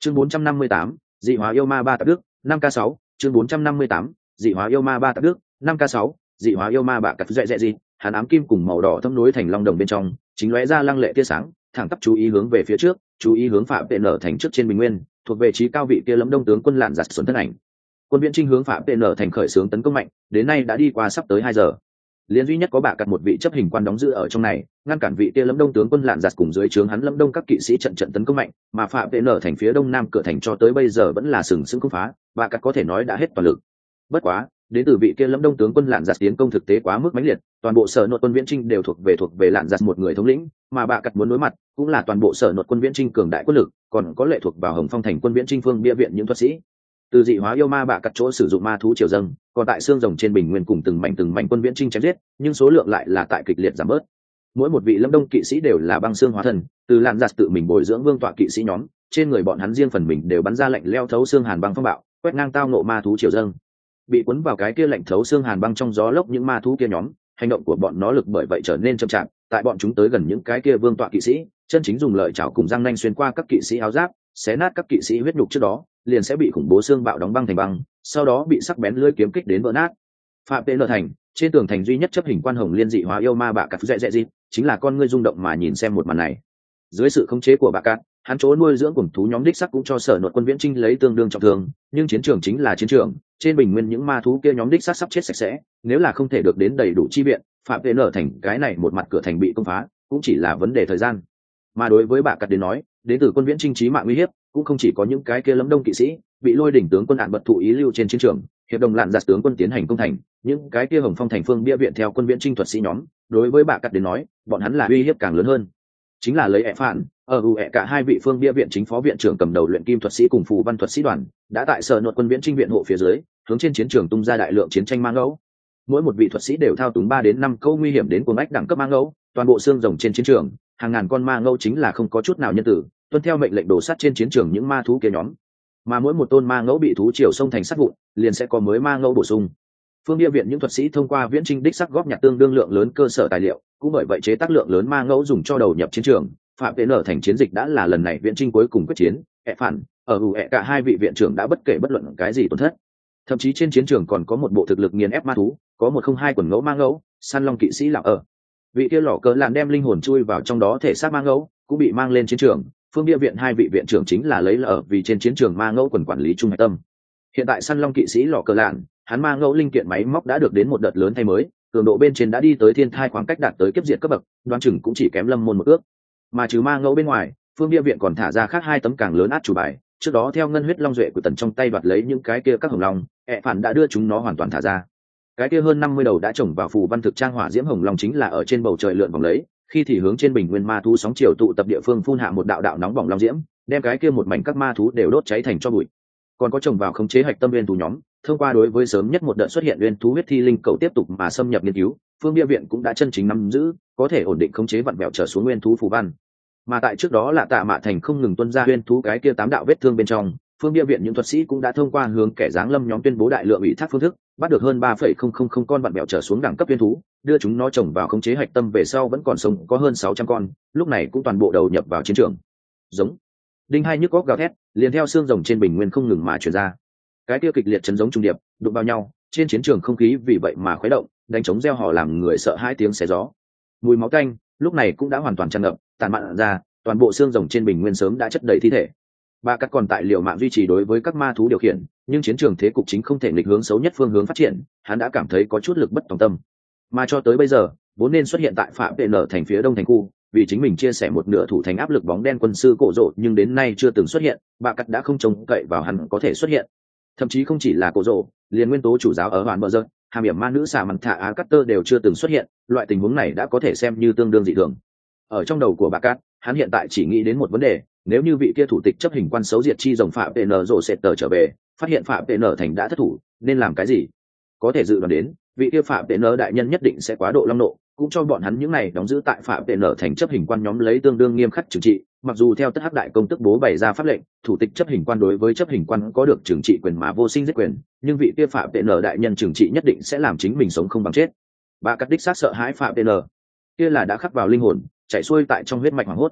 Chương 458, dị hóa yêu ma ba tạp đức, 5k6, chương 458, dị hóa yêu ma ba tạp đức, 5k6, dị hóa yêu ma bạ cặp dẹ dẹ gì, hàn ám kim cùng màu đỏ thâm nối thành long đồng bên trong, chính lóe ra lăng lệ tia sáng, thẳng tắp chú ý hướng về phía trước, chú ý hướng Phạm PN thành trước trên bình nguyên, thuộc về trí cao vị kia Lâm Đông tướng quân lạn giật xuân thân ảnh. Quân viễn trinh hướng Phạm PN thành khởi xướng tấn công mạnh, đến nay đã đi qua sắp tới 2 giờ. Liên duy nhất có bạ cặp một vị chấp hình quan đóng giữ ở trong này, ngăn cản vị kia Lâm Đông tướng quân lạn giật cùng dưới trướng hắn Lâm Đông các kỵ sĩ trận tấn công mạnh, mà Phạm PN thành phía đông nam cửa thành cho tới bây giờ vẫn là sừng sững không phá, bạ cặp có thể nói đã hết toàn lực. Bất quá, đến từ vị kia Lâm Đông tướng quân lạn giật tiến công thực tế quá mức mãnh liệt, toàn bộ sở nội quân viễn trinh đều thuộc về lạn giật một người thống lĩnh, mà bạ cặp muốn đối mặt cũng là toàn bộ sở nội quân viễn trinh cường đại quân lực, còn có lệ thuộc vào Hồng Phong thành quân viễn trinh phương bia viện những thuật sĩ. Từ dị hóa yêu ma bạ cặp chỗ sử dụng ma thú triều dâng, còn tại xương rồng trên bình nguyên cùng từng mảnh quân viễn trinh chém giết, nhưng số lượng lại là tại kịch liệt giảm bớt. Mỗi một vị Lâm Đông kỵ sĩ đều là băng xương hóa thần, từ lạn giật tự mình bồi dưỡng vương tọa kỵ sĩ nhóm, trên người bọn hắn riêng phần mình đều bắn ra lạnh leo thấu xương hàn băng phong bạo, quét ngang tao nộ ma thú triều dâng. Bị cuốn vào cái kia lạnh thấu xương hàn băng trong gió lốc những ma thú kia nhóm, hành động của bọn nó lực bởi vậy trở nên chậm chạp, tại bọn chúng tới gần những cái kia vương tọa kỵ sĩ, chân chính dùng lợi chảo cùng răng nanh xuyên qua các kỵ sĩ áo giáp, xé nát các kỵ sĩ huyết nhục trước đó, liền sẽ bị khủng bố xương bạo đóng băng thành băng, sau đó bị sắc bén lưỡi kiếm kích đến vỡ nát. Phạm PN thành, trên tường thành duy nhất chấp hình quan Hồng Liên dị hóa yêu ma bạ cặp dẹ dẹ gì, chính là con ngươi rung động mà nhìn xem một màn này. Dưới sự khống chế của bạ cát, hắn chỗ nuôi dưỡng cùng thú nhóm đích sắc cũng cho sở nội quân viễn trinh lấy tương đương trọng thương, nhưng chiến trường chính là chiến trường, trên bình nguyên những ma thú kia nhóm đích sắc sắp chết sạch sẽ, nếu là không thể được đến đầy đủ chi viện, Phạm PN thành cái này một mặt cửa thành bị công phá, cũng chỉ là vấn đề thời gian. Mà đối với bạ cát đến nói, đến từ quân viễn trinh chí mạng uy hiếp, cũng không chỉ có những cái kia Lâm Đông kỵ sĩ bị Lôi đỉnh tướng quân hạn bật thụ ý lưu trên chiến trường, hiệp đồng lạn giật tướng quân tiến hành công thành, những cái kia Hồng Phong thành phương bia viện theo quân viễn trinh thuật sĩ nhóm, đối với bạ cát đến nói, bọn hắn là uy hiếp càng lớn hơn. Chính là lấy phản cả hai vị phương bia viện chính phó viện trưởng cầm đầu luyện kim thuật sĩ cùng phù văn thuật sĩ đoàn đã tại sở nội quân viễn trinh viện hộ phía dưới hướng trên chiến trường tung ra đại lượng chiến tranh mang ngẫu. Mỗi một vị thuật sĩ đều thao túng 3 đến 5 câu nguy hiểm đến cuồng ách đẳng cấp mang ngẫu, toàn bộ xương rồng trên chiến trường, hàng ngàn con ma ngẫu chính là không có chút nào nhân tử, tuân theo mệnh lệnh đổ sát trên chiến trường những ma thú kia nhóm. Mà mỗi một tôn ma ngẫu bị thú triều xông thành sắt vụn, liền sẽ có mới ma ngẫu bổ sung. Phương bia viện những thuật sĩ thông qua viễn trinh đích sắc góp nhặt tương đương lượng lớn cơ sở tài liệu, cũng bởi vậy chế tác lượng lớn ma ngẫu dùng cho đầu nhập chiến trường. Phạm PN thành chiến dịch đã là lần này viễn trinh cuối cùng quyết chiến, phản cả hai vị viện trưởng đã bất kể bất luận cái gì tổn thất. Thậm chí trên chiến trường còn có một bộ thực lực nghiền ép ma thú, có 102 quần ngẫu ma ngẫu, săn long kỵ sĩ lão ở. Vị kia lọ cờ lạn đem linh hồn chui vào trong đó thể xác ma ngẫu, cũng bị mang lên chiến trường. Phương bia viện hai vị viện trưởng chính là lấy ở vì trên chiến trường ma ngẫu quần quản lý trung hạch tâm. Hiện tại săn long kỵ sĩ lọ cờ lạn, hắn ma ngẫu linh kiện máy móc đã được đến một đợt lớn thay mới, cường độ bên trên đã đi tới thiên thai khoảng cách đạt tới kiếp diệt cấp bậc, đoán chừng cũng chỉ kém Lâm môn một ước. Mà trừ ma ngẫu bên ngoài, phương bia viện còn thả ra khác 2 tấm càng lớn át chủ bài, trước đó theo ngân huyết long duệ của tần trong tay đoạt lấy những cái kia các hồng long, phản đã đưa chúng nó hoàn toàn thả ra. Cái kia hơn 50 đầu đã trồng vào phù văn thực trang hỏa diễm hồng long chính là ở trên bầu trời lượn vòng lấy, khi thì hướng trên bình nguyên ma thú sóng chiều tụ tập địa phương phun hạ một đạo đạo nóng bỏng long diễm, đem cái kia một mảnh các ma thú đều đốt cháy thành tro bụi. Còn có trồng vào khống chế hạch tâm nguyên thú nhóm, thông qua đối với sớm nhất một đợt xuất hiện nguyên thú huyết thi linh cầu tiếp tục mà xâm nhập nghiên cứu, phương bia viện cũng đã chân chính nắm giữ, có thể ổn định khống chế vặn vẹo trở xuống nguyên thú phù văn. Mà tại trước đó là Tạ Mạ thành không ngừng tuân ra nguyên thú cái kia 8 đạo vết thương bên trong, phương bia viện những thuật sĩ cũng đã thông qua hướng kẻ giáng lâm nhóm tuyên bố đại lượng ủy thác phương thức, bắt được hơn 3,000 con vặn vẹo trở xuống đẳng cấp nguyên thú, đưa chúng nó trồng vào khống chế hạch tâm về sau vẫn còn sống có hơn 600 con, lúc này cũng toàn bộ đầu nhập vào chiến trường. Giống đinh hai nhức góc gào thét, liền theo xương rồng trên bình nguyên không ngừng mà truyền ra. Cái kia kịch liệt chấn giống trung điệp, đụng vào nhau, trên chiến trường không khí vì vậy mà khuấy động, đánh trống reo hò làm người sợ hãi tiếng xé gió. Mùi máu tanh lúc này cũng đã hoàn toàn tràn ngập, tàn mạn ra, toàn bộ xương rồng trên bình nguyên sớm đã chất đầy thi thể. Ba cắt còn tại liều mạng duy trì đối với các ma thú điều khiển, nhưng chiến trường thế cục chính không thể nghịch hướng xấu nhất phương hướng phát triển, hắn đã cảm thấy có chút lực bất tòng tâm. Mà cho tới bây giờ, vốn nên xuất hiện tại Phạm PN thành phía đông thành khu, vì chính mình chia sẻ một nửa thủ thành áp lực bóng đen quân sư cổ rộ, nhưng đến nay chưa từng xuất hiện, bà cắt đã không trông cậy vào hắn có thể xuất hiện. Thậm chí không chỉ là cổ rộ, liền nguyên tố chủ giáo ở hoàn bờ rơi, hàm hiểm ma nữ xà mặn thả á Cutter đều chưa từng xuất hiện, loại tình huống này đã có thể xem như tương đương dị thường. Ở trong đầu của bà cắt, hắn hiện tại chỉ nghĩ đến một vấn đề, nếu như vị kia thủ tịch chấp hình quan xấu diệt chi rồng Phạm PN rộ sệt tờ trở về, phát hiện Phạm PN thành đã thất thủ, nên làm cái gì? Có thể dự đoán đến, vị kia Phạm PN đại nhân nhất định sẽ quá độ long nộ, cũng cho bọn hắn những này đóng giữ tại Phạm PN thành chấp hình quan nhóm lấy tương đương nghiêm khắc trừng trị. Mặc dù theo tất hắc đại công tức bố bày ra pháp lệnh, thủ tịch chấp hình quan đối với chấp hình quan có được trừng trị quyền mà vô sinh giết quyền, nhưng vị kia Phạm PN đại nhân trừng trị nhất định sẽ làm chính mình sống không bằng chết. Bà cắt đích xác sợ hãi Phạm PN, kia là đã khắc vào linh hồn, chảy xuôi tại trong huyết mạch hoàng hốt.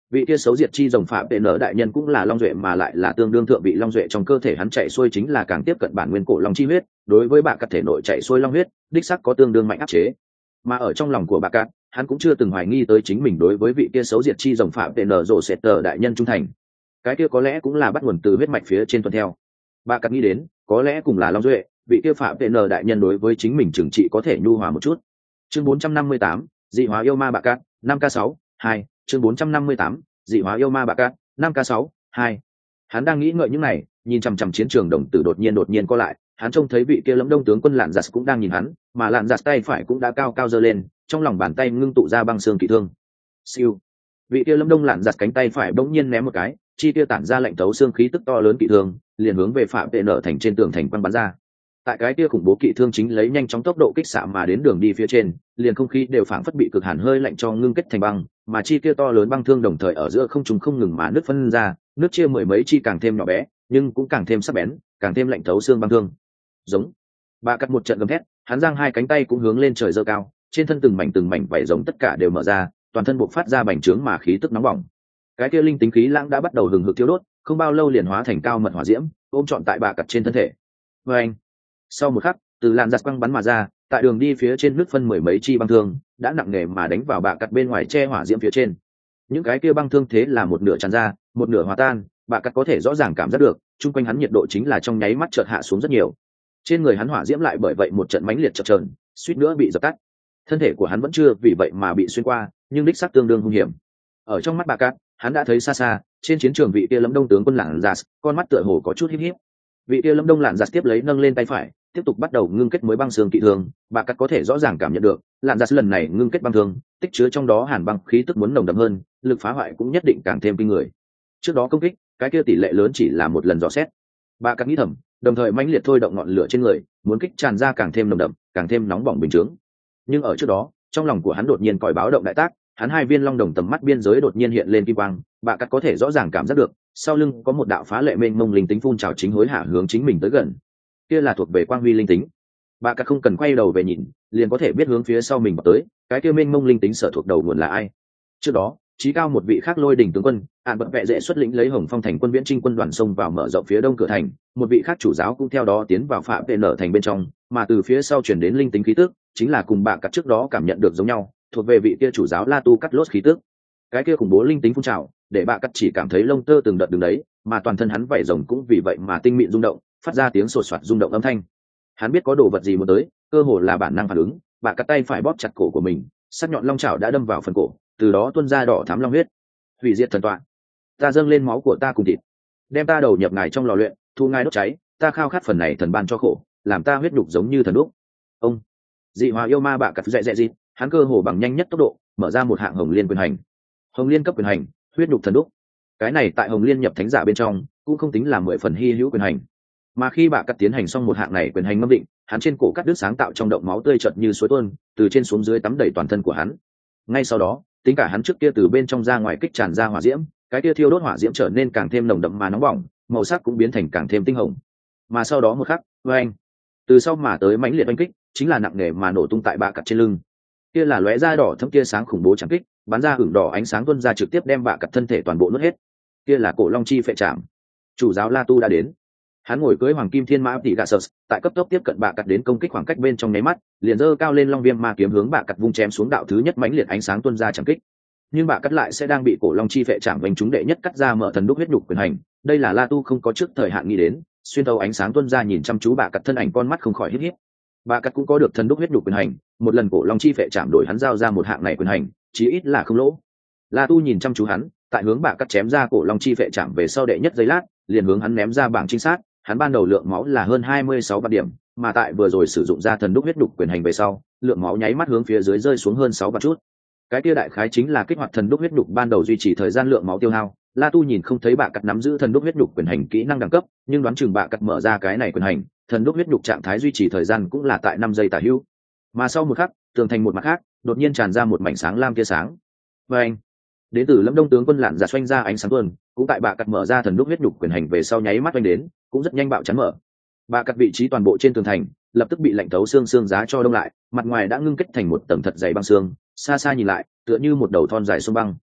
Vị kia xấu diệt chi rồng phạm tệ nở đại nhân cũng là long duệ, mà lại là tương đương thượng vị long duệ, trong cơ thể hắn chạy xuôi chính là càng tiếp cận bản nguyên cổ long chi huyết, đối với bạ cắt thể nội chạy xuôi long huyết đích sắc có tương đương mạnh áp chế. Mà ở trong lòng của bạ cắt, hắn cũng chưa từng hoài nghi tới chính mình đối với vị kia xấu diệt chi rồng phạm tệ nở rộ sệt tờ đại nhân trung thành. Cái kia có lẽ cũng là bắt nguồn từ huyết mạch phía trên tuân theo. Bạ cắt nghĩ đến có lẽ cùng là long duệ, vị kia phạm tệ nở đại nhân đối với chính mình trừng trị có thể nhu hòa một chút. Chương 458, dị hóa yêu ma bạ cắt, 5k6 2. Chương 458, dị hóa yêu ma bạ cát 5k6 2. Hắn đang nghĩ ngợi những này, nhìn chằm chằm chiến trường đồng tử đột nhiên co lại, hắn trông thấy vị kia Lâm Đông tướng quân Lạn Giặt cũng đang nhìn hắn, mà Lạn Giặt tay phải cũng đã cao cao giơ lên, trong lòng bàn tay ngưng tụ ra băng xương kỵ thương. Siêu. Vị kia Lâm Đông Lạn Giặt cánh tay phải bỗng nhiên ném một cái, chi tiêu tản ra lạnh thấu xương khí tức to lớn kỵ thương, liền hướng về phạm tệ nở thành trên tường thành quăng bắn ra. Tại cái kia khủng bố kỵ thương chính lấy nhanh chóng tốc độ kích xạ mà đến đường đi phía trên, liền không khí đều phảng phất bị cực hàn hơi lạnh cho ngưng kết thành băng, mà chi kia to lớn băng thương đồng thời ở giữa không trung không ngừng mà nước phân ra, nước chia mười mấy chi càng thêm nhỏ bé, nhưng cũng càng thêm sắc bén, càng thêm lạnh thấu xương băng thương. Giống. Bạ cắt một trận gầm thét, hắn giang hai cánh tay cũng hướng lên trời giơ cao, trên thân từng mảnh vảy rồng tất cả đều mở ra, toàn thân bộc phát ra bành trướng mà khí tức nóng bỏng. Cái kia linh tính khí lãng đã bắt đầu hừng hực thiêu đốt, không bao lâu liền hóa thành cao mật hỏa diễm, ôm trọn tại bạ cắt trên thân thể. Oeng. Sau một khắc, từ làn giặt quăng bắn mà ra, tại đường đi phía trên nước phân mười mấy chi băng thương đã nặng nề mà đánh vào bạ cắt bên ngoài che hỏa diễm phía trên. Những cái kia băng thương thế là một nửa tràn ra, một nửa hòa tan, bạ cắt có thể rõ ràng cảm giác được chung quanh hắn nhiệt độ chính là trong nháy mắt chợt hạ xuống rất nhiều. Trên người hắn hỏa diễm lại bởi vậy một trận mãnh liệt chập chờn, suýt nữa bị dập tắt. Thân thể của hắn vẫn chưa vì vậy mà bị xuyên qua, nhưng đích xác tương đương hung hiểm. Ở trong mắt bạ cắt, hắn đã thấy xa xa trên chiến trường vị kia Lâm Đông tướng quân Lạn Giặt, con mắt tựa hồ có chút híp híp. Vị kia Lâm Đông Lạn Giặt tiếp lấy nâng lên tay phải, tiếp tục bắt đầu ngưng kết mới băng xương kỵ thương. Bạ cắt có thể rõ ràng cảm nhận được Lạn Giặt lần này ngưng kết băng thương tích chứa trong đó hàn băng khí tức muốn nồng đậm hơn, lực phá hoại cũng nhất định càng thêm kinh người. Trước đó công kích cái kia tỷ lệ lớn chỉ là một lần dò xét. Bạ cắt nghĩ thầm, đồng thời mãnh liệt thôi động ngọn lửa trên người, muốn kích tràn ra càng thêm nồng đậm, càng thêm nóng bỏng bình chướng. Nhưng ở trước đó, trong lòng của hắn đột nhiên còi báo động đại tác, hắn hai viên long đồng tầm mắt biên giới đột nhiên hiện lên kim quang. Bạ cắt có thể rõ ràng cảm giác được sau lưng có một đạo phá lệ mênh mông linh tính phun trào chính hối hả hướng chính mình tới gần. Kia là thuộc về quang huy linh tính. Bạ cắt không cần quay đầu về nhìn, liền có thể biết hướng phía sau mình vào tới, cái kia mênh mông linh tính sở thuộc đầu nguồn là ai. Trước đó, chí cao một vị khác Lôi Đỉnh tướng quân, Ản Bận Vẹ Dễ xuất lĩnh lấy Hồng Phong thành quân viễn chinh quân đoàn xông vào mở rộng phía đông cửa thành, một vị khác chủ giáo cũng theo đó tiến vào phạm vệ nở thành bên trong, mà từ phía sau chuyển đến linh tính khí tức, chính là cùng bạ cắt trước đó cảm nhận được giống nhau, thuộc về vị kia chủ giáo La Tu Cắt Lốt khí tức. Cái kia khủng bố linh tính phun trào, để bạ cắt chỉ cảm thấy lông tơ từng đợt đứng đấy, mà toàn thân hắn vảy rồng cũng vì vậy mà tinh mịn rung động, phát ra tiếng sột soạt rung động âm thanh. Hắn biết có đồ vật gì muốn tới, cơ hồ là bản năng phản ứng, bạ cắt tay phải bóp chặt cổ của mình, sắc nhọn long chảo đã đâm vào phần cổ, từ đó tuôn ra đỏ thắm long huyết. Hủy diệt thần tọa, ta dâng lên máu của ta cùng thịt, đem ta đầu nhập ngài trong lò luyện, thu ngài đốt cháy, ta khao khát phần này thần ban cho khổ, làm ta huyết đục giống như thần đúc. Ông dị hóa yêu ma bạ cắt dẹ dẹ gì, hắn cơ hồ bằng nhanh nhất tốc độ mở ra một hạng hồng liên quyền hành. Hồng liên cấp quyền hành, huyết đục thần đúc. Cái này tại hồng liên nhập thánh giả bên trong cũng không tính là 10 phần hy hữu quyền hành. Mà khi bạ cắt tiến hành xong một hạng này quyền hành ngâm định, hắn trên cổ cắt đứt sáng tạo trong động máu tươi chợt như suối tuôn, từ trên xuống dưới tắm đầy toàn thân của hắn. Ngay sau đó, tính cả hắn trước kia từ bên trong ra ngoài kích tràn ra hỏa diễm, cái kia thiêu đốt hỏa diễm trở nên càng thêm nồng đậm mà nóng bỏng, màu sắc cũng biến thành càng thêm tinh hồng. Mà sau đó một khắc, oeng, từ sau mà tới mãnh liệt oanh kích, chính là nặng nề mà nổ tung tại bạ cắt trên lưng. Kia là lóe ra đỏ thẫm tia sáng khủng bố chẳng kích, bắn ra hửng đỏ ánh sáng tuôn ra trực tiếp đem bạ cắt thân thể toàn bộ nuốt hết. Kia là cổ long chi phệ trảm. Chủ giáo La Tu đã đến. Hắn ngồi cưỡi hoàng kim thiên mã tỷ gạ sơ, tại cấp tốc tiếp cận bạ cắt đến công kích khoảng cách bên trong nháy mắt, liền giơ cao lên long viêm ma kiếm hướng bạ cắt vung chém xuống đạo thứ nhất mãnh liệt ánh sáng tuôn ra chẳng kích. Nhưng bạ cắt lại sẽ đang bị cổ long chi phệ trảm vành trúng đệ nhất cắt ra mở thần đúc huyết nhục quyền hành. Đây là La Tu không có trước thời hạn nghĩ đến, xuyên thấu ánh sáng tuôn ra nhìn chăm chú bạ cắt thân ảnh, con mắt không khỏi híp híp. Bạ cắt cũng có được thần đúc huyết nhục quyền hành, một lần cổ long chi phệ chạm đổi hắn giao ra một hạng này quyền hành, chí ít là không lỗ. La Tu nhìn chăm chú hắn, tại hướng bạ cắt chém ra cổ long chi phệ chạm về sau đệ nhất giây lát, liền hướng hắn ném ra bảng trinh sát. Hắn ban đầu lượng máu là hơn 26 vạn điểm, mà tại vừa rồi sử dụng ra thần đúc huyết nhục quyền hành về sau, lượng máu nháy mắt hướng phía dưới rơi xuống hơn 6 vạn chút. Cái kia đại khái chính là kích hoạt thần đúc huyết nhục ban đầu duy trì thời gian lượng máu tiêu hao. La Tu nhìn không thấy bạ cắt nắm giữ thần đúc huyết nhục quyền hành kỹ năng đẳng cấp, nhưng đoán chừng bạ cắt mở ra cái này quyền hành, thần đúc huyết nhục trạng thái duy trì thời gian cũng là tại 5 giây tả hữu. Mà sau một khắc, tường thành một mặt khác đột nhiên tràn ra một mảnh sáng lam tia sáng. Và anh, đến từ Lâm Đông tướng quân Lạn Giặt xoanh ra ánh sáng tuôn, cũng tại bạ cắt mở ra thần đúc huyết nhục quyền hành về sau nháy mắt oanh đến, cũng rất nhanh bạo chắn mở. Bạ cắt vị trí toàn bộ trên tường thành lập tức bị lạnh thấu xương giá cho đông lại, mặt ngoài đã ngưng kết thành một tầng thật dày băng xương, xa xa nhìn lại tựa như một đầu thon dài sông băng.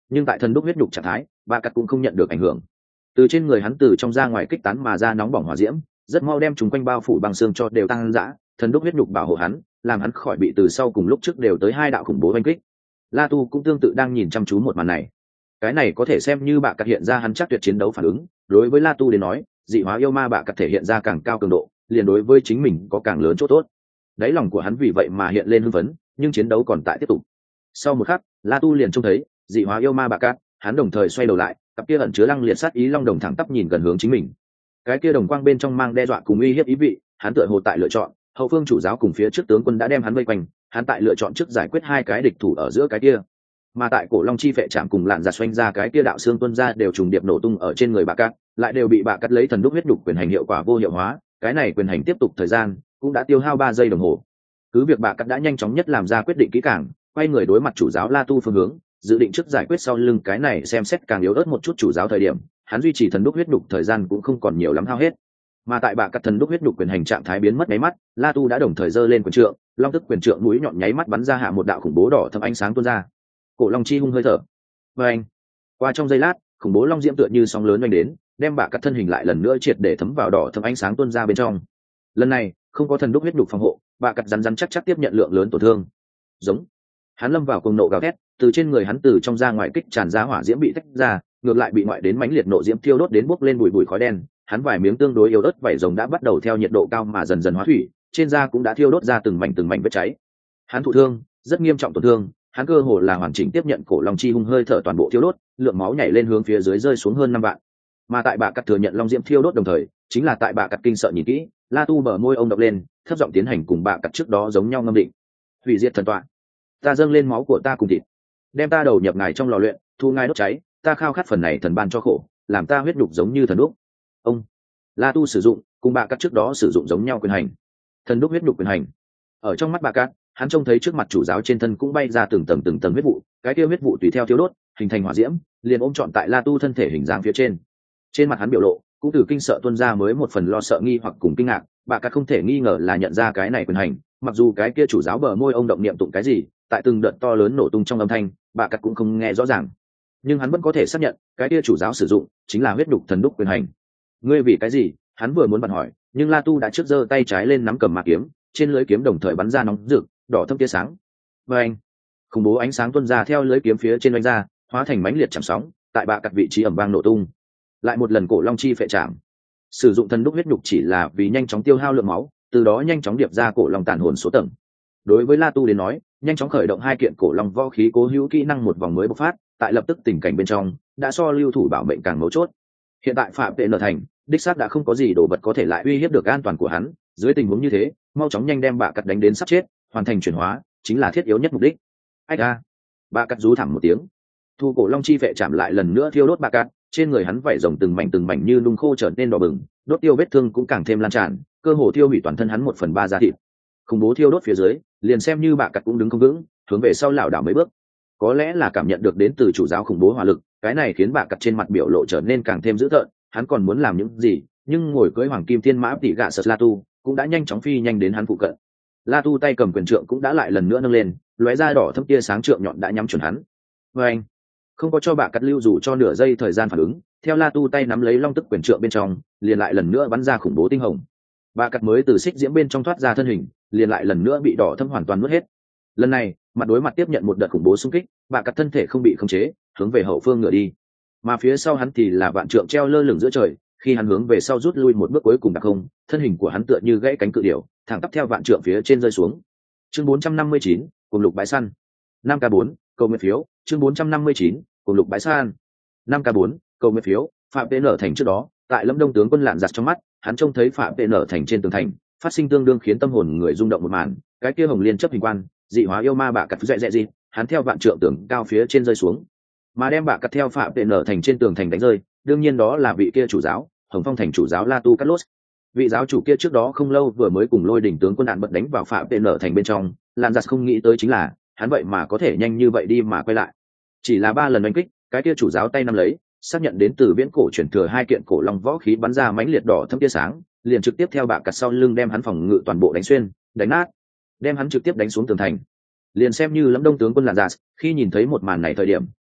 nhưng tại thần đúc huyết nhục trạng thái bạ cắt cũng không nhận được ảnh hưởng. Từ trên người hắn từ trong ra ngoài kích tán mà ra nóng bỏng hỏa diễm rất mau đem chúng quanh bao phủ bằng xương cho đều tăng dã, thần đúc huyết nhục bảo hộ hắn, làm hắn khỏi bị từ sau cùng lúc trước đều tới hai đạo khủng bố oanh kích. La Tu cũng tương tự đang nhìn chăm chú một màn này. Cái này có thể xem như bạ cắt hiện ra hắn chắc tuyệt chiến đấu phản ứng. Đối với La Tu đến nói, dị hóa yêu ma bạ cắt thể hiện ra càng cao cường độ, liền đối với chính mình có càng lớn chỗ tốt. Đáy lòng của hắn vì vậy mà hiện lên hưng phấn, nhưng chiến đấu còn tại tiếp tục. Sau một khắc, La Tu liền trông thấy dị hóa yêu ma bạ cắt, hắn đồng thời xoay đầu lại, cặp kia ẩn chứa lăng liệt sát ý long đồng thẳng tắp nhìn gần hướng chính mình. Cái kia đồng quang bên trong mang đe dọa cùng uy hiếp ý vị, hắn tựa hồ tại lựa chọn, hậu phương chủ giáo cùng phía trước tướng quân đã đem hắn vây quanh, hắn tại lựa chọn trước giải quyết hai cái địch thủ ở giữa cái kia. Mà tại cổ long chi phệ chạm cùng lạn giật xoanh ra cái kia đạo xương tuân ra đều trùng điệp nổ tung ở trên người bạ cắt, lại đều bị bạ cắt lấy thần đúc huyết đục quyền hành hiệu quả vô hiệu hóa. Cái này quyền hành tiếp tục thời gian cũng đã tiêu hao 3 giây đồng hồ. Cứ việc bạ cắt đã nhanh chóng nhất làm ra quyết định kỹ càng, quay người đối mặt chủ giáo La Tu phương hướng, dự định trước giải quyết sau lưng cái này xem xét càng yếu ớt một chút chủ giáo thời điểm, hắn duy trì thần đúc huyết đục thời gian cũng không còn nhiều lắm hao hết. Mà tại bạ cắt thần đúc huyết đục quyền hành trạng thái biến mất nháy mắt, La Tu đã đồng thời giơ lên quyền trượng, long tức quyền trượng mũi nhọn nháy mắt bắn ra hạ một đạo khủng bố đỏ thâm ánh sáng tuôn ra. Cổ long chi hung hơi thở. Và anh, qua trong giây lát, khủng bố long diễm tựa như sóng lớn vành đến, đem bạ cắt thân hình lại lần nữa triệt để thấm vào đỏ thâm ánh sáng tuôn ra bên trong. Lần này, không có thần đúc huyết đục phòng hộ, bạ cắt rắn chắc tiếp nhận lượng lớn tổn thương. Giống, hắn lâm vào cuồng nộ gào thét, từ trên người hắn từ trong ra ngoài kích tràn ra hỏa diễm bị tách ra, ngược lại bị ngoại đến mãnh liệt nộ diễm thiêu đốt đến bốc lên bụi bụi khói đen. Hắn vài miếng tương đối yếu ớt vảy rồng đã bắt đầu theo nhiệt độ cao mà dần dần hóa thủy, trên da cũng đã thiêu đốt ra từng mảnh vết cháy. Hắn thụ thương, rất nghiêm trọng tổn thương, hắn cơ hồ là hoàn chỉnh tiếp nhận cổ long chi hung hơi thở toàn bộ thiêu đốt, lượng máu nhảy lên hướng phía dưới rơi xuống hơn 5 vạn. Mà tại bạ cắt thừa nhận long diễm thiêu đốt đồng thời, chính là tại bạ cắt kinh sợ nhìn kỹ, La Tu bờ môi ông độc lên, thấp giọng tiến hành cùng bạ cắt trước đó giống nhau ngâm định. Hủy diệt thần tọa, ta dâng lên máu của ta cùng thịt, đem ta đầu nhập ngài trong lò luyện, thu ngài đốt cháy, ta khao khát phần này thần ban cho khổ, làm ta huyết đục giống như thần đúc. Ông La Tu sử dụng cùng bạ cắt trước đó sử dụng giống nhau quyền hành, thần đúc huyết đục quyền hành. Ở trong mắt bạ cắt, hắn trông thấy trước mặt chủ giáo trên thân cũng bay ra từng tầng huyết vụ, cái kia huyết vụ tùy theo thiêu đốt hình thành hỏa diễm, liền ôm trọn tại La Tu thân thể hình dáng phía trên. Trên mặt hắn biểu lộ cũng từ kinh sợ tuôn ra mới một phần lo sợ nghi hoặc cùng kinh ngạc. Bạ cắt không thể nghi ngờ là nhận ra cái này quyền hành, mặc dù cái kia chủ giáo bờ môi ông động niệm tụng cái gì, tại từng đợt to lớn nổ tung trong âm thanh, bạ cắt cũng không nghe rõ ràng, nhưng hắn vẫn có thể xác nhận cái kia chủ giáo sử dụng chính là huyết đục thần đúc quyền hành. Ngươi vì cái gì? Hắn vừa muốn bật hỏi, nhưng La Tu đã trước giơ tay trái lên nắm cầm mạc kiếm, trên lưỡi kiếm đồng thời bắn ra nóng rực đỏ thâm tia sáng. Và anh, khủng bố ánh sáng tuôn ra theo lưỡi kiếm phía trên đánh ra, hóa thành mãnh liệt chạm sóng, tại bạ cắt vị trí ầm vang nổ tung. Lại một lần cổ long chi phệ chạm, sử dụng thần đúc huyết nhục chỉ là vì nhanh chóng tiêu hao lượng máu, từ đó nhanh chóng điệp ra cổ long tàn hồn số tầng. Đối với La Tu đến nói, nhanh chóng khởi động hai kiện cổ long võ khí cố hữu kỹ năng một vòng mới bộc phát, tại lập tức tình cảnh bên trong đã so lưu thủ bảo mệnh càng mấu chốt. Hiện tại phạm vệ nở thành đích xác đã không có gì đồ vật có thể lại uy hiếp được an toàn của hắn, dưới tình huống như thế mau chóng nhanh đem bạ cắt đánh đến sắp chết, hoàn thành chuyển hóa chính là thiết yếu nhất mục đích. Ách a, bạ cắt rú thảm một tiếng, thu cổ long chi vệ chạm lại lần nữa thiêu đốt bạ cắt, trên người hắn vảy rồng từng mảnh như nung khô trở nên đỏ bừng, đốt tiêu vết thương cũng càng thêm lan tràn, cơ hồ thiêu hủy toàn thân hắn 1/3 da thịt. Khủng bố thiêu đốt phía dưới, liền xem như bạ cắt cũng đứng không vững, hướng về sau lảo đảo mấy bước. Có lẽ là cảm nhận được đến từ chủ giáo khủng bố hỏa lực, cái này khiến bạ cắt trên mặt biểu lộ trở nên càng thêm dữ tợn. Hắn còn muốn làm những gì, nhưng ngồi cưỡi hoàng kim thiên mã tỷ gạ sật La Tu cũng đã nhanh chóng phi nhanh đến hắn phụ cận. La Tu tay cầm quyền trượng cũng đã lại lần nữa nâng lên, lóe ra đỏ thâm tia sáng trượng nhọn đã nhắm chuẩn hắn. Và anh, không có cho bạ cắt lưu dù cho nửa giây thời gian phản ứng, theo La Tu tay nắm lấy long tức quyền trượng bên trong, liền lại lần nữa bắn ra khủng bố tinh hồng. Bạ cắt mới từ xích diễm bên trong thoát ra thân hình, liền lại lần nữa bị đỏ thâm hoàn toàn nuốt hết. Lần này mặt đối mặt tiếp nhận một đợt khủng bố xung kích, bạ cắt thân thể không bị khống chế, hướng về hậu phương ngửa đi, mà phía sau hắn thì là vạn trượng treo lơ lửng giữa trời. Khi hắn hướng về sau rút lui một bước cuối cùng đặc không, thân hình của hắn tựa như gãy cánh cự điểu, thẳng tắp theo vạn trượng phía trên rơi xuống. Chương 459, cùng lục bãi săn. 5k4, cầu nguyện phiếu. Chương 459, cùng lục bãi săn. 5k4, cầu nguyện phiếu. Phạm Vệ nở thành trước đó, tại Lâm Đông tướng quân lạn giặt trong mắt, hắn trông thấy Phạm Vệ nở thành trên tường thành phát sinh tương đương khiến tâm hồn người rung động một màn. Cái kia hồng liên chấp hình quan, dị hóa yêu ma bạ cắt dẹ gì, hắn theo vạn trượng tường cao phía trên rơi xuống, mà đem bạ cắt theo Phạm Vệ nở thành trên tường thành đánh rơi. Đương nhiên đó là vị kia chủ giáo Hồng Phong thành chủ giáo La Tu Carlos. Vị giáo chủ kia trước đó không lâu vừa mới cùng Lôi đỉnh tướng quân đạn bật đánh vào Phạm Vệ nở thành bên trong, Lan Giặt không nghĩ tới chính là hắn vậy mà có thể nhanh như vậy đi mà quay lại. Chỉ là 3 lần đánh kích, cái kia chủ giáo tay nắm lấy, xác nhận đến từ viễn cổ chuyển thừa 2 kiện cổ long võ khí bắn ra mãnh liệt đỏ thâm tia sáng, liền trực tiếp theo bạ cắt sau lưng đem hắn phòng ngự toàn bộ đánh xuyên, đánh nát, đem hắn trực tiếp đánh xuống tường thành. Liền xem như Lâm Đông tướng quân Lan Giặt, khi nhìn thấy một màn này thời điểm,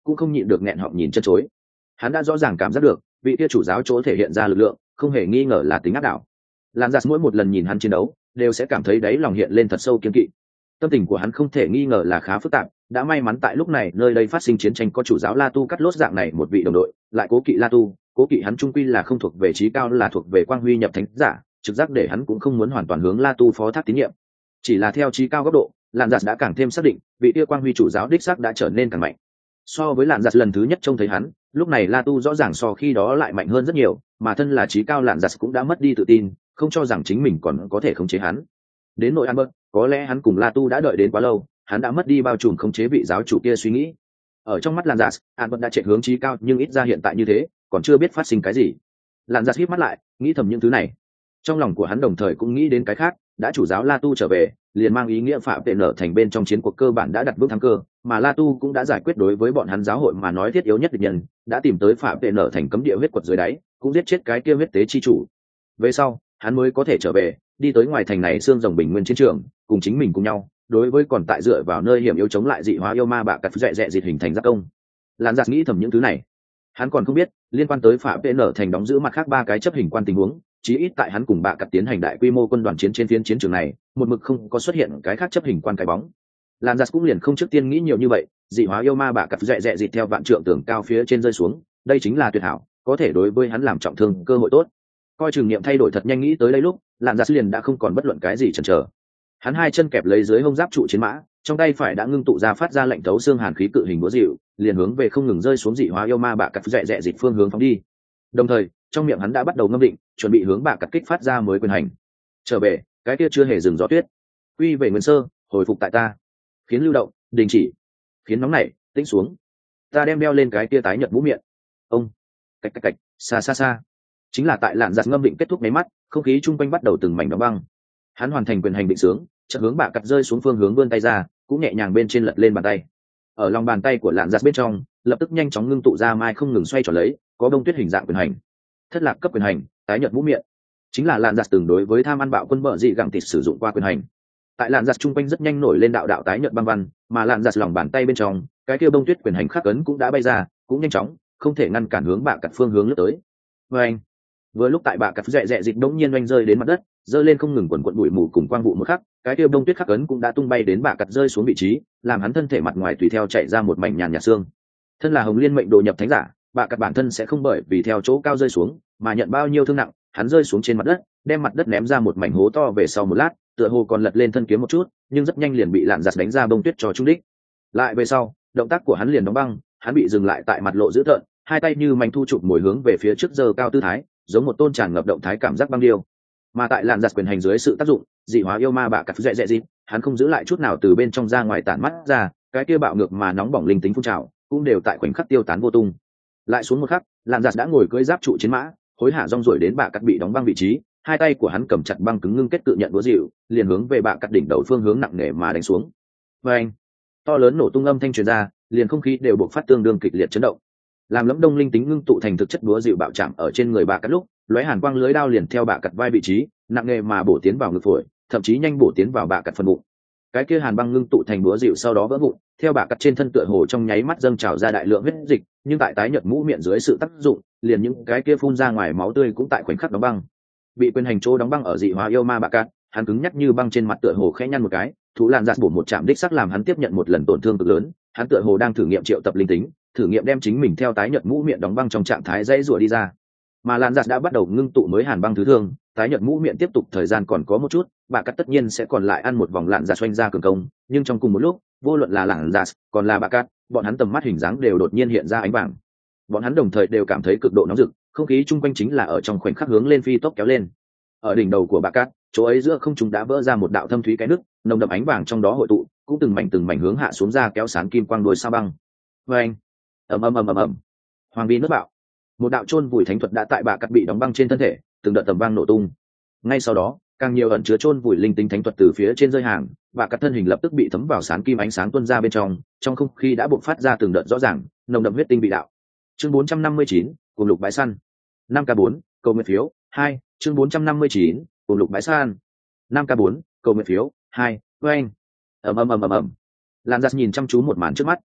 cũng không nhịn được nghẹn họng nhìn chân chối. Hắn đã rõ ràng cảm giác được vị kia chủ giáo chỗ thể hiện ra lực lượng không hề nghi ngờ là tính áp đảo. Lan Gias mỗi một lần nhìn hắn chiến đấu đều sẽ cảm thấy đáy lòng hiện lên thật sâu kiêng kỵ. Tâm tình của hắn không thể nghi ngờ là khá phức tạp, đã may mắn tại lúc này nơi đây phát sinh chiến tranh có chủ giáo La Tu cắt lốt dạng này một vị đồng đội, lại cố kỵ La Tu, cố kỵ hắn trung quy là không thuộc về trí cao, là thuộc về quang huy nhập thánh giả, trực giác để hắn cũng không muốn hoàn toàn hướng La Tu phó thác tín nhiệm. Chỉ là theo trí cao góc độ, Lan Gias đã càng thêm xác định vị kia quang huy chủ giáo đích xác đã trở nên càng mạnh. So với Lan Gias lần thứ nhất trông thấy hắn, lúc này La Tu rõ ràng so khi đó lại mạnh hơn rất nhiều, mà thân là trí cao Lan Gias cũng đã mất đi tự tin, không cho rằng chính mình còn có thể khống chế hắn. Đến nội Albert, có lẽ hắn cùng La Tu đã đợi đến quá lâu, hắn đã mất đi bao trùm khống chế vị giáo chủ kia suy nghĩ. Ở trong mắt Lan Gias, Albert đã chạy hướng trí cao, nhưng ít ra hiện tại như thế, còn chưa biết phát sinh cái gì. Lan Gias híp mắt lại, nghĩ thầm những thứ này. Trong lòng của hắn đồng thời cũng nghĩ đến cái khác, đã chủ giáo La Tu trở về, liền mang ý nghĩa phạm tệ nở thành bên trong chiến cuộc cơ bản đã đặt vững thắng cơ, mà La Tu cũng đã giải quyết đối với bọn hắn giáo hội mà nói thiết yếu nhất địch nhân, đã tìm tới phạm tệ nở thành cấm địa huyết quật dưới đáy, cũng giết chết cái kia huyết tế chi chủ. Về sau, hắn mới có thể trở về, đi tới ngoài thành này xương rồng bình nguyên chiến trường, cùng chính mình cùng nhau, đối với còn tại dựa vào nơi hiểm yếu chống lại dị hóa yêu ma bạ cắt dẹ dẹ dịt hình thành giác công. Lan Gias nghĩ thầm những thứ này, hắn còn không biết liên quan tới phạm tệ nở thành đóng giữ mặt khác ba cái chấp hình quan tình huống, chí ít tại hắn cùng bạ cắt tiến hành đại quy mô quân đoàn chiến trên phiến chiến trường này, một mực không có xuất hiện cái khác chấp hình quan cái bóng. Lan Gias cũng liền không trước tiên nghĩ nhiều như vậy, dị hóa yêu ma bạ cắt dẹ dẹ dịt theo vạn trượng tường cao phía trên rơi xuống, đây chính là tuyệt hảo, có thể đối với hắn làm trọng thương cơ hội tốt. Coi chừng niệm thay đổi thật nhanh nghĩ tới đây lúc, Lan Gias liền đã không còn bất luận cái gì chần chờ. Hắn hai chân kẹp lấy dưới hông giáp trụ chiến mã, trong tay phải đã ngưng tụ ra phát ra lệnh thấu xương hàn khí cự hình búa dịu, liền hướng về không ngừng rơi xuống dị hóa yêu ma bạ cắt dẹ dẹ dịt phương hướng phóng đi. Đồng thời, trong miệng hắn đã bắt đầu ngâm định, chuẩn bị hướng bạ cắt kích phát ra mới quyền hành. Trở về, cái kia chưa hề dừng gió tuyết. Quy về nguyên sơ, hồi phục tại ta. Khiến lưu động, đình chỉ. Khiến nóng nảy, tĩnh xuống. Ta đem đeo lên cái kia tái nhợt mũ miệng. Ông, cạch cạch cạch, xa xa xa. Chính là tại Lạn Giặt ngâm định kết thúc mấy mắt, không khí chung quanh bắt đầu từng mảnh đóng băng. Hắn hoàn thành quyền hành định sướng, chợt hướng bạ cắt rơi xuống phương hướng vươn tay ra, cũng nhẹ nhàng bên trên lật lên bàn tay. Ở lòng bàn tay của Lạn Giặt bên trong, lập tức nhanh chóng ngưng tụ ra mai không ngừng xoay tròn lấy, có bông tuyết hình dạng quyền hành. Thất lạc cấp quyền hành, tái nhợt mũ miệng, chính là Lạn Giặt từng đối với tham ăn bạo quân bợ dị gặng thịt sử dụng qua quyền hành. Tại Lạn Giặt chung quanh rất nhanh nổi lên đạo đạo tái nhợt băng văn, mà Lạn Giặt lòng bàn tay bên trong, cái kia bông tuyết quyền hành khắc ấn cũng đã bay ra, cũng nhanh chóng, không thể ngăn cản hướng bạ cắt phương hướng lướt tới. Anh, vừa lúc tại bạ cắt dẹ dẹ dịch đống nhiên oanh rơi đến mặt đất, rơi lên không ngừng quần quần bụi mù cùng quang vụ một khắc, cái kia bông tuyết khắc ấn cũng đã tung bay đến bạ cắt rơi xuống vị trí, làm hắn thân thể mặt ngoài tùy theo chạy ra một mảnh nhàn nhạt xương. Thân là Hồng Liên mệnh đồ nhập thánh giả, bạ cắt bản thân sẽ không bởi vì theo chỗ cao rơi xuống mà nhận bao nhiêu thương nặng, hắn rơi xuống trên mặt đất, đem mặt đất ném ra một mảnh hố to về sau một lát, tựa hồ còn lật lên thân kiếm một chút, nhưng rất nhanh liền bị Lạn Giặt đánh ra bông tuyết cho trúng đích. Lại về sau, động tác của hắn liền đóng băng, hắn bị dừng lại tại mặt lộ dữ tợn, hai tay như mảnh thu chụp mồi hướng về phía trước giơ cao tư thái, giống một tôn tràn ngập động thái cảm giác băng điêu. Mà tại Lạn Giặt quyền hành dưới sự tác dụng, dị hóa yêu ma bạ cắt dẹ dẹ dịt, hắn không giữ lại chút nào từ bên trong ra ngoài tản mắt ra, cái kia bạo ngược mà nóng bỏng linh tính phun trào, cũng đều tại khoảnh khắc tiêu tán vô tung. Lại xuống một khắc, Lạn Giặt đã ngồi cưỡi giáp trụ chiến mã, hối hả rong ruổi đến bạ cắt bị đóng băng vị trí, hai tay của hắn cầm chặt băng cứng ngưng kết cự nhận búa dịu, liền hướng về bạ cắt đỉnh đầu phương hướng nặng nề mà đánh xuống. Và anh, to lớn nổ tung âm thanh truyền ra, liền không khí đều bộc phát tương đương kịch liệt chấn động. Làm lẫm đông linh tính ngưng tụ thành thực chất búa dịu bạo chạm ở trên người bạ cắt lúc, lóe hàn quang lưới đao liền theo bạ cắt vai vị trí, nặng nề mà bổ tiến vào ngực phổi, thậm chí nhanh bổ tiến vào bạ cắt phần bụng. Cái kia hàn băng ngưng tụ thành búa dịu sau đó vỡ vụn, theo bạ cắt trên thân tựa hồ trong nháy mắt dâng trào ra đại lượng huyết dịch, nhưng tại tái nhợt mũ miệng dưới sự tác dụng, liền những cái kia phun ra ngoài máu tươi cũng tại khoảnh khắc đóng băng. Bị quyền hành chỗ đóng băng ở dị hóa yêu ma bạ cắt, hắn cứng nhắc như băng trên mặt tựa hồ khẽ nhăn một cái, thú Lạn Giặt bổ một chạm đích sắc làm hắn tiếp nhận một lần tổn thương cực lớn, hắn tựa hồ đang thử nghiệm triệu tập linh tính, thử nghiệm đem chính mình theo tái nhợt mũ miệng đóng băng trong trạng thái dãy rủa đi ra. Mà Lạn Giặt đã bắt đầu ngưng tụ mới hàn băng thứ thương, tái nhợt mũ miệng tiếp tục thời gian còn có một chút, bạ cắt tất nhiên sẽ còn lại ăn một vòng Lạn Giặt xoanh ra cường công, nhưng trong cùng một lúc, vô luận là Lạn Giặt, còn là bạ cắt, bọn hắn tầm mắt hình dáng đều đột nhiên hiện ra ánh vàng. Bọn hắn đồng thời đều cảm thấy cực độ nóng rực, không khí chung quanh chính là ở trong khoảnh khắc hướng lên phi tốc kéo lên. Ở đỉnh đầu của bạ cắt, chỗ ấy giữa không trung đã vỡ ra một đạo thâm thúy cái nước, nồng đậm ánh vàng trong đó hội tụ, cũng từng mảnh hướng hạ xuống ra kéo sáng kim quang đuôi sao băng. Vâng, ầm ầm ầm ầm ầm, hoàng vi nước bạo, một đạo chôn vùi thánh thuật đã tại bạ cắt bị đóng băng trên thân thể, từng đợt tầm vang nổ tung. Ngay sau đó, càng nhiều ẩn chứa chôn vùi linh tính thánh thuật từ phía trên rơi hàng, bạ cắt thân hình lập tức bị thấm vào sáng kim ánh sáng tuôn ra bên trong không khí đã bộc phát ra từng đợt rõ ràng, nồng đậm huyết tinh bị đạo. Chương 459, cùng lục bãi săn. 5k4, cầu nguyện phiếu 2, chương 459, cùng lục bãi săn. 5k4, cầu nguyện phiếu 2, oanh. Ầm ầm ầm ầm ầm. Lạn Giặt nhìn chăm chú một màn trước mắt,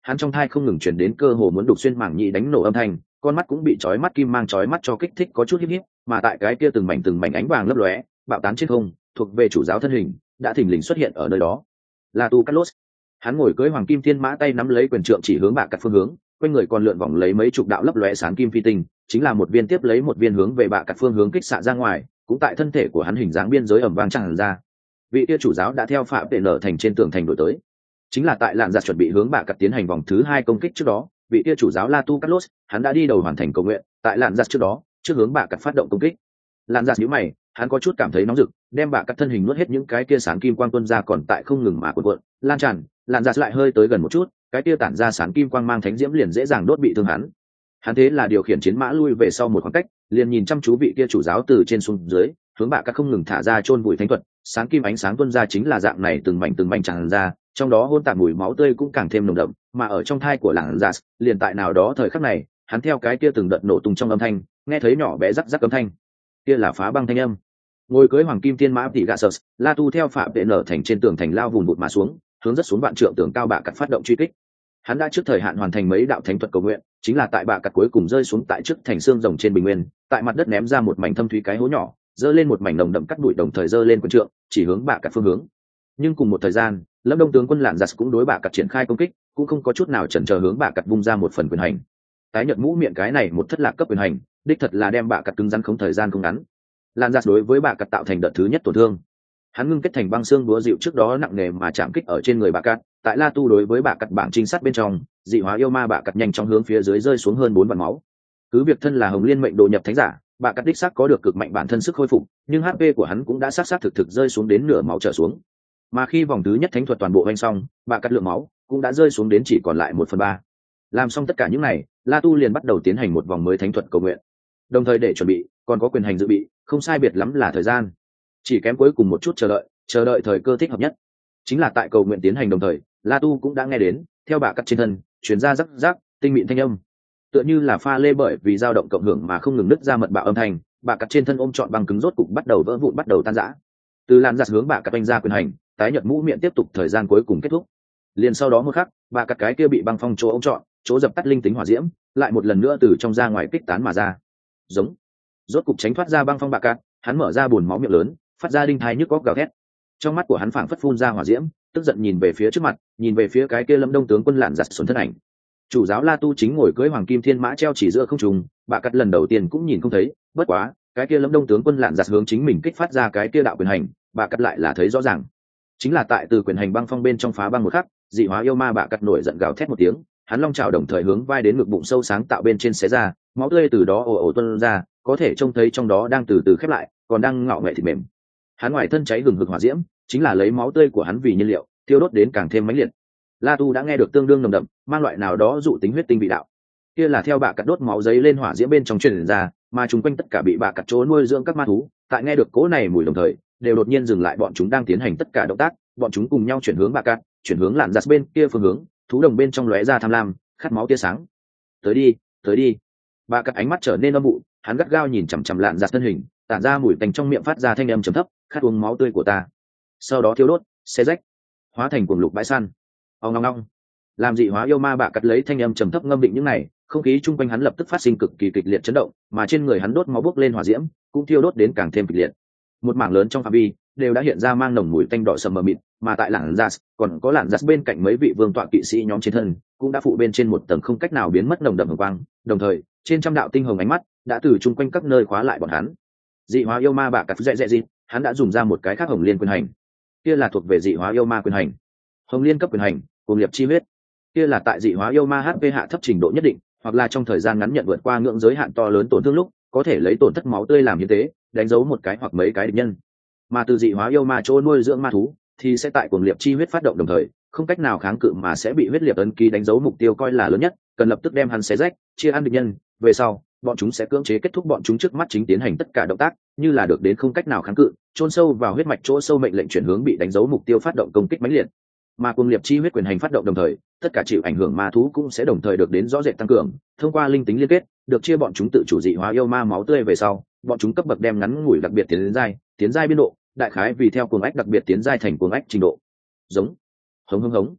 hắn trong thai không ngừng chuyển đến cơ hồ muốn đục xuyên mảng nhĩ đánh nổ âm thanh, con mắt cũng bị chói mắt kim mang chói mắt cho kích thích có chút híp híp, mà tại cái kia từng mảnh ánh vàng lấp lóe bạo tán trên không thuộc về chủ giáo thân hình đã thình lình xuất hiện ở nơi đó. La Tu Carlos, hắn ngồi cưỡi hoàng kim thiên mã, tay nắm lấy quyền trượng chỉ hướng bạ cặt phương hướng, quanh người còn lượn vòng lấy mấy chục đạo lấp lóe sáng kim phi tinh, chính là một viên tiếp lấy một viên hướng về bạ cặt phương hướng kích xạ ra ngoài, cũng tại thân thể của hắn hình dáng biên giới ẩm vang tràn ra. Vị kia chủ giáo đã theo phạm vệ nở thành trên tường thành đổi tới, chính là tại lạn giặt chuẩn bị hướng bạ cặt tiến hành vòng thứ 2 công kích trước đó, vị kia chủ giáo La Tu Carlos, hắn đã đi đầu hoàn thành cầu nguyện, tại lạn giặt trước đó, trước hướng bạ cặt phát động công kích. Lạn giặt nhíu mày, hắn có chút cảm thấy nóng rực, đem bạ cặt thân hình nuốt hết những cái kia sáng kim quang tuôn ra còn tại không ngừng mà cuộn, lan tràn. Lạn giặt lại hơi tới gần một chút, cái kia tản ra sáng kim quang mang thánh diễm liền dễ dàng đốt bị thương hắn. Hắn thế là điều khiển chiến mã lui về sau một khoảng cách, liền nhìn chăm chú vị kia chủ giáo từ trên xuống dưới, hướng bạ cặt không ngừng thả ra chôn bụi thánh thuật, sáng kim ánh sáng tuôn ra chính là dạng này từng mảnh tràn ra, trong đó hôn tạp mùi máu tươi cũng càng thêm nồng đậm, mà ở trong thai của lạn giặt, liền tại nào đó thời khắc này, hắn theo cái kia từng đợt nổ tung trong âm thanh, nghe thấy nhỏ bé rắc rắc âm thanh. Kia là phá băng thanh âm. Ngồi cưỡi hoàng kim thiên mã tỷ gạ sờ, La Tu theo phạm vệ nở thành trên tường thành lao vùn vụt mà xuống, hướng rất xuống vạn trượng tường cao bạ cặt phát động truy kích. Hắn đã trước thời hạn hoàn thành mấy đạo thánh thuật cầu nguyện, chính là tại bạ cặt cuối cùng rơi xuống tại trước thành xương rồng trên bình nguyên, tại mặt đất ném ra một mảnh thâm thúy cái hố nhỏ, dơ lên một mảnh nồng đậm cắt bụi, đồng thời dơ lên quyền trượng chỉ hướng bạ cặt phương hướng. Nhưng cùng một thời gian, Lâm Đông tướng quân Lạn Giặt cũng đối bạ cặt triển khai công kích, cũng không có chút nào chần chờ hướng bạ cặt vung ra một phần quyền hành. Tái nhận mũ miệng cái này một thất lạc cấp quyền hành, đích thật là đem bạ cặt cứng rắn không thời gian không ngắn. Lạn Giặt đối với bạ cặt tạo thành đợt thứ nhất tổn thương. Hắn ngưng kết thành băng xương búa dịu trước đó nặng nề mà chạm kích ở trên người bạ cặt, tại La Tu đối với bạ cặt bảng trinh sát bên trong, dị hóa yêu ma bạ cặt nhanh chóng hướng phía dưới rơi xuống hơn 4 vạn máu. Cứ việc thân là Hồng Liên mệnh đồ nhập thánh giả, bạ cặt đích xác có được cực mạnh bản thân sức hồi phục, nhưng HP của hắn cũng đã sát thực rơi xuống đến nửa máu trở xuống. Mà khi vòng thứ nhất thánh thuật toàn bộ hoành xong, bạ cặt lượng máu cũng đã rơi xuống đến chỉ còn lại 1/3. Làm xong tất cả những này, La Tu liền bắt đầu tiến hành một vòng mới thánh thuật cầu nguyện. Đồng thời để chuẩn bị, còn có quyền hành dự bị, không sai biệt lắm là thời gian. Chỉ kém cuối cùng một chút chờ đợi thời cơ thích hợp nhất. Chính là tại cầu nguyện tiến hành đồng thời, La Tu cũng đã nghe đến, theo bạ cặt trên thân, truyền ra rắc rắc, tinh mịn thanh âm. Tựa như là pha lê bởi vì dao động cộng hưởng mà không ngừng nứt ra mật bạo âm thanh, bạ cặt trên thân ôm trọn băng cứng rốt cục bắt đầu vỡ vụn, bắt đầu tan rã. Từ làn giặt hướng bạ cặt đánh ra quyền hành, tái nhật mũ miệng tiếp tục thời gian cuối cùng kết thúc. Liền sau đó một khắc, bạ cặt cái kia bị băng phong chỗ ống trọn, chỗ dập tắt linh tính hỏa diễm, lại một lần nữa từ trong ra ngoài kích tán mà ra. Giống, rốt cục tránh thoát ra băng phong bạ cặt, hắn mở ra buồn máu miệng lớn, phát ra đinh thai nhức óc gào thét. Trong mắt của hắn phảng phất phun ra hỏa diễm, tức giận nhìn về phía trước mặt, nhìn về phía cái kia Lâm Đông tướng quân Lạn Giặt xuân thân ảnh. Chủ giáo La Tu chính ngồi cưỡi hoàng kim thiên mã treo chỉ giữa không trung, bạ cặt lần đầu tiên cũng nhìn không thấy, bất quá, cái kia Lâm Đông tướng quân Lạn Giặt hướng chính mình kích phát ra cái kia đạo quyền hành, bạ cặt lại là thấy rõ ràng. Chính là tại từ quyền hành băng phong bên trong phá băng một khắc, dị hóa yêu ma bạ cặt nổi giận gào thét một tiếng, hắn long chảo đồng thời hướng vai đến ngực bụng sâu sáng tạo bên trên xé ra, máu tươi từ đó ồ ồ tuôn ra, có thể trông thấy trong đó đang từ từ khép lại, còn đang ngạo nghệ thịt mềm. Hắn ngoài thân cháy hừng hực hỏa diễm, chính là lấy máu tươi của hắn vì nhiên liệu, thiêu đốt đến càng thêm mãnh liệt. La Tu đã nghe được tương đương nồng đậm, mang loại nào đó dụ tính huyết tinh vị đạo. Kia là theo bạ cặt đốt máu giấy lên hỏa diễm bên trong truyền ra, mà chúng quanh tất cả bị bạ cặt chỗ nuôi dưỡng các ma thú, tại nghe được cỗ này mùi đồng thời, đều đột nhiên dừng lại bọn chúng đang tiến hành tất cả động tác, bọn chúng cùng nhau chuyển hướng bạ cặt, chuyển hướng Lạn Giặt bên kia phương hướng, thú đồng bên trong lóe ra tham lam, khát máu tia sáng. Tới đi. Bạ cặt ánh mắt trở nên âm u, hắn gắt gao nhìn chằm chằm Lạn Giặt thân hình, tản ra mùi tanh trong miệng phát ra thanh âm trầm thấp, khát uống máu tươi của ta. Sau đó thiêu đốt, xé rách, hóa thành cuồng lục bãi săn. Ong ong ong. Làm dị hóa yêu ma bạ cặt lấy thanh âm trầm thấp ngâm định những này, không khí chung quanh hắn lập tức phát sinh cực kỳ kịch liệt chấn động, mà trên người hắn đốt máu bốc lên hỏa diễm, cũng thiêu đốt đến càng thêm kịch liệt. Một mảng lớn trong phạm vi đều đã hiện ra mang nồng mùi tanh đỏ sầm mờ mịt, mà tại Lạn Giặt, còn có Lạn Giặt bên cạnh mấy vị vương tọa kỵ sĩ nhóm trên thân, cũng đã phụ bên trên một tầng không cách nào biến mất nồng đậm hồng quang, đồng thời, trên trăm đạo tinh hồng ánh mắt đã từ chung quanh các nơi khóa lại bọn hắn. Dị hóa yêu ma bạ cặt dẹ gì, hắn đã dùng ra một cái khác hồng liên quyền hành. Kia là thuộc về dị hóa yêu ma quyền hành. Hồng liên cấp quyền hành, cùng liệp chi huyết. Kia là tại dị hóa yêu ma HP hạ thấp trình độ nhất định, hoặc là trong thời gian ngắn nhận vượt qua ngưỡng giới hạn to lớn tổn thương lúc, có thể lấy tổn thất máu tươi làm hiến tế, đánh dấu một cái hoặc mấy cái địch nhân. Mà từ dị hóa yêu ma chỗ nuôi dưỡng ma thú, thì sẽ tại cuồng liệp chi huyết phát động đồng thời, không cách nào kháng cự mà sẽ bị huyết liệp ấn ký đánh dấu mục tiêu coi là lớn nhất, cần lập tức đem hắn xé rách, chia ăn địch nhân, về sau, bọn chúng sẽ cưỡng chế kết thúc bọn chúng trước mắt chính tiến hành tất cả động tác, như là được đến không cách nào kháng cự, chôn sâu vào huyết mạch chỗ sâu mệnh lệnh chuyển hướng bị đánh dấu mục tiêu phát động công kích mãnh liệt. Mà cuồng liệp chi huyết quyền hành phát động đồng thời, tất cả chịu ảnh hưởng ma thú cũng sẽ đồng thời được đến rõ rệt tăng cường, thông qua linh tính liên kết, được chia bọn chúng tự chủ dị hóa yêu ma máu tươi về sau, bọn chúng cấp bậc đem ngắn ngủi đặc biệt tiến giai biên độ, đại khái vì theo cuồng ách đặc biệt tiến giai thành cuồng ách trình độ. Giống, hống hống hống.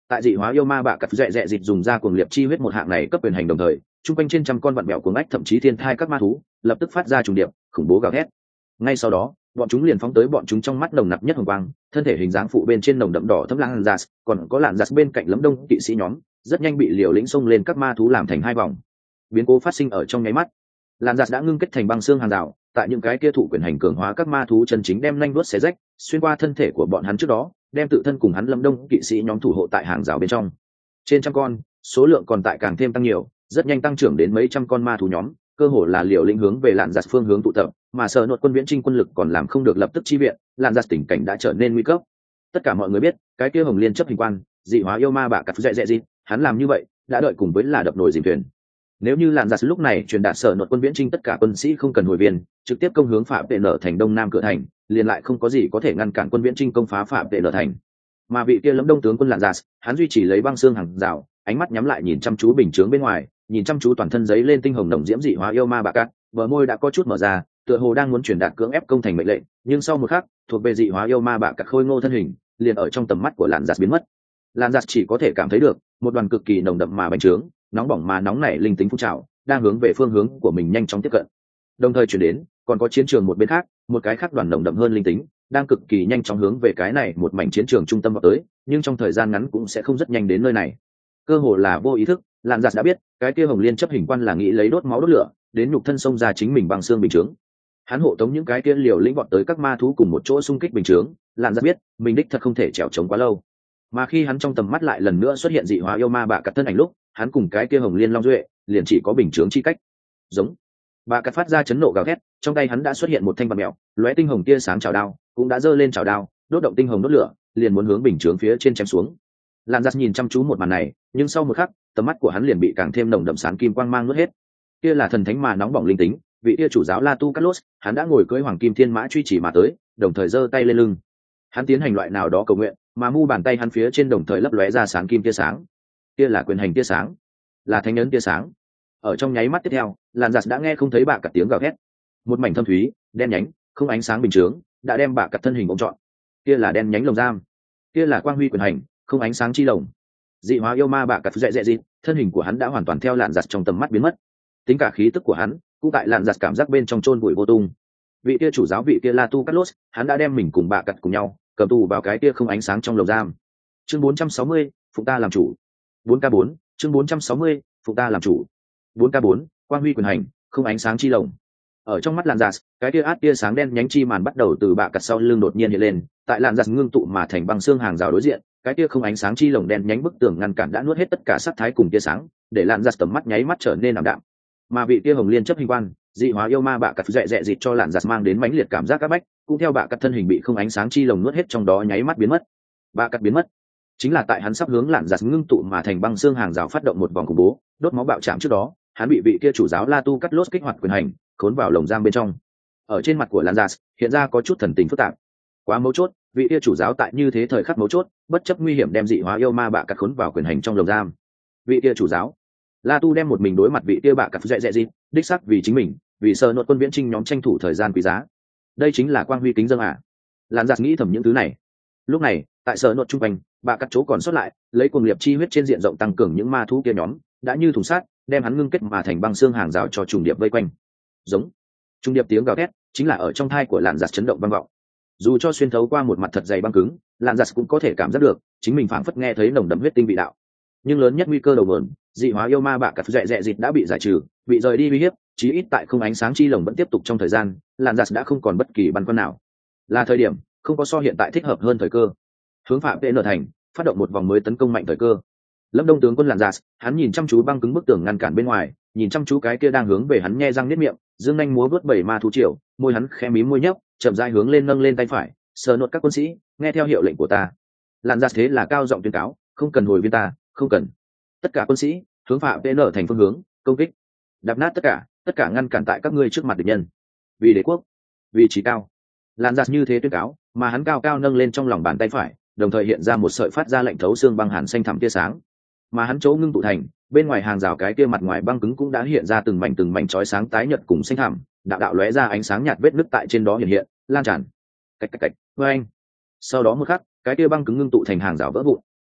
tại dị hóa yêu ma bạ cặp dẹ dẹ dịch dùng ra cuồng liệt chi huyết một hạng này cấp quyền hành đồng thời chung quanh trên trăm con vặn bẹo cuồng ách thậm chí thiên thai các ma thú lập tức phát ra trùng điệp khủng bố gào thét. Ngay sau đó bọn chúng liền phóng tới bọn chúng trong mắt nồng nặc nhất hồng quang, thân thể hình dáng phụ bên trên nồng đậm đỏ thấm làn giạt, còn có làn giạt bên cạnh lấm đông kỵ sĩ nhóm rất nhanh bị liều lĩnh xông lên các ma thú làm thành hai vòng. Biến cố phát sinh ở trong nháy mắt, làn giạt đã ngưng kết thành băng xương hàng rào, tại những cái kia thụ quyền hành cường hóa các ma thú chân chính đem nhanh đuốt xé rách xuyên qua thân thể của bọn hắn trước đó, đem tự thân cùng hắn lâm đông kỵ sĩ nhóm thủ hộ tại hàng rào bên trong. Trên trăm con, số lượng còn tại càng thêm tăng nhiều, rất nhanh tăng trưởng đến mấy trăm con ma thú nhóm, cơ hồ là liều lĩnh hướng về làn giạt phương hướng tụ tập, mà sở nội quân viễn trinh quân lực còn làm không được lập tức chi viện, làn giạt tình cảnh đã trở nên nguy cấp. Tất cả mọi người biết, cái kia hồng liên chấp hình quan, dị hóa yêu ma bạ cặp dẹ dẹ gì, hắn làm như vậy đã đợi cùng với là đập nồi dìm thuyền. Nếu như làn giạt lúc này truyền đạt sở nội quân viễn trinh tất cả quân sĩ không cần hồi viên, trực tiếp công hướng phạm vệ nở thành đông nam cửa thành, liền lại không có gì có thể ngăn cản quân viễn trinh công phá phạm vệ nở thành. Mà vị kia lẫm đông tướng quân làn giạt, hắn duy trì lấy băng xương hàng rào, ánh mắt nhắm lại nhìn chăm chú bình chướng bên ngoài, nhìn chăm chú toàn thân giấy lên tinh hồng nồng diễm dị hóa yêu ma bạ cát, bờ môi đã có chút mở ra, tựa hồ đang muốn truyền đạt cưỡng ép công thành mệnh lệnh, nhưng sau một khắc, thuộc về dị hóa yêu ma bạ cát khôi ngô thân hình, liền ở trong tầm mắt của làn giạt biến mất. Làn giạt chỉ có thể cảm thấy được một đoàn cực kỳ nồng đậm mà bành trướng, nóng bỏng mà nóng nảy linh tính phun trào, đang hướng về phương hướng của mình nhanh chóng tiếp cận. Đồng thời chuyển đến, còn có chiến trường một bên khác, một cái khác đoàn nồng đậm hơn linh tính, đang cực kỳ nhanh chóng hướng về cái này một mảnh chiến trường trung tâm vào tới, nhưng trong thời gian ngắn cũng sẽ không rất nhanh đến nơi này. Cơ hồ là vô ý thức, làn giạt đã biết, cái kia hồng liên chấp hình quan là nghĩ lấy đốt máu đốt lửa, đến nhục thân xông ra chính mình bằng xương bình chướng. Hắn hộ tống những cái kia liều lĩnh vọt tới các ma thú cùng một chỗ xung kích bình chướng, làn giạt biết, mình đích thật không thể trèo chống quá lâu. Mà khi hắn trong tầm mắt lại lần nữa xuất hiện dị hóa yêu ma bạ cắt thân ảnh lúc, hắn cùng cái kia hồng liên long duệ liền chỉ có bình chướng chi cách. Giống bạ cắt phát ra chấn nộ gào thét, trong tay hắn đã xuất hiện một thanh bạt mèo, lóe tinh hồng tia sáng chảo đao, cũng đã giơ lên chảo đao, đốt động tinh hồng đốt lửa, liền muốn hướng bình chướng phía trên chém xuống. Làn giạt nhìn chăm chú một màn này, nhưng sau một khắc, tầm mắt của hắn liền bị càng thêm nồng đậm sáng kim quang mang nuốt hết. Kia là thần thánh mà nóng bỏng linh tính, vị kia chủ giáo La Tu Carlos, hắn đã ngồi cưỡi hoàng kim thiên mã truy chỉ mà tới, đồng thời giơ tay lên lưng. Hắn tiến hành loại nào đó cầu nguyện, mà mu bàn tay hắn phía trên đồng thời lấp lóe ra sáng kim tia sáng. Kia là quyền hành tia sáng, là thánh ấn tia sáng. Ở trong nháy mắt tiếp theo, làn giạt đã nghe không thấy bạ cặt tiếng gào thét. Một mảnh thâm thúy, đen nhánh, không ánh sáng bình chướng, đã đem bạ cặt thân hình ôm trọn. Kia là đen nhánh lồng giam, kia là quang huy quyền hành, không ánh sáng chi lồng. Dị hóa yêu ma bạ cặt dẹ dẹ dị, thân hình của hắn đã hoàn toàn theo làn giạt trong tầm mắt biến mất. Tính cả khí tức của hắn cũng tại làn giạt cảm giác bên trong chôn bụi vô tung. Vị kia chủ giáo vị kia La Tu Carlos, hắn đã đem mình cùng bạ cặt cùng nhau cầm tù vào cái kia không ánh sáng trong lồng giam. Chương 460, phụng ta làm chủ. 4K4, chương 460, phụng ta làm chủ. 4K4, quang huy quyền hành, không ánh sáng chi lồng. Ở trong mắt làn giạt, cái tia át tia sáng đen nhánh chi màn bắt đầu từ bạ cặt sau lưng đột nhiên hiện lên, tại làn giạt ngưng tụ mà thành băng xương hàng rào đối diện, cái tia không ánh sáng chi lồng đen nhánh bức tường ngăn cản đã nuốt hết tất cả sắc thái cùng tia sáng, để làn giạt tầm mắt nháy mắt trở nên ảm đạm. Mà vị tia hồng liên chấp hình quan, dị hóa yêu ma bạ cặt dẹ dẹ dịt cho làn giạt mang đến mãnh liệt cảm giác áp bách, cũng theo bạ cặt thân hình bị không ánh sáng chi lồng nuốt hết trong đó nháy mắt biến mất. Bạ cặt biến mất, chính là tại hắn sắp hướng làn giạt ngưng tụ mà thành băng xương hàng rào phát động một vòng khủng bố, đốt máu bạo chạm trước đó, hắn bị vị kia chủ giáo La Tu Carlos kích hoạt quyền hành, khốn vào lồng giam bên trong. Ở trên mặt của Lanzas hiện ra có chút thần tình phức tạp. Quá mấu chốt, vị kia chủ giáo tại như thế thời khắc mấu chốt, bất chấp nguy hiểm đem dị hóa yêu ma bạ cắt khốn vào quyền hành trong lồng giam. Vị kia chủ giáo, La Tu đem một mình đối mặt vị kia bạ cắt dẹ dẹ gì, đích xác vì chính mình, vì sợ nội quân viễn trinh nhóm tranh thủ thời gian quý giá. Đây chính là quang huy kính dâng à? Lanzas nghĩ thầm những thứ này. Lúc này, tại sợ nội trung quanh, bạ cắt chỗ còn sót lại, lấy cuồng liệt chi huyết trên diện rộng tăng cường những ma thú kia nhóm, đã như thùng sắt, đem hắn ngưng kết mà thành băng xương hàng rào cho trùng điệp vây quanh. Giống trung điệp tiếng gào thét chính là ở trong thai của làn giặt chấn động vang vọng. Dù cho xuyên thấu qua một mặt thật dày băng cứng, làn giặt cũng có thể cảm giác được chính mình phảng phất nghe thấy nồng đậm huyết tinh vị đạo. Nhưng lớn nhất nguy cơ đầu nguồn, dị hóa yêu ma bạ cặt dẹ dẹ dịt đã bị giải trừ, bị rời đi uy hiếp, chí ít tại không ánh sáng chi lồng vẫn tiếp tục trong thời gian, làn giặt đã không còn bất kỳ băn khoăn nào. Là thời điểm, không có so hiện tại thích hợp hơn thời cơ. Hướng phạm PN thành, phát động một vòng mới tấn công mạnh thời cơ. Lâm Đông tướng quân làn giặt, hắn nhìn chăm chú băng cứng bức tường ngăn cản bên ngoài, nhìn chăm chú cái kia đang hướng về hắn nhe răng niết miệng, dương nhanh múa vớt bảy ma thú triều, môi hắn khẽ mím môi nhấp, chậm rãi hướng lên nâng lên tay phải, sờ nốt các quân sĩ, nghe theo hiệu lệnh của ta. Làn giặt thế là cao giọng tuyên cáo, không cần hồi viên ta, không cần. Tất cả quân sĩ, hướng phạm PN thành phương hướng, công kích, đập nát tất cả ngăn cản tại các ngươi trước mặt địch nhân. Vì đế quốc, vị trí cao. Làn giặt như thế tuyên cáo, mà hắn cao cao nâng lên trong lòng bàn tay phải, đồng thời hiện ra một sợi phát ra lạnh thấu xương băng hàn xanh thẳm tia sáng. Mà hắn chỗ ngưng tụ thành, bên ngoài hàng rào cái kia mặt ngoài băng cứng cũng đã hiện ra từng mảnh chói sáng tái nhợt cùng xanh thẳm, đạo đạo lóe ra ánh sáng nhạt vết nứt tại trên đó hiện lan tràn. Cạch cạch cạch, với anh. Sau đó một khắc, cái kia băng cứng ngưng tụ thành hàng rào vỡ vụn.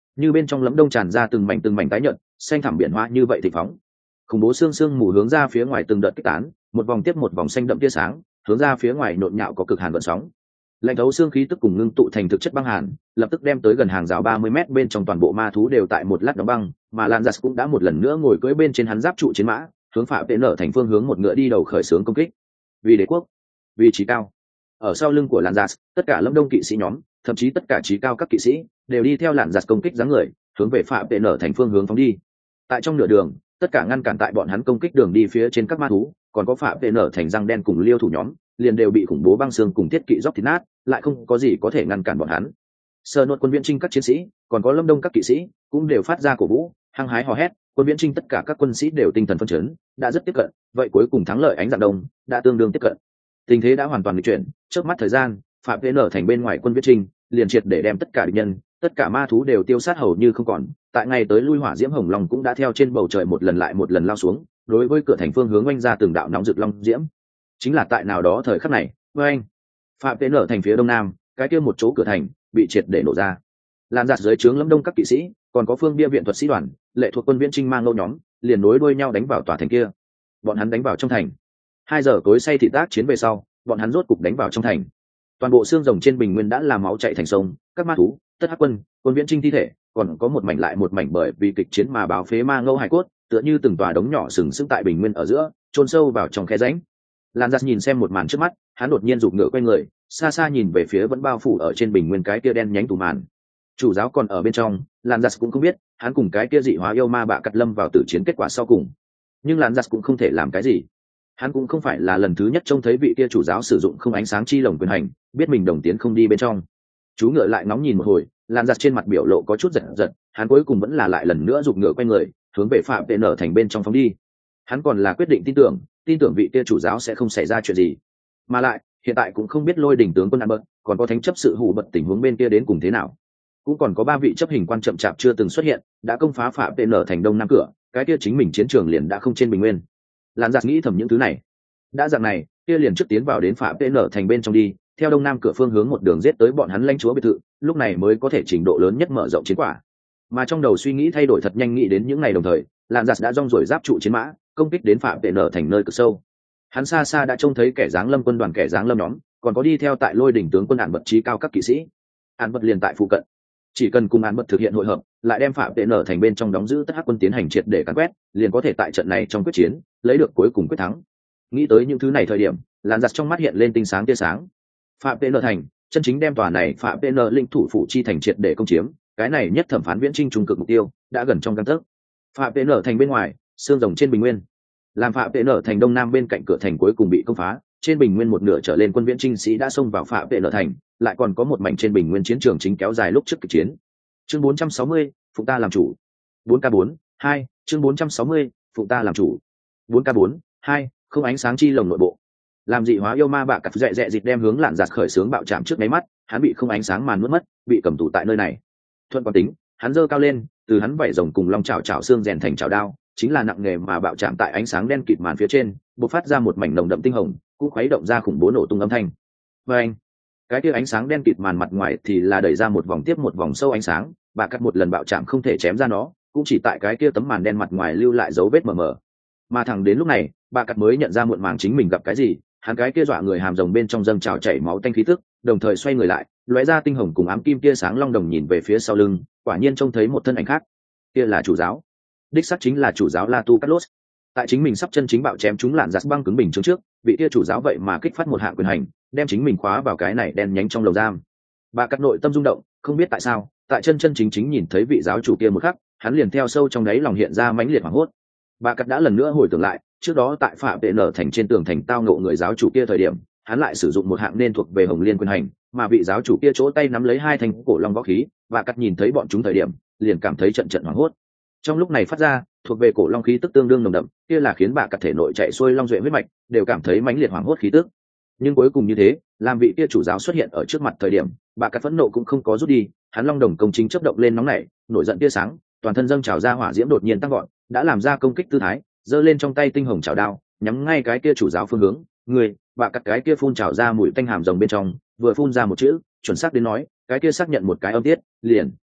như bên trong lấm đông tràn ra từng mảnh tái nhợt xanh thẳm biển hoa như vậy thì phóng khủng bố sương mù hướng ra phía ngoài từng đợt kích tán, một vòng tiếp một vòng xanh đậm tia sáng hướng ra phía ngoài nhộn nhạo có cực hàn gợn sóng. Lạnh thấu xương khí tức cùng ngưng tụ thành thực chất băng hàn, lập tức đem tới gần hàng rào 30 mét bên trong toàn bộ ma thú đều tại một lát đóng băng, mà Lan Giật cũng đã một lần nữa ngồi cưỡi bên trên hắn giáp trụ chiến mã, hướng Phạm Vệ Nở thành phương hướng một ngựa đi đầu khởi xướng công kích. Vì đế quốc, vì trí cao. Ở sau lưng của Lan Giật, tất cả Lâm Đông kỵ sĩ nhóm, thậm chí tất cả trí cao các kỵ sĩ đều đi theo Lan Giật công kích dáng người, hướng về Phạm Vệ Nở thành phương hướng phóng đi. Tại trong nửa đường, tất cả ngăn cản tại bọn hắn công kích đường đi phía trên các ma thú, còn có Phạm Vệ Nở thành răng đen cùng Liêu thủ nhóm, liền đều bị khủng bố băng xương cùng thiết kỵ dốc thịt nát, lại không có gì có thể ngăn cản bọn hắn. Sơ nốt quân viễn trinh các chiến sĩ, còn có Lâm Đông các kỵ sĩ, cũng đều phát ra cổ vũ, hăng hái hò hét. Quân viễn trinh tất cả các quân sĩ đều tinh thần phấn chấn, đã rất tiếp cận, vậy cuối cùng thắng lợi ánh dạng đông đã tương đương tiếp cận. Tình thế đã hoàn toàn nghịch chuyển, trước mắt thời gian, Phạm Vệ Nở thành bên ngoài quân viễn trinh liền triệt để đem tất cả địch nhân, tất cả ma thú đều tiêu sát hầu như không còn. Tại ngày tới lui hỏa diễm hồng long cũng đã theo trên bầu trời một lần lại một lần lao xuống, đối với cửa thành phương hướng oanh ra từng đạo nóng rực long diễm. Chính là tại nào đó thời khắc này, với anh Phạm Vệ Nở thành phía đông nam, cái kia một chỗ cửa thành bị triệt để nổ ra. Lan Giật dưới trướng Lâm Đông các kỵ sĩ, còn có phương bia viện thuật sĩ đoàn, lệ thuộc quân viễn trinh mang ngâu nhóm, liền nối đuôi nhau đánh vào tòa thành kia. Bọn hắn đánh vào trong thành. 2 giờ tối say thị tác chiến về sau, bọn hắn rốt cục đánh vào trong thành. Toàn bộ xương rồng trên bình nguyên đã làm máu chảy thành sông, các ma thú, tất hắc quân viễn trinh thi thể, còn có một mảnh lại một mảnh bởi vì kịch chiến mà báo phế ma ngâu hải cốt, tựa như từng tòa đống nhỏ sừng sững tại bình nguyên ở giữa, chôn sâu vào trong khe rãnh. Lan Giật nhìn xem một màn trước mắt, hắn đột nhiên giục ngựa quay người, xa xa nhìn về phía vẫn bao phủ ở trên bình nguyên cái kia đen nhánh tù màn. Chủ giáo còn ở bên trong, Lan Giật cũng không biết, hắn cùng cái kia dị hóa yêu ma bạ cắt lâm vào tử chiến kết quả sau cùng. Nhưng Lan Giật cũng không thể làm cái gì. Hắn cũng không phải là lần thứ nhất trông thấy vị kia chủ giáo sử dụng không ánh sáng chi lồng quyền hành, biết mình đồng tiến không đi bên trong. Chú ngựa lại ngóng nhìn một hồi, Lan Giật trên mặt biểu lộ có chút giật, hắn cuối cùng vẫn là lại lần nữa giục ngựa quay người, hướng về Phạm Vệ Nở thành bên trong phóng đi. Hắn còn là quyết định tin tưởng vị kia chủ giáo sẽ không xảy ra chuyện gì, mà lại hiện tại cũng không biết Lôi Đỉnh tướng quân Albert còn có thánh chấp sự hủ bật tình huống bên kia đến cùng thế nào, cũng còn có 3 vị chấp hình quan chậm chạp chưa từng xuất hiện, đã công phá Phạm Vệ Nở thành đông nam cửa, cái kia chính mình chiến trường liền đã không trên bình nguyên. Lan Giật nghĩ thầm những thứ này, đã dạng này, kia liền trước tiến vào đến Phạm Vệ Nở thành bên trong đi, theo đông nam cửa phương hướng một đường giết tới bọn hắn lãnh chúa biệt thự, lúc này mới có thể trình độ lớn nhất mở rộng chiến quả. Mà trong đầu suy nghĩ thay đổi thật nhanh, nghĩ đến những ngày đồng thời, Lan Giật đã rong ruổi giáp trụ chiến mã, công kích đến Phạm Vệ Nở thành nơi cực sâu. Hắn xa xa đã trông thấy kẻ giáng lâm quân đoàn, kẻ giáng lâm nhóm, còn có đi theo tại Lôi Đỉnh tướng quân Án Bật trí cao các kỵ sĩ. Án Bật liền tại phụ cận, chỉ cần cùng Án Bật thực hiện hội hợp, lại đem Phạm Vệ Nở thành bên trong đóng giữ tất hắc quân tiến hành triệt để càn quét, liền có thể tại trận này trong quyết chiến lấy được cuối cùng quyết thắng. Nghĩ tới những thứ này thời điểm, Lan Giật trong mắt hiện lên tinh sáng tia sáng. Phạm Vệ Nở thành chân chính đem tòa này Phạm Vệ Nở linh thủ phủ chi thành triệt để công chiếm, cái này nhất thẩm phán viễn trinh trung cực mục tiêu đã gần trong gang tấc. Phạm Vệ Nở thành bên ngoài, xương rồng trên bình nguyên, làm Phạm Vệ Nở thành đông nam bên cạnh cửa thành cuối cùng bị công phá, trên bình nguyên một nửa trở lên quân viễn trinh sĩ đã xông vào Phạm Vệ Nở thành, lại còn có một mảnh trên bình nguyên chiến trường chính kéo dài lúc trước kịch chiến. Chương 460, phụng ta làm chủ. 4K4 2, chương 460, phụng ta làm chủ. 4K4 2, không ánh sáng chi lồng nội bộ. Làm dị hóa yêu ma bạ cặp dẹ dẹ dịch đem hướng Lạn Giật khởi sướng bạo chạm trước máy mắt, hắn bị không ánh sáng màn nuốt mất, bị cầm tù tại nơi này. Thuận quán tính, hắn giơ cao lên, từ hắn vảy rồng cùng long chảo xương rèn thành chảo đao, chính là nặng nghề mà bạo chạm tại ánh sáng đen kịt màn phía trên, bộc phát ra một mảnh nồng đậm tinh hồng, cũng khuấy động ra khủng bố nổ tung âm thanh. Và anh, cái kia ánh sáng đen kịt màn mặt ngoài thì là đẩy ra một vòng tiếp một vòng sâu ánh sáng, và cắt một lần bạo chạm không thể chém ra nó, cũng chỉ tại cái kia tấm màn đen mặt ngoài lưu lại dấu vết mờ mờ. Mà thẳng đến lúc này, bà cắt mới nhận ra muộn màng chính mình gặp cái gì, hắn cái kia dọa người hàm rồng bên trong dâng trào chảy máu tanh khí tức, đồng thời xoay người lại, lóe ra tinh hồng cùng ám kim tia sáng long đồng nhìn về phía sau lưng, quả nhiên trông thấy một thân ảnh khác. Kia là chủ giáo, đích xác chính là chủ giáo La Tu Carlos. Tại chính mình sắp chân chính bạo chém chúng Lạn Giật băng cứng bình trước, vị kia chủ giáo vậy mà kích phát một hạng quyền hành, đem chính mình khóa vào cái này đen nhánh trong lồng giam. Bà cắt nội tâm rung động, không biết tại sao, tại chân chính nhìn thấy vị giáo chủ kia một khắc, hắn liền theo sâu trong đáy lòng hiện ra mãnh liệt hoảng hốt. Bà cắt đã lần nữa hồi tưởng lại, trước đó tại Phạm Vệ Nở thành trên tường thành tao ngộ người giáo chủ kia thời điểm, hắn lại sử dụng một hạng nên thuộc về Hồng Liên quyền hành, mà vị giáo chủ kia chỗ tay nắm lấy 2 thanh cổ long võ khí, và cắt nhìn thấy bọn chúng thời điểm, liền cảm thấy trận hoảng hốt. Trong lúc này phát ra thuộc về cổ long khí tức tương đương nồng đậm, kia là khiến bà cắt thể nội chạy xuôi long duệ huyết mạch, đều cảm thấy mãnh liệt hoảng hốt khí tức. Nhưng cuối cùng như thế, làm vị kia chủ giáo xuất hiện ở trước mặt thời điểm, bà cắt phẫn nộ cũng không có rút đi, hắn long đồng công chính chớp động lên nóng nảy, nổi giận tia sáng, toàn thân dâng trào ra hỏa diễm đột nhiên tăng vọt, đã làm ra công kích tư thái, giơ lên trong tay tinh hồng chảo đao, nhắm ngay cái kia chủ giáo phương hướng. Người, bà cắt cái kia phun trào ra mùi tanh hàm rồng bên trong, vừa phun ra một chữ, chuẩn xác đến nói, cái kia xác nhận một cái âm tiết, liền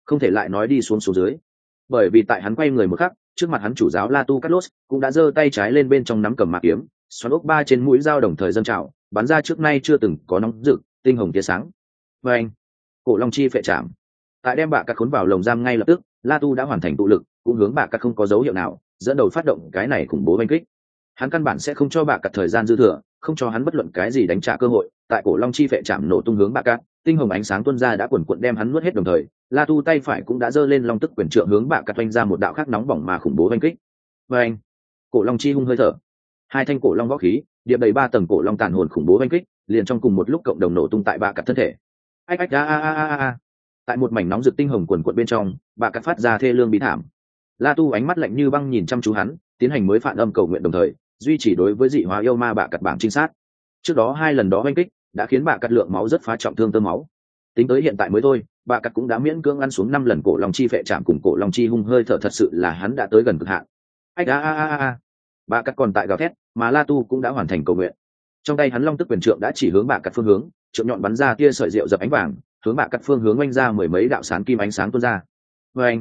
không thể lại nói đi xuống số dưới, bởi vì tại hắn quay người một khắc, trước mặt hắn chủ giáo La Tu Carlos cũng đã giơ tay trái lên bên trong nắm cầm mạc kiếm, xoắn ốc ba trên mũi dao đồng thời dâng trào, bắn ra trước nay chưa từng có nóng rực tinh hồng tia sáng. Và anh, cổ long chi phệ chạm, tại đem bạ cắt khốn vào lồng giam ngay lập tức, La Tu đã hoàn thành tụ lực, cũng hướng bạ cắt không có dấu hiệu nào dẫn đầu phát động cái này khủng bố oanh kích. Hắn căn bản sẽ không cho bạ cắt thời gian dư thừa, không cho hắn bất luận cái gì đánh trả cơ hội. Tại cổ long chi phệ chạm nổ tung hướng bạ cắt, tinh hồng ánh sáng tuôn ra đã quần quận đem hắn nuốt hết, đồng thời La Tu tay phải cũng đã giơ lên long tức quyền trượng hướng bạ cắt oanh ra một đạo khác nóng bỏng mà khủng bố oanh kích. Và anh, cổ long chi hung hơi thở, hai thanh cổ long võ khí điệp đầy 3 tầng cổ long tàn hồn khủng bố oanh kích liền trong cùng một lúc cộng đồng nổ tung tại bạ cắt thân thể. Ách ách a a a a a. Tại một mảnh nóng rực tinh hồng quần quận bên trong, bạ cắt phát ra thê lương bí thảm. La Tu ánh mắt lạnh như băng nhìn chăm chú hắn, tiến hành mới phản âm cầu nguyện, đồng thời duy trì đối với dị hóa yêu ma bạ cắt bảng trinh sát. Trước đó 2 lần đó oanh kích đã khiến bạ cắt lượng máu rất phá trọng thương tơ máu. Tính tới hiện tại mới thôi, bạ cắt cũng đã miễn cưỡng ăn xuống 5 lần cổ long chi phệ chạm cùng cổ long chi hung hơi thở, thật sự là hắn đã tới gần cực hạn. Ách a a a a. Bạ cắt còn tại gào thét, mà La Tu cũng đã hoàn thành cầu nguyện. Trong tay hắn long tức quyền trượng đã chỉ hướng bạ cắt phương hướng, trượng nhọn bắn ra tia sợi rượu dập ánh vàng, hướng bạ cắt phương hướng oanh ra mười mấy đạo sáng kim ánh sáng tuôn ra. Vê anh,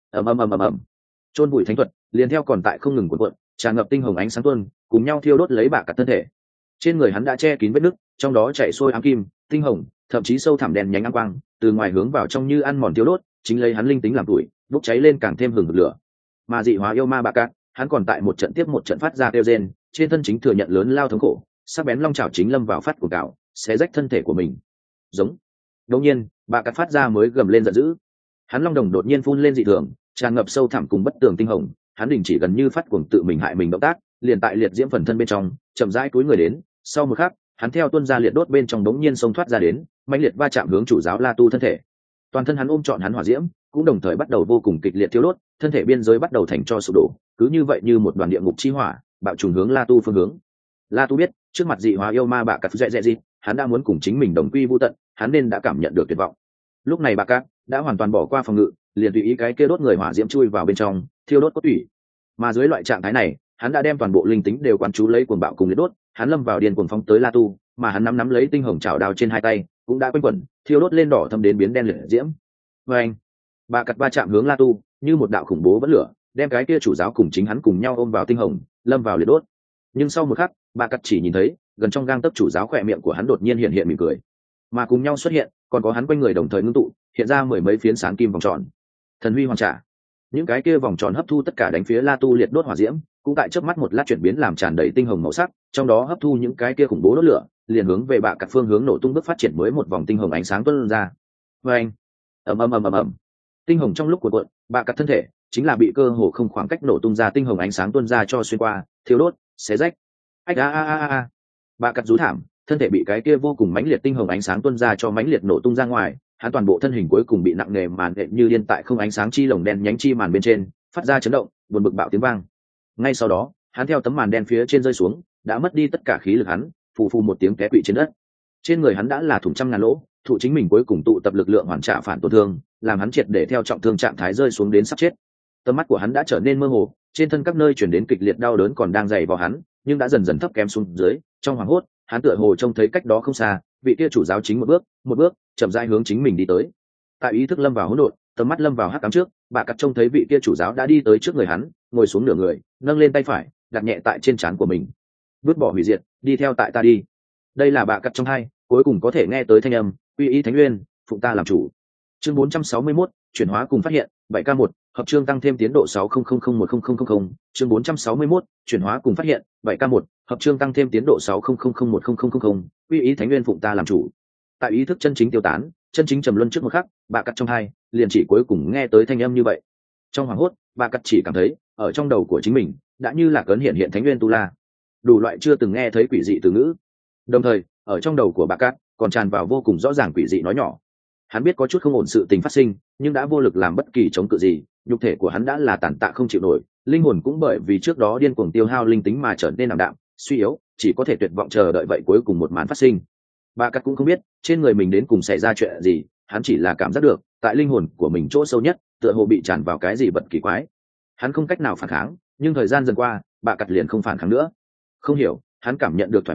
ầm, chôn bụi thánh thuật liền theo còn tại không ngừng cuộn cuộn, tràn ngập tinh hồng ánh sáng tuôn, cùng nhau thiêu đốt lấy bạ cắt thân thể. Trên người hắn đã che kín vết nứt, trong đó chảy xuôi ám kim, tinh hồng, thậm chí sâu thẳm đèn nhánh ám quang, từ ngoài hướng vào trong như ăn mòn thiêu đốt, chính lấy hắn linh tính làm tuổi, bốc cháy lên càng thêm hừng hực lửa. Mà dị hóa yêu ma bạ cắt, hắn còn tại một trận tiếp một trận phát ra kêu rên, trên thân chính thừa nhận lớn lao thống khổ, sắc bén long chảo chính lâm vào phát của cạo, xé rách thân thể của mình. Giống. Đột nhiên, bạ cắt phát ra mới gầm lên giận dữ. Hắn long đồng đột nhiên phun lên dị thường, tràn ngập sâu thẳm cùng bất tường tinh hồng, hắn đình chỉ gần như phát cuồng tự mình hại mình động tác, liền tại liệt diễm phần thân bên trong, chậm rãi cúi người đến, sau một khắc, hắn theo tuôn ra liệt đốt bên trong đống nhiên xông thoát ra đến, mãnh liệt va chạm hướng chủ giáo La Tu thân thể. Toàn thân hắn ôm trọn hắn hỏa diễm, cũng đồng thời bắt đầu vô cùng kịch liệt thiêu đốt, thân thể biên giới bắt đầu thành tro sụp đổ, cứ như vậy như một đoàn địa ngục chi hỏa, bạo trùng hướng La Tu phương hướng. La Tu biết, trước mặt dị hóa yêu ma bạ cắt dẹ gì, hắn đã muốn cùng chính mình đồng quy vu tận, hắn nên đã cảm nhận được tuyệt vọng. Lúc này bạ cắt đã hoàn toàn bỏ qua phòng ngự, liền tùy ý cái kia đốt người hỏa diễm chui vào bên trong, thiêu đốt cốt tủy. Mà dưới loại trạng thái này, hắn đã đem toàn bộ linh tính đều quán chú lấy cuồng bạo cùng liệt đốt, hắn lâm vào điên cuồng phóng tới La Tu, mà hắn nắm lấy tinh hồng chảo đao trên hai tay, cũng đã quanh quẩn, thiêu đốt lên đỏ thâm đến biến đen liệt diễm. Và anh, bạ cắt va chạm hướng La Tu, như một đạo khủng bố vẫn lửa, đem cái kia chủ giáo cùng chính hắn cùng nhau ôm vào tinh hồng, lâm vào liệt đốt. Nhưng sau một khắc, bạ cắt chỉ nhìn thấy, gần trong gang tấc chủ giáo khỏe miệng của hắn đột nhiên hiện mỉm cười, mà cùng nhau xuất hiện, còn có hắn quanh người đồng thời ngưng tụ, hiện ra mười mấy phiến sáng kim vòng tròn. Thần huy hoàn trả. Những cái kia vòng tròn hấp thu tất cả đánh phía La Tu liệt đốt hỏa diễm, cũng tại chớp mắt một lát chuyển biến làm tràn đầy tinh hồng màu sắc, trong đó hấp thu những cái kia khủng bố đốt lửa, liền hướng về bạ cắt phương hướng nổ tung bước phát triển mới một vòng tinh hồng ánh sáng tuôn ra. Và anh, ầm. Tinh hồng trong lúc cuộn cuộn, bạ cắt thân thể chính là bị cơ hồ không khoảng cách nổ tung ra tinh hồng ánh sáng tuôn ra cho xuyên qua, thiêu đốt, xé rách. Ách a a a a. Bạ cắt rú thảm, thân thể bị cái kia vô cùng mãnh liệt tinh hồng ánh sáng tuôn ra cho mãnh liệt nổ tung ra ngoài, hắn toàn bộ thân hình cuối cùng bị nặng nề màn đệm như điên tại không ánh sáng chi lồng đen nhánh chi màn bên trên, phát ra chấn động, buồn bực bạo tiếng vang. Ngay sau đó, hắn theo tấm màn đen phía trên rơi xuống, đã mất đi tất cả khí lực, hắn phù phù một tiếng té quỵ trên đất. Trên người hắn đã là thủng trăm ngàn lỗ, thụ chính mình cuối cùng tụ tập lực lượng hoàn trả phản tổn thương, làm hắn triệt để theo trọng thương trạng thái rơi xuống đến sắp chết. Tầm mắt của hắn đã trở nên mơ hồ, trên thân các nơi truyền đến kịch liệt đau đớn còn đang dày vào hắn, nhưng đã dần dần thấp kém xuống dưới. Trong hoảng hốt, hắn tựa hồ trông thấy cách đó không xa, vị kia chủ giáo chính một bước chậm rãi hướng chính mình đi tới. Tại ý thức lâm vào hỗn độn, tầm mắt lâm vào hắc ám trước, bạ cắt trông thấy vị kia chủ giáo đã đi tới trước người hắn, ngồi xuống nửa người, nâng lên tay phải đặt nhẹ tại trên trán của mình. Vứt bỏ hủy diệt, đi theo tại ta đi. Đây là bạ cắt trong hai cuối cùng có thể nghe tới thanh âm, quy y thánh nguyên, phụng ta làm chủ. Chương 461, chuyển hóa cùng phát hiện, 7K1, hợp chương tăng thêm tiến độ 60010000. Chương 461, chuyển hóa cùng phát hiện, 7K1, hợp chương tăng thêm tiến độ 60010000. Quy y thánh nguyên, phụng ta làm chủ. Tại ý thức chân chính tiêu tán, chân chính trầm luân trước một khắc, bạ cắt trong hai liền chỉ cuối cùng nghe tới thanh âm như vậy. Trong hoàng hốt, bạ cắt chỉ cảm thấy ở trong đầu của chính mình đã như là cấn hiện thánh nguyên tu la, đủ loại chưa từng nghe thấy quỷ dị từ ngữ. Đồng thời, ở trong đầu của bạ cắt còn tràn vào vô cùng rõ ràng quỷ dị nói nhỏ. Hắn biết có chút không ổn sự tình phát sinh, nhưng đã vô lực làm bất kỳ chống cự gì, nhục thể của hắn đã là tàn tạ không chịu nổi, linh hồn cũng bởi vì trước đó điên cuồng tiêu hao linh tính mà trở nên ảm đạm, suy yếu, chỉ có thể tuyệt vọng chờ đợi vậy cuối cùng một màn phát sinh. Bạ cắt cũng không biết trên người mình đến cùng xảy ra chuyện gì, hắn chỉ là cảm giác được tại linh hồn của mình chỗ sâu nhất tựa hồ bị tràn vào cái gì vật kỳ quái. Hắn không cách nào phản kháng, nhưng thời gian dần qua, bạ cắt liền không phản kháng nữa. Không hiểu, hắn cảm nhận được thoải mái,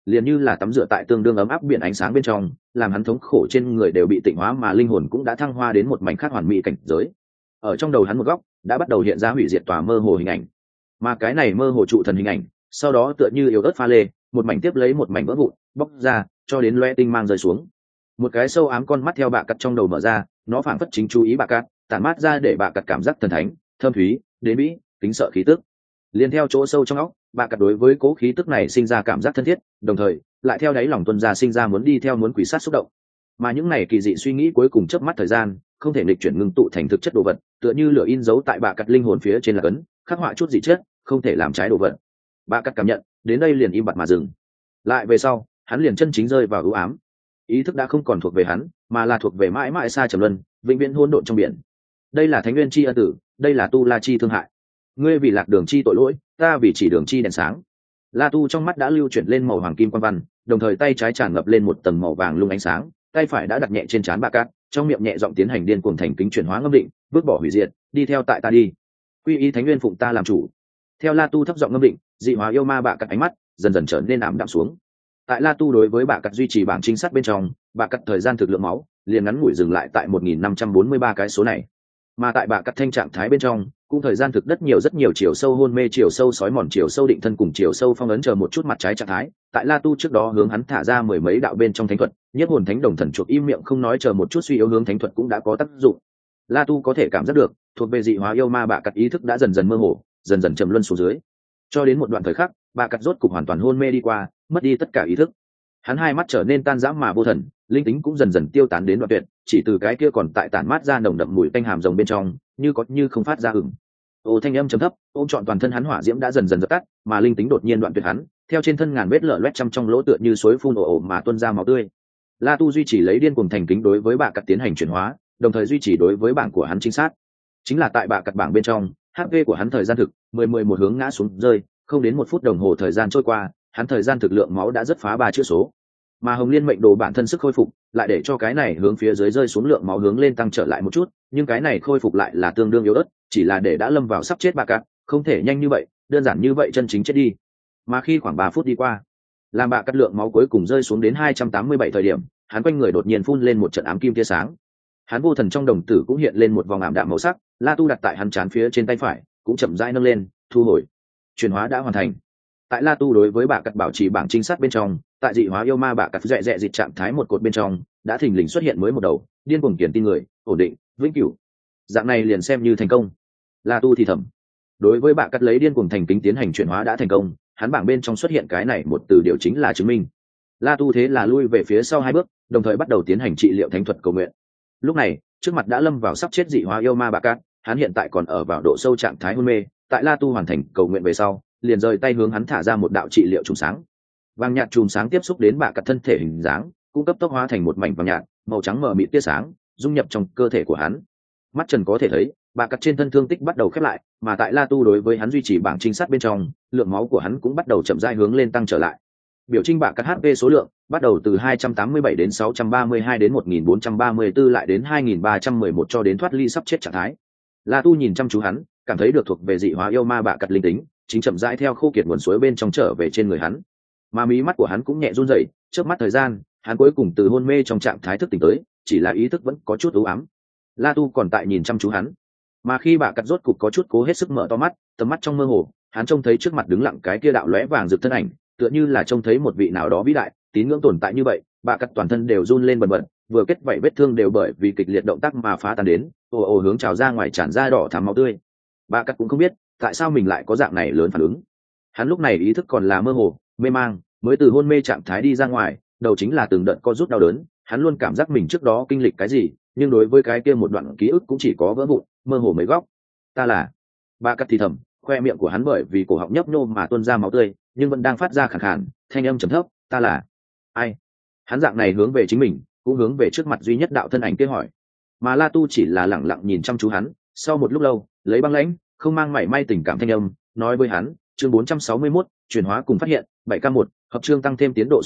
liền như là tắm rửa tại tương đương ấm áp biển ánh sáng bên trong, làm hắn thống khổ trên người đều bị tịnh hóa, mà linh hồn cũng đã thăng hoa đến một mảnh khác hoàn mỹ cảnh giới. Ở trong đầu hắn một góc đã bắt đầu hiện ra hủy diệt tòa mơ hồ hình ảnh, mà cái này mơ hồ trụ thần hình ảnh sau đó tựa như yếu ớt pha lê, một mảnh tiếp lấy một mảnh vỡ vụn bóc ra, cho đến loe tinh mang rơi xuống. Một cái sâu ám con mắt theo bạ cắt trong đầu mở ra, nó phảng phất chính chú ý bạ cắt, tản mát ra để bạ cắt cảm giác thần thánh, thâm thúy, đến mỹ, kính sợ khí tức. Liên theo chỗ sâu trong óc, bạ cắt đối với cố khí tức này sinh ra cảm giác thân thiết, đồng thời lại theo đáy lòng tuân ra sinh ra muốn đi theo muốn quỷ sát xúc động. Mà những này kỳ dị suy nghĩ cuối cùng chớp mắt thời gian, không thể nghịch chuyển ngưng tụ thành thực chất đồ vật, tựa như lửa in dấu tại bạ cắt linh hồn phía trên là cấn, khắc họa chút dị chất, không thể làm trái đồ vật. Bạ cắt cảm nhận, đến đây liền im bặt mà dừng. Lại về sau, hắn liền chân chính rơi vào ưu ám. Ý thức đã không còn thuộc về hắn, mà là thuộc về mãi mãi xa trầm luân, vĩnh viễn hỗn độn trong biển. Đây là thánh nguyên chi ân tử, đây là tu la chi thương hại. Ngươi vì lạc đường chi tội lỗi, ta vì chỉ đường chi đèn sáng. La Tu trong mắt đã lưu chuyển lên màu hoàng kim quan văn, đồng thời tay trái tràn ngập lên một tầng màu vàng lung ánh sáng, tay phải đã đặt nhẹ trên trán bạ cát, trong miệng nhẹ giọng tiến hành điên cuồng thành kính chuyển hóa ngâm định, bước bỏ hủy diệt, đi theo tại ta đi. Quy y thánh nguyên phụng ta làm chủ. Theo La Tu thấp giọng ngâm định, dị hóa yêu ma bạ cát ánh mắt dần dần trở nên ảm đạm xuống. Tại La Tu đối với bạ cát duy trì bảng chính sát bên trong, bạ cát thời gian thực lượng máu liền ngắn ngủi dừng lại tại 1543 cái số này. Mà tại bạ cát thanh trạng thái bên trong, cũng thời gian thực rất nhiều chiều sâu hôn mê, chiều sâu sói mòn, chiều sâu định thân cùng chiều sâu phong ấn chờ một chút mặt trái trạng thái. Tại La Tu trước đó hướng hắn thả ra mười mấy đạo bên trong thánh thuật, nhất hồn thánh đồng thần chuột im miệng không nói chờ một chút suy yếu hướng thánh thuật cũng đã có tác dụng. La Tu có thể cảm giác được, thuộc về dị hóa yêu ma bạ cát ý thức đã dần dần mơ hồ, dần dần trầm luân xuống dưới. Cho đến một đoạn thời khắc, bạ cát rốt cục hoàn toàn hôn mê đi qua, mất đi tất cả ý thức. Hắn hai mắt trở nên tan rã mà vô thần, linh tính cũng dần dần tiêu tán đến đoạn tuyệt, chỉ từ cái kia còn tại tản mát ra nồng đậm mùi tanh hàm rồng bên trong, như có như không phát ra hửng. Ô thanh âm trầm thấp, ôm trọn toàn thân hắn hỏa diễm đã dần dần dập tắt, mà linh tính đột nhiên đoạn tuyệt hắn, theo trên thân ngàn vết lở loét trong lỗ tựa như suối phun ồ ồ mà tuôn ra máu tươi. La Tu duy trì lấy điên cuồng thành kính đối với bạ cát tiến hành chuyển hóa, đồng thời duy trì đối với bảng của hắn chính xác. Chính là tại bạ cát bảng bên trong, HP của hắn thời gian thực 10-11 hướng ngã xuống rơi, không đến 1 phút đồng hồ thời gian trôi qua, hắn thời gian thực lượng máu đã rất phá 3 chữ số. Mà Hồng Liên mệnh đồ bản thân sức khôi phục, lại để cho cái này hướng phía dưới rơi xuống lượng máu hướng lên tăng trở lại một chút, nhưng cái này khôi phục lại là tương đương yếu ớt, chỉ là để đã lâm vào sắp chết bạ cát, không thể nhanh như vậy, đơn giản như vậy chân chính chết đi. Mà khi khoảng 3 phút đi qua, làm bạ cát lượng máu cuối cùng rơi xuống đến 287 thời điểm, hắn quanh người đột nhiên phun lên một trận ám kim tia sáng. Hắn vô thần trong đồng tử cũng hiện lên một vòng ảm đạm màu sắc, La Tu đặt tại hắn trán phía trên tay phải, cũng chậm rãi nâng lên, thu hồi. Chuyển hóa đã hoàn thành. Tại La Tu đối với bạ cát bảo trì bảng chính sát bên trong, tại dị hóa yêu ma bạ cát dẹ dẹ dịch trạng thái một cột bên trong, đã thình lình xuất hiện mới một đầu, điên cuồng kiển tin người, ổn định, vĩnh cửu. Dạng này liền xem như thành công. La Tu thì thầm. Đối với bạ cát lấy điên cuồng thành kính tiến hành chuyển hóa đã thành công, hắn bảng bên trong xuất hiện cái này một từ điều chính là chứng minh. La Tu thế là lui về phía sau 2 bước, đồng thời bắt đầu tiến hành trị liệu thánh thuật cầu nguyện. Lúc này, trước mặt đã lâm vào sắp chết dị hóa yêu ma bạ cát, hắn hiện tại còn ở vào độ sâu trạng thái hôn mê. Tại La Tu hoàn thành cầu nguyện về sau, liền rời tay hướng hắn thả ra một đạo trị liệu chùm sáng. Vàng nhạt chùm sáng tiếp xúc đến bạ cát thân thể hình dáng, cũng cấp tốc hóa thành một mảnh vàng nhạt, màu trắng mờ mịt tia sáng, dung nhập trong cơ thể của hắn. Mắt trần có thể thấy, bạ cát trên thân thương tích bắt đầu khép lại, mà tại La Tu đối với hắn duy trì bảng trinh sát bên trong, lượng máu của hắn cũng bắt đầu chậm rãi hướng lên tăng trở lại. Biểu trinh bạ cát HP số lượng bắt đầu từ 287 đến 632 đến 1434 lại đến 2311 cho đến thoát ly sắp chết trạng thái. La Tu nhìn chăm chú hắn, cảm thấy được thuộc về dị hóa yêu ma bạ cát linh tính, chính chậm rãi theo khô kiệt nguồn suối bên trong trở về trên người hắn. Mà mí mắt của hắn cũng nhẹ run rẩy, trước mắt thời gian, hắn cuối cùng từ hôn mê trong trạng thái thức tỉnh tới, chỉ là ý thức vẫn có chút u ám. La Tu còn tại nhìn chăm chú hắn, mà khi bạ cát rốt cục có chút cố hết sức mở to mắt, tầm mắt trong mơ hồ, hắn trông thấy trước mặt đứng lặng cái kia đạo lóe vàng rực thân ảnh, tựa như là trông thấy một vị nào đó vĩ đại, tín ngưỡng tồn tại như vậy. Bạ cát toàn thân đều run lên bần bật, vừa kết vảy vết thương đều bởi vì kịch liệt động tác mà phá tan đến, ồ ồ hướng trào ra ngoài tràn ra đỏ thắm máu tươi. Bạ cát cũng không biết tại sao mình lại có dạng này lớn phản ứng. Hắn lúc này ý thức còn là mơ hồ, mê mang, mới từ hôn mê trạng thái đi ra ngoài, đầu chính là từng đợt co rút đau đớn. Hắn luôn cảm giác mình trước đó kinh lịch cái gì, nhưng đối với cái kia một đoạn ký ức cũng chỉ có vỡ vụn, mơ hồ mấy góc. Ta là bạ cát thì thầm, khoe miệng của hắn bởi vì cổ họng nhấp nhô mà tuôn ra máu tươi, nhưng vẫn đang phát ra khàn khàn, thanh âm trầm thấp. Ta là ai? Hắn dạng này hướng về chính mình, cũng hướng về trước mặt duy nhất đạo thân ảnh kia hỏi. Mà La Tu chỉ là lẳng lặng nhìn chăm chú hắn, sau một lúc lâu, lấy băng lãnh, không mang mảy may tình cảm thanh âm, nói với hắn, chương 461, chuyển hóa cùng phát hiện, 7K1, hợp chương tăng thêm tiến độ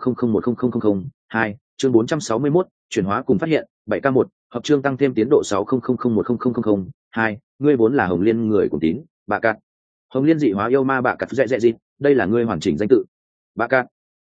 6000100002, chương 461, chuyển hóa cùng phát hiện, 7K1, hợp chương tăng thêm tiến độ 6000100002, ngươi vốn là Hồng Liên người cùng tín, bạ cát. Hồng Liên dị hóa yêu ma bạ cát dẹ dẹ gì, đây là ngươi hoàn chỉnh danh tự. Bạ cát.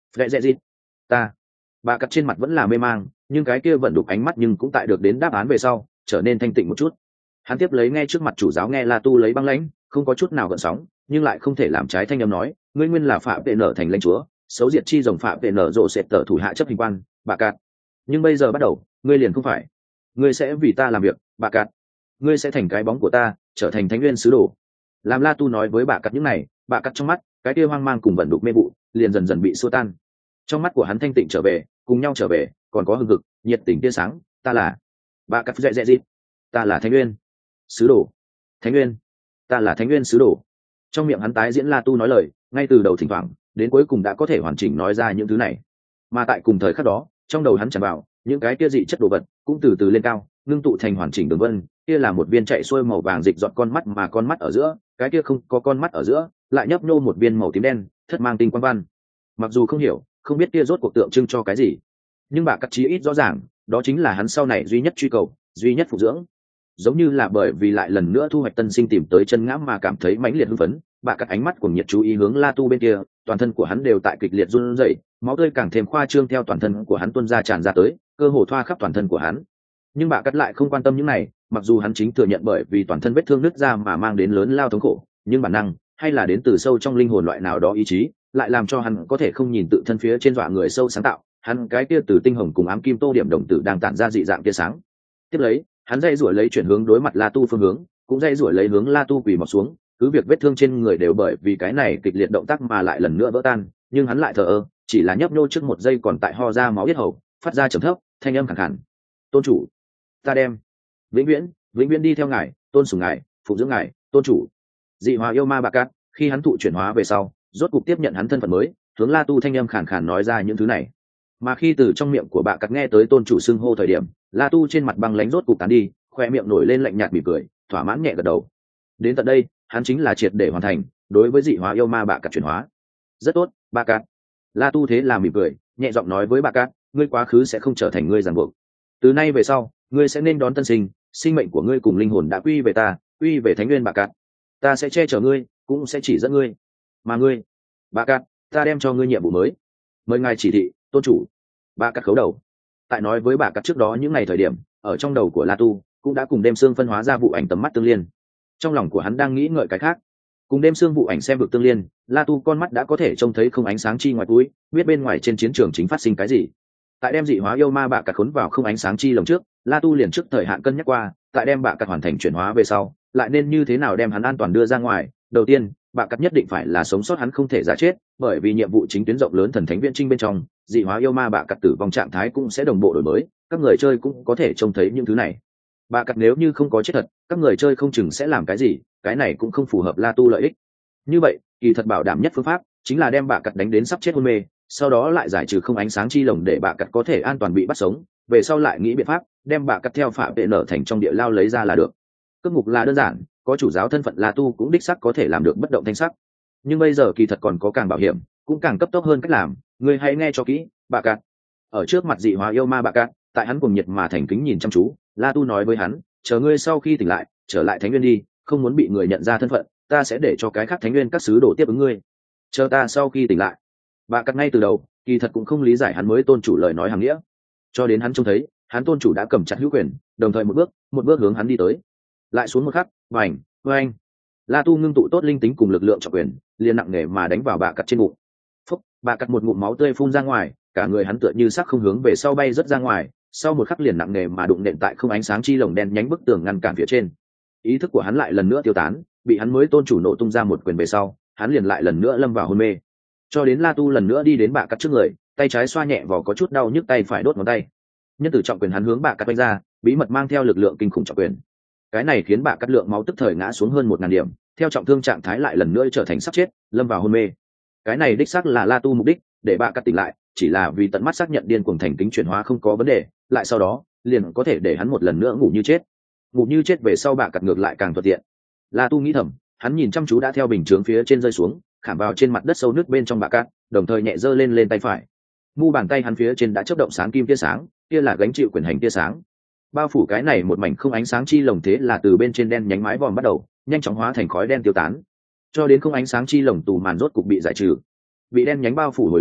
Lẹ dẹ gì? Ta. Bà cắt trên mặt vẫn là mê mang, nhưng cái kia vẫn đục ánh mắt nhưng cũng tại được đến đáp án về sau trở nên thanh tịnh một chút. Hắn tiếp lấy nghe trước mặt chủ giáo nghe La Tu lấy băng lãnh, không có chút nào gợn sóng, nhưng lại không thể làm trái thanh âm nói, ngươi nguyên là phạm vệ nở thành lãnh chúa, xấu diệt chi rồng phạm vệ nở rộ sệt tở thủ hạ chấp hình quan, bà cát. Nhưng bây giờ bắt đầu, ngươi liền không phải. Ngươi sẽ vì ta làm việc, bà cát. Ngươi sẽ thành cái bóng của ta, trở thành thánh nguyên sứ đồ. Làm La Tu nói với bà cát những này, bà cát trong mắt, cái kia hoang mang cùng vận đục mê vụ, liền dần dần bị xua tan. Trong mắt của hắn thanh tịnh trở về, cùng nhau trở về, còn có hừng hực, nhiệt tình tia sáng, ta là bà cát dẹ dẹ gì? Ta là thánh nguyên sứ đồ. Thánh nguyên, ta là thánh nguyên sứ đồ. Trong miệng hắn tái diễn La Tu nói lời, ngay từ đầu thỉnh thoảng đến cuối cùng đã có thể hoàn chỉnh nói ra những thứ này. Mà tại cùng thời khắc đó, trong đầu hắn tràn vào những cái kia dị chất đồ vật cũng từ từ lên cao, ngưng tụ thành hoàn chỉnh đường vân. Kia là một viên chạy xuôi màu vàng dịch dọn con mắt, mà con mắt ở giữa, cái kia không có con mắt ở giữa, lại nhấp nhô một viên màu tím đen, thất mang tinh quang văn. Mặc dù không hiểu, không biết kia rốt cuộc tượng trưng cho cái gì, nhưng bà cắt chí ít rõ ràng, đó chính là hắn sau này duy nhất truy cầu, duy nhất phục dưỡng. Giống như là bởi vì lại lần nữa thu hoạch tân sinh tìm tới chân ngã mà cảm thấy mãnh liệt hưng phấn, bà cắt ánh mắt của nhiệt chú ý hướng La Tu bên kia, toàn thân của hắn đều tại kịch liệt run rẩy, máu tươi càng thêm khoa trương theo toàn thân của hắn tuôn ra tràn ra tới, cơ hồ thoa khắp toàn thân của hắn. Nhưng bà cắt lại không quan tâm những này, mặc dù hắn chính thừa nhận bởi vì toàn thân vết thương nứt ra mà mang đến lớn lao thống khổ, nhưng bản năng hay là đến từ sâu trong linh hồn loại nào đó ý chí, lại làm cho hắn có thể không nhìn tự thân phía trên dọa người sâu sáng tạo, hắn cái kia từ tinh hồng cùng ám kim tô điểm đồng tử đang tản ra dị dạng tia sáng. Tiếp lấy, hắn dây rủi lấy chuyển hướng đối mặt La Tu phương hướng, cũng dây rủi lấy hướng La Tu quỳ mọc xuống, cứ việc vết thương trên người đều bởi vì cái này kịch liệt động tác mà lại lần nữa vỡ tan, nhưng hắn lại thờ ơ, chỉ là nhấp nhô trước một giây còn tại ho ra máu yết hầu, phát ra trầm thấp, thanh âm khàn khàn. Tôn chủ, ta đem vĩnh viễn đi theo ngài, tôn sùng ngài, phụng dưỡng ngài, tôn chủ. Dị hóa yêu ma Bạc Cát, khi hắn thụ chuyển hóa về sau, rốt cục tiếp nhận hắn thân phận mới, hướng La Tu thanh âm khàn khàn nói ra những thứ này. Mà khi từ trong miệng của Bạc Cát nghe tới tôn chủ xưng hô thời điểm, La Tu trên mặt băng lãnh rốt cục tán đi, khoe miệng nổi lên lạnh nhạt mỉm cười, thỏa mãn nhẹ gật đầu. Đến tận đây, hắn chính là triệt để hoàn thành đối với dị hóa yêu ma Bạc Cát chuyển hóa. Rất tốt, Bạc Cát. La Tu thế là mỉm cười, nhẹ giọng nói với Bạc Cát, ngươi quá khứ sẽ không trở thành ngươi ràng buộc. Từ nay về sau, ngươi sẽ nên đón tân sinh, sinh mệnh của ngươi cùng linh hồn đã quy về ta, quy về thánh nguyên Bạc Cát. Ta sẽ che chở ngươi, cũng sẽ chỉ dẫn ngươi. Mà ngươi, Bạc Cát, ta đem cho ngươi nhiệm vụ mới. Mời ngài chỉ thị, tôn chủ. Bạc Cát khấu đầu. Tại nói với Bạc Cát trước đó những ngày thời điểm, ở trong đầu của La Tu cũng đã cùng đêm xương phân hóa ra vụ ảnh tầm mắt tương liên. Trong lòng của hắn đang nghĩ ngợi cái khác, cùng đêm xương vụ ảnh xem vực tương liên, La Tu con mắt đã có thể trông thấy không ánh sáng chi ngoài túi, biết bên ngoài trên chiến trường chính phát sinh cái gì. Tại đem dị hóa yêu ma Bạc Cát khốn vào không ánh sáng chi lồng trước, La Tu liền trước thời hạn cân nhắc qua, tại đem Bạc Cát hoàn thành chuyển hóa về sau, lại nên như thế nào đem hắn an toàn đưa ra ngoài. Đầu tiên, Bạc Cát nhất định phải là sống sót, hắn không thể giả chết, bởi vì nhiệm vụ chính tuyến rộng lớn thần thánh viễn trinh bên trong, dị hóa yêu ma Bạc Cát tử vong trạng thái cũng sẽ đồng bộ đổi mới, các người chơi cũng có thể trông thấy những thứ này. Bạc Cát nếu như không có chết thật, các người chơi không chừng sẽ làm cái gì, cái này cũng không phù hợp La Tu lợi ích. Như vậy, kỳ thật bảo đảm nhất phương pháp chính là đem Bạc Cát đánh đến sắp chết hôn mê, sau đó lại giải trừ không ánh sáng chi lồng để Bạc Cát có thể an toàn bị bắt sống, về sau lại nghĩ biện pháp đem Bạc Cát theo phạm vệ nở thành trong địa lao lấy ra là được. Cước mục là đơn giản, có chủ giáo thân phận La Tu cũng đích xác có thể làm được bất động thanh sắc. Nhưng bây giờ kỳ thật còn có càng bảo hiểm, cũng càng cấp tốc hơn cách làm, ngươi hãy nghe cho kỹ, Bạc Cát. Ở trước mặt dị hóa yêu ma Bạc Cát, tại hắn cùng nhiệt mà thành kính nhìn chăm chú, La Tu nói với hắn, chờ ngươi sau khi tỉnh lại, trở lại thánh nguyên đi, không muốn bị người nhận ra thân phận, ta sẽ để cho cái khác thánh nguyên các sứ đồ tiếp ứng ngươi. Chờ ta sau khi tỉnh lại. Bạc Cát ngay từ đầu, kỳ thật cũng không lý giải hắn mới tôn chủ lời nói hàng nghĩa, cho đến hắn trông thấy, hắn tôn chủ đã cầm chặt hữu quyền, đồng thời một bước hướng hắn đi tới. Lại xuống một khắc, vành, vành. La Tu ngưng tụ tốt linh tính cùng lực lượng trọng quyền, liền nặng nề mà đánh vào Bạc Cát trên bụng. Phúc, Bạc Cát một ngụm máu tươi phun ra ngoài, cả người hắn tựa như sắc không hướng về sau bay rất ra ngoài, sau một khắc liền nặng nề mà đụng nện tại không ánh sáng chi lồng đen nhánh bức tường ngăn cản phía trên. Ý thức của hắn lại lần nữa tiêu tán, bị hắn mới tôn chủ nổ tung ra một quyền về sau, hắn liền lại lần nữa lâm vào hôn mê. Cho đến La Tu lần nữa đi đến Bạc Cát trước người, tay trái xoa nhẹ vào có chút đau nhức tay phải đốt ngón tay. Nhân tử trọng quyền hắn hướng Bạc Cát đánh ra, bí mật mang theo lực lượng kinh khủng trọng quyền. Cái này khiến Bạc Cát lượng máu tức thời ngã xuống hơn 1000 điểm, theo trọng thương trạng thái lại lần nữa trở thành sắp chết, lâm vào hôn mê. Cái này đích xác là La Tu mục đích, để Bạc Cát tỉnh lại, chỉ là vì tận mắt xác nhận điên cuồng thành kính chuyển hóa không có vấn đề, lại sau đó, liền có thể để hắn một lần nữa ngủ như chết. Ngủ như chết về sau Bạc Cát ngược lại càng thuận tiện. La Tu nghĩ thầm, hắn nhìn chăm chú đã theo bình chướng phía trên rơi xuống, khảm vào trên mặt đất sâu nước bên trong Bạc Cát, đồng thời nhẹ giơ lên tay phải. Mu bàn tay hắn phía trên đã chớp động sáng kim tia sáng, kia là gánh chịu quyền hành tia sáng. Bao phủ cái này một mảnh không ánh sáng chi lồng, thế là từ bên trên đen nhánh mái vòm bắt đầu, nhanh chóng hóa thành khói đen tiêu tán. Cho đến không ánh sáng chi lồng tù màn rốt cục bị giải trừ. Bị đen nhánh bao phủ hồi lâu,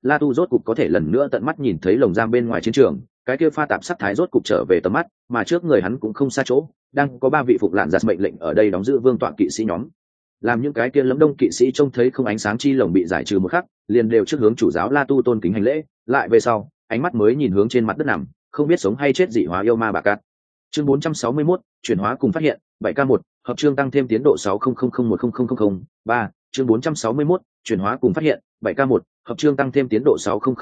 La Tu rốt cục có thể lần nữa tận mắt nhìn thấy lồng giam bên ngoài chiến trường, cái kia pha tạp sắc thái rốt cục trở về tầm mắt, mà trước người hắn cũng không xa chỗ, đang có 3 vị phục lạn giật mệnh lệnh ở đây đóng giữ vương tọa kỵ sĩ nhóm. Làm những cái kia lấm đông kỵ sĩ trông thấy không ánh sáng chi lồng bị giải trừ một khắc, liền đều trước hướng chủ giáo La Tu tôn kính hành lễ, lại về sau, ánh mắt mới nhìn hướng trên mặt đất nằm, không biết sống hay chết dị hóa yêu ma bà cát. Chương 461, chuyển hóa cùng phát hiện, 7K1, hợp chương tăng thêm tiến độ 6001000003, chương 461, chuyển hóa cùng phát hiện, 7K1, hợp chương tăng thêm tiến độ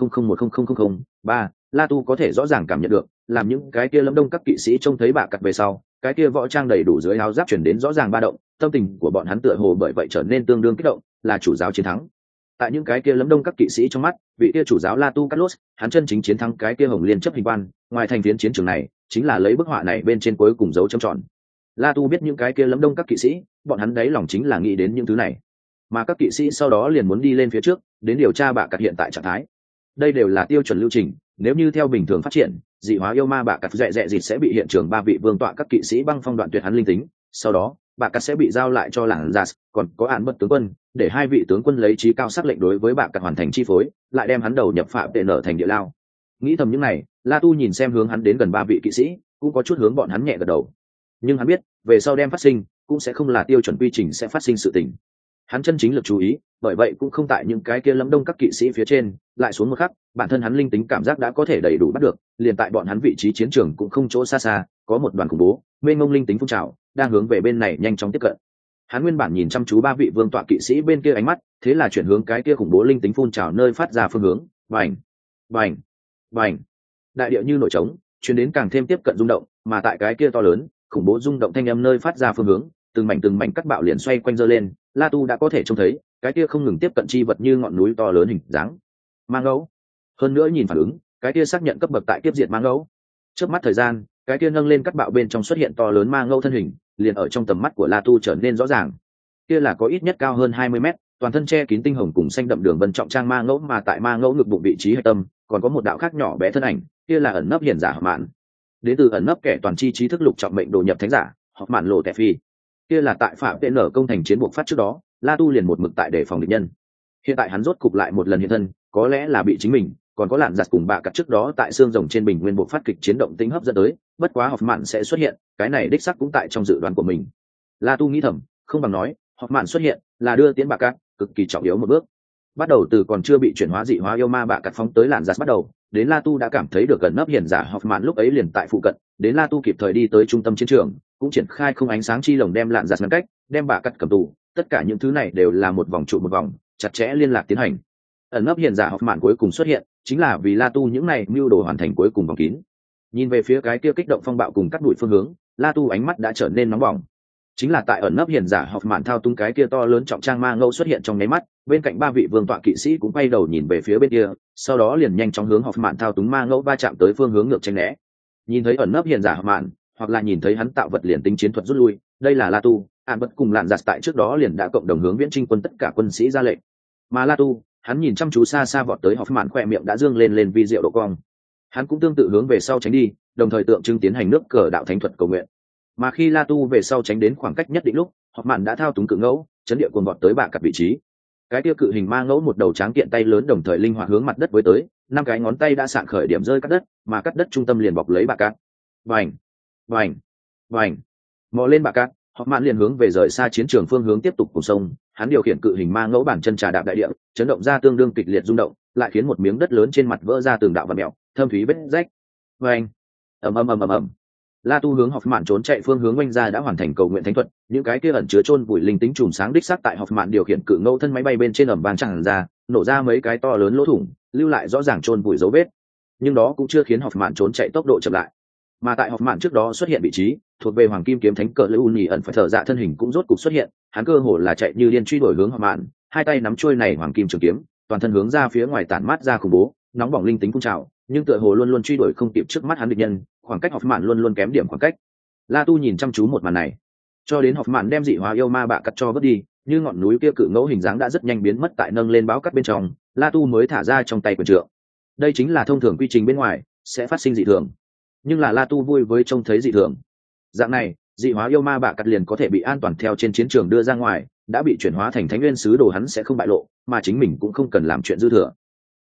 6001000003, La Tu có thể rõ ràng cảm nhận được, làm những cái kia lâm đông các kỵ sĩ trông thấy bà cát về sau, cái kia võ trang đầy đủ dưới áo giáp chuyển đến rõ ràng ba động, tâm tình của bọn hắn tựa hồ bởi vậy trở nên tương đương kích động, là chủ giáo chiến thắng. Tại những cái kia lâm đông các kỵ sĩ trong mắt, vị kia chủ giáo La Tu Carlos, hắn chân chính chiến thắng cái kia hồng liên chấp hình quan, ngoài thành phiến chiến trường này, chính là lấy bức họa này bên trên cuối cùng dấu chấm tròn. La Tu biết những cái kia lâm đông các kỵ sĩ, bọn hắn đáy lòng chính là nghĩ đến những thứ này, mà các kỵ sĩ sau đó liền muốn đi lên phía trước, đến điều tra bạ cát hiện tại trạng thái. Đây đều là tiêu chuẩn lưu trình, nếu như theo bình thường phát triển, dị hóa yêu ma bạ cát dẹ dẹ dịt sẽ bị hiện trường 3 vị vương tọa các kỵ sĩ băng phong đoạn tuyệt hắn linh tính, sau đó bạ cát sẽ bị giao lại cho làng Gias, còn có án bất tướng quân, để 2 vị tướng quân lấy trí cao sắc lệnh đối với bạ cát hoàn thành chi phối, lại đem hắn đầu nhập phạm tệ nở thành địa lao. Nghĩ thầm những này, La Tu nhìn xem hướng hắn đến gần 3 vị kỵ sĩ, cũng có chút hướng bọn hắn nhẹ gật đầu. Nhưng hắn biết, về sau đem phát sinh, cũng sẽ không là tiêu chuẩn quy trình sẽ phát sinh sự tình. Hắn chân chính lực chú ý, bởi vậy cũng không tại những cái kia lâm đông các kỵ sĩ phía trên, lại xuống một khắc, bản thân hắn linh tính cảm giác đã có thể đầy đủ bắt được, liền tại bọn hắn vị trí chiến trường cũng không chỗ xa xa, có một đoàn khủng bố, mênh mông linh tính phun trào, đang hướng về bên này nhanh chóng tiếp cận. Hắn nguyên bản nhìn chăm chú 3 vị vương tọa kỵ sĩ bên kia ánh mắt, thế là chuyển hướng cái kia khủng bố linh tính phun trào nơi phát ra phương hướng, bành, bành, bành. Đại địa như nổi trống, truyền đến càng thêm tiếp cận rung động, mà tại cái kia to lớn, khủng bố rung động thanh âm nơi phát ra phương hướng, từng mảnh cắt bạo liền xoay quanh dơ lên, La Tu đã có thể trông thấy, cái kia không ngừng tiếp cận chi vật như ngọn núi to lớn hình dáng. Ma ngẫu. Hơn nữa nhìn phản ứng, cái kia xác nhận cấp bậc tại kiếp diệt ma ngẫu. Trước mắt thời gian, cái kia nâng lên cắt bạo bên trong xuất hiện to lớn ma ngẫu thân hình, liền ở trong tầm mắt của La Tu trở nên rõ ràng. Kia là có ít nhất cao hơn 20 mét, toàn thân che kín tinh hồng cùng xanh đậm đường vân trọng trang ma ngẫu, mà tại ma ngẫu ngực bụng vị trí hạch tâm, còn có một đạo khác nhỏ bé thân ảnh, kia là ẩn nấp hiển giả Hợp Mạn. Đến từ ẩn nấp kẻ toàn chi trí thức lục trọng mệnh đồ nhập thánh giả, Hợp Mạn lộ tệ phi. Kia là tại phạm tệ nở công thành chiến buộc phát trước đó, La Tu liền một mực tại để phòng địch nhân. Hiện tại hắn rốt cục lại một lần hiện thân, có lẽ là bị chính mình, còn có lạn giặt cùng bạ cắt trước đó tại xương rồng trên bình nguyên buộc phát kịch chiến động tính hấp dẫn tới, bất quá Hợp Mạn sẽ xuất hiện, cái này đích xác cũng tại trong dự đoán của mình. La Tu nghĩ thầm, không bằng nói, Hợp Mạn xuất hiện là đưa tiến bạ cắt, cực kỳ trọng yếu một bước. Bắt đầu từ còn chưa bị chuyển hóa dị hóa yêu ma bạ cắt phóng tới lạn giặt bắt đầu, đến La Tu đã cảm thấy được gần nấp hiển giả Hợp Mạn lúc ấy liền tại phụ cận, đến La Tu kịp thời đi tới trung tâm chiến trường, cũng triển khai không ánh sáng chi lồng đem lạn giặt ngăn cách, đem bạ cắt cầm tù, tất cả những thứ này đều là một vòng trụ một vòng, chặt chẽ liên lạc tiến hành. Ẩn nấp hiển giả Hợp Mạn cuối cùng xuất hiện, chính là vì La Tu những này mưu đồ hoàn thành cuối cùng vòng kín. Nhìn về phía cái kia kích động phong bạo cùng cắt đuổi phương hướng, La Tu ánh mắt đã trở nên nóng bỏng. Chính là tại ẩn nấp hiển giả Hợp Mạn thao túng cái kia to lớn trọng trang ma ngâu xuất hiện trong nháy mắt, bên cạnh 3 vị vương tọa kỵ sĩ cũng quay đầu nhìn về phía bên kia, sau đó liền nhanh chóng hướng Hợp Mạn thao túng ma ngâu va chạm tới phương hướng ngược tránh né. Nhìn thấy ẩn nấp hiển giả Hợp Mạn, hoặc là nhìn thấy hắn tạo vật liền tính chiến thuật rút lui, đây là La Tu, An Bất cùng lạn giặt tại trước đó liền đã cộng đồng hướng viễn trinh quân tất cả quân sĩ ra lệnh. Mà La Tu, hắn nhìn chăm chú xa xa vọt tới Hợp Mạn, khỏe miệng đã dương lên vi diệu độ cong. Hắn cũng tương tự hướng về sau tránh đi, đồng thời tượng trưng tiến hành nước cờ đạo thánh thuật cầu nguyện. Mà khi La Tu về sau tránh đến khoảng cách nhất định lúc, Hợp Mạn đã thao túng cự ngẫu, chấn địa cuồng vọt tới bạ cắt vị trí. Cái kia cự hình ma ngẫu một đầu tráng kiện tay lớn đồng thời linh hoạt hướng mặt đất với tới, 5 cái ngón tay đã sạn khởi điểm rơi cắt đất, mà cắt đất trung tâm liền bọc lấy bạ cắt. Vành, vành, vành. Mò lên bạ cắt, Hợp Mạn liền hướng về rời xa chiến trường phương hướng tiếp tục cùng sông, hắn điều khiển cự hình ma ngẫu bản chân trà đạp đại địa, chấn động ra tương đương kịch liệt rung động, lại khiến một miếng đất lớn trên mặt vỡ ra từng đạo vặn mèo, thâm thúy vết rách. Vành. Ầm ầm ầm ầm ầm. La Tu hướng Hợp Mạn trốn chạy phương hướng oanh ra đã hoàn thành cầu nguyện thánh thuật, những cái kia ẩn chứa chôn vùi linh tính chùm sáng đích xác tại Hợp Mạn điều khiển cự ngẫu thân máy bay bên trên ầm vang tràn ra, nổ ra mấy cái to lớn lỗ thủng, lưu lại rõ ràng chôn vùi dấu vết. Nhưng đó cũng chưa khiến Hợp Mạn trốn chạy tốc độ chậm lại. Mà tại Hợp Mạn trước đó xuất hiện vị trí, thuộc về Hoàng Kim kiếm thánh cờ Lưu Nhị ẩn phải thở dạ thân hình cũng rốt cục xuất hiện, hắn cơ hồ là chạy như điên truy đuổi hướng Hợp Mạn, hai tay nắm chuôi này Hoàng Kim trường kiếm, toàn thân hướng ra phía ngoài tản mát ra khủng bố, nóng bỏng linh tính phun trào, nhưng tựa hồ luôn luôn truy đuổi không kịp trước mắt hắn địch nhân, khoảng cách Hợp Mạn luôn luôn kém điểm khoảng cách. La Tu nhìn chăm chú một màn này, cho đến Hợp Mạn đem dị hóa yêu ma bạ cắt cho vớt đi, như ngọn núi kia cự ngẫu hình dáng đã rất nhanh biến mất tại nâng lên báo cắt bên trong, La Tu mới thả ra trong tay quyền trượng. Đây chính là thông thường quy trình bên ngoài sẽ phát sinh dị thường, nhưng là La Tu vui với trông thấy dị thường. Dạng này, dị hóa yêu ma bạ cắt liền có thể bị an toàn theo trên chiến trường đưa ra ngoài, đã bị chuyển hóa thành thánh nguyên sứ đồ hắn sẽ không bại lộ, mà chính mình cũng không cần làm chuyện dư thừa.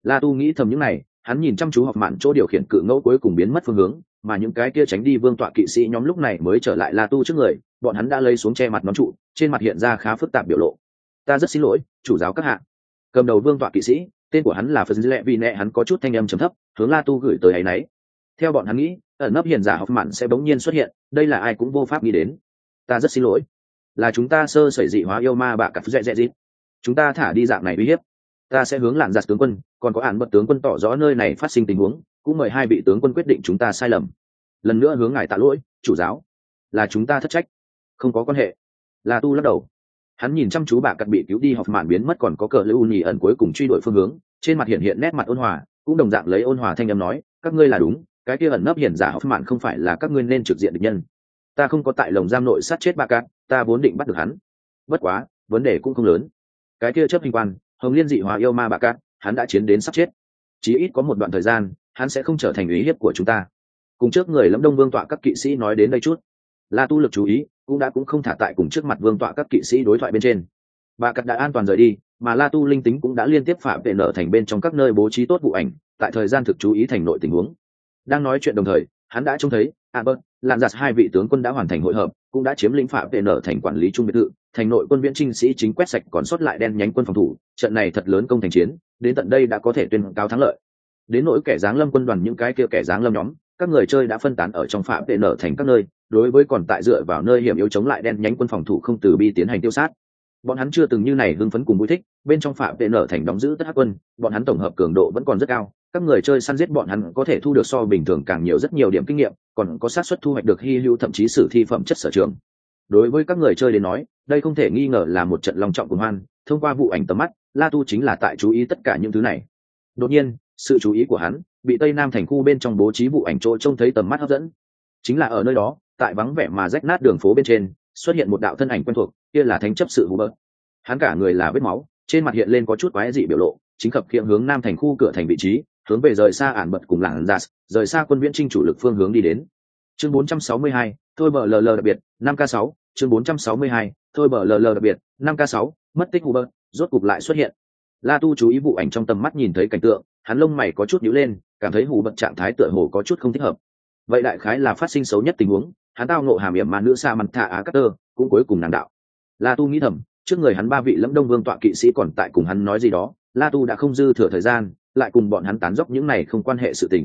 La Tu nghĩ thầm những này, hắn nhìn chăm chú học mạn chỗ điều khiển cự ngẫu cuối cùng biến mất phương hướng, mà những cái kia tránh đi vương tọa kỵ sĩ nhóm lúc này mới trở lại La Tu trước người, bọn hắn đã lấy xuống che mặt nón trụ, trên mặt hiện ra khá phức tạp biểu lộ. Ta rất xin lỗi, chủ giáo các hạ. Cầm đầu vương tọa kỵ sĩ, tên của hắn là Phật Lệ Vì Nệ, hắn có chút thanh âm trầm thấp, hướng La Tu gửi tới ấy nấy. Theo bọn hắn nghĩ, ẩn nấp hiền giả học mạn sẽ bỗng nhiên xuất hiện, đây là ai cũng vô pháp nghĩ đến. Ta rất xin lỗi, là chúng ta sơ sẩy dị hóa yêu ma bạ cặp dẹ dẹ dịt, chúng ta thả đi dạng này uy hiếp. Ta sẽ hướng lạn giặt tướng quân, còn có án bật tướng quân tỏ rõ nơi này phát sinh tình huống, cũng mời hai vị tướng quân quyết định chúng ta sai lầm. Lần nữa hướng ngài tạ lỗi, chủ giáo, là chúng ta thất trách, không có quan hệ. La Tu lắc đầu, hắn nhìn chăm chú bạ cặp bị cứu đi học mạn biến mất, còn có cờ lưu nhì ẩn cuối cùng truy đuổi phương hướng, trên mặt hiện nét mặt ôn hòa, cũng đồng dạng lấy ôn hòa thanh âm nói, các ngươi là đúng, cái kia ẩn nấp hiển giả học mạn không phải là các ngươi nên trực diện địch nhân. Ta không có tại lồng giam nội sát chết bạ cặp, ta vốn định bắt được hắn, bất quá vấn đề cũng không lớn. Cái kia chấp hình quan hồng liên dị hóa yêu ma bạ cát, hắn đã chiến đến sắp chết, chí ít có một đoạn thời gian hắn sẽ không trở thành uy hiếp của chúng ta. Cùng trước người Lâm Đông vương tọa các kỵ sĩ nói đến đây chút, La Tu lực chú ý cũng không thả tại cùng trước mặt vương tọa các kỵ sĩ đối thoại bên trên. Bạ cát đã an toàn rời đi, mà La Tu linh tính cũng đã liên tiếp phạm vệ nở thành bên trong các nơi bố trí tốt vụ ảnh, tại thời gian thực chú ý thành nội tình huống. Đang nói chuyện đồng thời, hắn đã trông thấy Albert, lạn giặt hai vị tướng quân đã hoàn thành hội hợp, cũng đã chiếm lĩnh phạm vệ nở thành quản lý trung biệt thự, thành nội quân viễn trinh sĩ chính quét sạch còn sót lại đen nhánh quân phòng thủ, trận này thật lớn công thành chiến, đến tận đây đã có thể tuyên cáo thắng lợi. Đến nỗi kẻ giáng lâm quân đoàn, những cái kia kẻ giáng lâm nhóm, các người chơi đã phân tán ở trong phạm vệ nở thành các nơi, đối với còn tại dựa vào nơi hiểm yếu chống lại đen nhánh quân phòng thủ không từ bi tiến hành tiêu sát. Bọn hắn chưa từng như này hưng phấn cùng vui thích, bên trong phạm vệ nở thành đóng giữ tất hắc quân, bọn hắn tổng hợp cường độ vẫn còn rất cao, các người chơi săn giết bọn hắn có thể thu được so bình thường càng nhiều rất nhiều điểm kinh nghiệm, còn có xác suất thu hoạch được hy hữu thậm chí sử thi phẩm chất sở trường. Đối với các người chơi đến nói, đây không thể nghi ngờ là một trận long trọng cuồng hoan. Thông qua vụ ảnh tầm mắt, La Tu chính là tại chú ý tất cả những thứ này. Đột nhiên, sự chú ý của hắn bị tây nam thành khu bên trong bố trí vụ ảnh chỗ trông thấy tầm mắt hấp dẫn. Chính là ở nơi đó, tại vắng vẻ mà rách nát đường phố bên trên, xuất hiện một đạo thân ảnh quen thuộc, kia là thánh chấp sự Hubert. Hắn cả người là vết máu, trên mặt hiện lên có chút quái dị biểu lộ, chính khập khiễng hướng nam thành khu cửa thành vị trí, hướng về rời xa ản bật cùng làng gias, rời xa quân viễn trinh chủ lực phương hướng đi đến. Chương 462, thôi bờ lờ đặc biệt, 5k6, chương 462, thôi bờ lờ đặc biệt, 5k6, mất tích Hubert, rốt cục lại xuất hiện. La Tu chú ý vụ ảnh trong tầm mắt, nhìn thấy cảnh tượng, hắn lông mày có chút nhíu lên, cảm thấy Hubert trạng thái tựa hồ có chút không thích hợp. Vậy đại khái là phát sinh xấu nhất tình huống, hắn tao ngộ hàm hiểm mà nữ sa mặt thả á Carter, cũng cuối cùng nàng đạo. La Tu nghĩ thầm, trước người hắn ba vị Lâm Đông vương tọa kỵ sĩ còn tại cùng hắn nói gì đó, La Tu đã không dư thừa thời gian lại cùng bọn hắn tán dốc những này không quan hệ sự tình.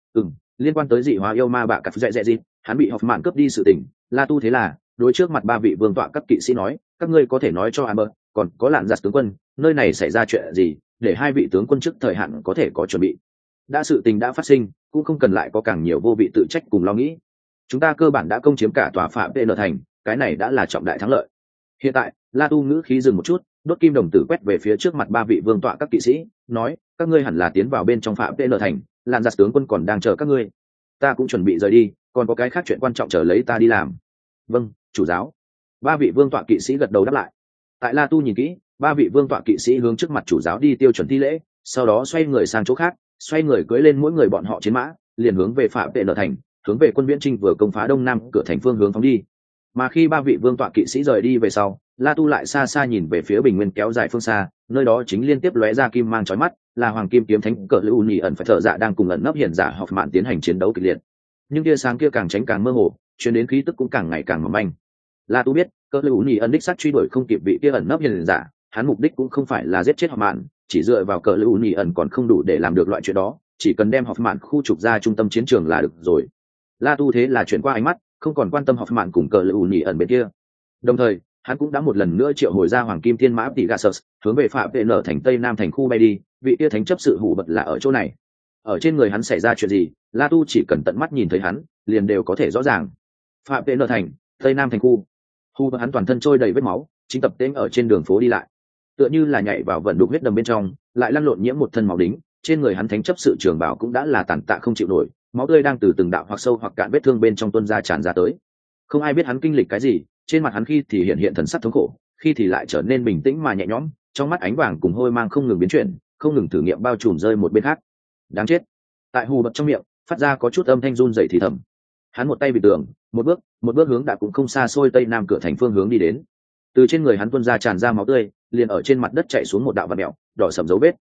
Liên quan tới dị hóa yêu ma bạ cặp dẹ dẹ gì, hắn bị Hoffman cướp đi sự tình, La Tu thế là đối trước mặt ba vị vương tọa các kỵ sĩ nói, các ngươi có thể nói cho Amber, còn có lạn giặt tướng quân, nơi này xảy ra chuyện gì, để hai vị tướng quân trước thời hạn có thể có chuẩn bị. Đã sự tình đã phát sinh, cũng không cần lại có càng nhiều vô vị tự trách cùng lo nghĩ. Chúng ta cơ bản đã công chiếm cả tòa phạm PN thành, cái này đã là trọng đại thắng lợi. Hiện tại, La Tu ngữ khí dừng một chút, đốt kim đồng tử quét về phía trước mặt ba vị vương tọa các kỵ sĩ, nói, các ngươi hẳn là tiến vào bên trong phạm PN thành, lạn giặt tướng quân còn đang chờ các ngươi. Ta cũng chuẩn bị rời đi, còn có cái khác chuyện quan trọng chờ lấy ta đi làm. Vâng, chủ giáo. Ba vị vương tọa kỵ sĩ gật đầu đáp lại. Tại La Tu nhìn kỹ, ba vị vương tọa kỵ sĩ hướng trước mặt chủ giáo đi tiêu chuẩn thi lễ, sau đó xoay người sang chỗ khác, xoay người cưỡi lên mỗi người bọn họ chiến mã, liền hướng về phạm PN thành, hướng về quân viễn trinh vừa công phá đông nam cửa thành phương hướng phóng đi. Mà khi ba vị vương tọa kỵ sĩ rời đi về sau, La Tu lại xa xa nhìn về phía bình nguyên kéo dài phương xa, nơi đó chính liên tiếp lóe ra kim mang chói mắt, là hoàng kim kiếm thánh cờ lưu nhị ẩn phải thợ dạ đang cùng ẩn nấp hiển giả học mạn tiến hành chiến đấu kịch liệt. Nhưng tia sáng kia càng tránh càng mơ hồ, truyền đến khí tức cũng càng ngày càng mỏng manh. La Tu biết, cờ lưu nhị ẩn đích xác truy đuổi không kịp vị kia ẩn nấp hiển giả, hắn mục đích cũng không phải là giết chết học mạn, chỉ dựa vào cờ lưu nhị ẩn còn không đủ để làm được loại chuyện đó, chỉ cần đem học mạn khu trục ra trung tâm chiến trường là được rồi. La Tu thế là chuyển qua ánh mắt, không còn quan tâm học mạn cùng cờ lưu nhị ẩn bên kia. Đồng thời, hắn cũng đã một lần nữa triệu hồi ra hoàng kim thiên mã Pegasus, hướng về phạm PN thành tây nam thành khu bay đi, vị kia thánh chấp sự hủ bật là ở chỗ này. Ở trên người hắn xảy ra chuyện gì, La Tu chỉ cần tận mắt nhìn thấy hắn, liền đều có thể rõ ràng. Phạm PN thành tây nam thành khu, hủ bật hắn toàn thân trôi đầy vết máu, chính tập tễnh ở trên đường phố đi lại, tựa như là nhảy vào vận đục huyết đầm bên trong, lại lăn lộn nhiễm một thân máu đính. Trên người hắn thánh chấp sự trường bảo cũng đã là tàn tạ không chịu nổi, máu tươi đang từ từng đạo hoặc sâu hoặc cạn vết thương bên trong tuôn ra tràn ra tới. Không ai biết hắn kinh lịch cái gì, trên mặt hắn khi thì hiện thần sắc thống khổ, khi thì lại trở nên bình tĩnh mà nhẹ nhõm, trong mắt ánh vàng cùng hôi mang không ngừng biến chuyển, không ngừng thử nghiệm bao trùm rơi một bên khác. Đáng chết! Tại hù bật trong miệng phát ra có chút âm thanh run rẩy thì thầm. Hắn một tay bị tường, một bước hướng đã cũng không xa xôi tây nam cửa thành phương hướng đi đến. Từ trên người hắn tuôn ra tràn ra máu tươi, liền ở trên mặt đất chảy xuống một đạo vạt mèo, đỏ sẫm dấu vết.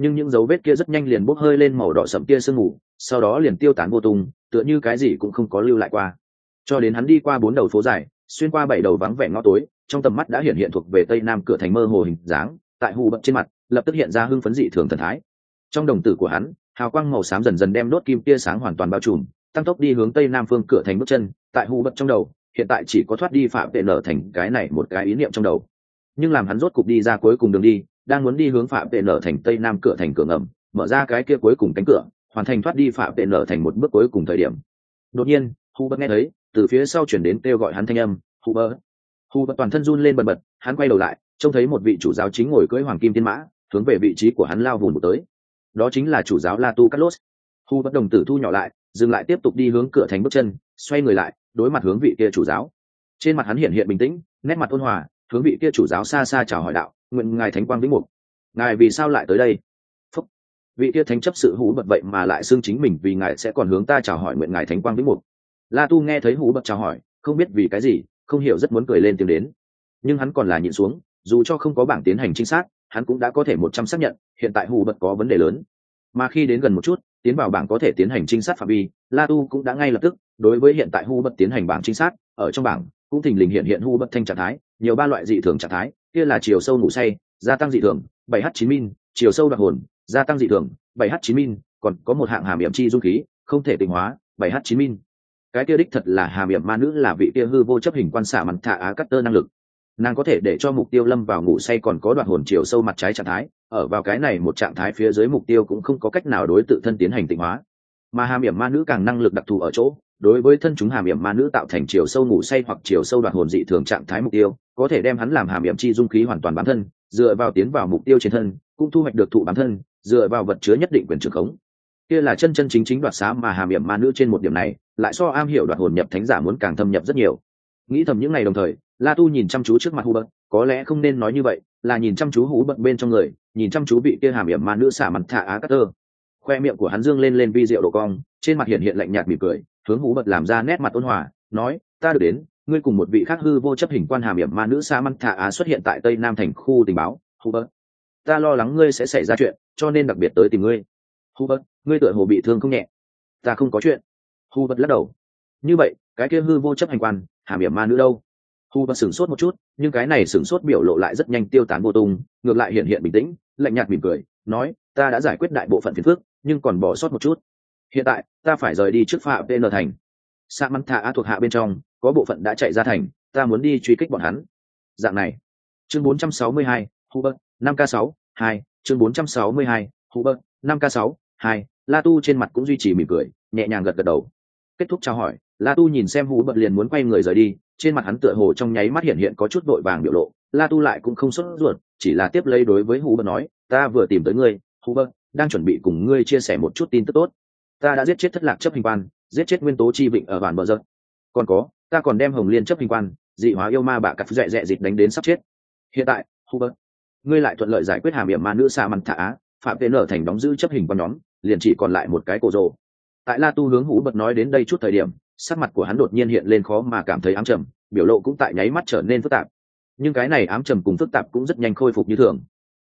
nhưng những dấu vết kia rất nhanh liền bốc hơi lên màu đỏ sẫm tia sương mù, sau đó liền tiêu tán vô tung, tựa như cái gì cũng không có lưu lại qua. Cho đến hắn đi qua 4 đầu phố dài, xuyên qua 7 đầu vắng vẻ ngõ tối, trong tầm mắt đã hiện hiện thuộc về tây nam cửa thành mơ hồ hình dáng, tại hù bật trên mặt lập tức hiện ra hưng phấn dị thường thần thái. Trong đồng tử của hắn, hào quang màu xám dần dần đem đốt kim tia sáng hoàn toàn bao trùm, tăng tốc đi hướng tây nam phương cửa thành bước chân. Tại hù bật trong đầu, hiện tại chỉ có thoát đi phạm vệ nở thành cái này một cái ý niệm trong đầu. Nhưng làm hắn rốt cục đi ra cuối cùng đường đi, đang muốn đi hướng phạm vệ nở thành tây nam cửa thành cửa ngầm, mở ra cái kia cuối cùng cánh cửa, hoàn thành thoát đi phạm vệ nở thành một bước cuối cùng thời điểm. Đột nhiên, hù bật nghe thấy từ phía sau chuyển đến kêu gọi hắn thanh âm, hù bật. Hù bật toàn thân run lên bần bật, hắn quay đầu lại, trông thấy một vị chủ giáo chính ngồi cưỡi hoàng kim tiên mã, hướng về vị trí của hắn lao vùn tới. Đó chính là chủ giáo La Tu Carlos. Hù bật đồng tử thu nhỏ lại, dừng lại tiếp tục đi hướng cửa thành bước chân, xoay người lại, đối mặt hướng vị kia chủ giáo. Trên mặt hắn hiện hiện bình tĩnh, nét mặt ôn hòa, hướng vị kia chủ giáo xa xa chào hỏi đạo, nguyện ngài thánh quang vĩnh mục. Ngài vì sao lại tới đây? Phúc. Vị kia thánh chấp sự Hù bật vậy mà lại xưng chính mình vì ngài sẽ còn hướng ta chào hỏi nguyện ngài thánh quang vĩnh mục. La Tu nghe thấy Hù bật chào hỏi, không biết vì cái gì, không hiểu rất muốn cười lên tiếng đến, nhưng hắn còn là nhịn xuống, dù cho không có bảng tiến hành chính xác, hắn cũng đã có thể 100 xác nhận hiện tại Hù bật có vấn đề lớn. Mà khi đến gần một chút, tiến vào bảng có thể tiến hành trinh sát phạm vi, La Tu cũng đã ngay lập tức đối với hiện tại Hù bật tiến hành bảng trinh sát. Ở trong bảng cũng thình lình hiện Hù bật thanh trạng thái, nhiều 3 loại dị thường trạng thái, kia là chiều sâu ngủ say, gia tăng dị thường 7h9 min, chiều sâu đoạt hồn, gia tăng dị thường 7h9 min, còn có một hạng hàm yểm chi dung khí, không thể tịnh hóa 7h9 min. Cái kia đích thật là hàm yểm ma nữ, là vị kia hư vô chấp hình quan xạ mặt thả á cắt tơ năng lực. Nàng có thể để cho mục tiêu lâm vào ngủ say còn có đoạt hồn chiều sâu mặt trái trạng thái, ở vào cái này một trạng thái phía dưới mục tiêu cũng không có cách nào đối tự thân tiến hành tịnh hóa. Mà hàm yểm ma nữ càng năng lực đặc thù ở chỗ, đối với thân chúng hàm yểm ma nữ tạo thành chiều sâu ngủ say hoặc chiều sâu đoạt hồn dị thường trạng thái mục tiêu, có thể đem hắn làm hàm yểm chi dung khí hoàn toàn bám thân, dựa vào tiến vào mục tiêu trên thân, cũng thu hoạch được thụ bám thân, dựa vào vật chứa nhất định quyền trường khống. Kia là chân chân chính chính đoạt xá, mà hàm yểm ma nữ trên một điểm này, lại so am hiểu đoạt hồn nhập thánh giả muốn càng thâm nhập rất nhiều. Nghĩ thầm những ngày đồng thời, La Tu nhìn chăm chú trước mặt Hù bật, có lẽ không nên nói như vậy, là nhìn chăm chú Hù bật bên trong người, nhìn chăm chú vị kia hàm yểm ma nữ xả mặt thả á cắt tơ. Khoe miệng của hắn dương lên vi diệu độ cong, trên mặt hiện lạnh nhạt mỉm cười, hướng Hù bật làm ra nét mặt ôn hòa, nói: ta được đến, ngươi cùng một vị khác hư vô chấp hình quan hàm yểm ma nữ xả mặt thả á xuất hiện tại tây nam thành khu tình báo. Hù bật, ta lo lắng ngươi sẽ xảy ra chuyện, cho nên đặc biệt tới tìm ngươi. Hù bật, ngươi tựa hồ bị thương không nhẹ. Ta không có chuyện. Hù bật lắc đầu. Như vậy, cái kia hư vô chấp hành quan hàm yểm ma nữ đâu? Hù bật sửng sốt một chút, nhưng cái này sửng sốt biểu lộ lại rất nhanh tiêu tán vô tung, ngược lại hiện bình tĩnh, lạnh nhạt mỉm cười, nói: ta đã giải quyết đại bộ phận phiền phức, nhưng còn bỏ sót một chút. Hiện tại ta phải rời đi trước phạm VN thành. Samantha thuộc hạ bên trong có bộ phận đã chạy ra thành, ta muốn đi truy kích bọn hắn. Dạng này. Chương 462, Hubert, 5K6, 2, chương 462, Hubert, 5K6, 2. La Tu trên mặt cũng duy trì mỉm cười, nhẹ nhàng gật đầu. Kết thúc chào hỏi, La Tu nhìn xem Hubert liền muốn quay người rời đi, trên mặt hắn tựa hồ trong nháy mắt hiện có chút vội vàng biểu lộ. La Tu lại cũng không sốt ruột, chỉ là tiếp lấy đối với Hubert nói: ta vừa tìm tới ngươi, Hubert, đang chuẩn bị cùng ngươi chia sẻ một chút tin tức tốt. Ta đã giết chết thất lạc chấp hình quan, giết chết nguyên tố chi vịnh ở bản bờ giật. Còn có, ta còn đem hồng liên chấp hình quan, dị hóa yêu ma bạ cặp dẹ dịt đánh đến sắp chết. Hiện tại, Hubert, ngươi lại thuận lợi giải quyết hàm yểm ma nữ xa mặn thả phạm VN thành đóng giữ chấp hình quan nhóm, liền chỉ còn lại một cái cổ rồ. Tại La Tu hướng Hubert nói đến đây chút thời điểm, sắc mặt của hắn đột nhiên hiện lên khó mà cảm thấy ám trầm, biểu lộ cũng tại nháy mắt trở nên phức tạp. Nhưng cái này ám trầm cùng phức tạp cũng rất nhanh khôi phục như thường.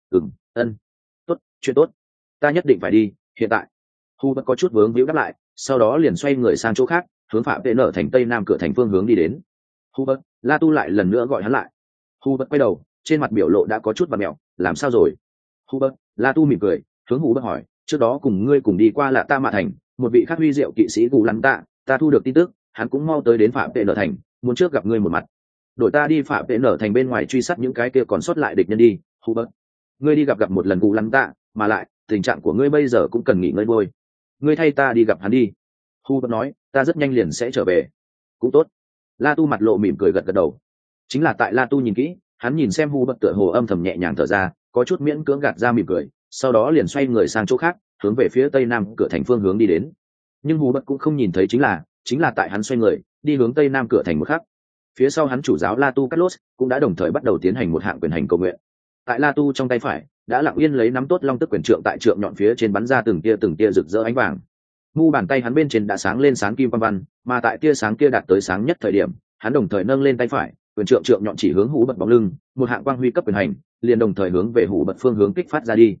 Tốt, chuyện tốt, ta nhất định phải đi. Hiện tại, Hubert có chút vướng víu đáp lại, sau đó liền xoay người sang chỗ khác, hướng phạm VN thành tây nam cửa thành phương hướng đi đến. Hubert, La Tu lại lần nữa gọi hắn lại. Hubert quay đầu, trên mặt biểu lộ đã có chút vặn mẹo. Làm sao rồi? Hubert, La Tu mỉm cười, hướng Hubert hỏi: trước đó cùng ngươi cùng đi qua Lạ Ta Mạ thành, một vị khác huy diệu kỵ sĩ Gù Lắn Tạ, ta thu được tin tức, hắn cũng mau tới đến phạm VN thành, muốn trước gặp ngươi một mặt. Đổi ta đi phạm VN thành bên ngoài truy sát những cái kia còn sót lại địch nhân đi. Hubert, ngươi đi gặp một lần Gù Lắn Tạ, mà lại tình trạng của ngươi bây giờ cũng cần nghỉ ngơi bôi. Ngươi thay ta đi gặp hắn đi. Hubert nói: ta rất nhanh liền sẽ trở về. Cũng tốt. La Tu mặt lộ mỉm cười gật đầu. Chính là tại La Tu nhìn kỹ, hắn nhìn xem Hubert tựa hồ âm thầm nhẹ nhàng thở ra, có chút miễn cưỡng gạt ra mỉm cười, sau đó liền xoay người sang chỗ khác, hướng về phía tây nam cửa thành phương hướng đi đến. Nhưng Hubert cũng không nhìn thấy chính là tại hắn xoay người đi hướng tây nam cửa thành một khắc, phía sau hắn chủ giáo La Tu Carlos cũng đã đồng thời bắt đầu tiến hành một hạng quyền hành cầu nguyện. Tại La Tu trong tay phải đã lặng yên lấy nắm tốt long tức quyền trượng, tại trượng nhọn phía trên bắn ra từng tia rực rỡ ánh vàng. Mu bàn tay hắn bên trên đã sáng lên sáng kim văn văn, mà tại tia sáng kia đạt tới sáng nhất thời điểm, hắn đồng thời nâng lên tay phải, quyền trượng nhọn chỉ hướng Hubert bóng lưng, một hạng quang huy cấp quyền hành liền đồng thời hướng về Hubert phương hướng kích phát ra đi.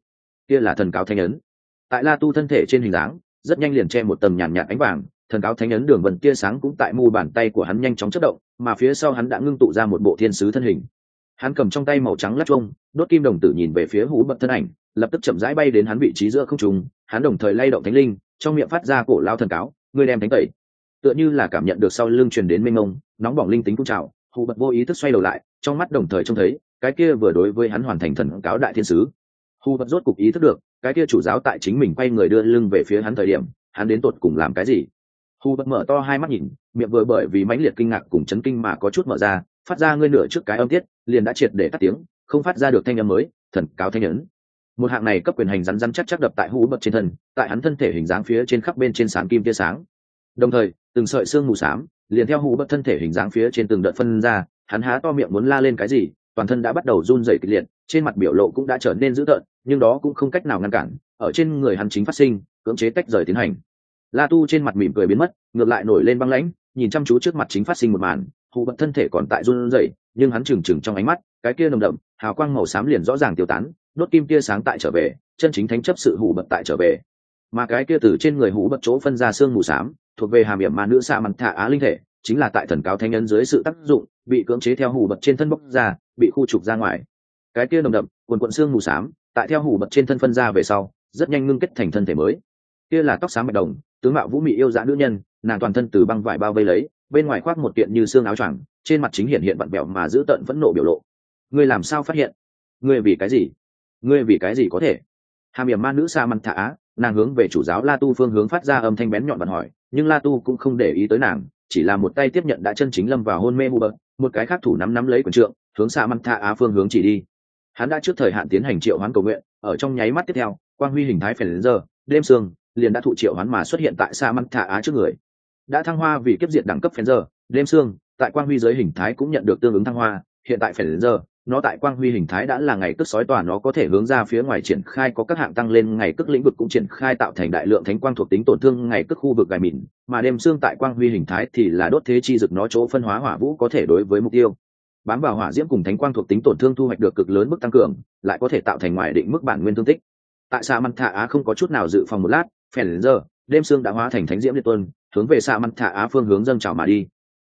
kia là thần cáo thánh ấn. Tại La Tu thân thể trên hình dáng rất nhanh liền che một tầng nhàn nhạt ánh vàng, thần cáo thánh ấn đường vân tia sáng cũng tại mu bàn tay của hắn nhanh chóng chớp động, mà phía sau hắn đã ngưng tụ ra một bộ thiên sứ thân hình. Hắn cầm trong tay màu trắng lắc chuông, đốt kim đồng tử nhìn về phía Hú Bật thân ảnh, lập tức chậm rãi bay đến hắn vị trí giữa không trung. Hắn đồng thời lay động thánh linh, trong miệng phát ra cổ lao thần cáo, ngươi đem thánh tẩy. Tựa như là cảm nhận được sau lưng truyền đến mênh mông nóng bỏng linh tính phun trào, Hú Bật vô ý thức xoay đầu lại, trong mắt đồng thời trông thấy cái kia vừa đối với hắn hoàn thành thần cáo đại thiên sứ. Hú Bật rốt cục ý thức được, cái kia chủ giáo tại chính mình quay người đưa lưng về phía hắn thời điểm, hắn đến tột cùng làm cái gì. Hú Bật mở to hai mắt nhìn, miệng vừa bởi vì mãnh liệt kinh ngạc cùng chấn kinh mà có chút mở ra, phát ra ngươi nửa trước cái âm tiết liền đã triệt để tắt tiếng, không phát ra được thanh âm mới, thần cáo thanh ấn. Một hạng này cấp quyền hành rắn rắn chắc chắc đập tại Hú Bật trên thân, tại hắn thân thể hình dáng phía trên khắp bên trên sáng kim tia sáng. Đồng thời, từng sợi xương mù xám liền theo Hú Bật thân thể hình dáng phía trên từng đợt phân ra, hắn há to miệng muốn la lên cái gì, toàn thân đã bắt đầu run rẩy kịch liệt, trên mặt biểu lộ cũng đã trở nên dữ tợn, nhưng đó cũng không cách nào ngăn cản, ở trên người hắn chính phát sinh, cưỡng chế tách rời tiến hành. La Tu trên mặt mỉm cười biến mất, ngược lại nổi lên băng lãnh, nhìn chăm chú trước mặt chính phát sinh một màn. Hú Bật thân thể còn tại run rẩy, nhưng hắn trừng trừng trong ánh mắt, cái kia nồng đậm hào quang màu xám liền rõ ràng tiêu tán, đốt kim tia sáng tại trở về, chân chính thánh chấp sự Hú Bật tại trở về. Mà cái kia từ trên người Hú Bật chỗ phân ra xương mù xám, thuộc về hàm yểm ma nữ xạ mặn thả á linh thể, chính là tại thần cáo thánh ấn dưới sự tác dụng, bị cưỡng chế theo Hú Bật trên thân bốc ra, bị khu trục ra ngoài. Cái kia nồng đậm cuồn cuộn xương mù xám, tại theo Hú Bật trên thân phân ra về sau, rất nhanh ngưng kết thành thân thể mới. Kia là tóc xám bạch đồng, tướng mạo vũ mị yêu dã nữ nhân, nàng toàn thân từ băng vải bao vây lấy, bên ngoài khoác một kiện như xương áo choàng, trên mặt chính hiện vặn vẹo mà giữ tợn phẫn nộ biểu lộ. Ngươi làm sao phát hiện? Ngươi vì cái gì? Ngươi vì cái gì có thể? Hàm yểm ma nữ Sa Măn Thả Á, nàng hướng về chủ giáo La Tu phương hướng phát ra âm thanh bén nhọn bật hỏi, nhưng La Tu cũng không để ý tới nàng, chỉ là một tay tiếp nhận đã chân chính lâm vào hôn mê Hú Bật, một cái khác thủ nắm lấy quyền trượng, hướng Sa Măn Thả Á phương hướng chỉ đi. Hắn đã trước thời hạn tiến hành triệu hoán cầu nguyện, ở trong nháy mắt tiếp theo, quang huy hình thái phèn giờ, đêm sương liền đã thụ triệu hoán mà xuất hiện tại Sa Măn Thả Á trước người. Đã thăng hoa vì kiếp diệt đẳng cấp phèn giờ, đêm sương tại quang huy giới hình thái cũng nhận được tương ứng thăng hoa, hiện tại phèn giờ nó tại quang huy hình thái đã là ngày cước sói tòa, nó có thể hướng ra phía ngoài triển khai có các hạng tăng lên, ngày cước lĩnh vực cũng triển khai tạo thành đại lượng thánh quang thuộc tính tổn thương ngày cước khu vực gài mịn, mà đêm sương tại quang huy hình thái thì là đốt thế chi dực, nó chỗ phân hóa hỏa vũ có thể đối với mục tiêu bám vào hỏa diễm cùng thánh quang thuộc tính tổn thương thu hoạch được cực lớn mức tăng cường, lại có thể tạo thành ngoài định mức bản nguyên thương tích. Tại Sa Măn Thả Á không có chút nào dự phòng một lát, phèn giờ đêm sương đã hóa thành thánh diễm liệt tuân, hướng về Sa Măn Thả Á phương hướng dâng trào mà đi.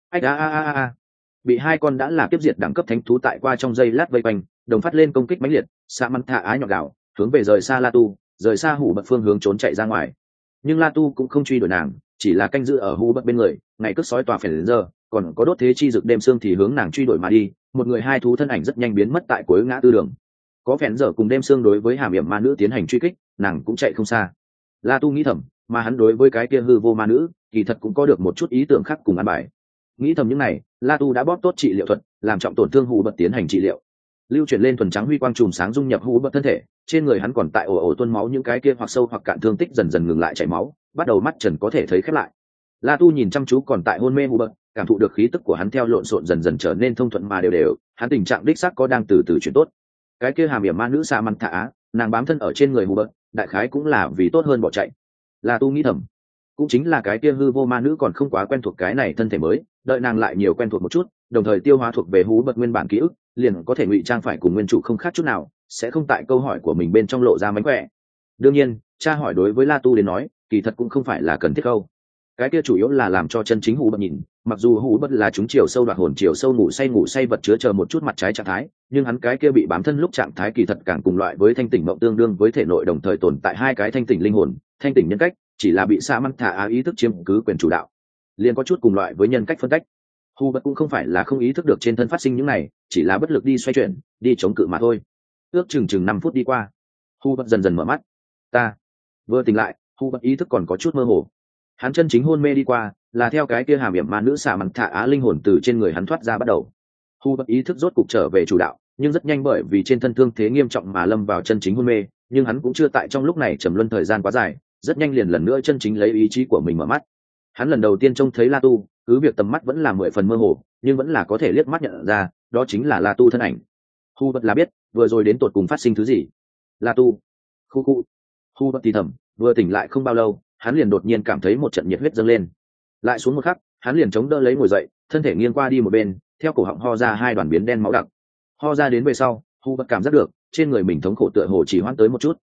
Bị hai con đã là kiếp diệt đẳng cấp thánh thú tại qua trong giây lát vây quanh, đồng phát lên công kích mãnh liệt. Sa Măn Thả Á nhọn gạo hướng về rời xa La Tu, rời xa Hú Bật phương hướng trốn chạy ra ngoài. Nhưng La Tu cũng không truy đuổi nàng, chỉ là canh giữ ở Hú Bật bên người, ngày cước sói tòa phèn giờ còn có đốt thế chi dực đêm sương thì hướng nàng truy đuổi mà đi. Một người hai thú thân ảnh rất nhanh biến mất tại cuối ngã tư đường. Có phèn giờ cùng đêm sương đối với hàm yểm ma nữ tiến hành truy kích, nàng cũng chạy không xa. La Tu nghĩ thầm, mà hắn đối với cái kia hư vô ma nữ kỳ thật cũng có được một chút ý tưởng khác cùng ăn bài. Nghĩ thầm những này, La Tu đã bóp tốt trị liệu thuật, làm trọng tổn thương Hú Bật tiến hành trị liệu. Lưu chuyển lên thuần trắng huy quang chùm sáng dung nhập Hú Bật thân thể, trên người hắn còn tại ồ tuôn máu, những cái kia hoặc sâu hoặc cạn thương tích dần dần ngừng lại chảy máu, bắt đầu mắt trần có thể thấy khép lại. La Tu nhìn chăm chú còn tại hôn mê Hú Bật, cảm thụ được khí tức của hắn theo lộn xộn dần dần trở nên thông thuận mà đều đều, hắn tình trạng đích xác có đang từ từ chuyển tốt. Cái kia hàm yểm ma nữ Sa Măn Thả Á, nàng bám thân ở trên người Hú Bật, đại khái cũng là vì tốt hơn bỏ chạy. La Tu nghĩ thầm, cũng chính là cái kia hư vô ma nữ còn không quá quen thuộc cái này thân thể mới, đợi nàng lại nhiều quen thuộc một chút, đồng thời tiêu hóa thuộc về Hú Bật nguyên bản ký ức, liền có thể ngụy trang phải cùng nguyên chủ không khác chút nào, sẽ không tại câu hỏi của mình bên trong lộ ra mánh khỏe. Đương nhiên, tra hỏi đối với La Tu đến nói, kỳ thật cũng không phải là cần thiết câu. Cái kia chủ yếu là làm cho chân chính Hú Bật nhìn, mặc dù Hú Bật là chúng chiều sâu đoạt hồn, chiều sâu ngủ say vật chứa chờ một chút mặt trái trạng thái, nhưng hắn cái kia bị bám thân lúc trạng thái kỳ thật càng cùng loại với thanh tỉnh mộng, tương đương với thể nội đồng thời tồn tại hai cái thanh tỉnh linh hồn, thanh tỉnh nhân cách, chỉ là bị Sa Măn Thả Á ý thức chiếm cứ quyền chủ đạo, liền có chút cùng loại với nhân cách phân cách. Hú Bật cũng không phải là không ý thức được trên thân phát sinh những này, chỉ là bất lực đi xoay chuyển, đi chống cự mà thôi. Ước chừng 5 phút đi qua, Hú Bật dần dần mở mắt. Vừa tỉnh lại, Hú Bật ý thức còn có chút mơ hồ. Hắn chân chính hôn mê đi qua, là theo cái kia hàm yểm ma nữ Sa Măn Thả Á linh hồn từ trên người hắn thoát ra bắt đầu. Hú Bật ý thức rốt cục trở về chủ đạo, nhưng rất nhanh bởi vì trên thân thương thế nghiêm trọng mà lâm vào chân chính hôn mê, nhưng hắn cũng chưa tại trong lúc này trầm luân thời gian quá dài, rất nhanh liền lần nữa chân chính lấy ý chí của mình mở mắt. Hắn lần đầu tiên trông thấy La Tu, cứ việc tầm mắt vẫn là 10 phần mơ hồ, nhưng vẫn là có thể liếc mắt nhận ra, đó chính là La Tu thân ảnh. Hú Bật là biết, vừa rồi đến tột cùng phát sinh thứ gì. La Tu. Hú Bật thì thầm, vừa tỉnh lại không bao lâu, hắn liền đột nhiên cảm thấy một trận nhiệt huyết dâng lên. Lại xuống một khắc, hắn liền chống đỡ lấy ngồi dậy, thân thể nghiêng qua đi một bên, theo cổ họng ho ra hai đoàn biến đen máu đặc. Ho ra đến về sau, Hú Bật cảm giác được, trên người mình thống khổ tựa hồ chỉ hoãn tới một chút.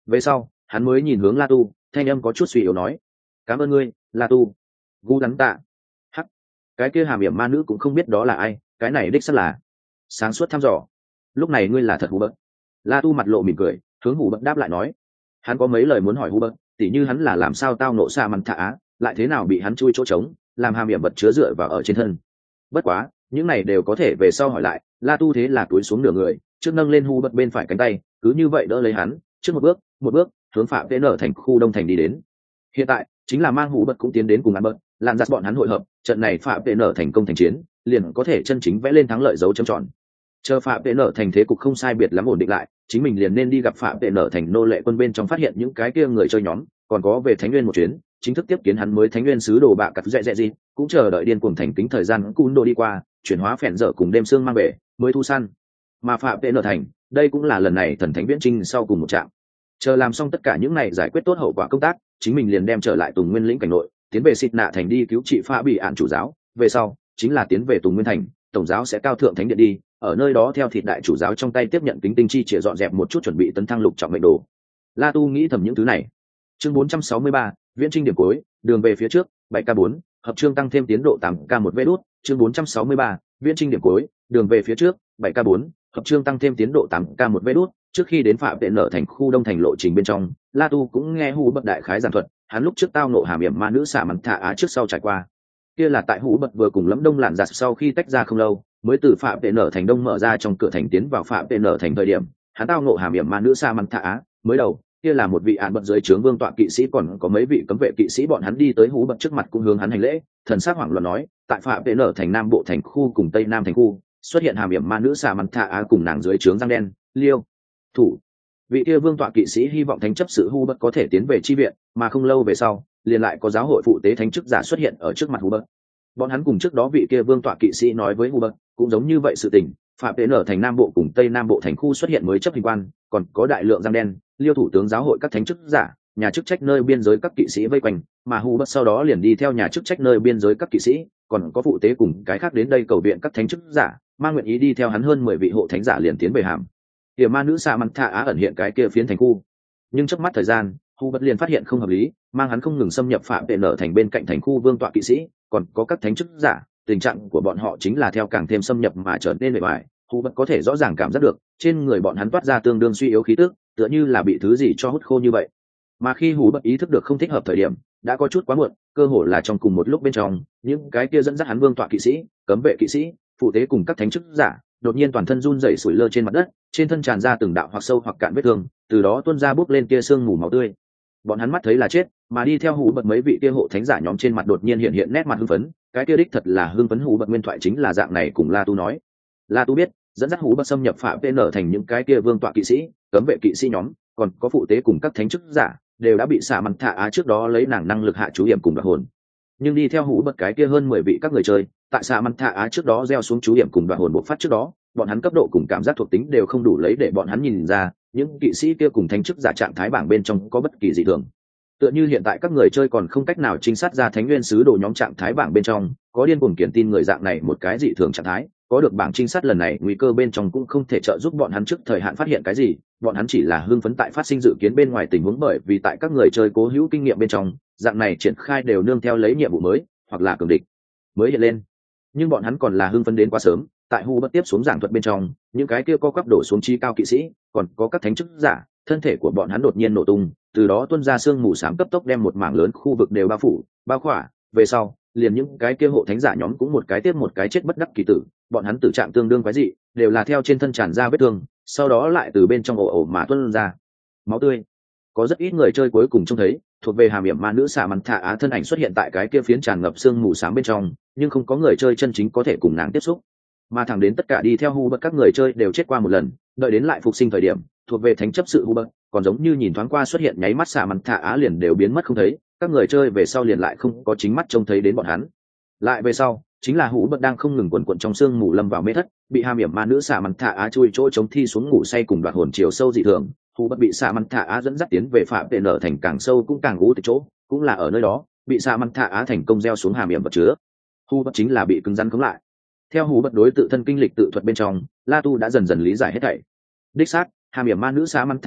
Về sau hắn mới nhìn hướng La Tu, thanh âm có chút suy yếu nói: cảm ơn ngươi, La Tu. Gu đắn tạ. Hắc, cái kia hàm hiểm ma nữ cũng không biết đó là ai, cái này đích xác là sáng suốt thăm dò. Lúc này ngươi là thật Hú Bật. La Tu mặt lộ mỉm cười, hướng Hú Bật đáp lại nói: hắn có mấy lời muốn hỏi Hú Bật, tỉ như hắn là làm sao tao nộ xa mặn thạ á, lại thế nào bị hắn chui chỗ trống, làm hàm hiểm vật chứa dựa vào ở trên thân. Bất quá những này đều có thể về sau hỏi lại. La Tu thế là túi xuống nửa người, trước nâng lên Hú Bật bên phải cánh tay, cứ như vậy đỡ lấy hắn, trước một bước hướng phạm vn thành khu đông thành đi đến. Hiện tại chính là mang Hú Bật cũng tiến đến cùng ăn bớt làn giặt bọn hắn hội hợp, trận này phạm vn thành công thành chiến liền có thể chân chính vẽ lên thắng lợi dấu chấm tròn. Chờ phạm vn thành thế cục không sai biệt lắm ổn định lại, chính mình liền nên đi gặp phạm vn thành nô lệ quân bên trong, phát hiện những cái kia người chơi nhóm, còn có về thánh nguyên một chuyến, chính thức tiếp kiến hắn mới thánh nguyên sứ đồ bạ cặp dẹ dẹ gì, cũng chờ đợi điên cuồng thành kính thời gian cún đồ đi qua, chuyển hóa phèn dở cùng đêm sương mang về mới thu săn. Mà phạm vn thành đây cũng là lần này thần thánh viễn trinh sau cùng một trạm. Chờ làm xong tất cả những này, giải quyết tốt hậu quả công tác, chính mình liền đem trở lại Tùng Nguyên lĩnh cảnh nội, tiến về Xịt Nạ thành đi cứu trị Pha bị ạn chủ giáo. Về sau chính là tiến về Tùng Nguyên thành, tổng giáo sẽ cao thượng thánh điện đi, ở nơi đó theo thịt đại chủ giáo trong tay tiếp nhận kính tinh chi chĩa dọn dẹp một chút, chuẩn bị tấn thăng lục trọng mệnh đồ. La Tu nghĩ thầm những thứ này. Chương 463, viễn trinh điểm cuối, đường về phía trước, 7K4, hợp chương tăng thêm tiến độ 8K1 vé đút. Chương 463, viễn trinh điểm cuối, đường về phía trước, 7K4, hợp chương tăng thêm tiến độ 8K1 vé đút. Trước khi đến phạm tiện nở thành khu đông thành lộ trình bên trong, La Tu cũng nghe Hú Bật đại khái giảng thuật, hắn lúc trước tao nộ hàm hiểm ma nữ xả mắn thạ á trước sau trải qua. Kia là tại Hú Bật vừa cùng Lâm Đông lạn giặt sau khi tách ra không lâu, mới từ phạm tiện nở thành đông mở ra trong cửa thành tiến vào phạm tiện nở thành thời điểm, hắn tao nộ hàm hiểm ma nữ xả mắn thạ á. Mới đầu kia là một vị án bật dưới trướng vương tọa kỵ sĩ, còn có mấy vị cấm vệ kỵ sĩ, bọn hắn đi tới Hú Bật trước mặt cũng hướng hắn hành lễ, thần sắc hoảng loạn nói, tại phạm tiện nở thành nam bộ thành khu cùng tây nam thành khu xuất hiện hàm hiểm ma nữ xả mắn thạ á cùng nàng dưới trướng răng đen liêu thủ. Vị kia vương tọa kỵ sĩ hy vọng thánh chấp sự Hú Bật có thể tiến về chi viện, mà không lâu về sau liền lại có giáo hội phụ tế thánh chức giả xuất hiện ở trước mặt Hú Bật. Bọn hắn cùng trước đó vị kia vương tọa kỵ sĩ nói với Hú Bật cũng giống như vậy sự tình, phạm tế nở thành nam bộ cùng tây nam bộ thành khu xuất hiện mới chấp hình quan, còn có đại lượng răng đen liêu thủ tướng giáo hội các thánh chức giả, nhà chức trách nơi biên giới các kỵ sĩ vây quanh, mà Hú Bật sau đó liền đi theo nhà chức trách nơi biên giới các kỵ sĩ, còn có phụ tế cùng cái khác đến đây cầu viện các thánh chức giả, mang nguyện ý đi theo hắn hơn 10 vị hộ thánh giả liền tiến về hàm hiểm ma nữ xạ mắn thạ á ẩn hiện cái kia phiến thành khu. Nhưng trước mắt thời gian, Hú Bật liền phát hiện không hợp lý, mang hắn không ngừng xâm nhập phạm tiện nở thành bên cạnh thành khu vương tọa kỵ sĩ, còn có các thánh chức giả, tình trạng của bọn họ chính là theo càng thêm xâm nhập mà trở nên bề bài. Hú Bật có thể rõ ràng cảm giác được trên người bọn hắn toát ra tương đương suy yếu khí tức, tựa như là bị thứ gì cho hút khô như vậy. Mà khi Hú Bật ý thức được không thích hợp thời điểm, đã có chút quá muộn, cơ hồ là trong cùng một lúc bên trong, những cái kia dẫn dắt hắn vương tọa kỵ sĩ, cấm vệ kỵ sĩ, phụ tế cùng các thánh chức giả, đột nhiên toàn thân run rẩy sủi lơ trên mặt đất, trên thân tràn ra từng đạo hoặc sâu hoặc cạn vết thương, từ đó tuôn ra bốc lên kia sương mù máu tươi. Bọn hắn mắt thấy là chết, mà đi theo Hú Bật mấy vị kia hộ thánh giả nhóm trên mặt đột nhiên hiện nét mặt hưng phấn, cái kia đích thật là hưng phấn. Hú Bật nguyên thoại chính là dạng này cùng La Tu nói. La Tu biết, dẫn dắt Hú Bật xâm nhập phạm VN thành những cái kia vương tọa kỵ sĩ, cấm vệ kỵ sĩ nhóm, còn có phụ tế cùng các thánh chức giả, đều đã bị xả mắn thạ á trước đó lấy nàng năng lực hạ chú điểm cùng đoạt hồn. Nhưng đi theo Hú Bật cái kia hơn 10 vị các người chơi, tại xả mắn thạ á trước đó gieo xuống chú điểm cùng đoạt hồn bộc phát trước đó, bọn hắn cấp độ cùng cảm giác thuộc tính đều không đủ lấy để bọn hắn nhìn ra những kỵ sĩ kia cùng thánh chức giả trạng thái bảng bên trong có bất kỳ dị thường. Tựa như hiện tại các người chơi còn không cách nào trinh sát ra thánh nguyên sứ đồ nhóm trạng thái bảng bên trong có điên cuồng kiển tin người dạng này một cái dị thường trạng thái, có được bảng trinh sát lần này nguy cơ bên trong cũng không thể trợ giúp bọn hắn trước thời hạn phát hiện cái gì, bọn hắn chỉ là hưng phấn tại phát sinh dự kiến bên ngoài tình huống, bởi vì tại các người chơi cố hữu kinh nghiệm bên trong dạng này triển khai đều nương theo lấy nhiệm vụ mới hoặc là cường địch mới hiện lên. Nhưng bọn hắn còn là hưng phấn đến quá sớm, tại Hú Bật tiếp xuống giảng thuật bên trong, những cái kia co quắp đổ xuống chi cao kỵ sĩ, còn có các thánh chức giả, thân thể của bọn hắn đột nhiên nổ tung, từ đó tuôn ra sương mù xám cấp tốc đem một mảng lớn khu vực đều bao phủ, bao khỏa. Về sau, liền những cái kia hộ thánh giả nhóm cũng một cái tiếp một cái chết bất đắc kỳ tử, bọn hắn tử trạng tương đương quái dị, đều là theo trên thân tràn ra vết thương, sau đó lại từ bên trong ổ mà tuôn ra máu tươi. Có rất ít người chơi cuối cùng trông thấy thuộc về hàm hiểm ma nữ xả mắn thạ á thân ảnh xuất hiện tại cái kia phiến tràn ngập sương mù xám bên trong, nhưng không có người chơi chân chính có thể cùng nàng tiếp xúc. Mà thẳng đến tất cả đi theo Hú Bật các người chơi đều chết qua một lần, đợi đến lại phục sinh thời điểm, thuộc về thánh chấp sự Hú Bật còn giống như nhìn thoáng qua xuất hiện nháy mắt xả mắn thạ á liền đều biến mất không thấy, các người chơi về sau liền lại không có chính mắt trông thấy đến bọn hắn. Lại về sau chính là Hú Bật đang không ngừng quần quận trong sương mù lâm vào mê thất, bị hàm hiểm ma nữ xả mắn thạ á chui chỗ chống thi xuống ngủ say cùng đoạt hồn chiều sâu dị thường. Hú Bật bị xả mắn thạ á dẫn dắt tiến về phạm tệ nở thành càng sâu cũng càng ngũ từ chỗ, cũng là ở nơi đó bị xả mắn thạ á thành công gieo xuống hàm hiểm vật chứa. Hú Bật chính là bị cứng rắn khống lại. Theo Hú Bật đối tự thân kinh lịch tự thuật bên trong, La Tu đã dần dần lý giải hết thảy. Đích xác, hàm hiểm ma nữ xả mắn thạ á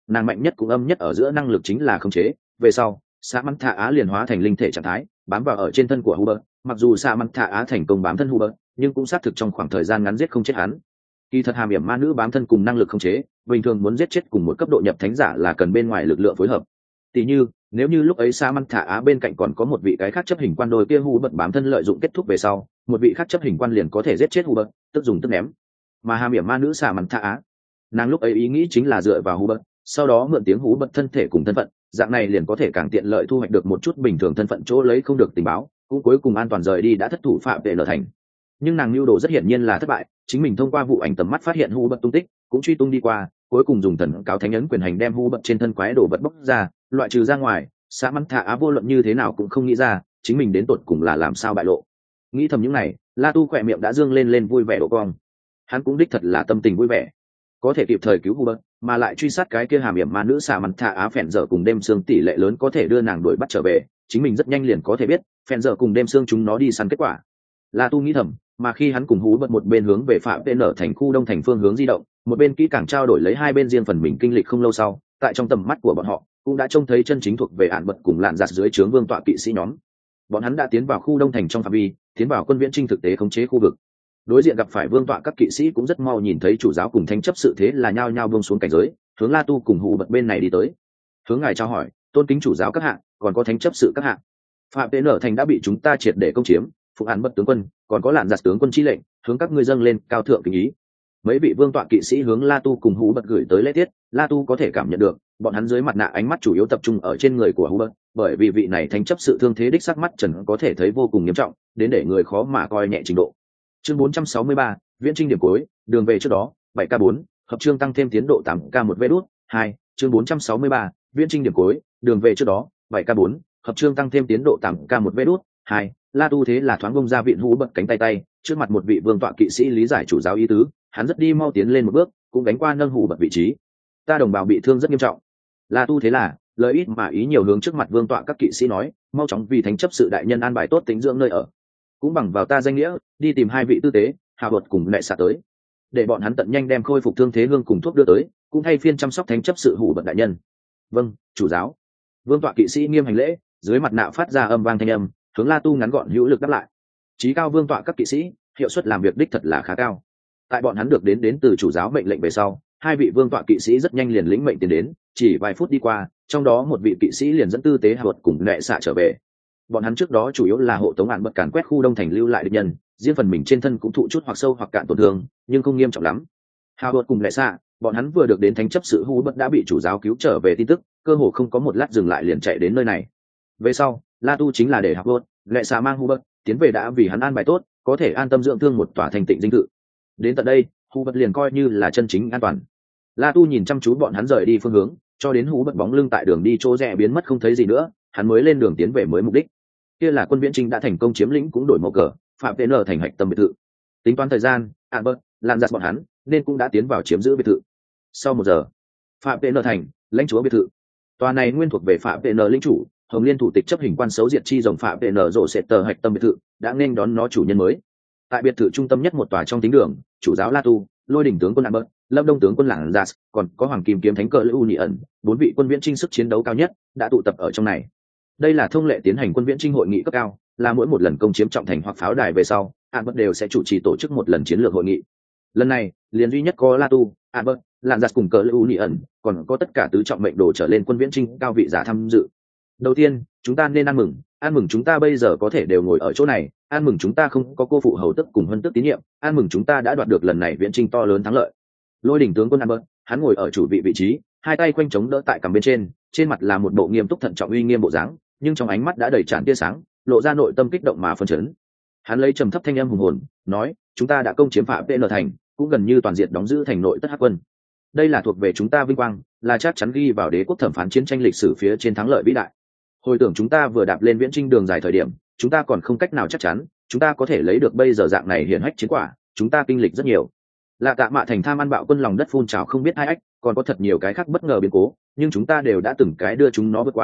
nàng mạnh nhất cũng âm nhất ở giữa năng lực chính là khống chế. Về sau sa măng thạ á liền hóa thành linh thể trạng thái bám vào ở trên thân của Hubert. Mặc dù sa măng thạ á thành công bám thân Hubert, nhưng cũng xác thực trong khoảng thời gian ngắn giết không chết hắn. Kỳ thật hàm hiểm ma nữ bám thân cùng năng lực khống chế, bình thường muốn giết chết cùng một cấp độ nhập thánh giả là cần bên ngoài lực lượng phối hợp. Tỷ như nếu như lúc ấy sa măng thạ á bên cạnh còn có một vị cái khác chấp hình quan, đôi kia Hubert bám thân lợi dụng kết thúc về sau, một vị khác chấp hình quan liền có thể giết chết Hubert, tức dùng tức ném. Mà hàm hiểm ma nữ sa măng thạ á, nàng lúc ấy ý nghĩ chính là dựa vào Hubert, sau đó mượn tiếng Hubert thân thể cùng thân phận, dạng này liền có thể càng tiện lợi thu hoạch được một chút bình thường thân phận chỗ lấy không được tình báo, cũng cuối cùng an toàn rời đi đã thất thủ phạm vệ lở thành. Nhưng nàng lưu đồ rất hiển nhiên là thất bại, chính mình thông qua vụ ảnh tầm mắt phát hiện Hubert tung tích, cũng truy tung đi qua, cuối cùng dùng thần cáo thánh ấn quyền hành đem Hubert trên thân quái đồ vật bóc ra, loại trừ ra ngoài. Sa măng thạ á vô luận như thế nào cũng không nghĩ ra chính mình đến tột cùng là làm sao bại lộ. Nghĩ thầm những này, La Tu khỏe miệng đã dương lên vui vẻ độ cong. Hắn cũng đích thật là tâm tình vui vẻ, có thể kịp thời cứu Hubert, mà lại truy sát cái kia hàm hiểm ma nữ Sa măng thạ á phèn dở cùng đêm xương tỷ lệ lớn có thể đưa nàng đuổi bắt trở về, chính mình rất nhanh liền có thể biết phèn dở cùng đêm xương chúng nó đi săn kết quả. La Tu nghĩ thầm, mà khi hắn cùng Hubert một bên hướng về phạm tên ở thành khu đông thành phương hướng di động, một bên kỹ càng trao đổi lấy hai bên riêng phần mình kinh lịch không lâu sau, tại trong tầm mắt của bọn họ cũng đã trông thấy chân chính thuộc về ạn bật cùng lạn giặt dưới trướng vương tọa kỵ sĩ nhóm. Bọn hắn đã tiến vào khu đông thành trong phạm vi, tiến vào quân viễn trinh thực tế khống chế khu vực. Đối diện gặp phải vương tọa các kỵ sĩ cũng rất mau nhìn thấy chủ giáo cùng thánh chấp sự, thế là nhao nhao buông xuống cảnh giới, hướng La Tu cùng Hubert bên này đi tới. Hướng ngài trao hỏi, tôn kính chủ giáo các hạng, còn có thánh chấp sự các hạng. Phạm Tế Nở thành đã bị chúng ta triệt để công chiếm, phục án bất tướng quân, còn có lạn giặt tướng quân chi lệnh, hướng các ngươi dâng lên cao thượng kính ý. Mấy vị vương tọa kỵ sĩ hướng La Tu cùng Hubert gửi tới lễ tiết. La Tu có thể cảm nhận được bọn hắn dưới mặt nạ ánh mắt chủ yếu tập trung ở trên người của Hubert, bởi vì vị này thánh chấp sự thương thế đích sắc mắt trần có thể thấy vô cùng nghiêm trọng, đến để người khó mà coi nhẹ trình độ. Chương 463, viễn trinh điểm cuối, đường về trước đó, 7K4, hợp chương tăng thêm tiến độ 8K1 2, chương 463, viễn trinh điểm cuối, đường về trước đó, 7K4, hợp chương tăng thêm tiến độ 8K1 2. La Tu thế là thoáng bông ra viện Hubert cánh tay, trước mặt một vị vương tọa kỵ sĩ lý giải chủ giáo ý tứ, hắn rất đi mau tiến lên một bước, cũng đánh qua nâng Hubert vị trí. Ta đồng bào bị thương rất nghiêm trọng. La Tu thế là lời ít mà ý nhiều hướng trước mặt vương tọa các kỵ sĩ nói, mau chóng vì thánh chấp sự đại nhân an bài tốt tính dưỡng nơi ở, cũng bằng vào ta danh nghĩa đi tìm hai vị tư tế Hào Luật cùng Lệ Xạ tới, để bọn hắn tận nhanh đem khôi phục thương thế hương cùng thuốc đưa tới, cũng thay phiên chăm sóc thánh chấp sự Hubert đại nhân. Vâng, chủ giáo. Vương tọa kỵ sĩ nghiêm hành lễ, dưới mặt nạ phát ra âm vang thanh âm, hướng La Tu ngắn gọn hữu lực đáp lại. Chí cao vương tọa các kỵ sĩ, hiệu suất làm việc đích thật là khá cao. Tại bọn hắn được đến từ chủ giáo mệnh lệnh về sau, hai vị vương tọa kỵ sĩ rất nhanh liền lĩnh mệnh tiến đến, chỉ vài phút đi qua, trong đó một vị kỵ sĩ liền dẫn tư tế Hào Luật cùng Lệ Xạ trở về. Bọn hắn trước đó chủ yếu là hộ tống án bật càn quét khu đông thành lưu lại địch nhân, riêng phần mình trên thân cũng thụ chút hoặc sâu hoặc cạn tổn thương, nhưng không nghiêm trọng lắm. Hào Luật cùng Lệ Xạ, bọn hắn vừa được đến thánh chấp sự Hubert đã bị chủ giáo cứu trở về tin tức, cơ hồ không có một lát dừng lại liền chạy đến nơi này. Về sau, La Tu chính là để Hào Luật, Lệ Xạ mang Hubert tiến về đã vì hắn an bài tốt, có thể an tâm dưỡng thương một tòa thành tịnh dinh thự. Đến tận đây, Hubert liền coi như là chân chính an toàn. La Tu nhìn chăm chú bọn hắn rời đi phương hướng, cho đến Hubert bóng lưng tại đường đi chỗ rẽ biến mất không thấy gì nữa, hắn mới lên đường tiến về mới mục đích. Kia là quân viễn trinh đã thành công chiếm lĩnh cũng đổi màu cờ, phạm tên ở thành hạch tâm biệt thự. Tính toán thời gian, Albert, lan giặt bọn hắn nên cũng đã tiến vào chiếm giữ biệt thự. Sau 1 giờ, phạm tên ở thành lãnh chúa biệt thự. Tòa này nguyên thuộc về phạm tên ở lĩnh chủ, Hồng Liên thủ tịch chấp hình quan xấu diệt chi rồng phạm tên ở rộ sẽ tờ hạch tâm biệt thự đã nên đón nó chủ nhân mới. Tại biệt thự trung tâm nhất một tòa trong tính đường, chủ giáo La Tu, Lôi đỉnh tướng quân Albert, Lâm Đông tướng quân Lảng Gias, còn có Hoàng Kim kiếm thánh cờ Lữ Uni ẩn, 4 vị quân viễn trinh sức chiến đấu cao nhất đã tụ tập ở trong này. Đây là thông lệ tiến hành quân viễn trinh hội nghị cấp cao, là mỗi một lần công chiếm trọng thành hoặc pháo đài về sau, Albert đều sẽ chủ trì tổ chức một lần chiến lược hội nghị. Lần này, liền duy nhất có La Tu, Albert, Lảng Gias cùng cờ Lữ Uni ẩn, còn có tất cả tứ trọng mệnh đồ trở lên quân viễn trinh cao vị giả tham dự. Đầu tiên, chúng ta nên ăn mừng chúng ta bây giờ có thể đều ngồi ở chỗ này, ăn mừng chúng ta không có cô phụ hầu tức cùng huân tức tín nhiệm, ăn mừng chúng ta đã đoạt được lần này viễn trinh to lớn thắng lợi. Lôi đỉnh tướng quân Albert, hắn ngồi ở chủ vị trí, hai tay khoanh chống đỡ tại cằm bên trên mặt là một bộ nghiêm túc thận trọng uy nghiêm bộ dáng, nhưng trong ánh mắt đã đầy tràn tia sáng, lộ ra nội tâm kích động mà phấn chấn. Hắn lấy trầm thấp thanh âm hùng hồn nói, chúng ta đã công chiếm phạm PN thành, cũng gần như toàn diện đóng giữ thành nội tất hắc quân. Đây là thuộc về chúng ta vinh quang, là chắc chắn ghi vào đế quốc thẩm phán chiến tranh lịch sử phía trên thắng lợi vĩ đại. Hồi tưởng chúng ta vừa đạp lên viễn trinh đường dài thời điểm, chúng ta còn không cách nào chắc chắn chúng ta có thể lấy được bây giờ dạng này hiển hách chiến quả, chúng ta kinh lịch rất nhiều. Là Tạ Mạ thành tham ăn bạo quân lòng đất phun trào không biết hai ách, còn có thật nhiều cái khác bất ngờ biến cố, nhưng chúng ta đều đã từng cái đưa chúng nó bước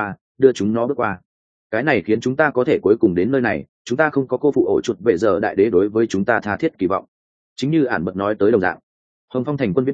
qua. Cái này khiến chúng ta có thể cuối cùng đến nơi này, chúng ta không có cô phụ ổ chuột về giờ đại đế đối với chúng ta tha thiết kỳ vọng. Chính như ản bật nói tới đồng dạng, Hồng Phong thành quân viễn trinh,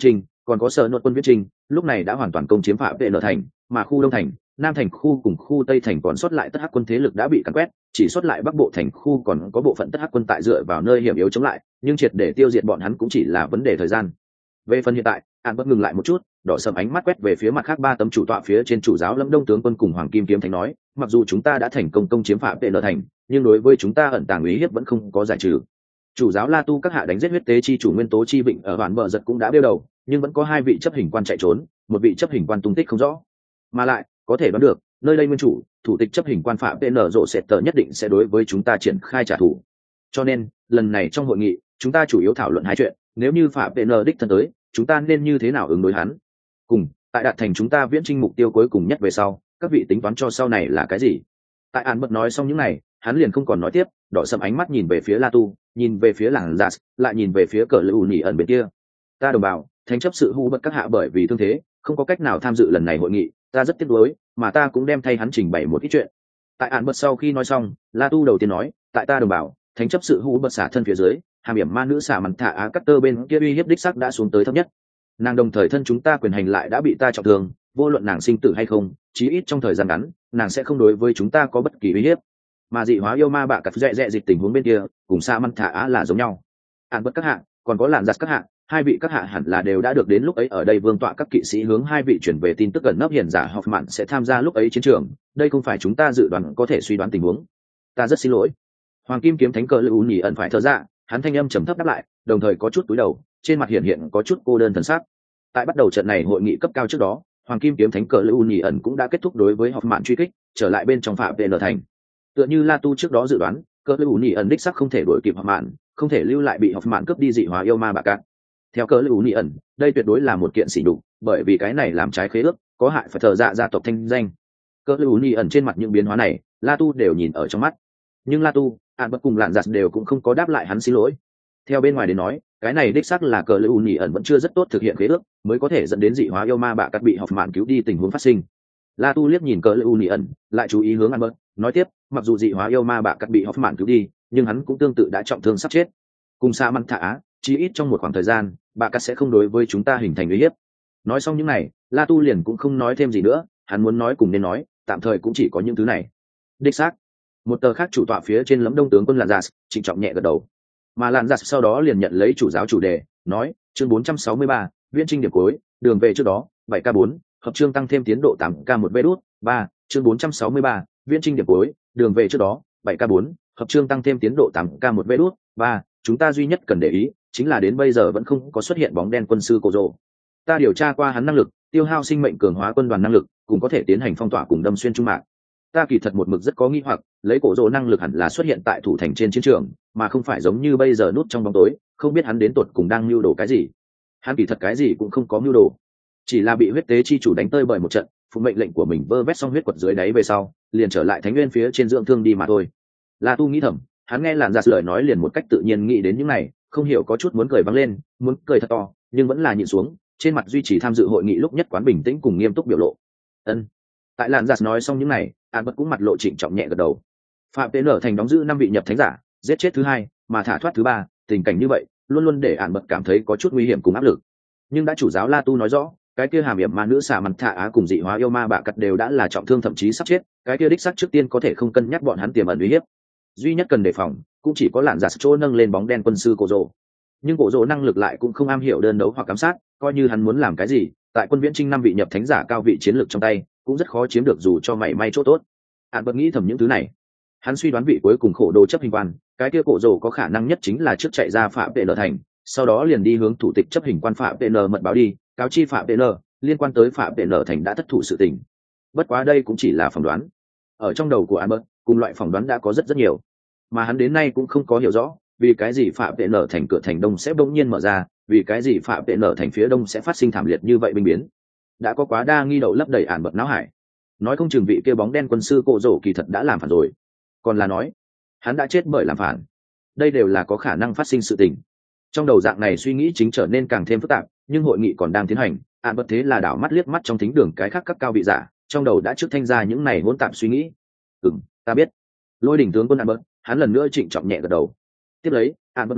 còn có sở nội quân viễn trinh lúc này đã hoàn toàn công chiếm phạm vệ nở thành, mà khu đông thành, nam thành khu cùng khu tây thành còn sót lại tất hắc quân thế lực đã bị càn quét, chỉ sót lại bắc bộ thành khu còn có bộ phận tất hắc quân tại dựa vào nơi hiểm yếu chống lại, nhưng triệt để tiêu diệt bọn hắn cũng chỉ là vấn đề thời gian. Về phần hiện tại, An bất ngừng lại một chút, đỏ sầm ánh mắt quét về phía mặt khác ba tấm chủ tọa phía trên chủ giáo Lâm Đông tướng quân cùng Hoàng Kim kiếm thánh nói, mặc dù chúng ta đã thành công công chiếm phạm vệ nở thành, nhưng đối với chúng ta ẩn tàng uy hiếp vẫn không có giải trừ. Chủ giáo La Tu các hạ đánh giết huyết tế chi chủ nguyên tố chi vịnh ở bản bờ giật cũng đã đeo đầu, nhưng vẫn có hai vị chấp hình quan chạy trốn, một vị chấp hình quan tung tích không rõ, mà lại có thể đoán được nơi đây nguyên chủ thủ tịch chấp hình quan phạm PN rộ sệt tờ nhất định sẽ đối với chúng ta triển khai trả thù. Cho nên lần này trong hội nghị chúng ta chủ yếu thảo luận hai chuyện, nếu như phạm PN đích thân tới chúng ta nên như thế nào ứng đối hắn, cùng tại đạt thành chúng ta viễn trinh mục tiêu cuối cùng nhất về sau các vị tính toán cho sau này là cái gì. Tại An bật nói xong những này hắn liền không còn nói tiếp, đỏ sầm ánh mắt nhìn về phía La Tu, nhìn về phía làng Gias, lại nhìn về phía cờ lưu nhỉ ẩn bên kia. Ta đồng bào thánh chấp sự hưu bật các hạ bởi vì thương thế không có cách nào tham dự lần này hội nghị, ta rất tiếc nuối, mà ta cũng đem thay hắn trình bày một ít chuyện. Tại An bật sau khi nói xong, La Tu đầu tiên nói, tại ta đồng bào thánh chấp sự hưu bật xả thân phía dưới, hàm hiểm ma nữ xả mặn thả á cắt tơ bên kia uy hiếp đích sắc đã xuống tới thấp nhất. Nàng đồng thời thân chúng ta quyền hành lại đã bị ta trọng thương, vô luận nàng sinh tử hay không, chí ít trong thời gian ngắn nàng sẽ không đối với chúng ta có bất kỳ uy hiếp. Mà dị hóa yêu ma bạ cặp dẹ dịch tình huống bên kia cùng xa măn thả á là giống nhau. An bất các hạ còn có làn giặt các hạ, hai vị các hạ hẳn là đều đã được đến lúc ấy ở đây vương tọa các kỵ sĩ hướng hai vị chuyển về tin tức gần nấp hiền giả Hoffman sẽ tham gia lúc ấy chiến trường, đây không phải chúng ta dự đoán có thể suy đoán tình huống. Ta rất xin lỗi. Hoàng Kim kiếm thánh cờ lưu nhỉ ẩn phải thở ra, hắn thanh âm trầm thấp đáp lại, đồng thời có chút cúi đầu, trên mặt hiện có chút cô đơn thần sắc. Tại bắt đầu trận này hội nghị cấp cao trước đó, Hoàng Kim kiếm thánh cờ lưu nhỉ ẩn cũng đã kết thúc đối với Hoffman truy kích, trở lại bên trong phạm VN thành. Tựa như La Tu trước đó dự đoán, cờ lưu nhỉ ẩn đích sắc không thể đuổi kịp Hoffman, không thể lưu lại bị Hoffman cướp đi dị hóa yêu ma bạ cạn. Theo cờ lưu nhỉ ẩn, đây tuyệt đối là một kiện sỉ nhục, bởi vì cái này làm trái khế ước, có hại phải thờ dạ gia tộc thanh danh. Cờ lưu nhỉ ẩn trên mặt những biến hóa này, La Tu đều nhìn ở trong mắt. Nhưng La Tu, An bất cùng lạn giặt đều cũng không có đáp lại hắn xin lỗi. Theo bên ngoài đến nói, cái này đích xác là cờ lưu nhỉ ẩn vẫn chưa rất tốt thực hiện khế ước, mới có thể dẫn đến dị hóa yêu ma bạ cát bị Hoffman cứu đi tình huống phát sinh. La Tu liếc nhìn cờ lưu nhỉ ẩn, lại chú ý hướng An bất, nói tiếp, mặc dù dị hóa yêu ma bạ cát bị Hoffman cứu đi, nhưng hắn cũng tương tự đã trọng thương sắp chết. Cùng xa măn thả á, chí ít trong một khoảng thời gian, bạ cát sẽ không đối với chúng ta hình thành uy hiếp. Nói xong những này, La Tu liền cũng không nói thêm gì nữa, hắn muốn nói cùng nên nói, tạm thời cũng chỉ có những thứ này. Đích xác. Một tờ khác chủ tọa phía trên Lâm Đông tướng quân Lạn Gias trịnh trọng nhẹ gật đầu, mà Lạn Gias sau đó liền nhận lấy chủ giáo chủ đề, nói, chương 463, viễn trinh điểm cuối, đường về trước đó, 7K4, hợp chương tăng thêm tiến độ 8K1 V-đút, 3, chương 463, viễn trinh điểm cuối, đường về trước đó, 7K4, hợp chương tăng thêm tiến độ 8K1 V-đút, 3, chúng ta duy nhất cần để ý, chính là đến bây giờ vẫn không có xuất hiện bóng đen quân sư Cổ Rồ. Ta điều tra qua hắn năng lực, tiêu hao sinh mệnh cường hóa quân đoàn năng lực, cũng có thể tiến hành phong tỏa cùng đâm xuyên trung mạng. Ta kỳ thật một mực rất có nghi hoặc, lấy Cổ Rồ năng lực hẳn là xuất hiện tại thủ thành trên chiến trường, mà không phải giống như bây giờ nút trong bóng tối, không biết hắn đến tột cùng đang mưu đồ cái gì. Hắn kỳ thật cái gì cũng không có mưu đồ, chỉ là bị huyết tế chi chủ đánh tơi bởi một trận, phụ mệnh lệnh của mình vơ vét xong huyết quật dưới đáy về sau, liền trở lại Thánh Nguyên phía trên dưỡng thương đi mà thôi. La Tu nghĩ thầm, hắn nghe Lạn Gias lời nói liền một cách tự nhiên nghĩ đến những này, không hiểu có chút muốn cười vang lên, muốn cười thật to, nhưng vẫn là nhịn xuống, trên mặt duy trì tham dự hội nghị lúc nhất quán bình tĩnh cùng nghiêm túc biểu lộ. Ân. Tại Lạn Gias nói xong những này, An bất cũng mặt lộ trịnh trọng nhẹ gật đầu. Phạm Tế Nở thành đóng giữ 5 vị nhập thánh giả, giết chết thứ 2, mà thả thoát thứ 3, tình cảnh như vậy luôn luôn để An bất cảm thấy có chút nguy hiểm cùng áp lực. Nhưng đã chủ giáo La Tu nói rõ, cái kia hàm hiểm ma nữ xà mặn thả á cùng dị hóa yêu ma bạ cật đều đã là trọng thương thậm chí sắp chết, cái kia đích xác trước tiên có thể không cân nhắc bọn hắn tiềm ẩn uy hiếp. Duy nhất cần đề phòng cũng chỉ có Lạn Gias chỗ nâng lên bóng đen quân sư Cổ Rồ. Nhưng Cổ Rồ năng lực lại cũng không am hiểu đơn đấu hoặc ám sát, coi như hắn muốn làm cái gì, tại quân viễn trinh 5 vị nhập thánh giả cao vị chiến lược trong tay, cũng rất khó chiếm được dù cho mảy may chỗ tốt. Hắn bật nghĩ thầm những thứ này, hắn suy đoán vị cuối cùng khổ đồ chấp hình quan, cái kia Cổ Rồ có khả năng nhất chính là trước chạy ra phạm vệ nở thành, sau đó liền đi hướng thủ tịch chấp hình quan phạm vệ nở mật báo đi, cáo chi phạm vệ nở liên quan tới phạm vệ nở thành đã thất thủ sự tình. Bất quá đây cũng chỉ là phỏng đoán. Ở trong đầu của Albert, cùng loại phỏng đoán đã có rất nhiều, mà hắn đến nay cũng không có hiểu rõ vì cái gì phạm vệ nở thành cửa thành đông sẽ bỗng nhiên mở ra, vì cái gì phạm vệ nở thành phía đông sẽ phát sinh thảm liệt như vậy binh biến. Đã có quá đa nghi đậu lấp đầy Albert não hải. Nói không chừng vị kia bóng đen quân sư Cổ Rồ kỳ thật đã làm phản rồi, còn là nói hắn đã chết bởi làm phản. Đây đều là có khả năng phát sinh sự tình. Trong đầu dạng này suy nghĩ chính trở nên càng thêm phức tạp, nhưng hội nghị còn đang tiến hành, An bất thế là đảo mắt liếc mắt trong thính đường cái khác các cao vị giả, trong đầu đã trước thanh ra những này hỗn tạp suy nghĩ. Ta biết. Lôi đỉnh tướng quân An bất, hắn lần nữa trịnh trọng nhẹ gật đầu. Tiếp lấy, An bất nói,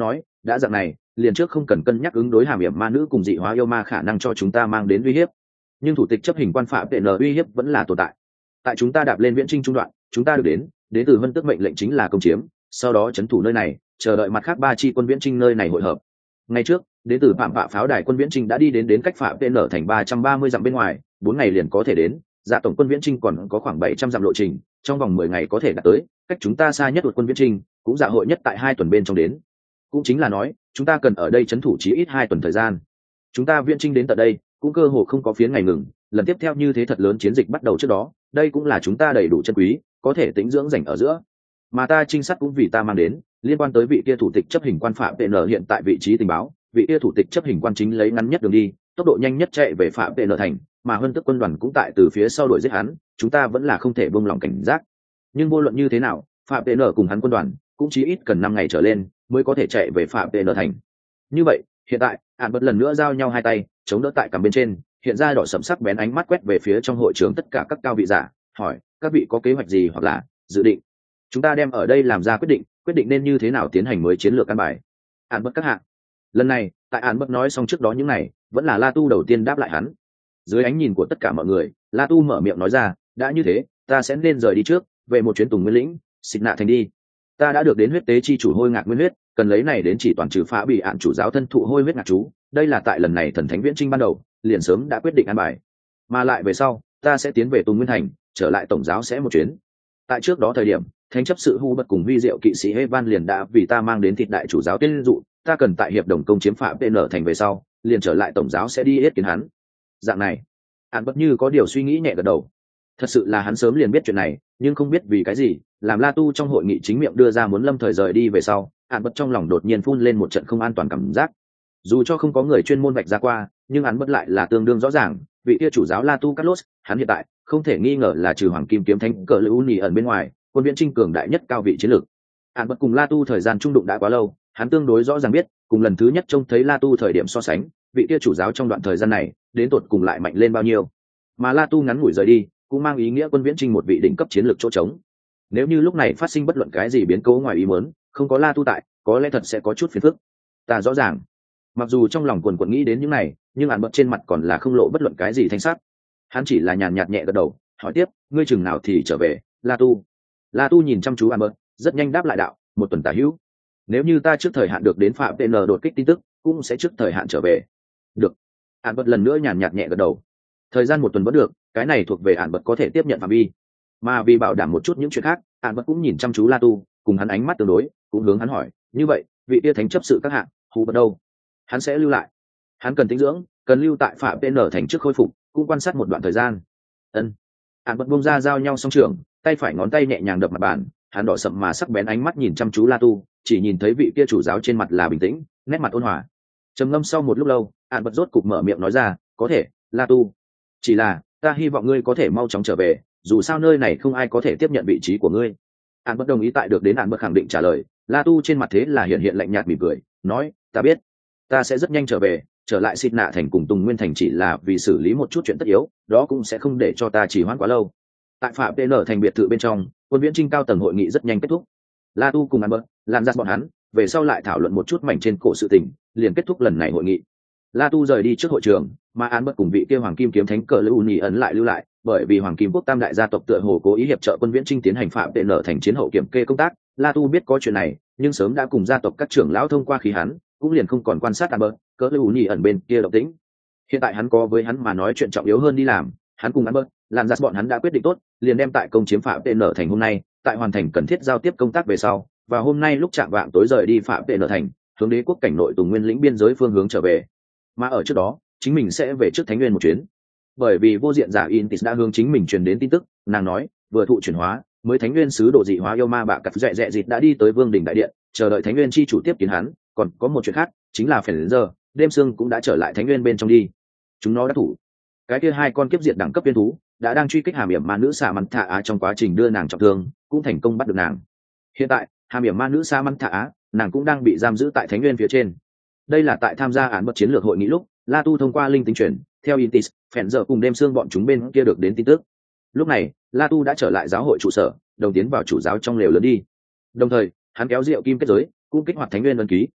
đã dạng này liền trước không cần cân nhắc ứng đối hàm hiểm ma nữ cùng dị hóa yêu ma khả năng cho chúng ta mang đến uy hiếp, nhưng thủ tịch chấp hình quan phạm tệ n uy hiếp vẫn là tồn tại. Tại chúng ta đạp lên viễn trinh trung đoạn, chúng ta được đến từ vân tước mệnh lệnh chính là công chiếm, sau đó trấn thủ nơi này, chờ đợi mặt khác 3 chi quân viễn trinh nơi này hội hợp. Ngày trước đến từ phạm phạ pháo đài quân viễn trinh đã đi đến cách phạm tệ n thành 330 dặm bên ngoài, 4 ngày liền có thể đến. Dạ tổng quân viễn trinh còn có khoảng 700 dặm lộ trình, trong vòng 10 ngày có thể đạt tới. Cách chúng ta xa nhất một quân viễn trinh cũng dạ hội nhất tại 2 tuần bên trong đến. Cũng chính là nói chúng ta cần ở đây trấn thủ chí ít 2 tuần thời gian. Chúng ta viễn trinh đến tận đây cũng cơ hồ không có phiến ngày ngừng, lần tiếp theo như thế thật lớn chiến dịch bắt đầu trước đó, đây cũng là chúng ta đầy đủ chân quý, có thể tĩnh dưỡng rảnh ở giữa. Mà ta trinh sát cũng vì ta mang đến liên quan tới vị kia thủ tịch chấp hình quan phạm PN hiện tại vị trí tình báo, vị kia thủ tịch chấp hình quan chính lấy ngắn nhất đường đi, tốc độ nhanh nhất chạy về phạm PN thành, mà hơn tức quân đoàn cũng tại từ phía sau đuổi giết hắn, chúng ta vẫn là không thể buông lỏng cảnh giác. Nhưng vô luận như thế nào, phạm PN cùng hắn quân đoàn cũng chí ít cần 5 ngày trở lên mới có thể chạy về phạm PN thành. Như vậy, hiện tại, Ản Bật lần nữa giao nhau 2 tay, chống đỡ tại cằm bên trên, hiện ra đỏ sẫm sắc bén ánh mắt quét về phía trong hội trường tất cả các cao vị giả, hỏi: các vị có kế hoạch gì hoặc là dự định? Chúng ta đem ở đây làm ra quyết định nên như thế nào tiến hành mới chiến lược căn bài. Ản Bật các hạng. Lần này, tại Ản Bật nói xong trước đó những này, vẫn là La Tu đầu tiên đáp lại hắn. Dưới ánh nhìn của tất cả mọi người, La Tu mở miệng nói ra: đã như thế, ta sẽ nên rời đi trước, về một chuyến Tùng Nguyên lĩnh, xịt nạ thành đi. Ta đã được đến huyết tế chi chủ hôi ngạc nguyên huyết, cần lấy này đến chỉ toàn trừ phá bị ạn chủ giáo thân thụ hôi huyết ngạc chú. Đây là tại lần này thần thánh viễn trinh ban đầu liền sớm đã quyết định an bài, mà lại về sau ta sẽ tiến về Tùng Nguyên thành, trở lại tổng giáo sẽ một chuyến. Tại trước đó thời điểm, thánh chấp sự Hu Bật cùng huy diệu kỵ sĩ Hevan liền đã vì ta mang đến thịt đại chủ giáo tiên dụ, ta cần tại hiệp đồng công chiếm phạm PN thành về sau, liền trở lại tổng giáo sẽ đi yết kiến hắn. Dạng này, An Bất như có điều suy nghĩ nhẹ gật đầu. Thật sự là hắn sớm liền biết chuyện này, nhưng không biết vì cái gì, làm La Tu trong hội nghị chính miệng đưa ra muốn lâm thời rời đi về sau, An Bất trong lòng đột nhiên phun lên một trận không an toàn cảm giác. Dù cho không có người chuyên môn vạch ra qua, nhưng An Bất lại là tương đương rõ ràng, vị kia chủ giáo La Tu Carlos, hắn hiện tại không thể nghi ngờ là trừ Hoàng Kim kiếm thánh cờ Lưu Nỉ ẩn bên ngoài, quân viễn trinh cường đại nhất cao vị chiến lược. An Bất cùng La Tu thời gian trung đụng đã quá lâu, hắn tương đối rõ ràng biết, cùng lần thứ nhất trông thấy La Tu thời điểm so sánh, vị kia chủ giáo trong đoạn thời gian này đến tột cùng lại mạnh lên bao nhiêu. Mà La Tu ngắn ngủi rời đi, cũng mang ý nghĩa quân viễn trinh một vị đỉnh cấp chiến lược chỗ trống. Nếu như lúc này phát sinh bất luận cái gì biến cố ngoài ý muốn, không có La Tu tại, có lẽ thật sẽ có chút phiền phức. Ta rõ ràng. Mặc dù trong lòng quần quật nghĩ đến những này, nhưng An Bất trên mặt còn là không lộ bất luận cái gì thanh sắc. Hắn chỉ là nhàn nhạt nhẹ gật đầu, hỏi tiếp: ngươi chừng nào thì trở về, La Tu? La Tu nhìn chăm chú An Bất, rất nhanh đáp lại đạo: 1 tuần tả hữu. Nếu như ta trước thời hạn được đến phạm PN đột kích tin tức, cũng sẽ trước thời hạn trở về. Được. An Bất lần nữa nhàn nhạt nhẹ gật đầu. Thời gian 1 tuần vẫn được, cái này thuộc về An Bất có thể tiếp nhận phạm vi. Mà vì bảo đảm một chút những chuyện khác, An Bất cũng nhìn chăm chú La Tu, cùng hắn ánh mắt tương đối, cũng hướng hắn hỏi: như vậy, vị tia thánh chấp sự các hạng, Hu Bật đâu? Hắn sẽ lưu lại. Hắn cần tĩnh dưỡng, cần lưu tại phạm PN thành trước khôi phục, cũng quan sát một đoạn thời gian. Ân. An Bất bông ra giao nhau song trường, tay phải ngón tay nhẹ nhàng đập mặt bàn, hắn đỏ sậm mà sắc bén ánh mắt nhìn chăm chú La Tu, chỉ nhìn thấy vị kia chủ giáo trên mặt là bình tĩnh, nét mặt ôn hòa. Trầm ngâm sau một lúc lâu, An Bất rốt cục mở miệng nói ra: có thể, La Tu. Chỉ là, ta hy vọng ngươi có thể mau chóng trở về, dù sao nơi này không ai có thể tiếp nhận vị trí của ngươi. An Bất đồng ý tại được đến An Bất khẳng định trả lời. La Tu trên mặt thế là hiện lạnh nhạt mỉm cười, nói: ta biết, ta sẽ rất nhanh trở về, trở lại xịt nạ thành cùng Tùng Nguyên thành chỉ là vì xử lý một chút chuyện tất yếu, đó cũng sẽ không để cho ta trì hoãn quá lâu. Tại phạm PN thành biệt thự bên trong, quân viễn trinh cao tầng hội nghị rất nhanh kết thúc. La Tu cùng An Bất lan ra bọn hắn, về sau lại thảo luận một chút mảnh trên cổ sự tình, liền kết thúc lần này hội nghị. La Tu rời đi trước hội trường, mà An Bất cùng vị kia Hoàng Kim kiếm thánh cờ Lưu Nỉ ẩn lại lưu lại, bởi vì Hoàng Kim quốc tam đại gia tộc tựa hồ cố ý hiệp trợ quân viễn trinh tiến hành phạm PN thành chiến hậu kiểm kê công tác. La Tu biết có chuyện này, nhưng sớm đã cùng gia tộc các trưởng lão thông qua khí hắn, cũng liền không còn quan sát An Bất, cờ Lưu Nỉ ẩn bên kia động tĩnh. Hiện tại hắn có với hắn mà nói chuyện trọng yếu hơn đi làm, hắn cùng An Bất lan ra bọn hắn đã quyết định tốt, liền đem tại công chiếm phạm PN thành hôm nay, tại hoàn thành cần thiết giao tiếp công tác về sau, và hôm nay lúc chạm vạng tối rời đi phạm PN thành, hướng đế quốc cảnh nội Tùng Nguyên lĩnh biên giới phương hướng trở về. Mà ở trước đó, chính mình sẽ về trước Thánh Nguyên một chuyến, bởi vì vô diện giả Intis đã hướng chính mình truyền đến tin tức, nàng nói vừa thụ chuyển hóa, mới Thánh Nguyên sứ đồ dị hóa yêu ma bạ cặp dẹ dịt đã đi tới Vương đỉnh đại điện, chờ đợi Thánh Nguyên chi chủ tiếp kiến hắn. Còn có một chuyện khác, chính là Phèn giờ đêm sương cũng đã trở lại Thánh Nguyên bên trong đi. Chúng nó đã thủ cái kia 2 con kiếp diệt đẳng cấp viên thú đã đang truy kích hàm hiểm ma nữ xà mắn thạ á, trong quá trình đưa nàng trọng thương cũng thành công bắt được nàng. Hiện tại hàm hiểm ma nữ xà mắn thạ á, nàng cũng đang bị giam giữ tại Thánh Nguyên phía trên. Đây là tại tham gia án bất chiến lược hội nghị lúc La Tu thông qua linh tính truyền theo Intis, Phèn giờ cùng đêm sương bọn chúng bên kia được đến tin tức. Lúc này La Tu đã trở lại giáo hội trụ sở, đồng tiến vào chủ giáo trong lều lớn đi. Đồng thời hắn kéo rượu kim kết giới, cũng kích hoạt Thánh Nguyên ấn ký.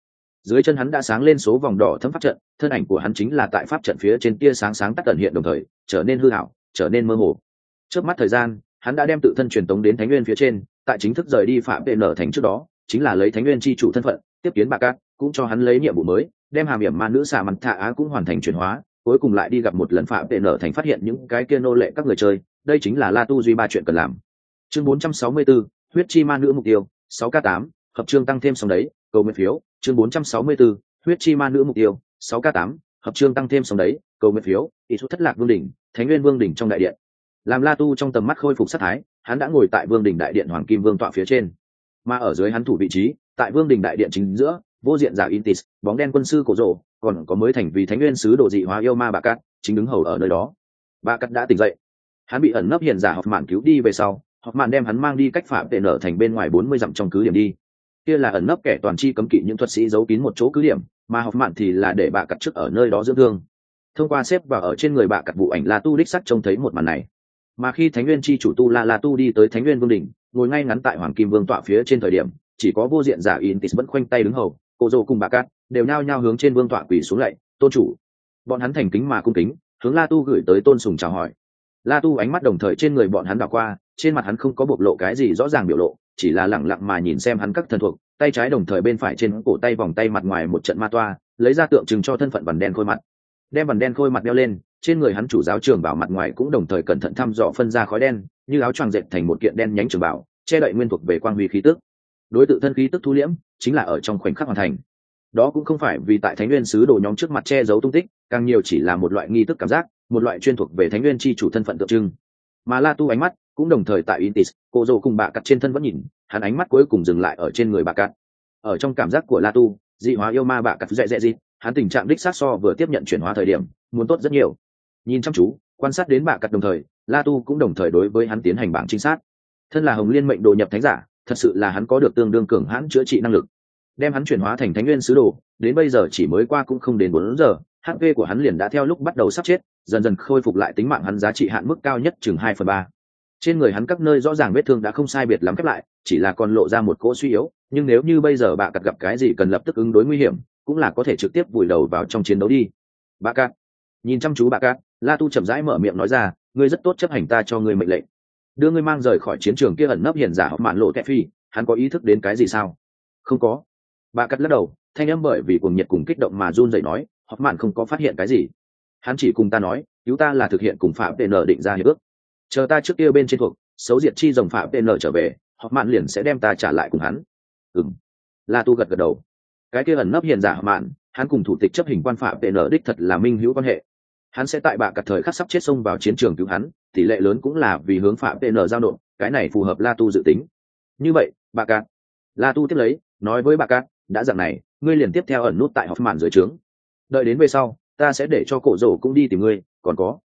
Dưới chân hắn đã sáng lên số vòng đỏ thấm pháp trận, thân ảnh của hắn chính là tại pháp trận phía trên tia sáng sáng tắt tận hiện đồng thời trở nên hư ảo, trở nên mơ hồ. Trước mắt thời gian, hắn đã đem tự thân truyền tống đến Thánh Nguyên phía trên, tại chính thức rời đi Phạm VN thành trước đó, chính là lấy Thánh Nguyên chi chủ thân phận, tiếp kiến Bạ Cát, cũng cho hắn lấy nhiệm vụ mới, đem hàm hiểm ma nữ xà mặt thạ á cũng hoàn thành chuyển hóa, cuối cùng lại đi gặp một lần Phạm VN thành phát hiện những cái kia nô lệ các người chơi, đây chính là La Tu duy ba chuyện cần làm. Chương 464, huyết chi ma nữ mục tiêu, 6k8, hợp chương tăng thêm xong đấy, cầu nguyện phiếu, chương 464, huyết chi ma nữ mục tiêu, 6k8, hợp chương tăng thêm xong đấy, cầu nguyện phiếu, ý chút thất lạc vương đỉnh, Thánh Nguyên vương đỉnh trong đại điện. Làm La Tu trong tầm mắt khôi phục sát thái, hắn đã ngồi tại vương đỉnh đại điện hoàng kim vương tọa phía trên, mà ở dưới hắn thủ vị trí, tại vương đỉnh đại điện chính giữa, vô diện giả Intis, bóng đen quân sư cổ rồ, còn có mới thành vì Thánh Nguyên sứ đồ dị hóa yêu ma Bạ Cát, chính đứng hầu ở nơi đó. Bạ Cát đã tỉnh dậy, hắn bị ẩn nấp hiền giả học mạn cứu đi về sau, học mạn đem hắn mang đi cách Phạm Tệ nở thành bên ngoài 40 dặm trong cứ điểm đi. Kia là ẩn nấp kẻ toàn chi cấm kỵ những thuật sĩ giấu kín một chỗ cứ điểm, mà học mạn thì là để Bạ Cát trước ở nơi đó dưỡng thương. Thông qua xếp vào ở trên người Bạ Cát vụ ảnh La Tu đích sắc trông thấy một màn này. Mà khi Thánh Nguyên chi chủ tu La Tu đi tới Thánh Nguyên vương đỉnh, ngồi ngay ngắn tại hoàng kim vương tọa phía trên thời điểm, chỉ có vô diện giả Intis vẫn khoanh tay đứng hầu, cô dô cùng Bạ Cát đều nhao nhao hướng trên vương tọa quỳ xuống lạy, tôn chủ. Bọn hắn thành kính mà cung kính, hướng La Tu gửi tới tôn sùng chào hỏi. La Tu ánh mắt đồng thời trên người bọn hắn đảo qua, trên mặt hắn không có bộc lộ cái gì rõ ràng biểu lộ, chỉ là lẳng lặng mà nhìn xem hắn các thần thuộc, tay trái đồng thời bên phải trên cổ tay vòng tay mặt ngoài một trận ma toa, lấy ra tượng trưng cho thân phận vằn đen khôi mặt. Đem vằn đen khôi mặt đeo lên, trên người hắn chủ giáo trường bảo mặt ngoài cũng đồng thời cẩn thận thăm dò phân ra khói đen, như áo choàng dệt thành một kiện đen nhánh trường bảo, che đậy nguyên thuộc về quang huy khí tức. Đối tự thân khí tức thu liễm, chính là ở trong khoảnh khắc hoàn thành. Đó cũng không phải vì tại Thánh Nguyên sứ đồ nhóm trước mặt che giấu tung tích, càng nhiều chỉ là một loại nghi thức cảm giác, một loại chuyên thuộc về Thánh Nguyên chi chủ thân phận tượng trưng. Mà La Tu ánh mắt cũng đồng thời tại Intis, cô dô cùng Bạ Cát trên thân vẫn nhìn, hắn ánh mắt cuối cùng dừng lại ở trên người Bạ Cát. Ở trong cảm giác của La Tu, dị hóa yêu ma Bạ Cát dẹ gì, hắn tình trạng đích xác so vừa tiếp nhận chuyển hóa thời điểm, muốn tốt rất nhiều. Nhìn chăm chú, quan sát đến Bạ Cát đồng thời, La Tu cũng đồng thời đối với hắn tiến hành bảng trinh sát. Thân là Hồng Liên mệnh đồ nhập thánh giả, thật sự là hắn có được tương đương cường hãn chữa trị năng lực. Đem hắn chuyển hóa thành Thánh Nguyên sứ đồ, đến bây giờ chỉ mới qua cũng không đến 4 giờ, HP của hắn liền đã theo lúc bắt đầu sắp chết, dần dần khôi phục lại tính mạng hắn giá trị hạn mức cao nhất chừng 2/3. Trên người hắn các nơi rõ ràng vết thương đã không sai biệt lắm khép lại, chỉ là còn lộ ra một cỗ suy yếu, nhưng nếu như bây giờ Bạ Cát gặp cái gì cần lập tức ứng đối nguy hiểm, cũng là có thể trực tiếp vùi đầu vào trong chiến đấu đi. Bạ Cát. Nhìn chăm chú Bạ Cát, La Tu chậm rãi mở miệng nói ra, ngươi rất tốt chấp hành ta cho ngươi mệnh lệnh. Đưa ngươi mang rời khỏi chiến trường kia ẩn nấp hiền giả học mạn lộ kẹ phi, hắn có ý thức đến cái gì sao? Không có. Bạ Cát lắc đầu, thanh âm bởi vì cuồng nhiệt cùng kích động mà run rẩy nói, học mạn không có phát hiện cái gì. Hắn chỉ cùng ta nói, cứu ta là thực hiện cùng Phạm VN định ra hiệp ước. Chờ ta trước kia bên trên thuộc, xấu diệt chi rồng Phạm VN trở về, học mạn liền sẽ đem ta trả lại cùng hắn. Ừm. La Tu gật gật đầu. Cái kia ẩn nấp hiền giả học mạn, hắn cùng thủ tịch chấp hình quan Phạm VN đích thật là minh hữu quan hệ. Hắn sẽ tại Bạ Cát thời khắc sắp chết xông vào chiến trường cứu hắn, tỷ lệ lớn cũng là vì hướng Phạm VN giao nộp, cái này phù hợp La Tu dự tính. Như vậy, Bạ Cát. La Tu tiếp lấy, nói với Bạ Cát, đã dạng này, ngươi liền tiếp theo ẩn nút tại học mạn dưới trướng. Đợi đến về sau, ta sẽ để cho cổ rổ cũng đi tìm ngươi, còn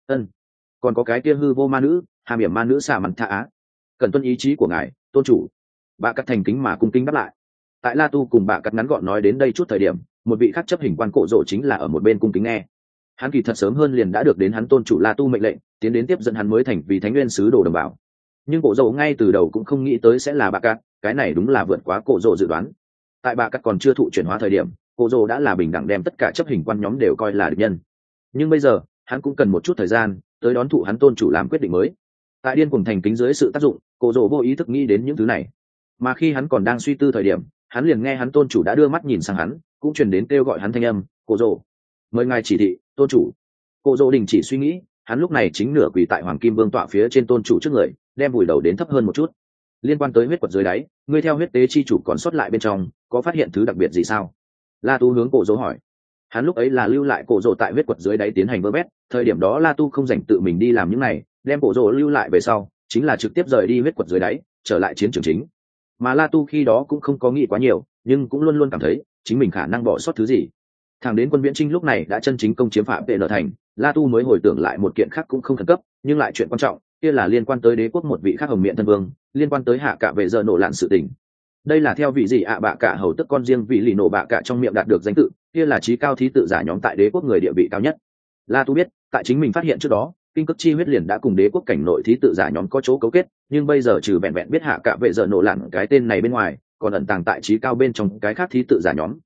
có cái kia hư vô ma nữ, hàm hiểm ma nữ xà mặt thạ á, cần tuân ý chí của ngài, tôn chủ. Bạ Cát thành kính mà cung kính đáp lại. Tại La Tu cùng Bạ Cát ngắn gọn nói đến đây chút thời điểm, một vị khác chấp hình quan cổ rổ chính là ở một bên cung kính nghe. Hắn kỳ thật sớm hơn liền đã được đến hắn tôn chủ La Tu mệnh lệnh, tiến đến tiếp dẫn hắn mới thành vì Thánh Nguyên sứ đồ đồng bảo. Nhưng cổ rổ ngay từ đầu cũng không nghĩ tới sẽ là Bạ Cát, cái này đúng là vượt quá cổ rổ dự đoán. Tại Bạ Cát còn chưa thụ chuyển hóa thời điểm, cổ rổ đã là bình đẳng đem tất cả chấp hình quan nhóm đều coi là địch nhân. Nhưng bây giờ, hắn cũng cần một chút thời gian tới đón thụ hắn tôn chủ làm quyết định mới. Tại điên cuồng thành kính dưới sự tác dụng, cổ rổ vô ý thức nghĩ đến những thứ này. Mà khi hắn còn đang suy tư thời điểm, hắn liền nghe hắn tôn chủ đã đưa mắt nhìn sang hắn, cũng truyền đến kêu gọi hắn thanh âm, cổ rổ, mời ngài chỉ thị, tôn chủ. Cổ rổ đình chỉ suy nghĩ, hắn lúc này chính nửa quỳ tại hoàng kim vương tọa phía trên tôn chủ trước người, đem vùi đầu đến thấp hơn một chút. Liên quan tới huyết quật dưới đáy, ngươi theo huyết tế chi chủ còn sót lại bên trong, có phát hiện thứ đặc biệt gì sao? La Tu hướng cổ rổ hỏi. Hắn lúc ấy là lưu lại cổ rổ tại huyết quật dưới đáy tiến hành vơ vét, thời điểm đó La Tu không dành tự mình đi làm những này, đem cổ rổ lưu lại về sau, chính là trực tiếp rời đi huyết quật dưới đáy, trở lại chiến trường chính. Mà La Tu khi đó cũng không có nghĩ quá nhiều, nhưng cũng luôn luôn cảm thấy chính mình khả năng bỏ sót thứ gì. Thẳng đến quân viễn trinh lúc này đã chân chính công chiếm Phạm VN thành, La Tu mới hồi tưởng lại một kiện khác cũng không khẩn cấp, nhưng lại chuyện quan trọng, kia là liên quan tới đế quốc một vị khác hồng miện thân vương, liên quan tới hạ cả về giờ nổ lạn sự tình. Đây là theo vị gì ạ bạ cả hầu tức con riêng vị lì nổ bạ cả trong miệng đạt được danh tự, kia là trí cao thí tự giả nhóm tại đế quốc người địa vị cao nhất. La Tu biết, tại chính mình phát hiện trước đó, kinh cực chi huyết liền đã cùng đế quốc cảnh nội thí tự giả nhóm có chỗ cấu kết, nhưng bây giờ trừ vẹn vẹn biết hạ cả vệ giờ nổ lạn cái tên này bên ngoài, còn ẩn tàng tại trí cao bên trong cái khác thí tự giả nhóm,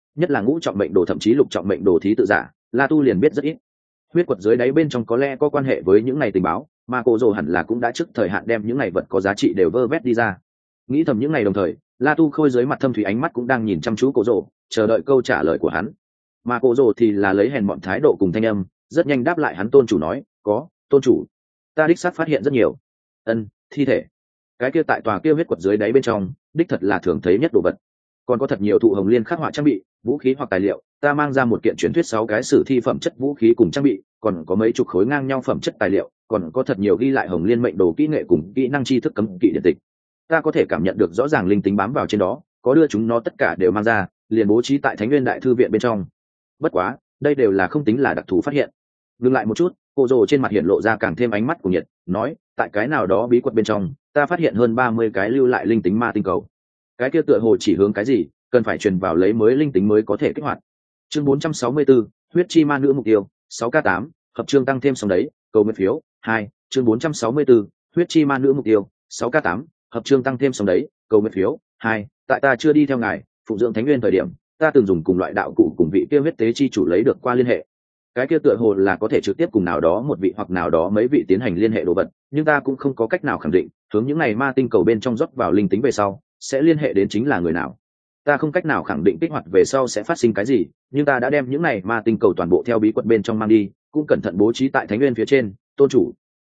nhất là ngũ trọng mệnh đồ thậm chí lục trọng mệnh đồ thí tự giả, La Tu liền biết rất ít. Huyết quật dưới đáy bên trong có lẽ có quan hệ với những này tình báo, mà cổ rồ hẳn là cũng đã trước thời hạn đem những này vật có giá trị đều vơ vét đi ra. Nghĩ thầm những ngày đồng thời, La Tu Khôi dưới mặt thâm thủy ánh mắt cũng đang nhìn chăm chú cổ rồ, chờ đợi câu trả lời của hắn. Mà cổ rồ thì là lấy hèn mọn thái độ cùng thanh âm, rất nhanh đáp lại hắn. Tôn chủ nói, có, tôn chủ, ta đích xác phát hiện rất nhiều. Thi thể. Cái kia tại tòa kia huyết quật dưới đáy bên trong, đích thật là thường thấy nhất đồ vật. Còn có thật nhiều thụ hồng liên khắc họa trang bị, vũ khí hoặc tài liệu, ta mang ra một kiện truyền thuyết 6 cái sử thi phẩm chất vũ khí cùng trang bị, còn có mấy chục khối ngang nhau phẩm chất tài liệu, còn có thật nhiều ghi lại hồng liên mệnh đồ kỹ nghệ cùng kỹ năng tri thức cấm kỵ điện tịch. Ta có thể cảm nhận được rõ ràng linh tính bám vào trên đó, có đưa chúng nó tất cả đều mang ra, liền bố trí tại Thánh Nguyên Đại Thư viện bên trong. Bất quá, đây đều là không tính là đặc thù phát hiện. Ngừng lại một chút, cô rồ trên mặt hiện lộ ra càng thêm ánh mắt của nhiệt, nói, tại cái nào đó bí quật bên trong, ta phát hiện hơn 30 cái lưu lại linh tính ma tinh cầu. Cái kia tựa hồ chỉ hướng cái gì, cần phải truyền vào lấy mới linh tính mới có thể kích hoạt. Chương 464, huyết chi ma nữ mục tiêu, 6k8, hợp chương tăng thêm xong đấy, cầu nguyện phiếu, 2, chương 464, huyết chi ma nữ mục tiêu, 6k8, hợp chương tăng thêm xong đấy, cầu nguyện phiếu, 2, tại ta chưa đi theo ngài, phụng dưỡng Thánh Nguyên thời điểm, ta từng dùng cùng loại đạo cụ cùng vị kia huyết tế chi chủ lấy được qua liên hệ. Cái kia tựa hồ là có thể trực tiếp cùng nào đó một vị hoặc nào đó mấy vị tiến hành liên hệ đồ vật, nhưng ta cũng không có cách nào khẳng định, hướng những này ma tinh cầu bên trong rót vào linh tính về sau, sẽ liên hệ đến chính là người nào. Ta không cách nào khẳng định kích hoạt về sau sẽ phát sinh cái gì, nhưng ta đã đem những này ma tinh cầu toàn bộ theo bí quật bên trong mang đi, cũng cẩn thận bố trí tại Thánh Nguyên phía trên. Tôn chủ.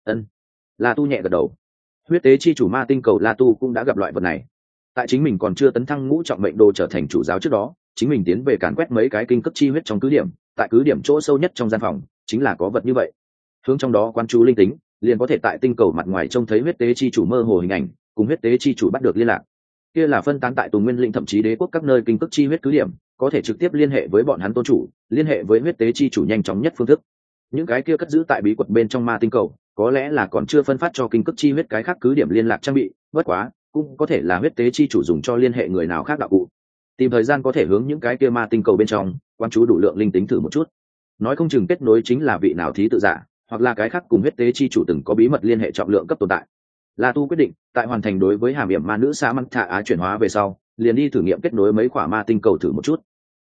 La Tu nhẹ gật đầu. Huyết tế chi chủ ma tinh cầu La Tu cũng đã gặp loại vật này. Tại chính mình còn chưa tấn thăng ngũ trọng mệnh đồ trở thành chủ giáo trước đó, chính mình tiến về càn quét mấy cái kinh cấp chi huyết trong cứ điểm, tại cứ điểm chỗ sâu nhất trong gian phòng, chính là có vật như vậy. Hướng trong đó quan chú linh tính, liền có thể tại tinh cầu mặt ngoài trông thấy huyết tế chi chủ mơ hồ hình ảnh, cùng huyết tế chi chủ bắt được liên lạc. Kia là phân tán tại Tùng Nguyên Lĩnh thậm chí đế quốc các nơi kinh cấp chi huyết cứ điểm, có thể trực tiếp liên hệ với bọn hắn tôn chủ, liên hệ với huyết tế chi chủ nhanh chóng nhất phương thức. Những cái kia cất giữ tại bí quật bên trong ma tinh cầu, có lẽ là còn chưa phân phát cho kinh cấp chi huyết cái khác cứ điểm liên lạc trang bị, bất quá, cũng có thể là huyết tế chi chủ dùng cho liên hệ người nào khác đạo cụ. Tìm thời gian có thể hướng những cái kia ma tinh cầu bên trong, quan chú đủ lượng linh tính thử một chút. Nói không chừng kết nối chính là vị nào thí tự giả, hoặc là cái khác cùng huyết tế chi chủ từng có bí mật liên hệ trọng lượng cấp tồn tại. La Tu quyết định, tại hoàn thành đối với hàm yểm ma nữ Sa Măng Thạ Á chuyển hóa về sau, liền đi thử nghiệm kết nối mấy quả ma tinh cầu thử một chút.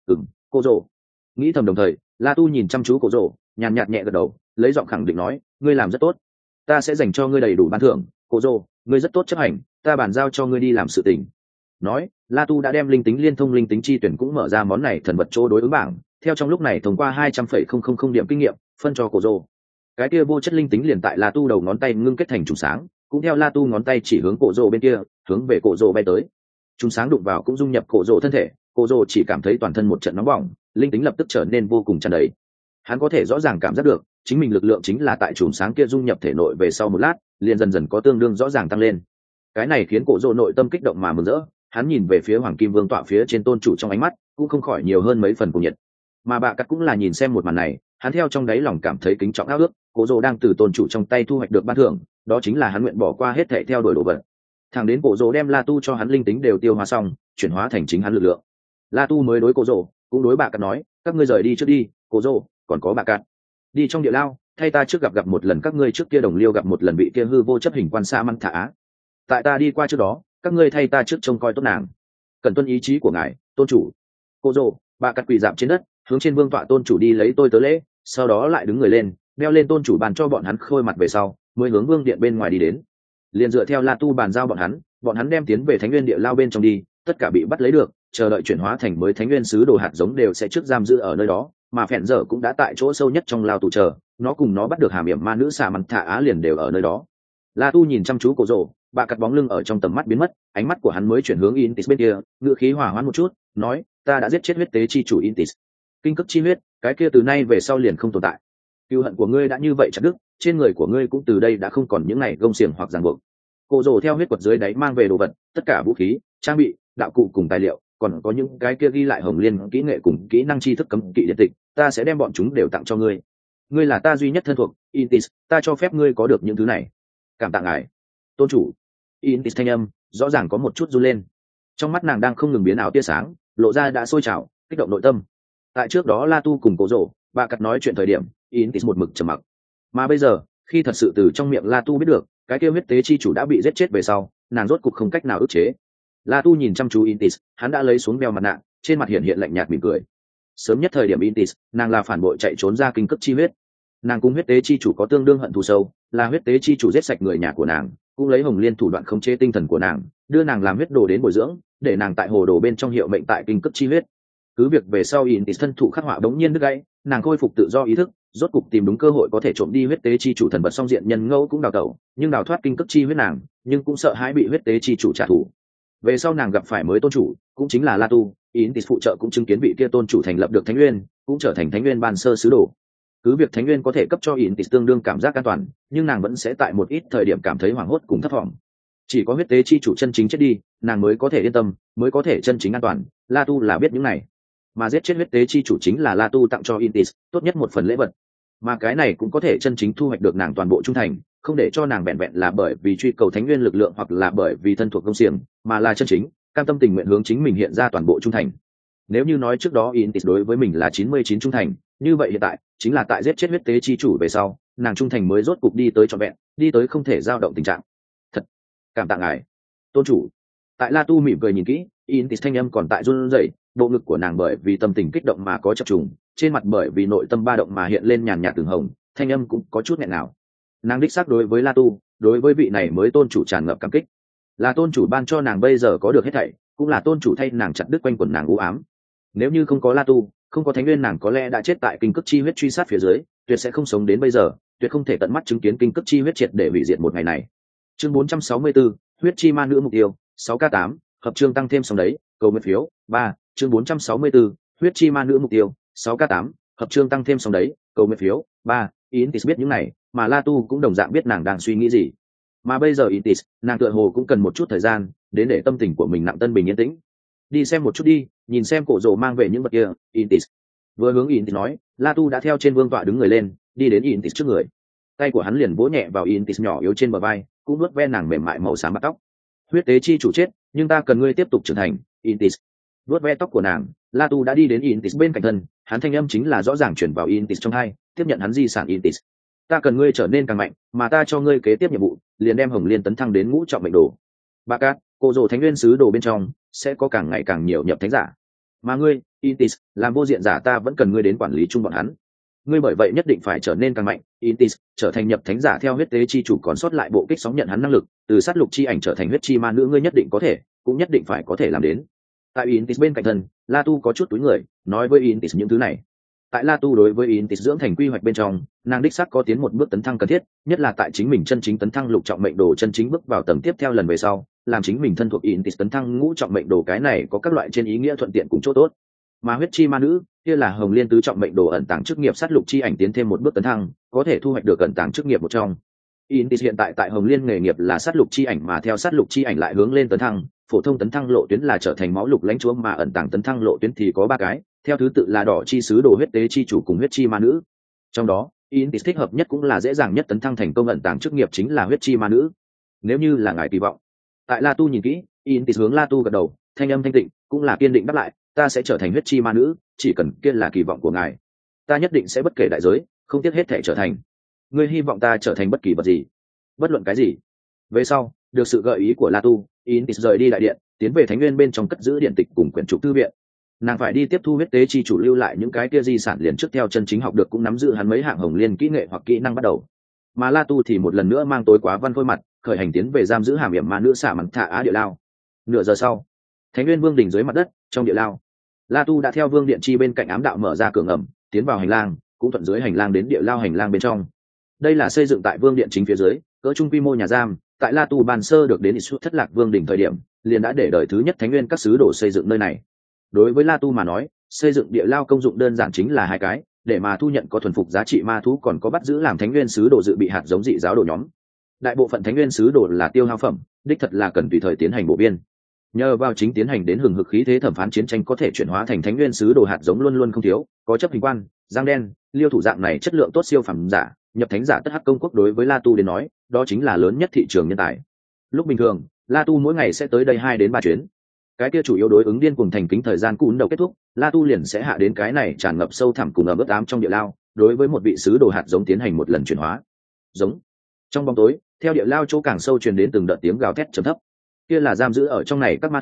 Cô rồ. Nghĩ thầm đồng thời, La Tu nhìn chăm chú cô rồ, nhàn nhạt nhẹ gật đầu, lấy giọng khẳng định nói, ngươi làm rất tốt, ta sẽ dành cho ngươi đầy đủ ban thưởng. Cô rồ, ngươi rất tốt chấp hành, ta bàn giao cho ngươi đi làm sự tình. Nói, La Tu đã đem linh tính liên thông linh tính chi tuyển cũng mở ra món này thần vật chỗ đối ứng bảng, theo trong lúc này thông qua 200,000 điểm kinh nghiệm, phân cho cô rồ. Cái kia vô chất linh tính liền tại La Tu đầu ngón tay ngưng kết thành trùng sáng, cũng theo La Tu ngón tay chỉ hướng cổ rồ bên kia, hướng về cổ rồ bay tới. Trùng sáng đụng vào cũng dung nhập cổ rồ thân thể, cổ rồ chỉ cảm thấy toàn thân một trận nóng bỏng, linh tính lập tức trở nên vô cùng tràn đầy. Hắn có thể rõ ràng cảm giác được, chính mình lực lượng chính là tại trùng sáng kia dung nhập thể nội về sau một lát, liền dần dần có tương đương rõ ràng tăng lên. Cái này khiến cổ rồ nội tâm kích động mà mừng rỡ, hắn nhìn về phía Hoàng Kim Vương tọa phía trên tôn chủ trong ánh mắt, cũng không khỏi nhiều hơn mấy phần cuồng nhiệt. Mà bạ cắt cũng là nhìn xem một màn này, hắn theo trong đáy lòng cảm thấy kính trọng ao ước, cổ rồ đang từ tôn chủ trong tay thu hoạch được ban thưởng, đó chính là hắn nguyện bỏ qua hết thảy theo đuổi đồ vật. Thẳng đến cổ rồ đem La Tu cho hắn linh tính đều tiêu hóa xong, chuyển hóa thành chính hắn lực lượng. La Tu mới đối cổ rồ, cũng đối bạ cắt nói, các ngươi rời đi trước đi, cổ rồ, còn có bạ cắt, đi trong địa lao, thay ta trước gặp một lần các ngươi trước kia đồng liêu gặp một lần bị kia hư vô chấp hình quan Sa Măng Thạ Á. Tại ta đi qua trước đó, các ngươi thay ta trước trông coi tốt nàng, cần tuân ý chí của ngài, tôn chủ. Cổ rồ, bạ cắt quỳ dạp trên đất, hướng trên vương tọa tôn chủ đi lấy tôi tớ lễ, sau đó lại đứng người lên, đeo lên tôn chủ bàn cho bọn hắn khôi mặt về sau, mới hướng vương điện bên ngoài đi đến. Liền dựa theo La Tu bàn giao bọn hắn đem tiến về Thánh Nguyên địa lao bên trong đi, tất cả bị bắt lấy được, chờ đợi chuyển hóa thành mới Thánh Nguyên sứ đồ hạt giống đều sẽ trước giam giữ ở nơi đó, mà phèn dở cũng đã tại chỗ sâu nhất trong lao tù chờ, nó cùng nó bắt được hàm yểm ma nữ Sa Măng Thạ Á liền đều ở nơi đó. La Tu nhìn chăm chú cổ rồ, bạ cắt bóng lưng ở trong tầm mắt biến mất, ánh mắt của hắn mới chuyển hướng Intis bên kia, ngựa khí hòa hoãn một chút, nói, ta đã giết chết huyết tế chi chủ Intis. Kinh cấp chi huyết, cái kia từ nay về sau liền không tồn tại. Cừu hận của ngươi đã như vậy chặt đứt, trên người của ngươi cũng từ đây đã không còn những này gông xiềng hoặc ràng buộc. Cổ rồ theo huyết quật dưới đáy mang về đồ vật, tất cả vũ khí, trang bị, đạo cụ cùng tài liệu, còn có những cái kia ghi lại hồng liên kỹ nghệ cùng kỹ năng tri thức cấm kỵ điện tịch, ta sẽ đem bọn chúng đều tặng cho ngươi. Ngươi là ta duy nhất thân thuộc, Intis, ta cho phép ngươi có được những thứ này. Cảm tạ ngài, tôn chủ. Intis thanh âm rõ ràng có một chút run lên, trong mắt nàng đang không ngừng biến ảo tia sáng, lộ ra đã sôi trào, kích động nội tâm. Tại trước đó La Tu cùng cổ rồ, bạ cắt nói chuyện thời điểm, Intis một mực trầm mặc, mà bây giờ khi thật sự từ trong miệng La Tu biết được cái kia huyết tế chi chủ đã bị giết chết về sau, nàng rốt cục không cách nào ức chế. La Tu nhìn chăm chú Intis, hắn đã lấy xuống đeo mặt nạ, trên mặt hiện hiện lạnh nhạt mỉm cười. Sớm nhất thời điểm Intis, nàng là phản bội chạy trốn ra kinh cấp chi huyết. Nàng cùng huyết tế chi chủ có tương đương hận thù sâu, là huyết tế chi chủ giết sạch người nhà của nàng, cũng lấy Hồng Liên thủ đoạn khống chế tinh thần của nàng, đưa nàng làm huyết đồ đến bồi dưỡng, để nàng tại hồ đồ bên trong hiệu mệnh tại kinh cấp chi huyết. Cứ việc về sau Intis thân thụ khắc họa bỗng nhiên đứt gãy, nàng khôi phục tự do ý thức, rốt cục tìm đúng cơ hội có thể trộm đi huyết tế chi chủ thần vật song diện nhân ngẫu cũng đào tẩu, nhưng đào thoát kinh cấp chi huyết nàng, nhưng cũng sợ hãi bị huyết tế chi chủ trả thù. Về sau nàng gặp phải mới tôn chủ, cũng chính là La Tu, Intis phụ trợ cũng chứng kiến vị kia tôn chủ thành lập được Thánh Nguyên, cũng trở thành Thánh Nguyên ban sơ sứ đồ. Cứ việc Thánh Nguyên có thể cấp cho Intis tương đương cảm giác an toàn, nhưng nàng vẫn sẽ tại một ít thời điểm cảm thấy hoảng hốt cùng thất vọng. Chỉ có huyết tế chi chủ chân chính chết đi, nàng mới có thể yên tâm, mới có thể chân chính an toàn. La Tu là biết những này, mà giết chết huyết tế chi chủ chính là La Tu tặng cho Intis tốt nhất một phần lễ vật, mà cái này cũng có thể chân chính thu hoạch được nàng toàn bộ trung thành, không để cho nàng vẹn vẹn là bởi vì truy cầu Thánh Nguyên lực lượng hoặc là bởi vì thân thuộc công xiềng, mà là chân chính cam tâm tình nguyện hướng chính mình hiện ra toàn bộ trung thành. Nếu như nói trước đó Intis đối với mình là 99 trung thành, như vậy hiện tại chính là tại giết chết huyết tế chi chủ về sau, nàng trung thành mới rốt cục đi tới trọn vẹn, đi tới không thể dao động tình trạng. Thật cảm tạ ngài, tôn chủ. Tại La Tu mỉm cười nhìn kỹ, Intis thanh âm còn tại run rẩy, bộ ngực của nàng bởi vì tâm tình kích động mà có chập trùng, trên mặt bởi vì nội tâm ba động mà hiện lên nhàn nhạt từng hồng, thanh âm cũng có chút nghẹn ngào. Nàng đích xác đối với La Tu, đối với vị này mới tôn chủ tràn ngập cảm kích, là tôn chủ ban cho nàng bây giờ có được hết thảy, cũng là tôn chủ thay nàng chặt đứt quanh quần nàng u ám. Nếu như không có La Tu, không có Thánh Nguyên, nàng có lẽ đã chết tại kinh cức chi huyết truy sát phía dưới, tuyệt sẽ không sống đến bây giờ, tuyệt không thể tận mắt chứng kiến kinh cức chi huyết triệt để hủy diệt một ngày này. Chương 464, huyết chi ma nữ mục tiêu, 6k8, hợp chương tăng thêm xong đấy, cầu nguyện phiếu, 3, chương 464, huyết chi ma nữ mục tiêu, 6k8, hợp chương tăng thêm xong đấy, cầu nguyện phiếu, 3, Intis biết những này, mà La Tu cũng đồng dạng biết nàng đang suy nghĩ gì. Mà bây giờ Intis, nàng tựa hồ cũng cần một chút thời gian, đến để tâm tình của mình nặng tân bình yên tĩnh. Đi xem một chút đi, nhìn xem cổ rồ mang về những vật kia, Intis. Vừa hướng Intis nói, La Tu đã theo trên vương tọa đứng người lên, đi đến Intis trước người. Tay của hắn liền vỗ nhẹ vào Intis nhỏ yếu trên bờ vai, cũng nuốt ve nàng mềm mại màu xám bạc tóc. Huyết tế chi chủ chết, nhưng ta cần ngươi tiếp tục trưởng thành, Intis. Nuốt ve tóc của nàng, La Tu đã đi đến Intis bên cạnh thân, hắn thanh âm chính là rõ ràng chuyển vào Intis trong hai, tiếp nhận hắn di sản Intis. Ta cần ngươi trở nên càng mạnh, mà ta cho ngươi kế tiếp nhiệm vụ, liền đem Hồng Liên tấn thăng đến ngũ trọng mệnh đồ. Ba cát, cổ rồ thánh nguyên sứ đồ bên trong sẽ có càng ngày càng nhiều nhập thánh giả, mà ngươi, Intis, làm vô diện giả ta vẫn cần ngươi đến quản lý chung bọn hắn. Ngươi bởi vậy nhất định phải trở nên càng mạnh, Intis, trở thành nhập thánh giả theo huyết tế chi chủ còn sót lại bộ kích sóng nhận hắn năng lực, từ sát lục chi ảnh trở thành huyết chi ma nữ ngươi nhất định có thể, cũng nhất định phải có thể làm đến. Tại Intis bên cạnh thân, La Tu có chút túi người, nói với Intis những thứ này. Tại La Tu đối với Intis dưỡng thành quy hoạch bên trong, nàng đích xác có tiến một bước tấn thăng cần thiết, nhất là tại chính mình chân chính tấn thăng lục trọng mệnh đồ chân chính bước vào tầng tiếp theo lần về sau, làm chính mình thân thuộc Intis tấn thăng ngũ trọng mệnh đồ, cái này có các loại trên ý nghĩa thuận tiện cùng chỗ tốt. Mà huyết chi ma nữ kia là Hồng Liên tứ trọng mệnh đồ ẩn tàng chức nghiệp sát lục chi ảnh tiến thêm một bước tấn thăng, có thể thu hoạch được ẩn tàng chức nghiệp một trong. Intis hiện tại tại Hồng Liên nghề nghiệp là sát lục chi ảnh, mà theo sát lục chi ảnh lại hướng lên tấn thăng, phổ thông tấn thăng lộ tuyến là trở thành máu lục lãnh chúa, mà ẩn tàng tấn thăng lộ tuyến thì có 3 cái, theo thứ tự là đỏ chi sứ đồ, huyết tế chi chủ cùng huyết chi ma nữ. Trong đó, Intis thích hợp nhất cũng là dễ dàng nhất tấn thăng thành công ẩn tàng chức nghiệp chính là huyết chi ma nữ. Nếu như là ngài kỳ vọng. Tại La Tu nhìn kỹ, Intis hướng La Tu gật đầu, thanh âm thanh tịnh, cũng là kiên định đáp lại, ta sẽ trở thành huyết chi ma nữ, chỉ cần kia là kỳ vọng của ngài, ta nhất định sẽ bất kể đại giới, không tiếc hết thể trở thành. Ngươi hy vọng ta trở thành bất kỳ vật gì, bất luận cái gì. Về sau, được sự gợi ý của La Tu, Intis rời đi đại điện, tiến về Thánh Nguyên bên trong cất giữ điện tịch cùng quyển trục thư viện. Nàng phải đi tiếp thu huyết tế chi chủ lưu lại những cái kia di sản liền trước theo chân chính học được, cũng nắm giữ hắn mấy hạng Hồng Liên kỹ nghệ hoặc kỹ năng bắt đầu. Mà La Tu thì một lần nữa mang tối quá văn phôi mặt, khởi hành tiến về giam giữ hàm hiểm ma nữ xả mặn thả á địa lao. Nửa giờ sau, Thánh Nguyên Vương đỉnh dưới mặt đất, trong địa lao, La Tu đã theo Vương Điện Chi bên cạnh ám đạo mở ra cửa ngầm, tiến vào hành lang, cũng thuận dưới hành lang đến địa lao hành lang bên trong. Đây là xây dựng tại Vương Điện chính phía dưới, cỡ trung quy mô nhà giam, tại La Tu ban sơ được đến Isut thất lạc Vương đỉnh thời điểm, liền đã để đời thứ nhất Thánh Nguyên các sứ đồ xây dựng nơi này. Đối với La Tu mà nói, xây dựng địa lao công dụng đơn giản chính là 2 cái, để mà thu nhận có thuần phục giá trị ma thú, còn có bắt giữ làm Thánh Nguyên sứ đồ dự bị hạt giống dị giáo đồ nhóm. Đại bộ phận Thánh Nguyên sứ đồ là tiêu hao phẩm, đích thật là cần tùy thời tiến hành bổ biên. Nhờ vào chính tiến hành đến hừng hực khí thế thẩm phán chiến tranh có thể chuyển hóa thành Thánh Nguyên sứ đồ hạt giống luôn luôn không thiếu, có chấp hình quan, giang đen, liêu thủ dạng này chất lượng tốt siêu phẩm giả, nhập thánh giả tất hắc công quốc đối với La Tu đến nói, đó chính là lớn nhất thị trường nhân tài. Lúc bình thường, La Tu mỗi ngày sẽ tới đây 2 đến 3 chuyến. Cái kia chủ yếu đối ứng điên cuồng thành kính thời gian cún đầu kết thúc, La Tu liền sẽ hạ đến cái này tràn ngập sâu thẳm cùng ẩm ướt ám trong địa lao, đối với một vị sứ đồ hạt giống tiến hành một lần chuyển hóa. Giống. Trong bóng tối, theo địa lao chỗ càng sâu truyền đến từng đợt tiếng gào thét trầm thấp. Kia là giam giữ ở trong này các ma thú,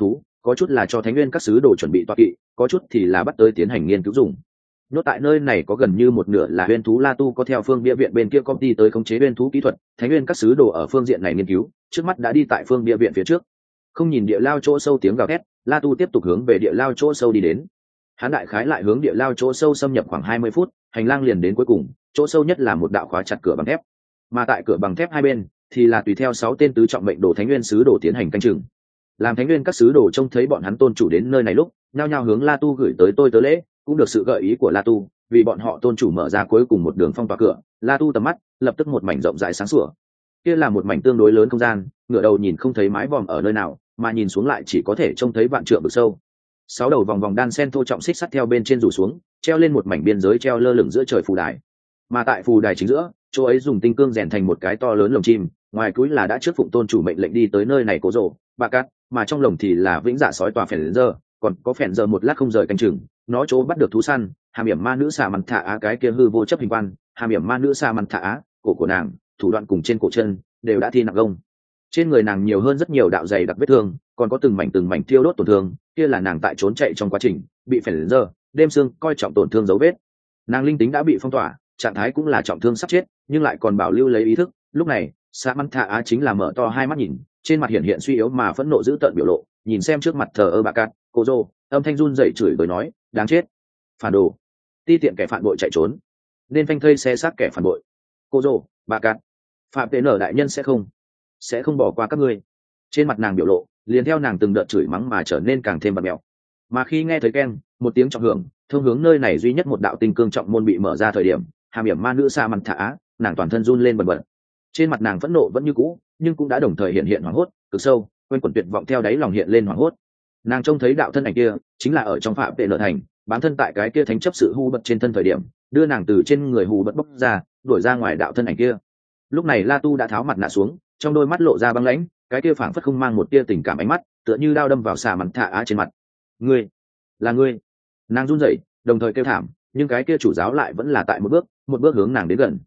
có chút là cho thánh nguyên các sứ đồ chuẩn bị toa kỵ, có chút thì là bắt tới tiến hành nghiên cứu dùng. Nhốt tại nơi này có gần như một nửa là huyên thú La Tu có theo phương bia viện bên kia công ty tới khống chế huyên thú kỹ thuật, thánh nguyên các sứ đồ ở phương diện này nghiên cứu, trước mắt đã đi tại phương bia viện phía trước. Không nhìn địa lao chỗ sâu tiếng gào thét, La Tu tiếp tục hướng về địa lao chỗ sâu đi đến. Hắn đại khái lại hướng địa lao chỗ sâu xâm nhập khoảng 20 phút, hành lang liền đến cuối cùng, chỗ sâu nhất là một đạo khóa chặt cửa bằng thép. Mà tại cửa bằng thép hai bên thì là tùy theo 6 tên tứ trọng mệnh đồ thánh nguyên sứ đồ tiến hành canh chừng. Làm thánh nguyên các sứ đồ trông thấy bọn hắn tôn chủ đến nơi này lúc, nhao nhao hướng La Tu gửi tới tôi tớ lễ, cũng được sự gợi ý của La Tu, vì bọn họ tôn chủ mở ra cuối cùng một đường phong tỏa cửa. La Tu tầm mắt lập tức một mảnh rộng rãi sáng sủa. Kia là một mảnh tương đối lớn không gian, ngửa đầu nhìn không thấy mái vòm ở nơi nào, mà nhìn xuống lại chỉ có thể trông thấy vạn trượng vực sâu. 6 đầu vòng vòng đan sen thô trọng xích sắt theo bên trên rủ xuống, treo lên một mảnh biên giới treo lơ lửng giữa trời phù đài. Mà tại phù đài chính giữa, chỗ ấy dùng tinh cương rèn thành một cái to lớn lồng chim, ngoài cuối là đã trước phụng tôn chủ mệnh lệnh đi tới nơi này cố rồ bà cát, mà trong lồng thì là vĩnh dạ sói tòa phèn giờ, còn có phèn giờ một lát không rời canh chừng. Nó chỗ bắt được thú săn, hàm hiểm ma nữ xà mằn thả á cái kia hư vô chấp hình quan, hàm hiểm ma nữ xà mằn thả á, cổ của nàng, thủ đoạn cùng trên cổ chân đều đã thi nặng gông. Trên người nàng nhiều hơn rất nhiều đạo dày đặc vết thương, còn có từng mảnh thiêu đốt tổn thương, kia là nàng tại trốn chạy trong quá trình bị phèn giờ đêm xương coi trọng tổn thương dấu vết. Nàng linh tính đã bị phong tỏa, trạng thái cũng là trọng thương sắp chết, nhưng lại còn bảo lưu lấy ý thức. Lúc này xà mằn thả á chính là mở to hai mắt nhìn, trên mặt hiện suy yếu mà phẫn nộ dữ tợn biểu lộ, nhìn xem trước mặt thờ ơ bà cát, cô dô, âm thanh run rẩy chửi bới nói, đáng chết, phản đồ, ti tiện kẻ phản bội chạy trốn, nên phanh thây xe xác kẻ phản bội. Cô dô, bà cát, phạm tệ nở đại nhân sẽ không bỏ qua các ngươi. Trên mặt nàng biểu lộ liền theo nàng từng đợt chửi mắng mà trở nên càng thêm bật mèo. Mà khi nghe thấy keng một tiếng trọng hưởng, thông hướng nơi này duy nhất một đạo tinh cương trọng môn bị mở ra thời điểm, hàm hiểm ma nữ sa mằn thả á, nàng toàn thân run lên bần bật. Trên mặt nàng phẫn nộ vẫn như cũ, nhưng cũng đã đồng thời hiện hoảng hốt cực sâu, quanh quẩn tuyệt vọng theo đáy lòng hiện lên hoảng hốt. Nàng trông thấy đạo thân ảnh kia chính là ở trong phạm tệ nợ thành, bán thân tại cái kia thánh chấp sự hù bật trên thân thời điểm, đưa nàng từ trên người hù bật bốc ra, đuổi ra ngoài đạo thân ảnh kia. Lúc này La Tu đã tháo mặt nạ xuống, trong đôi mắt lộ ra băng lãnh, cái kia phảng phất không mang một tia tình cảm ánh mắt, tựa như đao đâm vào xà mằn thả á trên mặt. Ngươi, là ngươi. Nàng run rẩy, đồng thời kêu thảm, nhưng cái kia chủ giáo lại vẫn là tại một bước hướng nàng đến gần.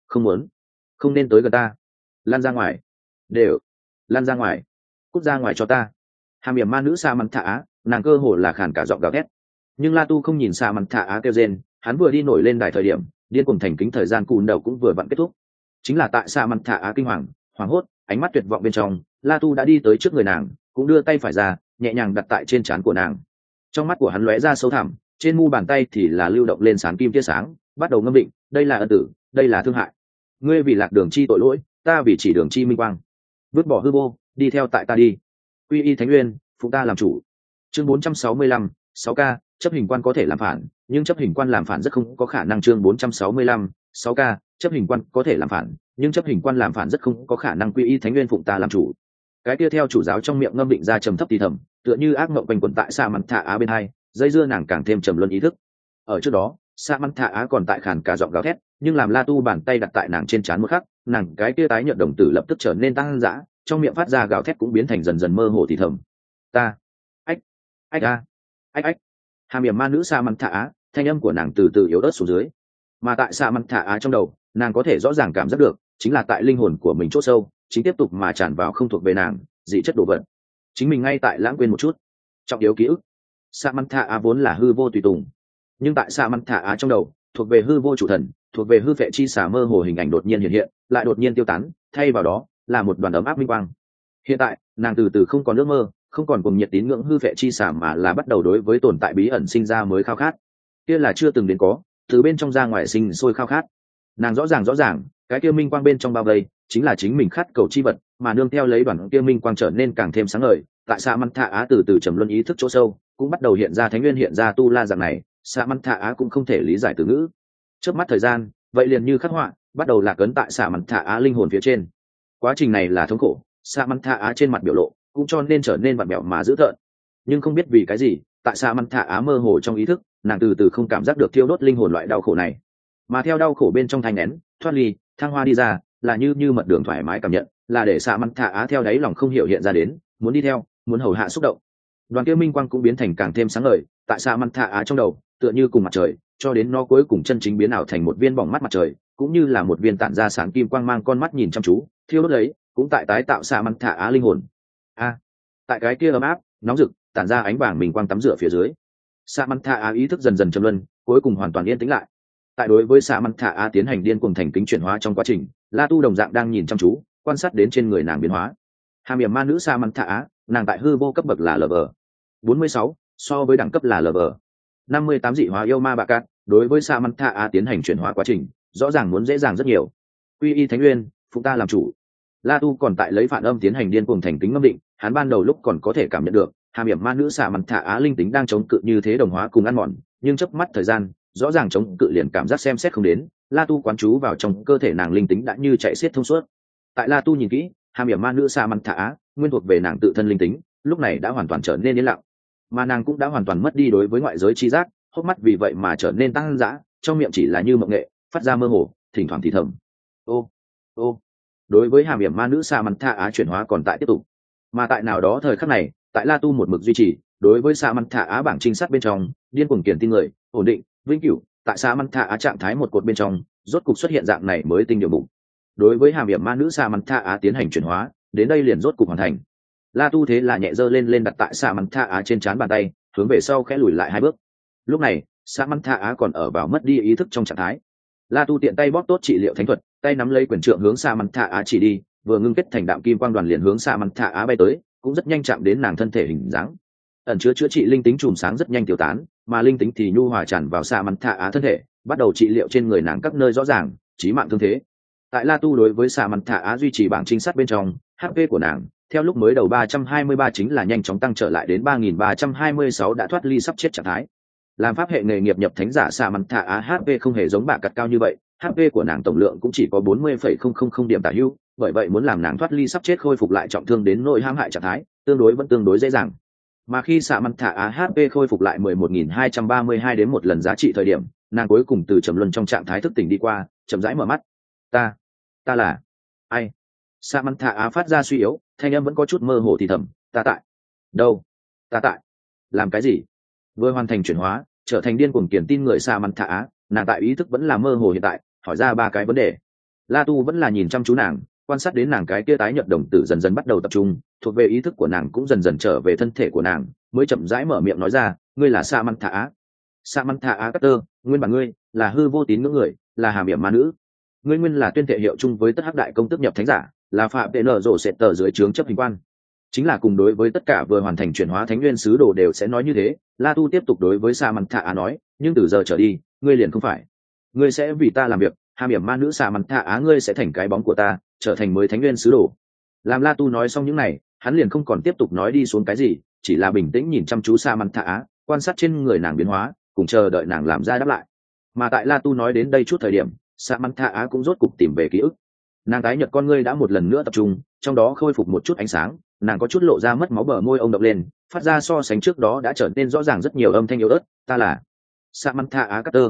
Không nên tới gần ta. Lan ra ngoài. Đều, lan ra ngoài. Cút ra ngoài cho ta. Hàm hiểm ma nữ xà mằn thả á, nàng cơ hồ là khàn cả giọng gào thét. Nhưng La Tu không nhìn xà mằn thả á kêu rên, hắn vừa đi nổi lên đài thời điểm, điên cuồng thành kính thời gian cùn đầu cũng vừa vặn kết thúc. Chính là tại xà mằn thả á kinh hoàng, hoảng hốt, ánh mắt tuyệt vọng bên trong, La Tu đã đi tới trước người nàng, cũng đưa tay phải ra, nhẹ nhàng đặt tại trên trán của nàng. Trong mắt của hắn lóe ra sâu thẳm, trên mu bàn tay thì là lưu động lên sáng kim tia sáng, bắt đầu ngâm định, đây là ân tử, đây là thương hại. Ngươi vì lạc đường chi tội lỗi, ta vì chỉ đường chi minh quang. Vứt bỏ hư vô, đi theo tại ta đi. Quy y thánh nguyên, phụ ta làm chủ. Chương 465, 6K, chấp hình quan có thể làm phản, nhưng chấp hình quan làm phản rất không có khả năng. Chương 465, 6K, chấp hình quan có thể làm phản, nhưng chấp hình quan làm phản rất không có khả năng. Quy y thánh nguyên, phụng ta làm chủ. Cái kia theo chủ giáo trong miệng ngâm định ra trầm thấp thì thầm, tựa như ác mộng quanh quẩn tại xa mắn thả á bên hai, dây dưa nàng càng thêm trầm luân ý thức. Ở trước đó, xa mắn thả á còn tại khàn cả giọng gào thét, nhưng làm La Tu bàn tay đặt tại nàng trên trán một khắc, nàng cái kia tái nhợt đồng tử lập tức trở nên tăng dã, trong miệng phát ra gào thét cũng biến thành dần dần mơ hồ thì thầm. Ta, ách, ách a, ách. Hàm hiểm ma nữ xa mắn thả á, thanh âm của nàng từ từ yếu ớt xuống dưới. Mà tại xa mắn thả á trong đầu, nàng có thể rõ ràng cảm giác được, chính là tại linh hồn của mình chỗ sâu, chính tiếp tục mà tràn vào không thuộc về nàng, dị chất đồ vật. Chính mình ngay tại lãng quên một chút trọng yếu ký ức. Samantha á vốn là hư vô tùy tùng, nhưng tại Samantha á trong đầu thuộc về hư vô chủ thần, thuộc về hư vệ chi xà mơ hồ hình ảnh đột nhiên hiện, lại đột nhiên tiêu tán, thay vào đó là một đoàn ấm áp minh quang. Hiện tại nàng từ từ không còn ước mơ, không còn cùng nhiệt tín ngưỡng hư vệ chi xà, mà là bắt đầu đối với tồn tại bí ẩn sinh ra mới khao khát. Kia là chưa từng đến có, từ bên trong ra ngoài sinh sôi khao khát. Nàng rõ ràng cái kia minh quang bên trong bao vây chính là chính mình khát cầu chi vật, mà nương theo lấy đoàn kia minh quang trở nên càng thêm sáng ngời. Tại Samantha á từ từ trầm luân ý thức chỗ sâu, cũng bắt đầu hiện ra thánh nguyên, hiện ra tu la dạng này. Samantha á cũng không thể lý giải từ ngữ. Chớp mắt thời gian, vậy liền như khắc họa, bắt đầu lạc ấn tại Samantha á linh hồn phía trên. Quá trình này là thống khổ, Samantha á trên mặt biểu lộ cũng cho nên trở nên vặn vẹo mà dữ tợn. Nhưng không biết vì cái gì, tại Samantha á mơ hồ trong ý thức, nàng từ từ không cảm giác được thiêu đốt linh hồn loại đau khổ này, mà theo đau khổ bên trong thanh nén thoát ly thăng hoa đi ra, là như mật đường thoải mái cảm nhận, là để Samantha á theo đáy lòng không hiểu hiện ra đến, muốn đi theo, muốn hầu hạ xúc động. Đoàn kia minh quang cũng biến thành càng thêm sáng ngời, tại Samantha á trong đầu, tựa như cùng mặt trời, cho đến nó cuối cùng chân chính biến ảo thành một viên bỏng mắt mặt trời, cũng như là một viên tản ra sáng kim quang mang con mắt nhìn chăm chú, thiêu đốt đấy, cũng tại tái tạo Samantha á linh hồn. Tại cái kia ấm áp, nóng rực, tản ra ánh vàng mình quang tắm rửa phía dưới. Samantha Á ý thức dần dần trầm luân, cuối cùng hoàn toàn yên tĩnh lại. Tại đối với Samantha Á tiến hành điên cuồng thành kính chuyển hóa trong quá trình, La Tu đồng dạng đang nhìn chăm chú, quan sát đến trên người nàng biến hóa. Hàm hiểm ma nữ Samantha Á, nàng tại hư vô cấp bậc là LV 46, so với đẳng cấp là LV 58 dị hóa yêu ma bạc cát, đối với Samantha Á tiến hành chuyển hóa quá trình, rõ ràng muốn dễ dàng rất nhiều. Quy y thánh nguyên, phụ ta làm chủ. La Tu còn tại lấy phản âm tiến hành điên cuồng thành kính ngâm định, hắn ban đầu lúc còn có thể cảm nhận được hàm hiểm ma nữ Samantha Á linh tính đang chống cự như thế đồng hóa cùng ăn mòn, nhưng chớp mắt thời gian, rõ ràng chống cự liền cảm giác xem xét không đến. La Tu quán chú vào trong cơ thể nàng linh tính đã như chạy xiết thông suốt. Tại La Tu nhìn kỹ, hàm hiểm ma nữ Samantha Á, nguyên thuộc về nàng tự thân linh tính, lúc này đã hoàn toàn trở nên yên lặng, mà nàng cũng đã hoàn toàn mất đi đối với ngoại giới chi giác, hốc mắt vì vậy mà trở nên tăng dã, trong miệng chỉ là như mộng nghệ, phát ra mơ hồ, thỉnh thoảng thì thầm. Ô, ô. Đối với hàm hiểm ma nữ Samantha Á chuyển hóa còn tại tiếp tục, mà tại nào đó thời khắc này, tại La Tu một mực duy trì đối với Samantha Á bảng trinh sát bên trong điên cuồng kiển tin người, ổn định, vĩnh cửu, tại Samantha Á trạng thái một cột bên trong, rốt cục xuất hiện dạng này mới tinh điều mục. Đối với hàm hiểm ma nữ Samantha Á tiến hành chuyển hóa, đến đây liền rốt cục hoàn thành. La Tu thế là nhẹ giơ lên đặt tại Samantha Á trên trán bàn tay, hướng về sau khẽ lùi lại 2 bước. Lúc này, Samantha Á còn ở vào mất đi ý thức trong trạng thái. La Tu tiện tay bóp tốt trị liệu thánh thuật, tay nắm lấy quyền trượng hướng Samantha Á chỉ đi, vừa ngưng kết thành đạm kim quang đoàn liền hướng Samantha Á bay tới, cũng rất nhanh chạm đến nàng thân thể hình dáng. Ẩn chứa chữa trị linh tính chùm sáng rất nhanh tiêu tán, mà linh tính thì nhu hòa tràn vào Samantha Á thân thể, bắt đầu trị liệu trên người nàng các nơi rõ ràng, chí mạng thương thế. Tại La Tu đối với Samantha Á duy trì bảng trinh sát bên trong, HP của nàng theo lúc mới đầu 323 chính là nhanh chóng tăng trở lại đến 3326 đã thoát ly sắp chết trạng thái. Làm pháp hệ nghề nghiệp nhập thánh giả Samantha Á HP không hề giống bạ cật cao như vậy, HP của nàng tổng lượng cũng chỉ có 40,000 điểm tả hữu, bởi vậy muốn làm nàng thoát ly sắp chết khôi phục lại trọng thương đến nỗi hãm hại trạng thái, tương đối dễ dàng. Mà khi Samantha Á HP khôi phục lại 11.232 đến một lần giá trị thời điểm, nàng cuối cùng từ trầm luân trong trạng thái thức tỉnh đi qua, chậm rãi mở mắt. Ta là ai? Samantha Á phát ra suy yếu, thanh âm vẫn có chút mơ hồ thì thầm, ta tại đâu? Ta tại làm cái gì? Vừa hoàn thành chuyển hóa, trở thành điên cuồng kiển tin người Samantha Á, nàng tại ý thức vẫn là mơ hồ hiện tại, hỏi ra 3 cái vấn đề. La Tu vẫn là nhìn chăm chú nàng, quan sát đến nàng cái kia tái nhợt đồng tử dần dần bắt đầu tập trung, thuộc về ý thức của nàng cũng dần dần trở về thân thể của nàng, mới chậm rãi mở miệng nói ra, ngươi là Samantha Á. Samantha Á Carter, nguyên bản ngươi là hư vô tín ngưỡng người, là hàm hiểm ma nữ. Ngươi nguyên là tuyên thệ hiệu chung với tất hắc đại công tước nhập thánh giả, là phạm vệ nở rộ sệt tờ dưới trướng chấp hình quan. Chính là cùng đối với tất cả vừa hoàn thành chuyển hóa thánh nguyên sứ đồ đều sẽ nói như thế. La Tu tiếp tục đối với Samantha Á nói, nhưng từ giờ trở đi, ngươi liền không phải. Ngươi sẽ vì ta làm việc, hàm hiểm ma nữ Samantha Á, ngươi sẽ thành cái bóng của ta, trở thành mới thánh nguyên sứ đồ. Làm La Tu nói xong những này, hắn liền không còn tiếp tục nói đi xuống cái gì, chỉ là bình tĩnh nhìn chăm chú Samantha Á, quan sát trên người nàng biến hóa, cùng chờ đợi nàng làm ra đáp lại. Mà tại La Tu nói đến đây chút thời điểm, Samantha Á cũng rốt cục tìm về ký ức. Nàng tái nhợt con ngươi đã một lần nữa tập trung, trong đó khôi phục một chút ánh sáng, nàng có chút lộ ra mất máu bờ môi ông độc lên, phát ra so sánh trước đó đã trở nên rõ ràng rất nhiều âm thanh yếu ớt, ta là Samantha Á Carter.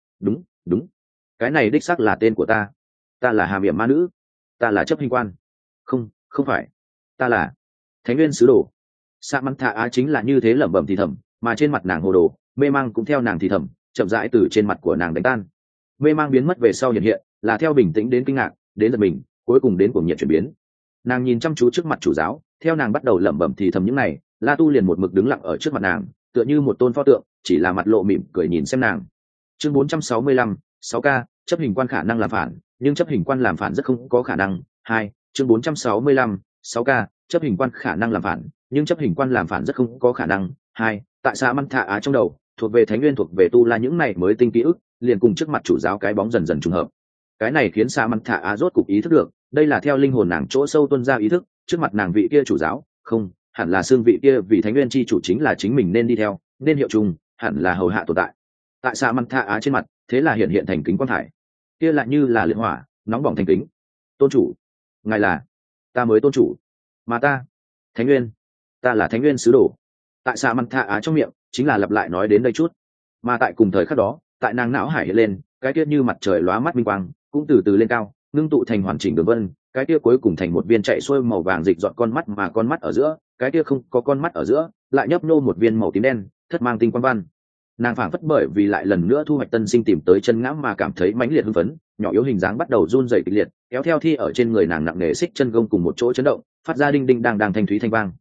Đúng, cái này đích xác là tên của ta. Ta là hàm hiểm ma nữ. Ta là chấp hình quan. Không phải. Ta là thánh nguyên sứ đồ. Samantha Á chính là như thế lẩm bẩm thì thầm, mà trên mặt nàng hồ đồ, mê mang cũng theo nàng thì thầm, chậm rãi từ trên mặt của nàng đánh tan. Mê mang biến mất về sau hiện hiện, là theo bình tĩnh đến kinh ngạc, đến giật mình, cuối cùng đến cuồng nhiệt chuyển biến. Nàng nhìn chăm chú trước mặt chủ giáo, theo nàng bắt đầu lẩm bẩm thì thầm những này, La Tu liền một mực đứng lặng ở trước mặt nàng, tựa như một tôn pho tượng, chỉ là mặt lộ mỉm cười nhìn xem nàng. Chương 465, 6K, chấp hình quan khả năng làm phản, nhưng chấp hình quan làm phản rất không có khả năng. 2, chương 465, 6K, chấp hình quan khả năng làm phản, nhưng chấp hình quan làm phản rất không có khả năng. 2, tại Samantha Á trong đầu, thuộc về thánh nguyên thuộc về tu la những này mới tinh ký ức, liền cùng trước mặt chủ giáo cái bóng dần dần trùng hợp. Cái này khiến Samantha Á rốt cục ý thức được, đây là theo linh hồn nàng chỗ sâu tuôn ra ý thức, trước mặt nàng vị kia chủ giáo, không, hẳn là xương vị kia vì thánh nguyên chi chủ chính là chính mình nên đi theo, nên hiệu chung, hẳn là hầu hạ tồn tại. Tại Samantha Á trên mặt, thế là hiện thành kính quang thải, kia lại như là liệt hỏa, nóng bỏng thành kính. Tôn chủ, ngài là, ta mới tôn chủ, mà ta, thánh nguyên, ta là thánh nguyên sứ đồ. Tại Samantha Á trong miệng, chính là lặp lại nói đến đây chút, mà tại cùng thời khắc đó, tại nàng não hải hiện lên, cái kia như mặt trời lóa mắt minh quang, cũng từ từ lên cao, ngưng tụ thành hoàn chỉnh đường vân, cái kia cuối cùng thành một viên chạy xuôi màu vàng dịch dọn con mắt, mà con mắt ở giữa, cái kia không có con mắt ở giữa, lại nhấp nô một viên màu tím đen, thất mang tinh quang văn. Nàng phảng phất bởi vì lại lần nữa thu hoạch tân sinh tìm tới chân ngã mà cảm thấy mãnh liệt hưng phấn, nhỏ yếu hình dáng bắt đầu run rẩy kịch liệt, kéo theo thi ở trên người nàng nặng nề xích chân gông cùng một chỗ chấn động, phát ra đinh đinh đang thanh thúy thanh vang.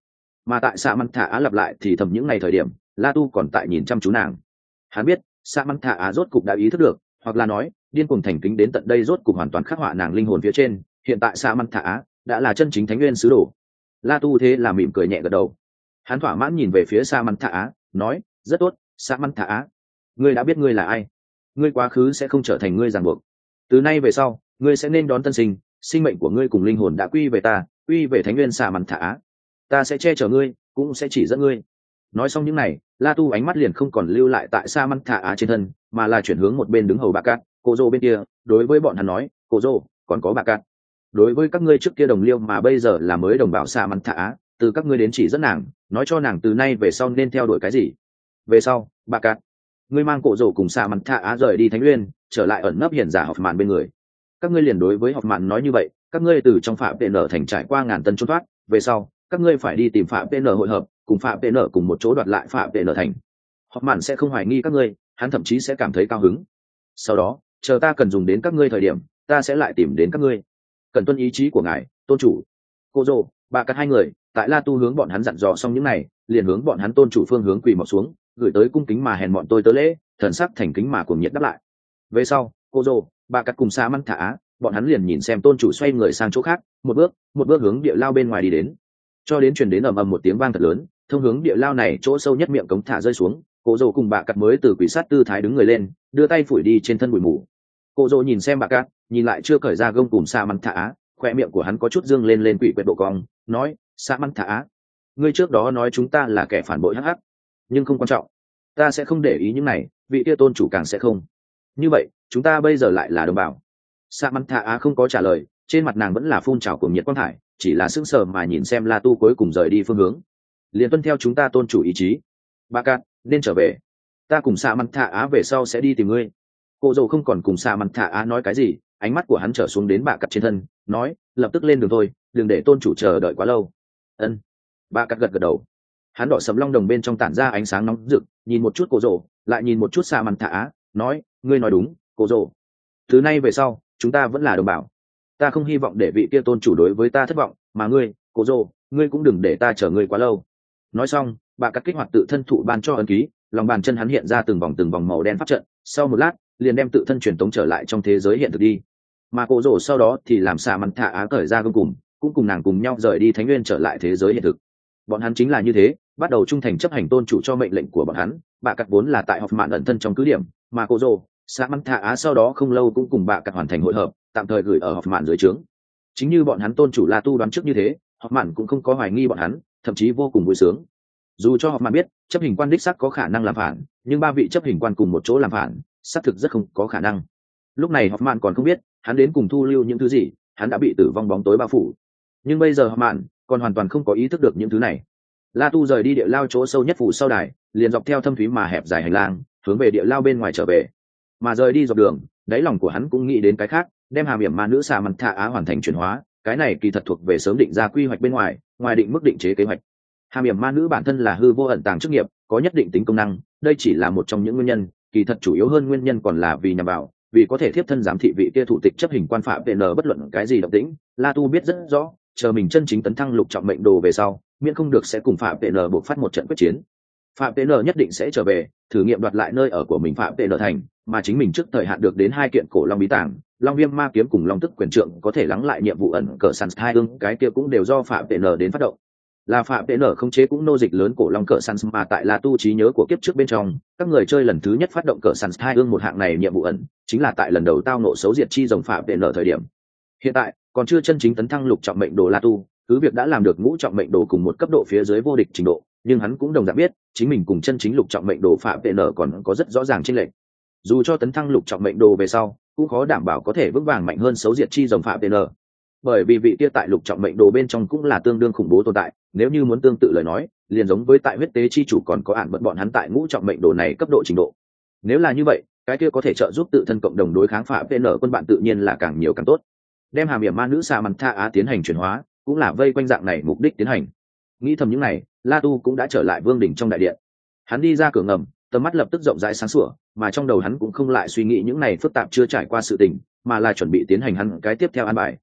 Mà tại xạ măng thả á lặp lại thì thầm những ngày thời điểm, La Tu còn tại nhìn chăm chú nàng. Hắn biết xạ măng thả á rốt cục đã ý thức được, hoặc là nói điên cuồng thành kính đến tận đây rốt cục hoàn toàn khắc họa nàng linh hồn phía trên. Hiện tại xạ măng thả á đã là chân chính thánh nguyên sứ đồ. La Tu thế là mỉm cười nhẹ gật đầu. Hắn thỏa mãn nhìn về phía xạ măng thả á, nói: rất tốt, xạ măng thả á, ngươi đã biết ngươi là ai, ngươi quá khứ sẽ không trở thành ngươi ràng buộc. Từ nay về sau ngươi sẽ nên đón tân sinh, sinh mệnh của ngươi cùng linh hồn đã quy về ta, quy về thánh nguyên xạ măng thả á. Ta sẽ che chở ngươi, cũng sẽ chỉ dẫn ngươi. Nói xong những này, La Tu ánh mắt liền không còn lưu lại tại xạ măng thả á trên thân, mà là chuyển hướng một bên đứng hầu bà cát cô dô bên kia. Đối với bọn hắn nói: cô dô, còn có bà cát, đối với các ngươi trước kia đồng liêu mà bây giờ là mới đồng bào xạ măng thả á, từ các ngươi đến chỉ dẫn nàng, nói cho nàng từ nay về sau nên theo đuổi cái gì. Về sau, bà cát, ngươi mang cổ rổ cùng xạ măng thả á rời đi thánh nguyên, trở lại ẩn nấp hiền giả học mạn bên người. Các ngươi liền đối với học mạn nói như vậy, các ngươi từ trong phạm tệ nở thành trải qua ngàn tân trốn thoát, về sau các ngươi phải đi tìm phạm tệ nở hội hợp, cùng phạm tệ nở cùng một chỗ đoạt lại phạm tệ nở thành. Học mạn sẽ không hoài nghi các ngươi, hắn thậm chí sẽ cảm thấy cao hứng. Sau đó chờ ta cần dùng đến các ngươi thời điểm, ta sẽ lại tìm đến các ngươi. Cần tuân ý chí của ngài, tôn chủ. Cô rồ, bà cắt hai người tại La Tu hướng bọn hắn dặn dò xong những này, liền hướng bọn hắn tôn chủ phương hướng quỳ mọc xuống, gửi tới cung kính mà hèn bọn tôi tớ lễ, thần sắc thành kính mà cuồng nhiệt đáp lại. Về sau, cô rồ, bà cắt cùng xa măng thả á, bọn hắn liền nhìn xem tôn chủ xoay người sang chỗ khác, một bước hướng địa lao bên ngoài đi đến, cho đến truyền đến ầm ầm một tiếng vang thật lớn, thông hướng địa lao này chỗ sâu nhất miệng cống thả rơi xuống. Cô rồ cùng bà cắt mới từ quỷ sát tư thái đứng người lên, đưa tay phủi đi trên thân bụi mù. Cô rồ nhìn xem bà cắt, nhìn lại chưa cởi ra gông cùm xa măng thả á, khoe miệng của hắn có chút dương lên quỷ quyệt độ cong, nói: xa măng thả á, ngươi trước đó nói chúng ta là kẻ phản bội hắc hắc, nhưng không quan trọng, ta sẽ không để ý những này, vị kia tôn chủ càng sẽ không. Như vậy chúng ta bây giờ lại là đồng bào. Samantha Á không có trả lời, trên mặt nàng vẫn là phun trào cuồng nhiệt quang thải, chỉ là sững sờ mà nhìn xem La Tu cuối cùng rời đi phương hướng. Liền tuân theo chúng ta tôn chủ ý chí. Ba cát, nên trở về. Ta cùng Samantha Á về sau sẽ đi tìm ngươi. Cô dâu không còn cùng Samantha Á nói cái gì, ánh mắt của hắn trở xuống đến bà cát trên thân, nói: lập tức lên đường thôi, đừng để tôn chủ chờ đợi quá lâu. Ân. Bà cát gật gật đầu. Hắn đỏ sầm long đồng bên trong tản ra ánh sáng nóng rực, nhìn một chút cô dâu, lại nhìn một chút Samantha Á, nói: ngươi nói đúng, cô dâu. Từ nay về sau chúng ta vẫn là đồng bào, ta không hy vọng để vị kia tôn chủ đối với ta thất vọng, mà ngươi, cô dô, ngươi cũng đừng để ta chờ ngươi quá lâu. Nói xong, bà cắt kích hoạt tự thân thụ ban cho ấn ký, lòng bàn chân hắn hiện ra từng vòng màu đen pháp trận, sau một lát liền đem tự thân truyền tống trở lại trong thế giới hiện thực đi. Mà cô dô sau đó thì làm xạ mắn thả á cởi ra gông cùng, cũng cùng nàng cùng nhau rời đi thánh nguyên trở lại thế giới hiện thực. Bọn hắn chính là như thế bắt đầu trung thành chấp hành tôn chủ cho mệnh lệnh của bọn hắn. Bà cắt vốn là tại học mạn ẩn thân trong cứ điểm, mà cô dô, xã măng thả á sau đó không lâu cũng cùng bà cắt hoàn thành hội hợp, tạm thời gửi ở học mạn dưới trướng. Chính như bọn hắn tôn chủ La Tu đoán trước như thế, học mạn cũng không có hoài nghi bọn hắn, thậm chí vô cùng vui sướng. Dù cho học mạn biết chấp hình quan đích xác có khả năng làm phản, nhưng ba vị chấp hình quan cùng một chỗ làm phản xác thực rất không có khả năng. Lúc này học mạn còn không biết hắn đến cùng thu lưu những thứ gì, hắn đã bị tử vong bóng tối bao phủ. Nhưng bây giờ học mạn còn hoàn toàn không có ý thức được những thứ này. La Tu rời đi địa lao chỗ sâu nhất phủ sau đài, liền dọc theo thâm thúy mà hẹp dài hành lang hướng về địa lao bên ngoài trở về. Mà rời đi dọc đường, đáy lòng của hắn cũng nghĩ đến cái khác, đem hàm hiểm ma nữ xà mắn thạ á hoàn thành chuyển hóa. Cái này kỳ thật thuộc về sớm định ra quy hoạch bên ngoài, ngoài định mức định chế kế hoạch. Hàm hiểm ma nữ bản thân là hư vô ẩn tàng chức nghiệp, có nhất định tính công năng, đây chỉ là một trong những nguyên nhân, kỳ thật chủ yếu hơn nguyên nhân còn là vì nhằm vào, vì có thể tiếp thân giám thị vị kia thủ tịch chấp hình quan phạm VN bất luận cái gì động tĩnh. La Tu biết rất rõ, chờ mình chân chính tấn thăng lục trọng mệnh đồ về sau, miễn không được sẽ cùng phạm VN buộc phát một trận quyết chiến. Phạm VN nhất định sẽ trở về, thử nghiệm đoạt lại nơi ở của mình phạm VN thành, mà chính mình trước thời hạn được đến 2 kiện cổ long bí tàng, long viêm ma kiếm cùng long tức quyền trượng có thể lắng lại nhiệm vụ ẩn cờ săn hai ương, cái kia cũng đều do phạm VN đến phát động. Là phạm VN không chế cũng nô dịch lớn cổ long cờ săn, mà tại La Tu trí nhớ của kiếp trước bên trong, các người chơi lần thứ nhất phát động cờ săn hai ương một hạng này nhiệm vụ ẩn, chính là tại lần đầu tao nộ xấu diệt chi rồng phạm VN thời điểm. Hiện tại còn chưa chân chính tấn thăng lục trọng mệnh đồ La Tu, cứ việc đã làm được ngũ trọng mệnh đồ cùng một cấp độ phía dưới vô địch trình độ, nhưng hắn cũng đồng dạng biết chính mình cùng chân chính lục trọng mệnh đồ phạm VN còn có rất rõ ràng chênh lệch. Dù cho tấn thăng lục trọng mệnh đồ về sau, cũng khó đảm bảo có thể vững vàng mạnh hơn xấu diệt chi rồng phạm VN, bởi vì vị kia tại lục trọng mệnh đồ bên trong cũng là tương đương khủng bố tồn tại. Nếu như muốn tương tự lời nói, liền giống với tại huyết tế chi chủ còn có ản bận bọn hắn tại ngũ trọng mệnh đồ này cấp độ trình độ. Nếu là như vậy, cái kia có thể trợ giúp tự thân cộng đồng đối kháng phạm VN quân bạn tự nhiên là càng nhiều càng tốt. Đem hàm hiểm ma nữ xà mắn tha á tiến hành chuyển hóa, cũng là vây quanh dạng này mục đích tiến hành. Nghĩ thầm những này, La Tu cũng đã trở lại vương đỉnh trong đại điện. Hắn đi ra cửa ngầm, tầm mắt lập tức rộng rãi sáng sủa, mà trong đầu hắn cũng không lại suy nghĩ những này phức tạp chưa trải qua sự tình, mà là chuẩn bị tiến hành hắn cái tiếp theo an bài.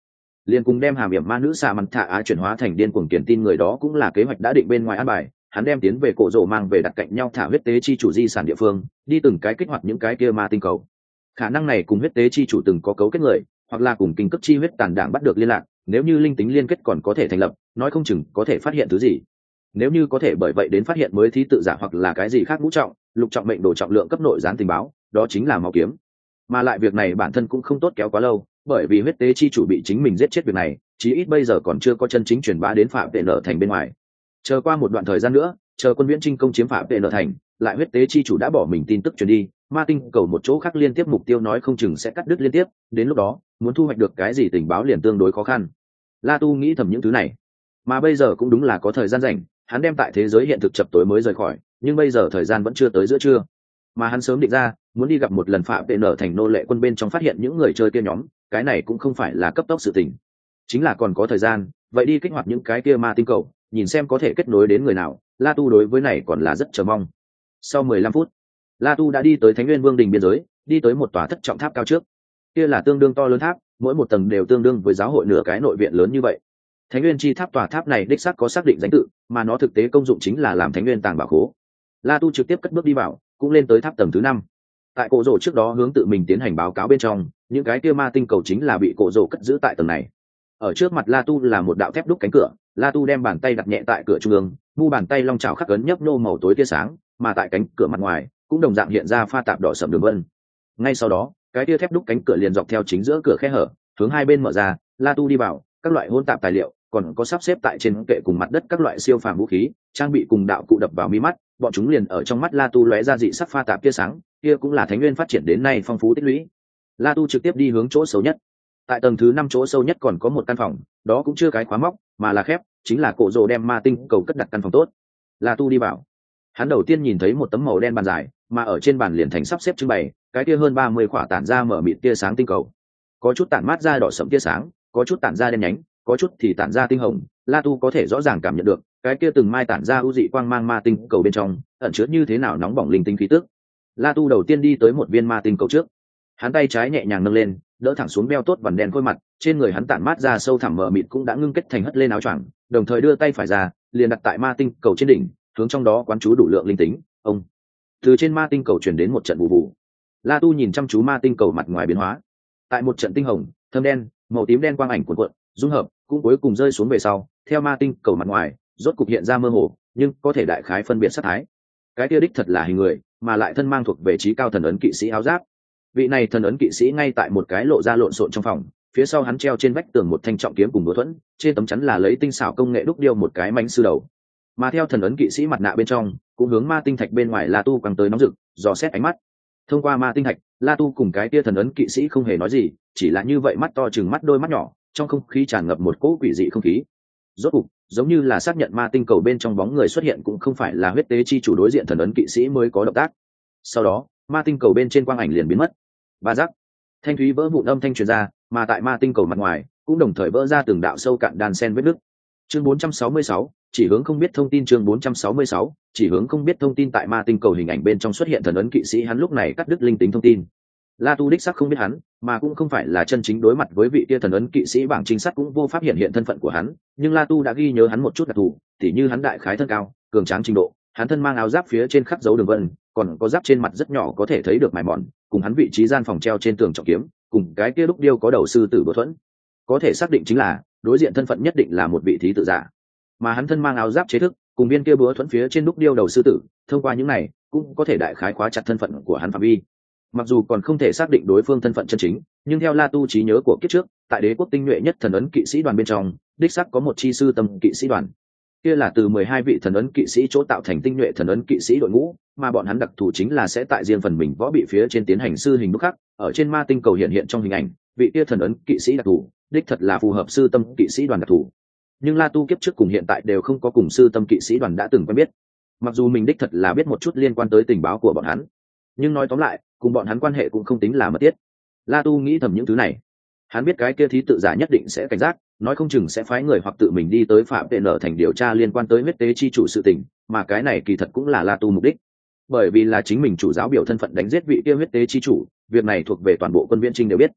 liền cùng đem hàm hiểm ma nữ xạ mặt thả á chuyển hóa thành điên cuồng kiển tin người đó cũng là kế hoạch đã định bên ngoài an bài. Hắn đem tiến về cổ rổ mang về đặt cạnh nhau thả huyết tế chi chủ di sản địa phương, đi từng cái kích hoạt những cái kia ma tinh cầu. Khả năng này cùng huyết tế chi chủ từng có cấu kết người, hoặc là cùng kinh cấp chi huyết tàn đảng bắt được liên lạc, nếu như linh tính liên kết còn có thể thành lập, nói không chừng có thể phát hiện thứ gì. Nếu như có thể bởi vậy đến phát hiện mới thí tự giả hoặc là cái gì khác ngũ trọng, lục trọng mệnh đồ trọng lượng cấp nội gián tình báo, đó chính là máu kiếm. Mà lại việc này bản thân cũng không tốt kéo quá lâu, bởi vì huyết tế chi chủ bị chính mình giết chết việc này, chí ít bây giờ còn chưa có chân chính truyền bá đến phạm vệ nở thành bên ngoài. Chờ qua một đoạn thời gian nữa, chờ quân viễn trinh công chiếm phạm vệ nở thành, lại huyết tế chi chủ đã bỏ mình tin tức truyền đi, ma tinh cầu một chỗ khác liên tiếp mục tiêu nói không chừng sẽ cắt đứt liên tiếp, đến lúc đó muốn thu hoạch được cái gì tình báo liền tương đối khó khăn. La Tu nghĩ thầm những thứ này, mà bây giờ cũng đúng là có thời gian rảnh, hắn đem tại thế giới hiện thực chập tối mới rời khỏi, nhưng bây giờ thời gian vẫn chưa tới giữa trưa, mà hắn sớm định ra muốn đi gặp một lần phạm vệ nở thành nô lệ quân bên trong phát hiện những người chơi kia nhóm, cái này cũng không phải là cấp tốc sự tình, chính là còn có thời gian, vậy đi kích hoạt những cái kia ma tinh cầu, nhìn xem có thể kết nối đến người nào. La Tu đối với này còn là rất chờ mong. Sau 15 phút, La Tu đã đi tới Thánh Nguyên Vương đình biên giới, đi tới một tòa thất trọng tháp cao trước. Kia là tương đương to lớn tháp, mỗi một tầng đều tương đương với giáo hội nửa cái nội viện lớn như vậy. Thánh Nguyên chi tháp, tòa tháp này đích xác có xác định danh tự, mà nó thực tế công dụng chính là làm Thánh Nguyên tàng bảo khố. La Tu trực tiếp cất bước đi vào, cũng lên tới tháp tầng thứ 5. Tại cổ rổ trước đó hướng tự mình tiến hành báo cáo bên trong, những cái kia ma tinh cầu chính là bị cổ rổ cất giữ tại tầng này. Ở trước mặt La Tu là một đạo thép đúc cánh cửa, La Tu đem bàn tay đặt nhẹ tại cửa trung ương, mu bàn tay long chảo khắc ấn nhấp nô màu tối tia sáng, mà tại cánh cửa mặt ngoài cũng đồng dạng hiện ra pha tạp đỏ sẫm đường vân. Ngay sau đó, cái tia thép đúc cánh cửa liền dọc theo chính giữa cửa khe hở, hướng hai bên mở ra. La Tu đi vào, các loại hỗn tạp tài liệu, còn có sắp xếp tại trên kệ cùng mặt đất các loại siêu phàm vũ khí, trang bị cùng đạo cụ đập vào mi mắt, bọn chúng liền ở trong mắt La Tu lóe ra dị sắc pha tạp tia sáng, kia cũng là Thánh Nguyên phát triển đến nay phong phú tích lũy. La Tu trực tiếp đi hướng chỗ xấu nhất. Tại tầng thứ 5 chỗ sâu nhất còn có một căn phòng, đó cũng chưa cái khóa móc, mà là khép, chính là cổ rồ đem ma tinh cầu cất đặt căn phòng tốt. La Tu đi vào, hắn đầu tiên nhìn thấy một tấm màu đen bàn dài, mà ở trên bàn liền thành sắp xếp trưng bày cái kia hơn 30 khỏa tản ra mở mịt tia sáng tinh cầu, có chút tản mát ra đỏ sẫm tia sáng, có chút tản ra đen nhánh, có chút thì tản ra tinh hồng. La Tu có thể rõ ràng cảm nhận được cái kia từng mai tản ra ưu dị quang mang ma tinh cầu bên trong ẩn chứa như thế nào nóng bỏng linh tinh khí tức. La Tu đầu tiên đi tới một viên ma tinh cầu trước, hắn tay trái nhẹ nhàng nâng lên, đỡ thẳng xuống beo tốt vằn đen khôi mặt, trên người hắn tản mát ra sâu thẳm mờ mịt cũng đã ngưng kết thành hất lên áo choàng, đồng thời đưa tay phải ra, liền đặt tại ma tinh cầu trên đỉnh, hướng trong đó quán chú đủ lượng linh tính. Ông từ trên ma tinh cầu truyền đến một trận vụ vụ. La Tu nhìn chăm chú ma tinh cầu mặt ngoài biến hóa, tại một trận tinh hồng, thâm đen, màu tím đen quang ảnh cuộn cuộn, dung hợp, cũng cuối cùng rơi xuống về sau, theo ma tinh cầu mặt ngoài, rốt cục hiện ra mơ hồ, nhưng có thể đại khái phân biệt sắc thái. Cái kia đích thật là hình người, mà lại thân mang thuộc về trí cao thần ấn kỵ sĩ áo giáp. Vị này thần ấn kỵ sĩ ngay tại một cái lộ ra lộn xộn trong phòng, phía sau hắn treo trên vách tường một thanh trọng kiếm cùng búa thuẫn, trên tấm chắn là lấy tinh xảo công nghệ đúc điêu một cái mãnh sư đầu. Mà theo thần ấn kỵ sĩ mặt nạ bên trong, cũng hướng ma tinh thạch bên ngoài La Tu quăng tới nóng rực, dò xét ánh mắt. Thông qua ma tinh thạch, La Tu cùng cái kia thần ấn kỵ sĩ không hề nói gì, chỉ là như vậy mắt to chừng mắt đôi mắt nhỏ, trong không khí tràn ngập một cỗ quỷ dị không khí. Rốt cục, giống như là xác nhận ma tinh cầu bên trong bóng người xuất hiện cũng không phải là huyết tế chi chủ đối diện thần ấn kỵ sĩ mới có động tác. Sau đó, ma tinh cầu bên trên quang ảnh liền biến mất. Ba giác, thanh thúy vỡ vụn âm thanh truyền ra, mà tại ma tinh cầu mặt ngoài cũng đồng thời vỡ ra từng đạo sâu cạn đan sen vết nứt. Chương 466, chỉ hướng không biết thông tin. Chương 466, chỉ hướng không biết thông tin. Tại ma tinh cầu hình ảnh bên trong xuất hiện thần ấn kỵ sĩ, hắn lúc này cắt đứt linh tính thông tin. La Tu đích xác không biết hắn, mà cũng không phải là chân chính đối mặt với vị kia thần ấn kỵ sĩ, bảng trinh sát cũng vô pháp hiện hiện thân phận của hắn, nhưng La Tu đã ghi nhớ hắn một chút đặc thù, tỉ như hắn đại khái thân cao, cường tráng trình độ, hắn thân mang áo giáp phía trên khắc dấu đường vân, còn có giáp trên mặt rất nhỏ có thể thấy được mài mòn, cùng hắn vị trí gian phòng treo trên tường trọng kiếm, cùng cái kia đúc điêu có đầu sư tử búa thuẫn. Có thể xác định chính là đối diện thân phận nhất định là một vị thí tự giả, mà hắn thân mang áo giáp chế thức, cùng viên kia búa thuẫn phía trên đúc điêu đầu sư tử, thông qua những này cũng có thể đại khái khóa chặt thân phận của hắn phạm vi. Mặc dù còn không thể xác định đối phương thân phận chân chính, nhưng theo La Tu trí nhớ của kiếp trước, tại đế quốc tinh nhuệ nhất thần ấn kỵ sĩ đoàn bên trong, đích xác có một chi sư tâm kỵ sĩ đoàn. Kia là từ 12 vị thần ấn kỵ sĩ chỗ tạo thành tinh nhuệ thần ấn kỵ sĩ đội ngũ, mà bọn hắn đặc thù chính là sẽ tại riêng phần mình võ bị phía trên tiến hành sư hình đúc khắc, ở trên ma tinh cầu hiện hiện trong hình ảnh, vị kia thần ấn kỵ sĩ đặc thù, đích thật là phù hợp sư tâm kỵ sĩ đoàn đặc thù. Nhưng La Tu kiếp trước cùng hiện tại đều không có cùng sư tâm kỵ sĩ đoàn đã từng quen biết. Mặc dù mình đích thật là biết một chút liên quan tới tình báo của bọn hắn, nhưng nói tóm lại, cùng bọn hắn quan hệ cũng không tính là mật thiết. La Tu nghĩ thầm những thứ này, hắn biết cái kia thí tự giả nhất định sẽ cảnh giác, nói không chừng sẽ phái người hoặc tự mình đi tới phạm viện nở thành điều tra liên quan tới huyết tế chi chủ sự tình, mà cái này kỳ thật cũng là La Tu mục đích, bởi vì là chính mình chủ giáo biểu thân phận đánh giết vị kia huyết tế chi chủ, việc này thuộc về toàn bộ quân viễn trinh đều biết.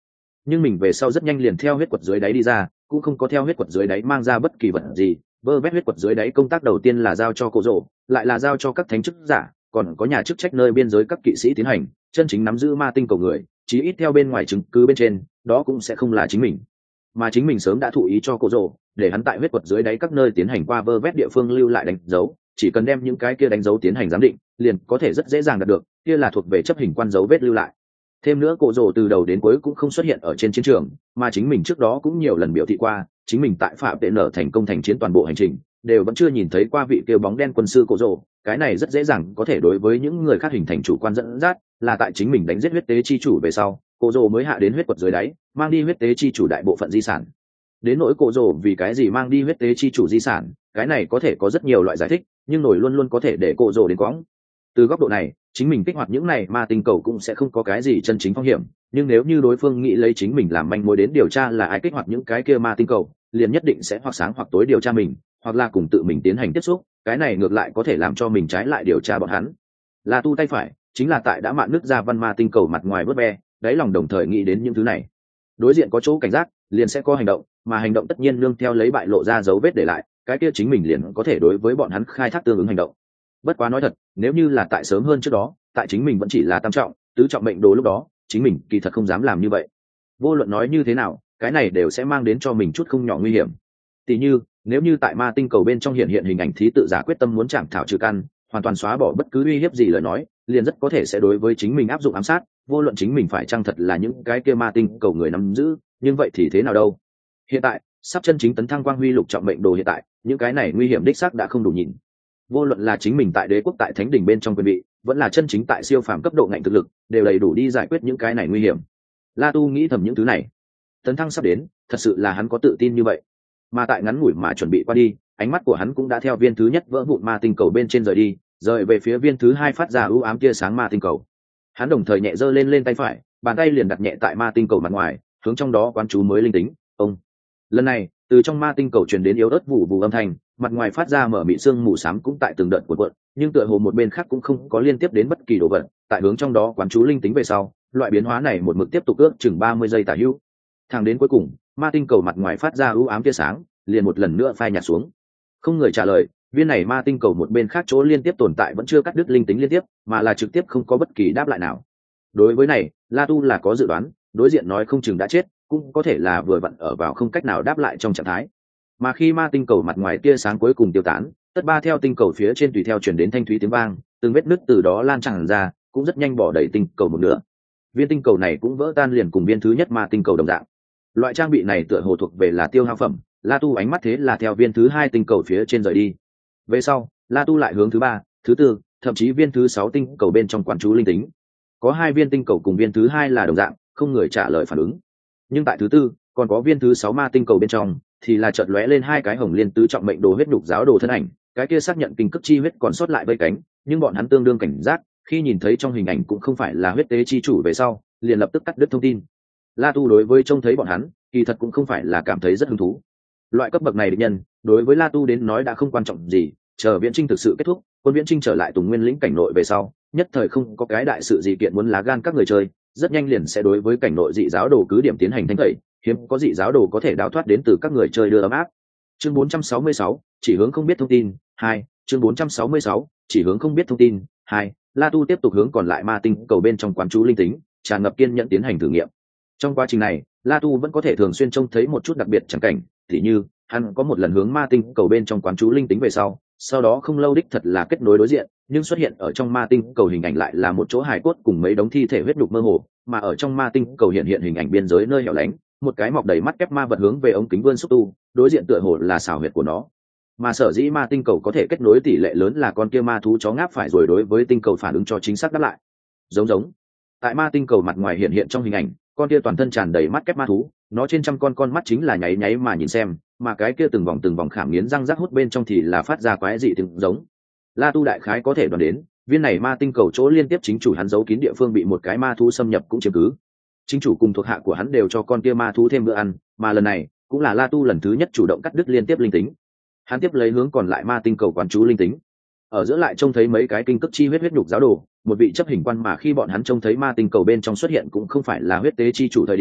nhưng mình về sau rất nhanh liền theo huyết quật dưới đáy đi ra, cũng không có theo huyết quật dưới đáy mang ra bất kỳ vật gì. Vơ vét huyết quật dưới đáy công tác đầu tiên là giao cho cổ rồ, lại là giao cho các thánh chức giả, còn có nhà chức trách nơi biên giới các kỵ sĩ tiến hành, chân chính nắm giữ ma tinh cầu người, chí ít theo bên ngoài chứng cứ bên trên, đó cũng sẽ không là chính mình. Mà chính mình sớm đã thụ ý cho cổ rồ, để hắn tại huyết quật dưới đáy các nơi tiến hành qua vơ vét địa phương lưu lại đánh dấu, chỉ cần đem những cái kia đánh dấu tiến hành giám định, liền có thể rất dễ dàng đạt được, kia là thuộc về chấp hình quan dấu vết lưu lại. Thêm nữa cổ rồ từ đầu đến cuối cũng không xuất hiện ở trên chiến trường, mà chính mình trước đó cũng nhiều lần biểu thị qua, chính mình tại phạm tệ nở thành công thành chiến toàn bộ hành trình, đều vẫn chưa nhìn thấy qua vị kia bóng đen quân sư cổ rồ. Cái này rất dễ dàng có thể đối với những người khác hình thành chủ quan dẫn dắt, là tại chính mình đánh giết huyết tế chi chủ về sau, cổ rồ mới hạ đến huyết quật dưới đáy, mang đi huyết tế chi chủ đại bộ phận di sản. Đến nỗi cổ rồ vì cái gì mang đi huyết tế chi chủ di sản, cái này có thể có rất nhiều loại giải thích, nhưng nổi luôn luôn có thể để cổ rồ đến quõng. Từ góc độ này, chính mình kích hoạt những này ma tinh cầu cũng sẽ không có cái gì chân chính phong hiểm, nhưng nếu như đối phương nghĩ lấy chính mình làm manh mối đến điều tra là ai kích hoạt những cái kia ma tinh cầu, liền nhất định sẽ hoặc sáng hoặc tối điều tra mình, hoặc là cùng tự mình tiến hành tiếp xúc, cái này ngược lại có thể làm cho mình trái lại điều tra bọn hắn. Là tu tay phải, chính là tại đã mạn nước ra văn ma tinh cầu mặt ngoài vớt ve, đáy lòng đồng thời nghĩ đến những thứ này. Đối diện có chỗ cảnh giác, liền sẽ có hành động, mà hành động tất nhiên nương theo lấy bại lộ ra dấu vết để lại, cái kia chính mình liền có thể đối với bọn hắn khai thác tương ứng hành động. Bất quá nói thật, nếu như là tại sớm hơn trước đó, tại chính mình vẫn chỉ là tam trọng, tứ trọng mệnh đồ lúc đó, chính mình kỳ thật không dám làm như vậy. Vô luận nói như thế nào, cái này đều sẽ mang đến cho mình chút không nhỏ nguy hiểm. Tỷ như, nếu như tại ma tinh cầu bên trong hiện hình ảnh thí tự giả quyết tâm muốn chạm thảo trừ căn, hoàn toàn xóa bỏ bất cứ uy hiếp gì lời nói, liền rất có thể sẽ đối với chính mình áp dụng ám sát, vô luận chính mình phải chăng thật là những cái kia ma tinh cầu người nắm giữ, nhưng vậy thì thế nào đâu. Hiện tại, sắp chân chính tấn thăng quang huy lục trọng mệnh đồ hiện tại, những cái này nguy hiểm đích xác đã không đủ nhìn. Vô luận là chính mình tại đế quốc tại thánh đỉnh bên trong quyền vị, vẫn là chân chính tại siêu phàm cấp độ ngạnh thực lực, đều đầy đủ đi giải quyết những cái này nguy hiểm. La Tu nghĩ thầm những thứ này, tấn thăng sắp đến, thật sự là hắn có tự tin như vậy. Mà tại ngắn ngủi mà chuẩn bị qua đi, ánh mắt của hắn cũng đã theo viên thứ nhất vỡ vụn ma tinh cầu bên trên rời đi, rời về phía viên thứ hai phát ra ưu ám tia sáng ma tinh cầu. Hắn đồng thời nhẹ giơ lên tay phải, bàn tay liền đặt nhẹ tại ma tinh cầu mặt ngoài, hướng trong đó quán chú mới linh tính. Ông. Lần này, từ trong ma tinh cầu truyền đến yếu ớt vụ vụ âm thanh, mặt ngoài phát ra mở mị sương mù xám cũng tại từng đợt cuộn cuộn, nhưng tựa hồ một bên khác cũng không có liên tiếp đến bất kỳ đồ vật, tại hướng trong đó quán chú linh tính về sau, loại biến hóa này một mực tiếp tục ước chừng 30 giây tả hữu. Thẳng đến cuối cùng, ma tinh cầu mặt ngoài phát ra ưu ám tia sáng, liền một lần nữa phai nhạt xuống. Không người trả lời, viên này ma tinh cầu một bên khác chỗ liên tiếp tồn tại vẫn chưa cắt đứt linh tính liên tiếp, mà là trực tiếp không có bất kỳ đáp lại nào. Đối với này, La Tu là có dự đoán, đối diện nói không chừng đã chết, cũng có thể là vừa vặn ở vào không cách nào đáp lại trong trạng thái. Mà khi ma tinh cầu mặt ngoài tia sáng cuối cùng tiêu tán, tất ba theo tinh cầu phía trên tùy theo chuyển đến thanh thúy tiếng vang, từng vết nứt từ đó lan tràn ra, cũng rất nhanh bỏ đầy tinh cầu một nửa. Viên tinh cầu này cũng vỡ tan liền cùng viên thứ nhất ma tinh cầu đồng dạng. Loại trang bị này tựa hồ thuộc về là tiêu hao phẩm, La Tu ánh mắt thế là theo viên thứ hai tinh cầu phía trên rời đi. Về sau, La Tu lại hướng thứ ba, thứ tư, thậm chí viên thứ sáu tinh cầu bên trong quán chú linh tính. Có hai viên tinh cầu cùng viên thứ hai là đồng dạng, không người trả lời phản ứng. Nhưng tại thứ tư, còn có viên thứ sáu ma tinh cầu bên trong, thì là chợt lóe lên hai cái hồng liên tứ trọng mệnh đồ huyết nhục giáo đồ thân ảnh, cái kia xác nhận kinh cức chi huyết còn sót lại vây cánh, nhưng bọn hắn tương đương cảnh giác, khi nhìn thấy trong hình ảnh cũng không phải là huyết tế chi chủ về sau, liền lập tức cắt đứt thông tin. La Tu đối với trông thấy bọn hắn, kỳ thật cũng không phải là cảm thấy rất hứng thú. Loại cấp bậc này địch nhân, đối với La Tu đến nói đã không quan trọng gì, chờ viễn trinh thực sự kết thúc, quân viễn trinh trở lại Tùng Nguyên lĩnh cảnh nội về sau, nhất thời không có cái đại sự gì kiện muốn lá gan các người chơi, rất nhanh liền sẽ đối với cảnh nội dị giáo đồ cứ điểm tiến hành thanh tẩy, hiếm có dị giáo đồ có thể đào thoát đến từ các người chơi đưa ấm áp. Chương 466, chỉ hướng không biết thông tin 2, chương 466, chỉ hướng không biết thông tin 2. La Tu tiếp tục hướng còn lại ma tinh cầu bên trong quán chú linh tính, tràn ngập kiên nhẫn tiến hành thử nghiệm. Trong quá trình này, La Tu vẫn có thể thường xuyên trông thấy một chút đặc biệt chẳng cảnh, tỉ như hắn có một lần hướng ma tinh cầu bên trong quán chú linh tính về sau đó không lâu đích thật là kết nối đối diện, nhưng xuất hiện ở trong ma tinh cầu hình ảnh lại là một chỗ hài cốt cùng mấy đống thi thể huyết đục mơ hồ, mà ở trong ma tinh cầu hiện hình ảnh biên giới nơi hẻo lánh, một cái mọc đầy mắt kép ma vật hướng về ống kính vươn xúc tu, đối diện tựa hồ là xảo huyệt của nó. Mà sở dĩ ma tinh cầu có thể kết nối tỷ lệ lớn là con kia ma thú chó ngáp phải rồi đối với tinh cầu phản ứng cho chính xác đáp lại. Giống tại ma tinh cầu mặt ngoài hiện trong hình ảnh, con kia toàn thân tràn đầy mắt kép ma thú, nó trên trăm con mắt chính là nháy nháy mà nhìn xem, mà cái kia từng vòng khảm nghiến răng rắc hút bên trong thì là phát ra quái dị tiếng giống. La Tu đại khái có thể đoán đến, viên này ma tinh cầu chỗ liên tiếp chính chủ hắn giấu kín địa phương bị một cái ma thú xâm nhập cũng chiếm cứ. Chính chủ cùng thuộc hạ của hắn đều cho con kia ma thú thêm bữa ăn, mà lần này cũng là La Tu lần thứ nhất chủ động cắt đứt liên tiếp linh tính. Hắn tiếp lấy hướng còn lại ma tinh cầu quán chú linh tính. Ở giữa lại trông thấy mấy cái kinh cức chi huyết nhục giáo đồ, một vị chấp hình quan mà khi bọn hắn trông thấy ma tinh cầu bên trong xuất hiện cũng không phải là huyết tế chi chủ thời điểm,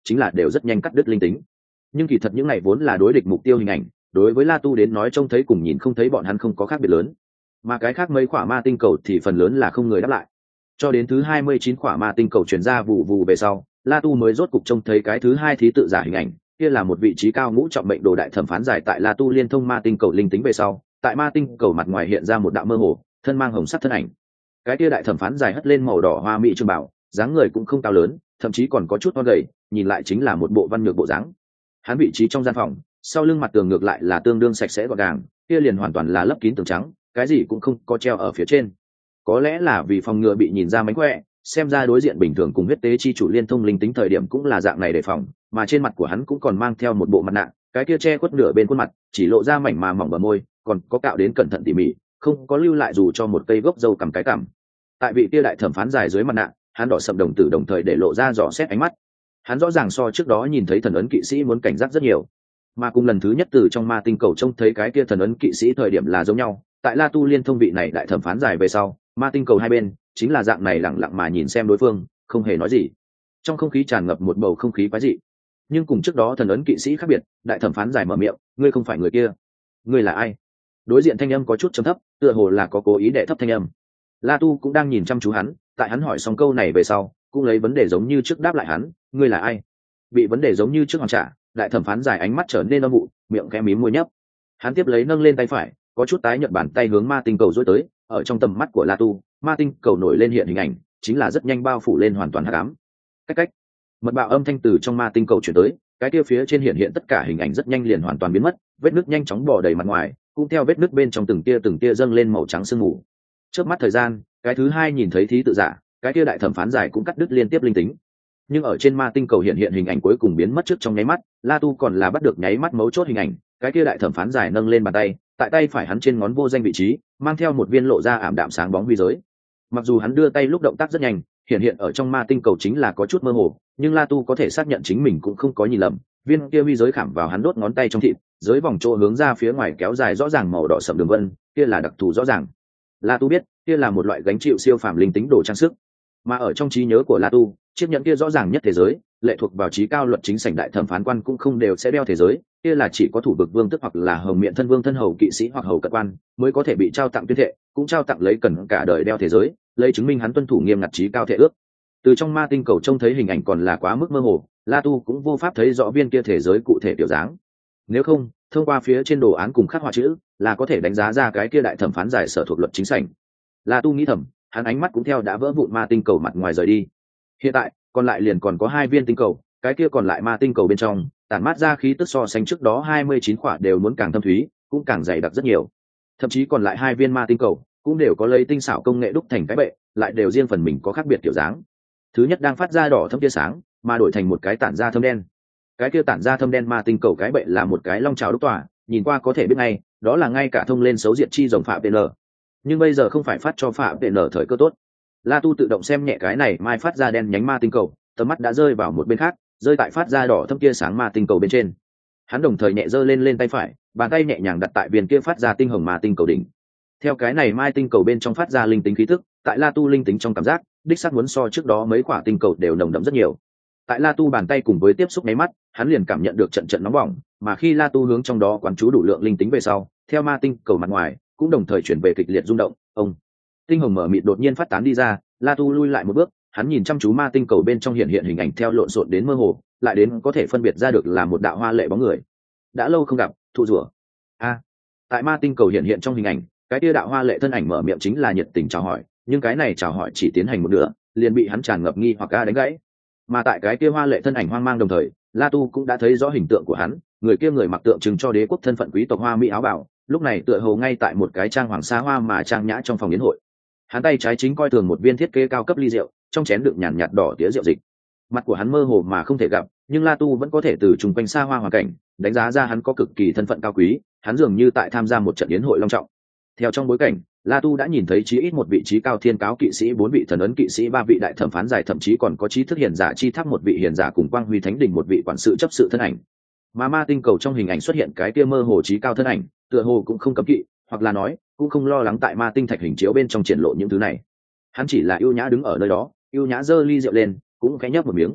chính là đều rất nhanh cắt đứt linh tính. Nhưng kỳ thật những này vốn là đối địch mục tiêu hình ảnh, đối với La Tu đến nói trông thấy cùng nhìn không thấy bọn hắn không có khác biệt lớn, mà cái khác mấy quả ma tinh cầu thì phần lớn là không người đáp lại. Cho đến thứ 29 quả ma tinh cầu chuyển ra vụ vụ về sau, La Tu mới rốt cục trông thấy cái thứ hai thí tự giả hình ảnh, kia là một vị trí cao ngũ trọng mệnh đồ đại thẩm phán giải tại La Tu liên thông ma tinh cầu linh tính về sau, tại ma tinh cầu mặt ngoài hiện ra một đạo mơ hồ, thân mang hồng sắc thân ảnh. Cái kia đại thẩm phán giải hất lên màu đỏ hoa mỹ trường bảo, dáng người cũng không cao lớn, thậm chí còn có chút to gầy, nhìn lại chính là một bộ văn nhược bộ dáng. Hắn vị trí trong gian phòng, sau lưng mặt tường ngược lại là tương đương sạch sẽ gọn gàng, kia liền hoàn toàn là lấp kín tường trắng, cái gì cũng không có treo ở phía trên. Có lẽ là vì phòng ngừa bị nhìn ra mánh khỏe, xem ra đối diện bình thường cùng huyết tế chi chủ liên thông linh tính thời điểm cũng là dạng này đề phòng, mà trên mặt của hắn cũng còn mang theo một bộ mặt nạ, cái kia che khuất nửa bên khuôn mặt, chỉ lộ ra mảnh mà mỏng bờ môi, còn có cạo đến cẩn thận tỉ mỉ, không có lưu lại dù cho một cây gốc râu cầm cái cảm. Tại vị kia đại thẩm phán dài dưới mặt nạ, hắn đỏ sậm đồng tử đồng thời để lộ ra dò xét ánh mắt. Hắn rõ ràng so trước đó nhìn thấy thần ấn kỵ sĩ muốn cảnh giác rất nhiều, mà cùng lần thứ nhất từ trong ma tinh cầu trông thấy cái kia thần ấn kỵ sĩ thời điểm là giống nhau. Tại La Tu liên thông vị này đại thẩm phán dài về sau, ma tinh cầu hai bên chính là dạng này lẳng lặng mà nhìn xem đối phương, không hề nói gì. Trong không khí tràn ngập một bầu không khí quái dị. Nhưng cùng trước đó thần ấn kỵ sĩ khác biệt, đại thẩm phán dài mở miệng, ngươi không phải người kia. Ngươi là ai? Đối diện thanh âm có chút trầm thấp, tựa hồ là có cố ý đệ thấp thanh âm. La Tu cũng đang nhìn chăm chú hắn, tại hắn hỏi xong câu này về sau, cũng lấy vấn đề giống như trước đáp lại hắn, ngươi là ai? Bị vấn đề giống như trước hoàn trả, đại thẩm phán dài ánh mắt trở nên âm vụ, miệng khẽ mím môi nhấp. Hắn tiếp lấy nâng lên tay phải, có chút tái nhợt bàn tay hướng ma tinh cầu dối tới, ở trong tầm mắt của La Tu, ma tinh cầu nổi lên hiện hình ảnh, chính là rất nhanh bao phủ lên hoàn toàn hắc ám. Cách mật bạo âm thanh từ trong ma tinh cầu chuyển tới, cái kia phía trên hiện tất cả hình ảnh rất nhanh liền hoàn toàn biến mất, vết nứt nhanh chóng bò đầy mặt ngoài, cũng theo vết nứt bên trong từng tia dâng lên màu trắng sương mù. Trước mắt thời gian, cái thứ hai nhìn thấy thí tự giả, cái kia đại thẩm phán giải cũng cắt đứt liên tiếp linh tính. Nhưng ở trên ma tinh cầu hiện hình ảnh cuối cùng biến mất trước trong nháy mắt, La Tu còn là bắt được nháy mắt mấu chốt hình ảnh, cái kia đại thẩm phán giải nâng lên bàn tay, tại tay phải hắn trên ngón vô danh vị trí, mang theo một viên lộ ra ảm đạm sáng bóng huy giới. Mặc dù hắn đưa tay lúc động tác rất nhanh, hiện ở trong ma tinh cầu chính là có chút mơ hồ, nhưng La Tu có thể xác nhận chính mình cũng không có nhìn lầm, viên kia huy giới khảm vào hắn đốt ngón tay trong thịt, giới vòng chỗ hướng ra phía ngoài kéo dài rõ ràng màu đỏ sẫm đường vân, kia là đặc thù rõ ràng. La Tu biết, kia là một loại gánh chịu siêu phàm linh tính đồ trang sức, mà ở trong trí nhớ của La Tu, chiếc nhẫn kia rõ ràng nhất thế giới, lệ thuộc vào trí cao luật chính sảnh đại thẩm phán quan cũng không đều sẽ đeo thế giới, kia là chỉ có thủ vực vương tức hoặc là hồng miện thân vương thân hầu kỵ sĩ hoặc hầu cận quan mới có thể bị trao tặng tuyên thệ, cũng trao tặng lấy cần cả đời đeo thế giới, lấy chứng minh hắn tuân thủ nghiêm ngặt trí cao thệ ước. Từ trong ma tinh cầu trông thấy hình ảnh còn là quá mức mơ hồ, La Tu cũng vô pháp thấy rõ viên kia thế giới cụ thể tiểu dáng. Nếu không, thông qua phía trên đồ án cùng khắc họa chữ, là có thể đánh giá ra cái kia đại thẩm phán giải sở thuộc luật chính sảnh. La Tu nghĩ thầm, hắn ánh mắt cũng theo đã vỡ vụn ma tinh cầu mặt ngoài rời đi. Hiện tại, còn lại liền còn có hai viên tinh cầu, cái kia còn lại ma tinh cầu bên trong, tản mát ra khí tức so sánh trước đó 29 quả đều muốn càng thâm thúy, cũng càng dày đặc rất nhiều. Thậm chí còn lại hai viên ma tinh cầu, cũng đều có lấy tinh xảo công nghệ đúc thành cái bệ, lại đều riêng phần mình có khác biệt kiểu dáng. Thứ nhất đang phát ra đỏ thâm tia sáng, mà đổi thành một cái tản ra thâm đen. Cái kia tản ra thâm đen ma tinh cầu cái bệ là một cái long trào đúc tỏa, nhìn qua có thể biết ngay, đó là ngay cả thông lên xấu diệt chi rồng phạm PN. Nhưng bây giờ không phải phát cho phạm PN thời cơ tốt. La Tu tự động xem nhẹ cái này mai phát ra đen nhánh ma tinh cầu, tầm mắt đã rơi vào một bên khác, rơi tại phát ra đỏ thâm tia sáng ma tinh cầu bên trên. Hắn đồng thời nhẹ giơ lên tay phải, bàn tay nhẹ nhàng đặt tại viên kia phát ra tinh hồng ma tinh cầu đỉnh. Theo cái này mai tinh cầu bên trong phát ra linh tính khí tức, tại La Tu linh tính trong cảm giác, đích xác muốn so trước đó mấy quả tinh cầu đều nồng đậm rất nhiều. Tại La Tu bàn tay cùng với tiếp xúc nháy mắt, hắn liền cảm nhận được trận nóng bỏng, mà khi La Tu hướng trong đó quán chú đủ lượng linh tính về sau, theo ma tinh cầu mặt ngoài, cũng đồng thời chuyển về kịch liệt rung động. Ông tinh hồng mở mịt đột nhiên phát tán đi ra, La Tu lui lại một bước, hắn nhìn chăm chú ma tinh cầu bên trong hiện hình ảnh theo lộn xộn đến mơ hồ, lại đến có thể phân biệt ra được là một đạo hoa lệ bóng người. Đã lâu không gặp, thụ rủa. Tại ma tinh cầu hiện trong hình ảnh, cái tia đạo hoa lệ thân ảnh mở miệng chính là nhiệt tình chào hỏi, nhưng cái này chào hỏi chỉ tiến hành một nửa, liền bị hắn tràn ngập nghi hoặc đánh gãy. Mà tại cái tia hoa lệ thân ảnh hoang mang đồng thời, La Tu cũng đã thấy rõ hình tượng của hắn, người kia người mặc tượng trưng cho đế quốc thân phận quý tộc hoa mỹ áo bào, lúc này tựa hồ ngay tại một cái trang hoàng xa hoa mà trang nhã trong phòng yến hội. Hắn tay trái chính coi thường một viên thiết kế cao cấp ly rượu, trong chén đựng nhàn nhạt đỏ tía rượu dịch. Mặt của hắn mơ hồ mà không thể gặp, nhưng La Tu vẫn có thể từ chung quanh xa hoa hoàn cảnh đánh giá ra hắn có cực kỳ thân phận cao quý, hắn dường như tại tham gia một trận yến hội long trọng. Theo trong bối cảnh, La Tu đã nhìn thấy chí ít một vị trí cao thiên cáo kỵ sĩ, 4 vị thần ấn kỵ sĩ, 3 vị đại thẩm phán giải, thậm chí còn có trí thức hiền giả chi tháp một vị hiền giả cùng quang huy thánh đình một vị quản sự chấp sự thân ảnh. Mà ma tinh cầu trong hình ảnh xuất hiện cái kia mơ hồ trí cao thân ảnh, tựa hồ cũng không cấm kỵ, hoặc là nói, cũng không lo lắng tại ma tinh thạch hình chiếu bên trong triển lộ những thứ này. Hắn chỉ là ưu nhã đứng ở nơi đó, ưu nhã giơ ly rượu lên, cũng khẽ nhấp một miếng.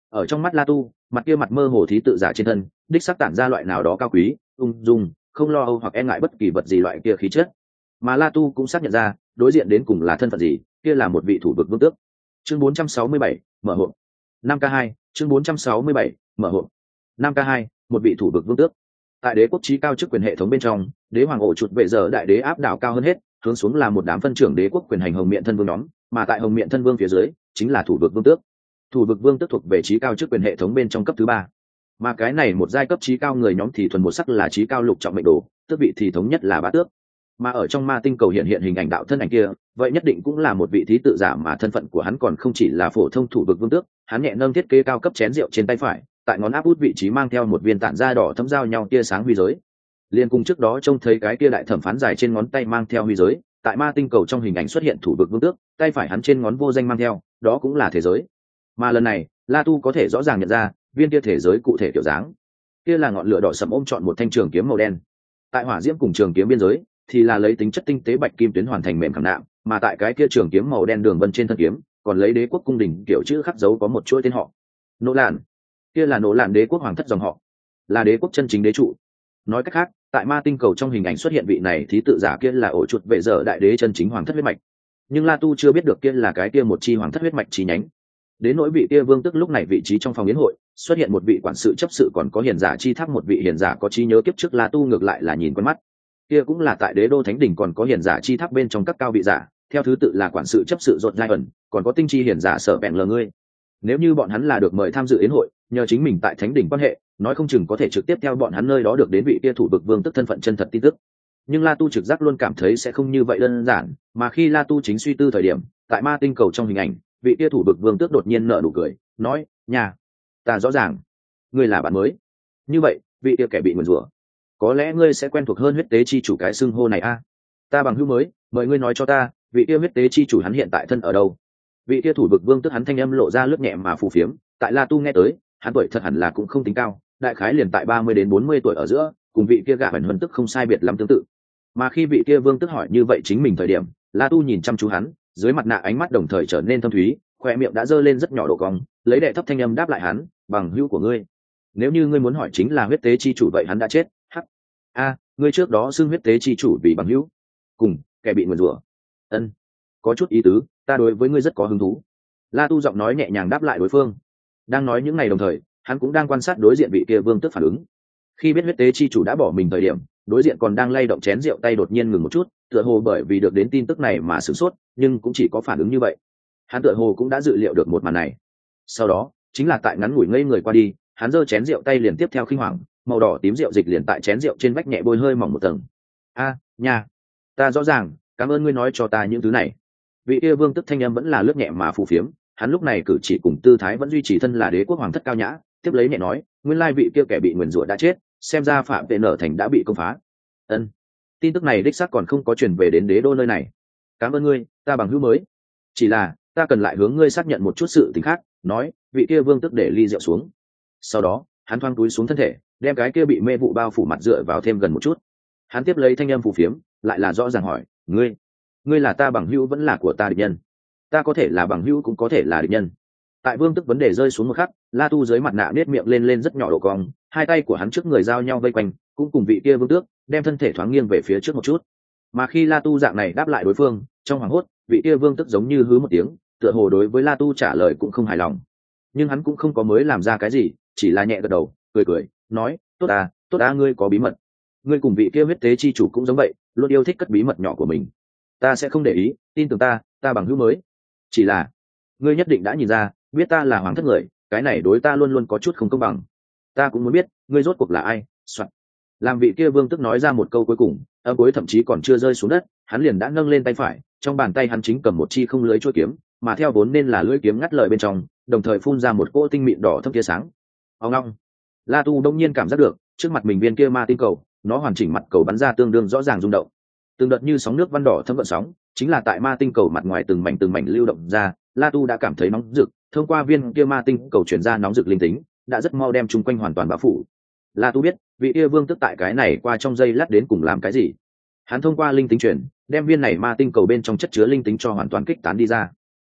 Ở trong mắt La Tu, mặt kia mặt mơ hồ thí tự giả trên thân đích xác tản ra loại nào đó cao quý, ung dung, không lo âu hoặc e ngại bất kỳ vật gì loại kia khí chất. Mà La Tu cũng xác nhận ra đối diện đến cùng là thân phận gì, kia là một vị thủ vực vương tước. Chương 467, mở hộp. 5K2, chương 467, mở hộp. 5K2, một vị thủ vực vương tước. Tại đế quốc trí cao chức quyền hệ thống bên trong, đế hoàng ổ chuột vệ giờ đại đế áp đảo cao hơn hết, hướng xuống là một đám phân trưởng đế quốc quyền hành hồng miện thân vương nhóm, mà tại hồng miện thân vương phía dưới chính là thủ vực vương tước. Thủ vực vương tước thuộc về trí cao chức quyền hệ thống bên trong cấp thứ 3. Mà cái này một giai cấp trí cao người nhóm thì thuần một sắc là trí cao lục trọng mệnh đồ, tước vị thì thống nhất là bá tước. Mà ở trong ma tinh cầu hiện hiện hình ảnh đạo thân ảnh kia, vậy nhất định cũng là một vị thí tự giả, mà thân phận của hắn còn không chỉ là phổ thông thủ vực vương tước. Hắn nhẹ nâng thiết kế cao cấp chén rượu trên tay phải, tại ngón áp út vị trí mang theo một viên tản da đỏ thấm giao nhau tia sáng huy giới. Liên cùng trước đó trông thấy cái kia đại thẩm phán dài trên ngón tay mang theo huy giới, tại ma tinh cầu trong hình ảnh xuất hiện thủ vực vương tước, tay phải hắn trên ngón vô danh mang theo, đó cũng là thế giới. Mà lần này, La Tu có thể rõ ràng nhận ra, viên kia thế giới cụ thể kiểu dáng, kia là ngọn lửa đỏ sẫm ôm trọn một thanh trường kiếm màu đen. Tại hỏa diễm cùng trường kiếm biên giới, thì là lấy tính chất tinh tế bạch kim tuyến hoàn thành mềm khảm nạm, mà tại cái kia trường kiếm màu đen đường vân trên thân kiếm, còn lấy đế quốc cung đình kiểu chữ khắc dấu có một chuỗi tên họ. Nỗ Lạn, kia là Nỗ Lạn đế quốc hoàng thất dòng họ, là đế quốc chân chính đế trụ. Nói cách khác, tại ma tinh cầu trong hình ảnh xuất hiện vị này thí tự giả kia là ổ chuột vệ giờ đại đế chân chính hoàng thất huyết mạch. Nhưng La Tu chưa biết được kia là cái kia một chi hoàng thất huyết mạch chi nhánh. Đến nỗi vị kia vương tức lúc này vị trí trong phòng yến hội xuất hiện một vị quản sự chấp sự, còn có hiền giả chi tháp một vị hiền giả có trí nhớ kiếp trước. La Tu ngược lại là nhìn quen mắt, kia cũng là tại đế đô thánh đỉnh còn có hiền giả chi tháp bên trong các cao vị giả, theo thứ tự là quản sự chấp sự rột giai ẩn, còn có tinh chi hiền giả sở bẹn lờ ngươi. Nếu như bọn hắn là được mời tham dự yến hội, nhờ chính mình tại thánh đỉnh quan hệ, nói không chừng có thể trực tiếp theo bọn hắn nơi đó được đến vị kia thủ vực vương tức thân phận chân thật tin tức. Nhưng La Tu trực giác luôn cảm thấy sẽ không như vậy đơn giản, mà khi La Tu chính suy tư thời điểm, tại ma tinh cầu trong hình ảnh, vị kia thủ vực vương tước đột nhiên nở nụ cười, nói: "Nhà, ta rõ ràng, ngươi là bạn mới. Như vậy, vị kia kẻ bị nguyền rủa, có lẽ ngươi sẽ quen thuộc hơn huyết tế chi chủ cái xưng hô này a. Ta bằng hữu mới, mời ngươi nói cho ta, vị kia huyết tế chi chủ hắn hiện tại thân ở đâu?" Vị kia thủ vực vương tức hắn thanh âm lộ ra lướt nhẹ mà phù phiếm, tại La Tu nghe tới, hắn tuổi thật hẳn là cũng không tính cao, đại khái liền tại 30 đến 40 tuổi ở giữa, cùng vị kia gã ẩn huân tức không sai biệt lắm tương tự. Mà khi vị kia vương tức hỏi như vậy chính mình thời điểm, La Tu nhìn chăm chú hắn, dưới mặt nạ ánh mắt đồng thời trở nên thâm thúy, khoe miệng đã giơ lên rất nhỏ độ cong, lấy đệ thấp thanh âm đáp lại hắn: "Bằng hữu của ngươi. Nếu như ngươi muốn hỏi chính là huyết tế chi chủ vậy hắn đã chết." Hắc. A, ngươi trước đó xưng huyết tế chi chủ vì bằng hữu, cùng kẻ bị nguyền rủa. Ân, có chút ý tứ, ta đối với ngươi rất có hứng thú. La Tu giọng nói nhẹ nhàng đáp lại đối phương. Đang nói những ngày đồng thời, hắn cũng đang quan sát đối diện vị kia vương tức phản ứng. Khi biết huyết tế chi chủ đã bỏ mình thời điểm, đối diện còn đang lay động chén rượu tay đột nhiên ngừng một chút, tựa hồ bởi vì được đến tin tức này mà sửng sốt, nhưng cũng chỉ có phản ứng như vậy. Hắn tựa hồ cũng đã dự liệu được một màn này. Sau đó, chính là tại ngắn ngủi ngây người qua đi, hắn giơ chén rượu tay liền tiếp theo khinh hoàng, màu đỏ tím rượu dịch liền tại chén rượu trên vách nhẹ bôi hơi mỏng một tầng. "A, nha, ta rõ ràng, cảm ơn ngươi nói cho ta những thứ này." Vị kia vương tức thanh âm vẫn là lướt nhẹ mà phù phiếm, hắn lúc này cử chỉ cùng tư thái vẫn duy trì thân là đế quốc hoàng thất cao nhã, tiếp lấy nhẹ nói: "Nguyên lai vị kia kẻ bị nguyền rủa đã chết, xem ra phạm vệ nở thành đã bị công phá." Ân, tin tức này đích xác còn không có truyền về đến đế đô nơi này. "Cảm ơn ngươi, ta bằng hữu mới. Chỉ là ta cần lại hướng ngươi xác nhận một chút sự tình khác." Nói, vị kia vương tức để ly rượu xuống. Sau đó, hắn thoáng túi xuống thân thể, đem cái kia bị mê vụ bao phủ mặt dựa vào thêm gần một chút. Hắn tiếp lấy thanh âm phù phiếm, lại là rõ ràng hỏi: "Ngươi là ta bằng hữu vẫn là của ta địch nhân?" "Ta có thể là bằng hữu cũng có thể là địch nhân." Tại vương tức vấn đề rơi xuống một khắc, La Tu dưới mặt nạ nết miệng lên rất nhỏ độ cong, hai tay của hắn trước người giao nhau vây quanh, cũng cùng vị kia vương tước đem thân thể thoáng nghiêng về phía trước một chút. Mà khi La Tu dạng này đáp lại đối phương, trong hoảng hốt, vị kia vương tức giống như hứ một tiếng, tựa hồ đối với La Tu trả lời cũng không hài lòng. Nhưng hắn cũng không có mới làm ra cái gì, chỉ là nhẹ gật đầu, cười nói: tốt à, ngươi có bí mật. Ngươi cùng vị kia huyết tế chi chủ cũng giống vậy, luôn yêu thích cất bí mật nhỏ của mình. Ta sẽ không để ý, tin tưởng ta bằng hữu mới. Chỉ là ngươi nhất định đã nhìn ra, biết ta là hoàng thất người, cái này đối ta luôn luôn có chút không công bằng. Ta cũng muốn biết, ngươi rốt cuộc là ai." Soạn. Làm vị kia vương tức nói ra một câu cuối cùng, âm cuối thậm chí còn chưa rơi xuống đất, hắn liền đã nâng lên tay phải, trong bàn tay hắn chính cầm một chi không lưới chuôi kiếm, mà theo vốn nên là lưỡi kiếm ngắt lời bên trong, đồng thời phun ra một cỗ tinh mịn đỏ thâm tia sáng. Ông long. La Tu đông nhiên cảm giác được, trước mặt mình viên kia ma tinh cầu, nó hoàn chỉnh mặt cầu bắn ra tương đương rõ ràng rung động. Từng đợt như sóng nước văn đỏ thâm gợn sóng, chính là tại ma tinh cầu mặt ngoài từng mảnh lưu động ra. La Tu đã cảm thấy nóng rực, thông qua viên kia ma tinh cầu truyền ra nóng rực linh tính, đã rất mau đem chung quanh hoàn toàn bao phủ. La Tu biết, vị kia vương tức tại cái này qua trong giây lát đến cùng làm cái gì. Hắn thông qua linh tính truyền, đem viên này ma tinh cầu bên trong chất chứa linh tính cho hoàn toàn kích tán đi ra.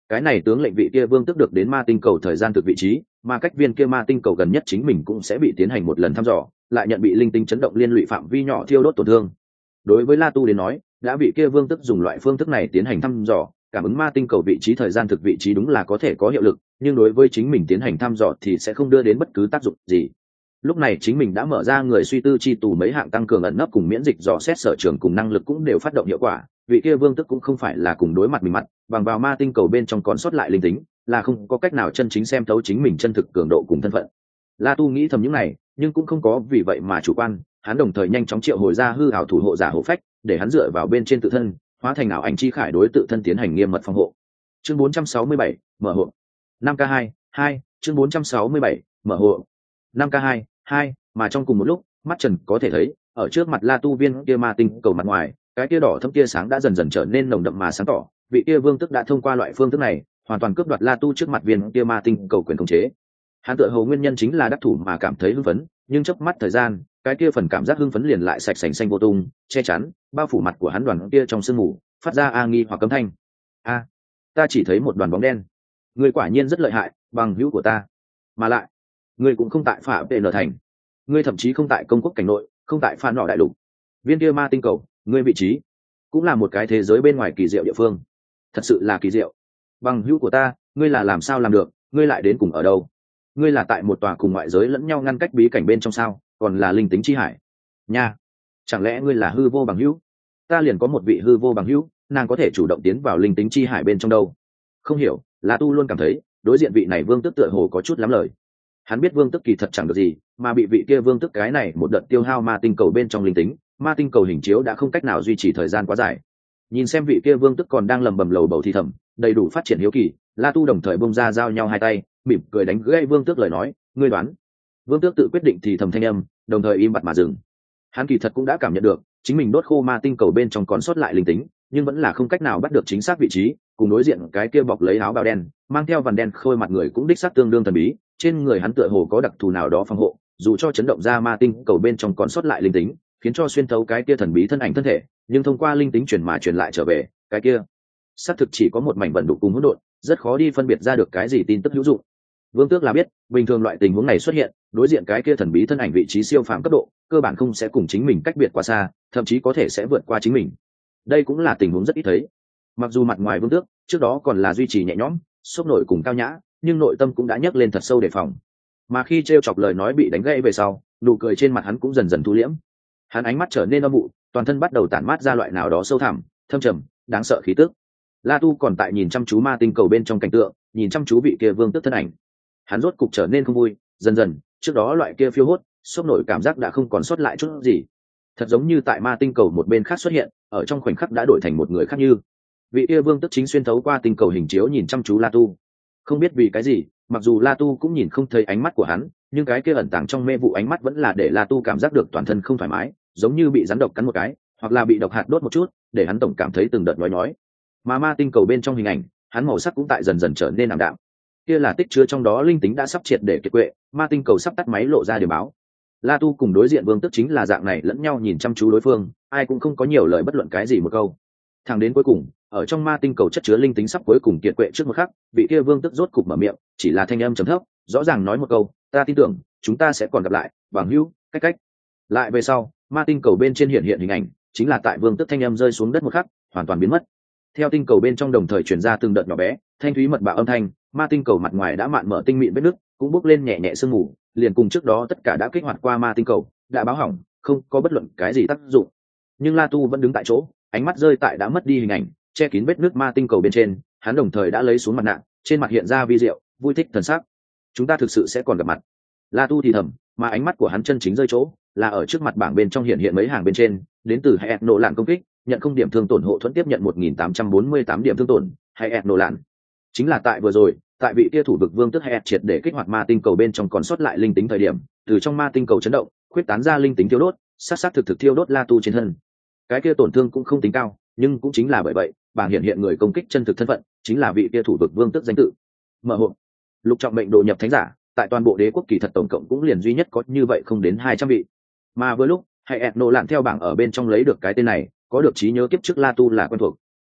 cái này tướng lệnh vị kia vương tức được đến ma tinh cầu thời gian thực vị trí, mà cách viên kia ma tinh cầu gần nhất chính mình cũng sẽ bị tiến hành một lần thăm dò, lại nhận bị linh tinh chấn động liên lụy phạm vi nhỏ thiêu đốt tổn thương. Đối với La Tu đến nói, đã vị kia vương tức dùng loại phương thức này tiến hành thăm dò, cảm ứng ma tinh cầu vị trí thời gian thực vị trí đúng là có thể có hiệu lực, nhưng đối với chính mình tiến hành thăm dò thì sẽ không đưa đến bất cứ tác dụng gì. Lúc này chính mình đã mở ra người suy tư chi tù mấy hạng tăng cường ẩn nấp cùng miễn dịch dò xét sở trường cùng năng lực cũng đều phát động hiệu quả, vị kia vương tức cũng không phải là cùng đối mặt mình mặt, bằng vào ma tinh cầu bên trong còn sót lại linh tính, là không có cách nào chân chính xem thấu chính mình chân thực cường độ cùng thân phận. La Tu nghĩ thầm những này, nhưng cũng không có vì vậy mà chủ quan, hắn đồng thời nhanh chóng triệu hồi ra hư ảo thủ hộ giả hộ phách, để hắn dựa vào bên trên tự thân, hóa thành ảo ảnh chi khải đối tự thân tiến hành nghiêm mật phòng hộ. Chương 467, mở hộ. 5K2, 2, chương 467, mở hộ. 5K2, 2, mà trong cùng một lúc, mắt Trần có thể thấy, ở trước mặt La Tu viên kia ma tinh cầu mặt ngoài, cái kia đỏ thẫm tia sáng đã dần dần trở nên nồng đậm mà sáng tỏ, vị kia vương tức đã thông qua loại phương thức này, hoàn toàn cướp đoạt La Tu trước mặt viên kia ma tinh cầu quyền khống chế. Hắn tựa hồ nguyên nhân chính là đắc thủ mà cảm thấy hưng phấn, nhưng chớp mắt thời gian, cái kia phần cảm giác hưng phấn liền lại sạch sành xanh vô tung, che chắn, bao phủ mặt của hắn đoàn kia trong sương mù, phát ra a nghi hoặc cấm thanh. A, ta chỉ thấy một đoàn bóng đen. Ngươi quả nhiên rất lợi hại, bằng hữu của ta. Mà lại, ngươi cũng không tại Phạ Vệ Nở thành, ngươi thậm chí không tại công quốc cảnh nội, không tại Phan Nọ đại lục. Viên kia ma tinh cầu, ngươi vị trí cũng là một cái thế giới bên ngoài kỳ diệu địa phương. Thật sự là kỳ diệu. Bằng hữu của ta, ngươi là làm sao làm được, ngươi lại đến cùng ở đâu? Ngươi là tại một tòa cùng ngoại giới lẫn nhau ngăn cách bí cảnh bên trong sao, còn là linh tính chi hải nha? Chẳng lẽ ngươi là hư vô bằng hữu? Ta liền có một vị hư vô bằng hữu, nàng có thể chủ động tiến vào linh tính chi hải bên trong đâu? Không hiểu, La Tu luôn cảm thấy đối diện vị này vương tức tựa hồ có chút lắm lời. Hắn biết vương tức kỳ thật chẳng được gì, mà bị vị kia vương tức cái này một đợt tiêu hao ma tinh cầu bên trong linh tính, ma tinh cầu hình chiếu đã không cách nào duy trì thời gian quá dài. Nhìn xem vị kia vương tức còn đang lầm bầm lầu bầu thì thầm, đầy đủ phát triển hiếu kỳ, La Tu đồng thời bông ra giao nhau hai tay, mỉm cười đánh gãy vương tước lời nói. Ngươi đoán? Vương tước tự quyết định thì thầm thanh âm, đồng thời im bặt mà dừng. Hắn kỳ thật cũng đã cảm nhận được chính mình đốt khô ma tinh cầu bên trong còn sót lại linh tính, nhưng vẫn là không cách nào bắt được chính xác vị trí. Cùng đối diện cái kia bọc lấy áo bào đen, mang theo vằn đen khôi mặt người cũng đích xác tương đương thần bí, trên người hắn tựa hồ có đặc thù nào đó phòng hộ, dù cho chấn động ra ma tinh cầu bên trong còn sót lại linh tính, khiến cho xuyên thấu cái kia thần bí thân ảnh thân thể, nhưng thông qua linh tính truyền mà truyền lại trở về, cái kia xác thực chỉ có một mảnh vận đục cùng hỗn độn, rất khó đi phân biệt ra được cái gì tin tức hữu dụng. Vương Tước là biết, bình thường loại tình huống này xuất hiện, đối diện cái kia thần bí thân ảnh vị trí siêu phàm cấp độ, cơ bản không sẽ cùng chính mình cách biệt quá xa, thậm chí có thể sẽ vượt qua chính mình. Đây cũng là tình huống rất ít thấy. Mặc dù mặt ngoài Vương Tước trước đó còn là duy trì nhẹ nhõm, xốp nổi cùng cao nhã, nhưng nội tâm cũng đã nhấc lên thật sâu đề phòng. Mà khi trêu chọc lời nói bị đánh gãy về sau, nụ cười trên mặt hắn cũng dần dần thu liễm. Hắn ánh mắt trở nên âm u, toàn thân bắt đầu tản mát ra loại nào đó sâu thẳm, thâm trầm, đáng sợ khí tức. La Tu còn tại nhìn chăm chú ma tinh cầu bên trong cảnh tượng, nhìn chăm chú vị kia Vương Tước thân ảnh. Hắn rốt cục trở nên không vui, dần dần, trước đó loại kia phiêu hốt, xốp nổi cảm giác đã không còn sót lại chút gì. Thật giống như tại ma tinh cầu một bên khác xuất hiện, ở trong khoảnh khắc đã đổi thành một người khác như. Vị kia Vương Tước chính xuyên thấu qua tinh cầu hình chiếu nhìn chăm chú La Tu. Không biết vì cái gì, mặc dù La Tu cũng nhìn không thấy ánh mắt của hắn, nhưng cái kia ẩn tàng trong mê vụ ánh mắt vẫn là để La Tu cảm giác được toàn thân không thoải mái, giống như bị rắn độc cắn một cái, hoặc là bị độc hạt đốt một chút, để hắn tổng cảm thấy từng đợt nhói. Mà ma tinh cầu bên trong hình ảnh, hắn màu sắc cũng tại dần dần trở nên ảm đạm. Kia là tích chứa trong đó linh tính đã sắp triệt để kiệt quệ, ma tinh cầu sắp tắt máy lộ ra điểm báo. La Tu cùng đối diện Vương Tước chính là dạng này lẫn nhau nhìn chăm chú đối phương, ai cũng không có nhiều lời bất luận cái gì một câu. Thẳng đến cuối cùng, ở trong ma tinh cầu chất chứa linh tính sắp cuối cùng kiệt quệ trước một khắc, vị kia Vương Tước rốt cục mở miệng, chỉ là thanh âm trầm thấp, rõ ràng nói một câu, ta tin tưởng, chúng ta sẽ còn gặp lại, bằng hữu, cách. Lại về sau, ma tinh cầu bên trên hiện hình ảnh, chính là tại Vương Tước thanh âm rơi xuống đất một khắc, hoàn toàn biến mất. Theo tinh cầu bên trong đồng thời truyền ra từng đợt nhỏ bé, thanh thúy mật bạo âm thanh, ma tinh cầu mặt ngoài đã mạn mở tinh mịn vết nứt, cũng bốc lên nhẹ nhẹ sương mù, liền cùng trước đó tất cả đã kích hoạt qua ma tinh cầu, đã báo hỏng, không có bất luận cái gì tác dụng. Nhưng La Tu vẫn đứng tại chỗ, ánh mắt rơi tại đã mất đi hình ảnh, che kín vết nước ma tinh cầu bên trên, hắn đồng thời đã lấy xuống mặt nạ, trên mặt hiện ra vi diệu, vui thích thần sắc. Chúng ta thực sự sẽ còn gặp mặt. La Tu thì thầm, mà ánh mắt của hắn chân chính rơi chỗ, là ở trước mặt bảng bên trong hiện mấy hàng bên trên, đến từ Hệ Nộ Lạn công kích, nhận không điểm thương tổn hộ thuẫn tiếp nhận 1848 điểm thương tổn, Hệ Nộ Lạn. Chính là tại vừa rồi, tại vị kia thủ vực Vương Tước Hệ triệt để kích hoạt ma tinh cầu bên trong còn sót lại linh tính thời điểm, từ trong ma tinh cầu chấn động, khuyết tán ra linh tính thiêu đốt, sát thực thiêu đốt La Tu trên thân. Cái kia tổn thương cũng không tính cao, nhưng cũng chính là bởi vậy, bảng hiện người công kích chân thực thân phận, chính là vị kia thủ vực Vương Tước danh tự. Mở hộp, lục trọng mệnh độ nhập thánh giả, tại toàn bộ đế quốc kỳ thật tổng cộng cũng liền duy nhất có như vậy không đến 200 vị. Mà vừa lúc, Hệ Nộ Lạn theo bảng ở bên trong lấy được cái tên này, có được trí nhớ kiếp trước La Tu là quen thuộc.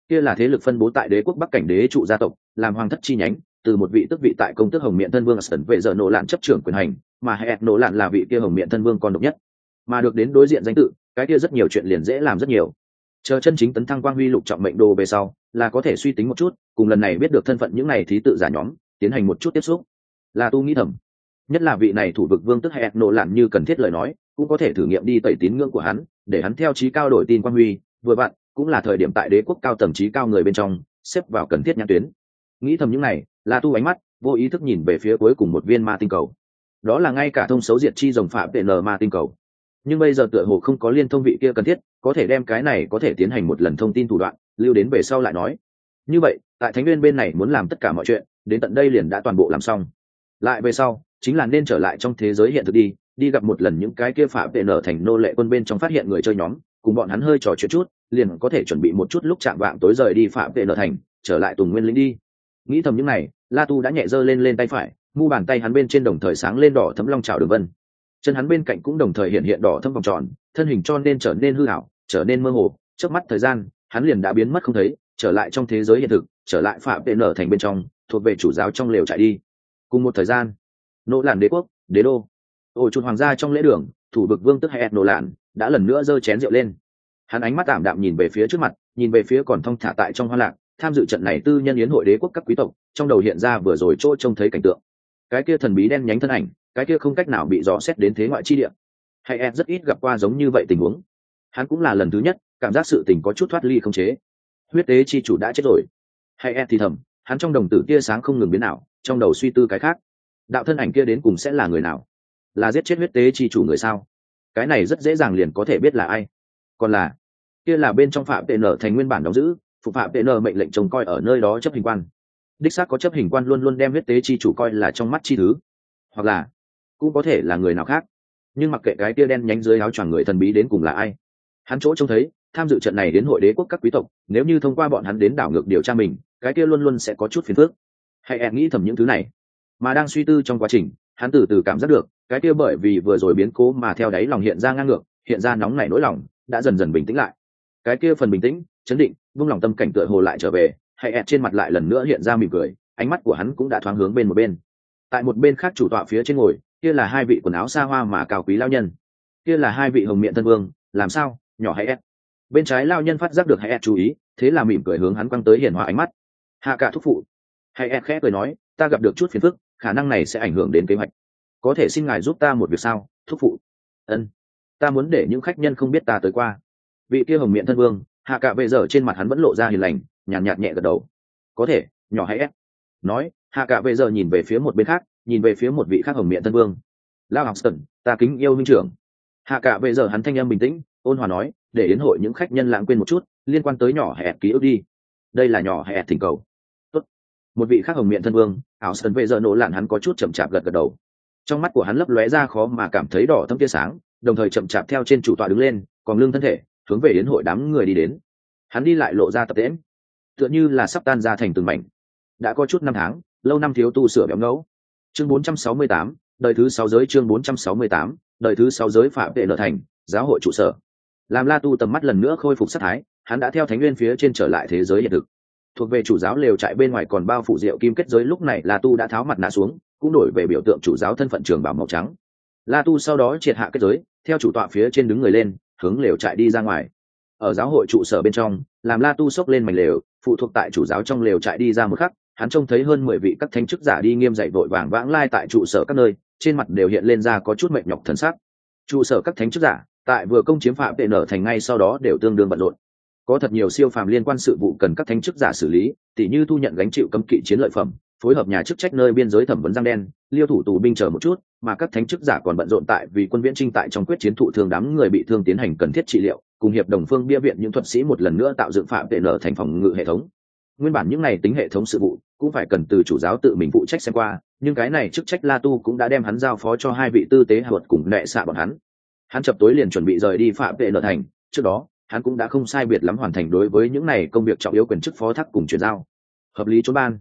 kia là thế lực phân bố tại đế quốc Bắc cảnh đế trụ gia tộc, làm hoàng thất chi nhánh, từ một vị tước vị tại công tước hồng miện thân vương Aston vệ giờ nổ lạn chấp trưởng quyền hành, mà hệ nổ lạn là vị kia hồng miện thân vương con độc nhất, mà được đến đối diện danh tự, cái kia rất nhiều chuyện liền dễ làm rất nhiều. Chờ chân chính tấn thăng quang huy lục trọng mệnh đồ về sau, là có thể suy tính một chút, cùng lần này biết được thân phận những này thí tự giả nhóm, tiến hành một chút tiếp xúc. Là tu nghĩ thầm, nhất là vị này thủ vực vương tức hệ nổ lạn như cần thiết lời nói, cũng có thể thử nghiệm đi tẩy tín ngưỡng của hắn, để hắn theo chí cao đổi tin quang huy, vừa vặn cũng là thời điểm tại đế quốc cao tầng trí cao người bên trong xếp vào cần thiết nhãn tuyến. Nghĩ thầm những này, là tu ánh mắt vô ý thức nhìn về phía cuối cùng một viên ma tinh cầu, đó là ngay cả thông xấu diệt chi rồng phạm tn ma tinh cầu. Nhưng bây giờ tựa hồ không có liên thông vị kia cần thiết, có thể đem cái này có thể tiến hành một lần thông tin thủ đoạn lưu đến về sau lại nói. Như vậy tại thánh nguyên bên này muốn làm tất cả mọi chuyện đến tận đây liền đã toàn bộ làm xong, lại về sau chính là nên trở lại trong thế giới hiện thực đi gặp một lần những cái kia phạm tn thành nô lệ quân bên trong phát hiện người chơi nhóm, cùng bọn hắn hơi trò chuyện chút, liền có thể chuẩn bị một chút lúc chạm vạng tối rời đi phạm tn thành, trở lại Tùng Nguyên lĩnh đi. Nghĩ thầm những này, La Tu đã nhẹ giơ lên tay phải, mu bàn tay hắn bên trên đồng thời sáng lên đỏ thấm long trào đường vân, chân hắn bên cạnh cũng đồng thời hiện đỏ thâm vòng tròn, thân hình cho nên trở nên hư ảo, trở nên mơ hồ. Trước mắt thời gian, hắn liền đã biến mất không thấy, trở lại trong thế giới hiện thực, trở lại phạm tn thành bên trong, thuộc về chủ giáo trong lều trại đi. Cùng một thời gian, nỗ lạn đế quốc, đế đô, ổ chuột hoàng gia trong lễ đường, thủ vực vương tức hệ nỗ lạn đã lần nữa giơ chén rượu lên. Hắn ánh mắt ảm đạm nhìn về phía trước mặt, nhìn về phía còn thong thả tại trong hoa lạc tham dự trận này tư nhân yến hội đế quốc các quý tộc, trong đầu hiện ra vừa rồi chỗ trông thấy cảnh tượng, cái kia thần bí đen nhánh thân ảnh, cái kia không cách nào bị dò xét đến thế ngoại chi địa. Hay Ed rất ít gặp qua giống như vậy tình huống, hắn cũng là lần thứ nhất cảm giác sự tình có chút thoát ly không chế. Huyết tế chi chủ đã chết rồi. Hay Ed thì thầm, hắn trong đồng tử tia sáng không ngừng biến ảo, trong đầu suy tư cái khác. Đạo thân ảnh kia đến cùng sẽ là người nào? Là giết chết huyết tế chi chủ người sao? Cái này rất dễ dàng liền có thể biết là ai. Còn là kia là bên trong phạm tn thành nguyên bản đóng giữ, phụ phạm tn mệnh lệnh trông coi ở nơi đó chấp hình quan. Đích xác có chấp hình quan luôn luôn đem huyết tế chi chủ coi là trong mắt chi thứ, hoặc là cũng có thể là người nào khác. Nhưng mặc kệ cái kia đen nhánh dưới áo choàng người thần bí đến cùng là ai, hắn chỗ trông thấy tham dự trận này đến hội đế quốc các quý tộc, nếu như thông qua bọn hắn đến đảo ngược điều tra mình, cái kia luôn luôn sẽ có chút phiền phức. Hay em nghĩ thầm những thứ này, mà đang suy tư trong quá trình, hắn từ từ cảm giác được cái kia bởi vì vừa rồi biến cố mà theo đáy lòng hiện ra ngang ngược, hiện ra nóng nảy nỗi lòng, đã dần dần bình tĩnh lại. Cái kia phần bình tĩnh, chấn định, vung lòng tâm cảnh tựa hồ lại trở về. Hay ẹt trên mặt lại lần nữa hiện ra mỉm cười, ánh mắt của hắn cũng đã thoáng hướng bên một bên. Tại một bên khác chủ tọa phía trên ngồi, kia là hai vị quần áo xa hoa mà cao quý lao nhân, kia là hai vị hồng miện thân vương. Làm sao nhỏ hay ẹt? Bên trái lao nhân phát giác được hay ẹt chú ý, thế là mỉm cười hướng hắn quăng tới hiền hòa ánh mắt. Hạ cả thúc phụ. Hay ẹt khẽ cười nói, ta gặp được chút phiền phức, khả năng này sẽ ảnh hưởng đến kế hoạch, có thể xin ngài giúp ta một việc sao thúc phụ? Ân, ta muốn để những khách nhân không biết ta tới qua. Vị kia hồng miện thân vương hạ cả bây giờ trên mặt hắn vẫn lộ ra hiền lành, nhàn nhạt nhẹ gật đầu. Có thể nhỏ hay ép. Nói hạ cả bây giờ nhìn về phía một bên khác, nhìn về phía một vị khác hồng miện thân vương. Lao Houston, ta kính yêu minh trưởng. Hạ cả bây giờ hắn thanh âm bình tĩnh ôn hòa nói, để đến hội những khách nhân lãng quên một chút liên quan tới nhỏ hẹp ký ức đi. Đây là nhỏ hẹp thỉnh cầu. Tốt. Một vị khác hồng miện thân vương Houston bây giờ nổ lạn hắn có chút chậm chạp gật gật đầu, trong mắt của hắn lấp lóe ra khó mà cảm thấy đỏ thâm tia sáng, đồng thời chậm chạp theo trên chủ tọa đứng lên, còn lưng thân thể hướng về đến hội đám người đi đến. Hắn đi lại lộ ra tập tễnh, tựa như là sắp tan ra thành từng mảnh. Đã có chút năm tháng, lâu năm thiếu tu sửa béo ngẫu. Chương 468, đời thứ 6 giới. Chương 468, đời thứ 6 giới phạm vệ nợ thành giáo hội trụ sở. Làm La Tu tầm mắt lần nữa khôi phục sát thái, hắn đã theo thánh nguyên phía trên trở lại thế giới hiện thực. Thuộc về chủ giáo lều trại bên ngoài còn bao phủ rượu kim kết giới, lúc này La Tu đã tháo mặt nạ xuống, cũng đổi về biểu tượng chủ giáo thân phận trường bào màu trắng. La Tu sau đó triệt hạ kết giới, theo chủ tọa phía trên đứng người lên, hướng lều trại đi ra ngoài. Ở giáo hội trụ sở bên trong, làm La Tu xốc lên mảnh lều, phụ thuộc tại chủ giáo trong lều trại đi ra một khắc, hắn trông thấy hơn 10 vị các thánh chức giả đi nghiêm dạy vội vàng vãng lai tại trụ sở các nơi, trên mặt đều hiện lên ra có chút mệt nhọc thần sắc. Trụ sở các thánh chức giả, tại vừa công chiếm phạm vệ nở thành ngay sau đó đều tương đương bận rộn. Có thật nhiều siêu phàm liên quan sự vụ cần các thánh chức giả xử lý, tỉ như thu nhận gánh chịu cấm kỵ chiến lợi phẩm, phối hợp nhà chức trách nơi biên giới thẩm vấn răng đen, liêu thủ tù binh chờ một chút, mà các thánh chức giả còn bận rộn tại vì quân viễn trinh tại trong quyết chiến thụ thương đám người bị thương tiến hành cần thiết trị liệu, cùng hiệp đồng phương bia viện những thuật sĩ một lần nữa tạo dựng phạm vệ nở thành phòng ngự hệ thống. Nguyên bản những này tính hệ thống sự vụ cũng phải cần từ chủ giáo tự mình phụ trách xem qua, nhưng cái này chức trách La Tu cũng đã đem hắn giao phó cho hai vị tư tế hợp cùng nệ xạ bọn hắn. Hắn chập tối liền chuẩn bị rời đi phạm vệ nở thành, trước đó hắn cũng đã không sai biệt lắm hoàn thành đối với những này công việc trọng yếu quyền chức phó thác cùng chuyển giao. Hợp lý trốn ban.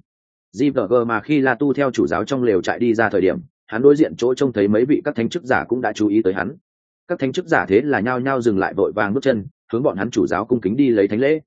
GVG mà khi La Tu theo chủ giáo trong lều trại đi ra thời điểm, hắn đối diện chỗ trông thấy mấy vị các thánh chức giả cũng đã chú ý tới hắn. Các thánh chức giả thế là nhao nhao dừng lại vội vàng bước chân, hướng bọn hắn chủ giáo cung kính đi lấy thánh lễ.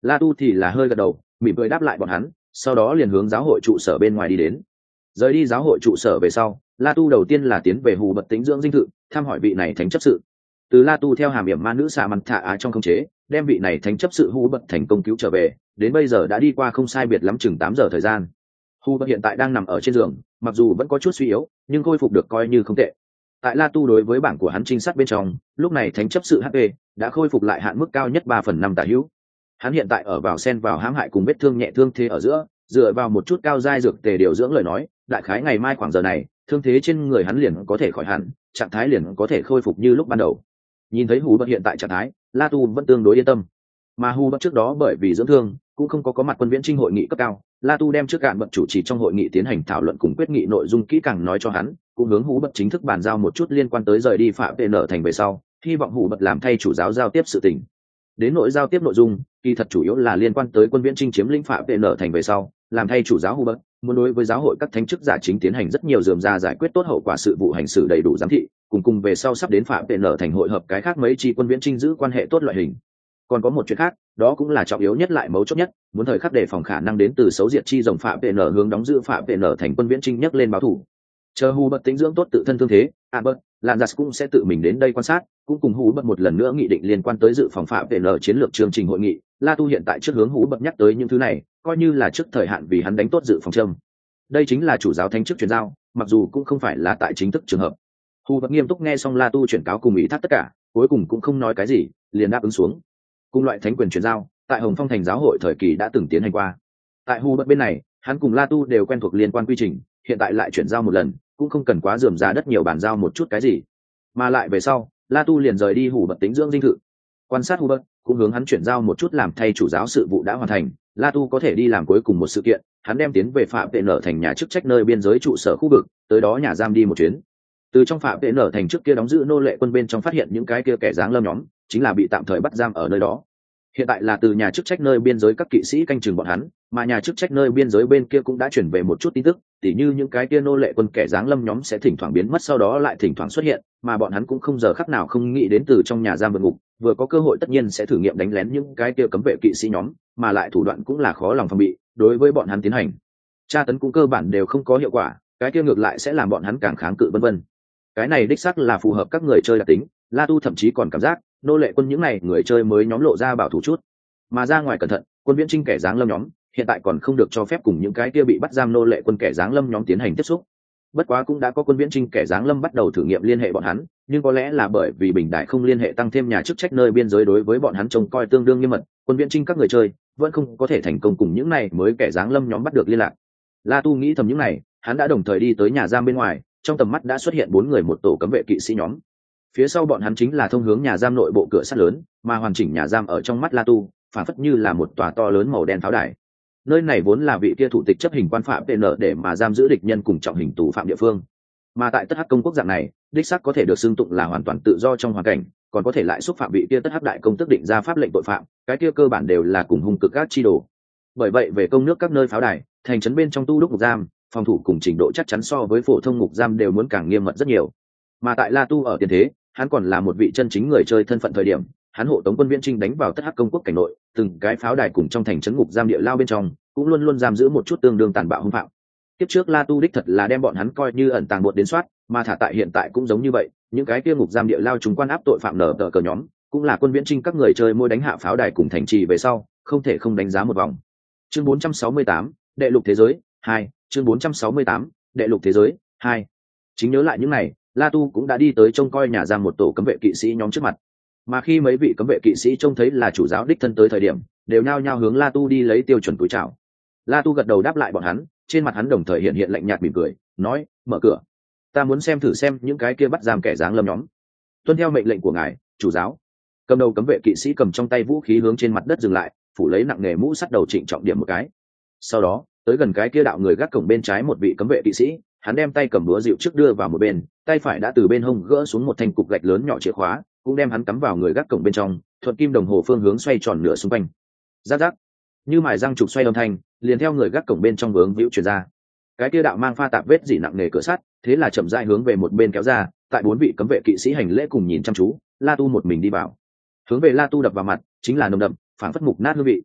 La Tu thì là hơi gật đầu mỉm cười đáp lại bọn hắn, sau đó liền hướng giáo hội trụ sở bên ngoài đi đến. Rời đi giáo hội trụ sở về sau, La Tu đầu tiên là tiến về Hù Bật Tĩnh dưỡng dinh thự, thăm hỏi vị này thánh chấp sự. Từ La Tu theo hàm yểm ma nữ xạ mặt thả á trong khống chế, đem vị này thánh chấp sự Hù Bật thành công cứu trở về, đến bây giờ đã đi qua không sai biệt lắm chừng 8 giờ thời gian. Hù Bật hiện tại đang nằm ở trên giường, mặc dù vẫn có chút suy yếu, nhưng khôi phục được coi như không tệ. Tại La Tu đối với bảng của hắn trinh sát bên trong, lúc này thánh chấp sự HP đã khôi phục lại hạn mức cao nhất 3/5 tả hữu. Hắn hiện tại ở vào xen vào hãm hại cùng vết thương nhẹ thương thế ở giữa, dựa vào một chút cao giai dược tề điều dưỡng lời nói, đại khái ngày mai khoảng giờ này, thương thế trên người hắn liền có thể khỏi hẳn, trạng thái liền có thể khôi phục như lúc ban đầu. Nhìn thấy Hù Bật hiện tại trạng thái, La Tu vẫn tương đối yên tâm. Mà Hù Bật trước đó bởi vì dưỡng thương, cũng không có mặt quân viễn trinh hội nghị cấp cao, La Tu đem trước cạn bậc chủ trì trong hội nghị tiến hành thảo luận cùng quyết nghị nội dung kỹ càng nói cho hắn, cũng hướng Hù Bật chính thức bàn giao một chút liên quan tới rời đi Phạm PN thành về sau, hy vọng Hù Bật làm thay chủ giáo giao tiếp sự tình. Đến nội giao tiếp nội dung, kỳ thật chủ yếu là liên quan tới quân viễn trinh chiếm lĩnh Phạm PN thành về sau, làm thay chủ giáo Hù Bật, muốn đối với giáo hội các thánh chức giả chính tiến hành rất nhiều rườm rà giải quyết tốt hậu quả sự vụ hành xử đầy đủ giám thị, cùng về sau sắp đến Phạm PN thành hội hợp cái khác mấy chi quân viễn trinh giữ quan hệ tốt loại hình. Còn có một chuyện khác, đó cũng là trọng yếu nhất lại mấu chốt nhất, muốn thời khắc đề phòng khả năng đến từ xấu diệt chi rồng Phạm PN hướng đóng giữ Phạm PN thành quân viễn trinh nhấc lên báo thủ. Chờ Hù Bật tĩnh dưỡng tốt tự thân thương thế, Albert, Lan Giặt cũng sẽ tự mình đến đây quan sát, cũng cùng Hù Bật một lần nữa nghị định liên quan tới dự phòng Phạm PN chiến lược chương trình hội nghị. La Tu hiện tại trước hướng Hù Bật nhắc tới những thứ này, coi như là trước thời hạn vì hắn đánh tốt dự phòng châm. Đây chính là chủ giáo thánh chức truyền giao, mặc dù cũng không phải là tại chính thức trường hợp. Hù Bật nghiêm túc nghe xong La Tu chuyển cáo cùng ý thác tất cả, cuối cùng cũng không nói cái gì, liền đáp ứng xuống. Cùng loại thánh quyền truyền giao, tại Hồng Phong thành giáo hội thời kỳ đã từng tiến hành qua. Tại Hù Bật bên này, hắn cùng La Tu đều quen thuộc liên quan quy trình, hiện tại lại chuyển giao một lần, cũng không cần quá rườm rà đất nhiều bàn giao một chút cái gì. Mà lại về sau, La Tu liền rời đi Hù Bật tĩnh dưỡng dinh thự, quan sát Hù Bật, cũng hướng hắn chuyển giao một chút làm thay chủ giáo sự vụ đã hoàn thành. La Tu có thể đi làm cuối cùng một sự kiện, hắn đem tiến về Phạm PN thành nhà chức trách nơi biên giới trụ sở khu vực, tới đó nhà giam đi một chuyến. Từ trong Phạm PN thành trước kia đóng giữ nô lệ quân bên trong phát hiện những cái kia kẻ giáng lâm nhóm, chính là bị tạm thời bắt giam ở nơi đó. Hiện tại là từ nhà chức trách nơi biên giới các kỵ sĩ canh chừng bọn hắn, mà nhà chức trách nơi biên giới bên kia cũng đã chuyển về một chút tin tức, tỉ như những cái kia nô lệ quân kẻ giáng lâm nhóm sẽ thỉnh thoảng biến mất sau đó lại thỉnh thoảng xuất hiện, mà bọn hắn cũng không giờ khắc nào không nghĩ đến từ trong nhà giam vượt ngục, vừa có cơ hội tất nhiên sẽ thử nghiệm đánh lén những cái kia cấm vệ kỵ sĩ nhóm, mà lại thủ đoạn cũng là khó lòng phòng bị, đối với bọn hắn tiến hành tra tấn cũng cơ bản đều không có hiệu quả, cái kia ngược lại sẽ làm bọn hắn càng kháng cự vân vân. Cái này đích xác là phù hợp các người chơi đặc tính, La Tu thậm chí còn cảm giác nô lệ quân những này người chơi mới nhóm lộ ra bảo thủ chút, mà ra ngoài cẩn thận, quân viễn trinh kẻ giáng lâm nhóm hiện tại còn không được cho phép cùng những cái kia bị bắt giam nô lệ quân kẻ giáng lâm nhóm tiến hành tiếp xúc. Bất quá cũng đã có quân viễn trinh kẻ giáng lâm bắt đầu thử nghiệm liên hệ bọn hắn, nhưng có lẽ là bởi vì bình đại không liên hệ tăng thêm nhà chức trách nơi biên giới đối với bọn hắn trông coi tương đương nghiêm mật, quân viễn trinh các người chơi vẫn không có thể thành công cùng những này mới kẻ giáng lâm nhóm bắt được liên lạc. La Tu nghĩ thầm những này, hắn đã đồng thời đi tới nhà giam bên ngoài, trong tầm mắt đã xuất hiện 4 người một tổ cấm vệ kỵ sĩ nhóm. Phía sau bọn hắn chính là thông hướng nhà giam nội bộ cửa sắt lớn, mà hoàn chỉnh nhà giam ở trong mắt La Tu phản phất như là một tòa to lớn màu đen pháo đài. Nơi này vốn là vị kia thủ tịch chấp hình quan phạm PN để mà giam giữ địch nhân cùng trọng hình tù phạm địa phương, mà tại tất hắc công quốc dạng này đích xác có thể được xưng tụng là hoàn toàn tự do trong hoàn cảnh, còn có thể lại xúc phạm vị kia tất hắc đại công tức định ra pháp lệnh tội phạm, cái kia cơ bản đều là cùng hung cực các chi đồ. Bởi vậy về công nước các nơi pháo đài, thành trấn bên trong tu đúc ngục giam, phòng thủ cùng trình độ chắc chắn so với phổ thông ngục giam đều muốn càng nghiêm mật rất nhiều. Mà tại La Tu ở tiền thế, hắn còn là một vị chân chính người chơi thân phận thời điểm, hắn hộ tống quân viễn trinh đánh vào tất hắc công quốc cảnh nội, từng cái pháo đài cùng trong thành trấn ngục giam địa lao bên trong cũng luôn luôn giam giữ một chút tương đương tàn bạo hung phạm. Tiếp trước La Tu đích thật là đem bọn hắn coi như ẩn tàng bột đến soát, mà thả tại hiện tại cũng giống như vậy, những cái kia ngục giam địa lao chúng quan áp tội phạm nở tờ cờ nhóm, cũng là quân viễn trinh các người chơi môi đánh hạ pháo đài cùng thành trì về sau, không thể không đánh giá một vòng. Chương 468, đệ lục thế giới 2, chương 468, đệ lục thế giới 2. Chính nhớ lại những này, La Tu cũng đã đi tới trông coi nhà giam một tổ cấm vệ kỵ sĩ nhóm trước mặt. Mà khi mấy vị cấm vệ kỵ sĩ trông thấy là chủ giáo đích thân tới thời điểm, đều nhao nhao hướng La Tu đi lấy tiêu chuẩn túi chào. La Tu gật đầu đáp lại bọn hắn, trên mặt hắn đồng thời hiện hiện lạnh nhạt mỉm cười, nói: "Mở cửa, ta muốn thử xem những cái kia bắt giam kẻ giáng lâm nhóm." Tuân theo mệnh lệnh của ngài, chủ giáo. Cầm đầu cấm vệ kỵ sĩ cầm trong tay vũ khí hướng trên mặt đất dừng lại, phủ lấy nặng nghề mũ sắt đầu trịnh trọng điểm một cái. Sau đó, tới gần cái kia đạo người gác cổng bên trái một vị cấm vệ kỵ sĩ, hắn đem tay cầm búa dịu trước đưa vào một bên, tay phải đã từ bên hông gỡ xuống một thanh cục gạch lớn nhỏ chìa khóa, cũng đem hắn cắm vào người gác cổng bên trong, thuận kim đồng hồ phương hướng xoay tròn nửa xung quanh. Rắc rắc, như mài răng trục xoay âm thanh, liền theo người gác cổng bên trong vướng víu truyền ra. Cái kia đạo mang pha tạp vết dỉ nặng nề cửa sắt, thế là chậm rãi hướng về một bên kéo ra, tại 4 vị cấm vệ kỵ sĩ hành lễ cùng nhìn chăm chú, La Tu một mình đi vào. Hướng về La Tu đập vào mặt, chính là nồng đậm, phảng phất mục nát hương vị.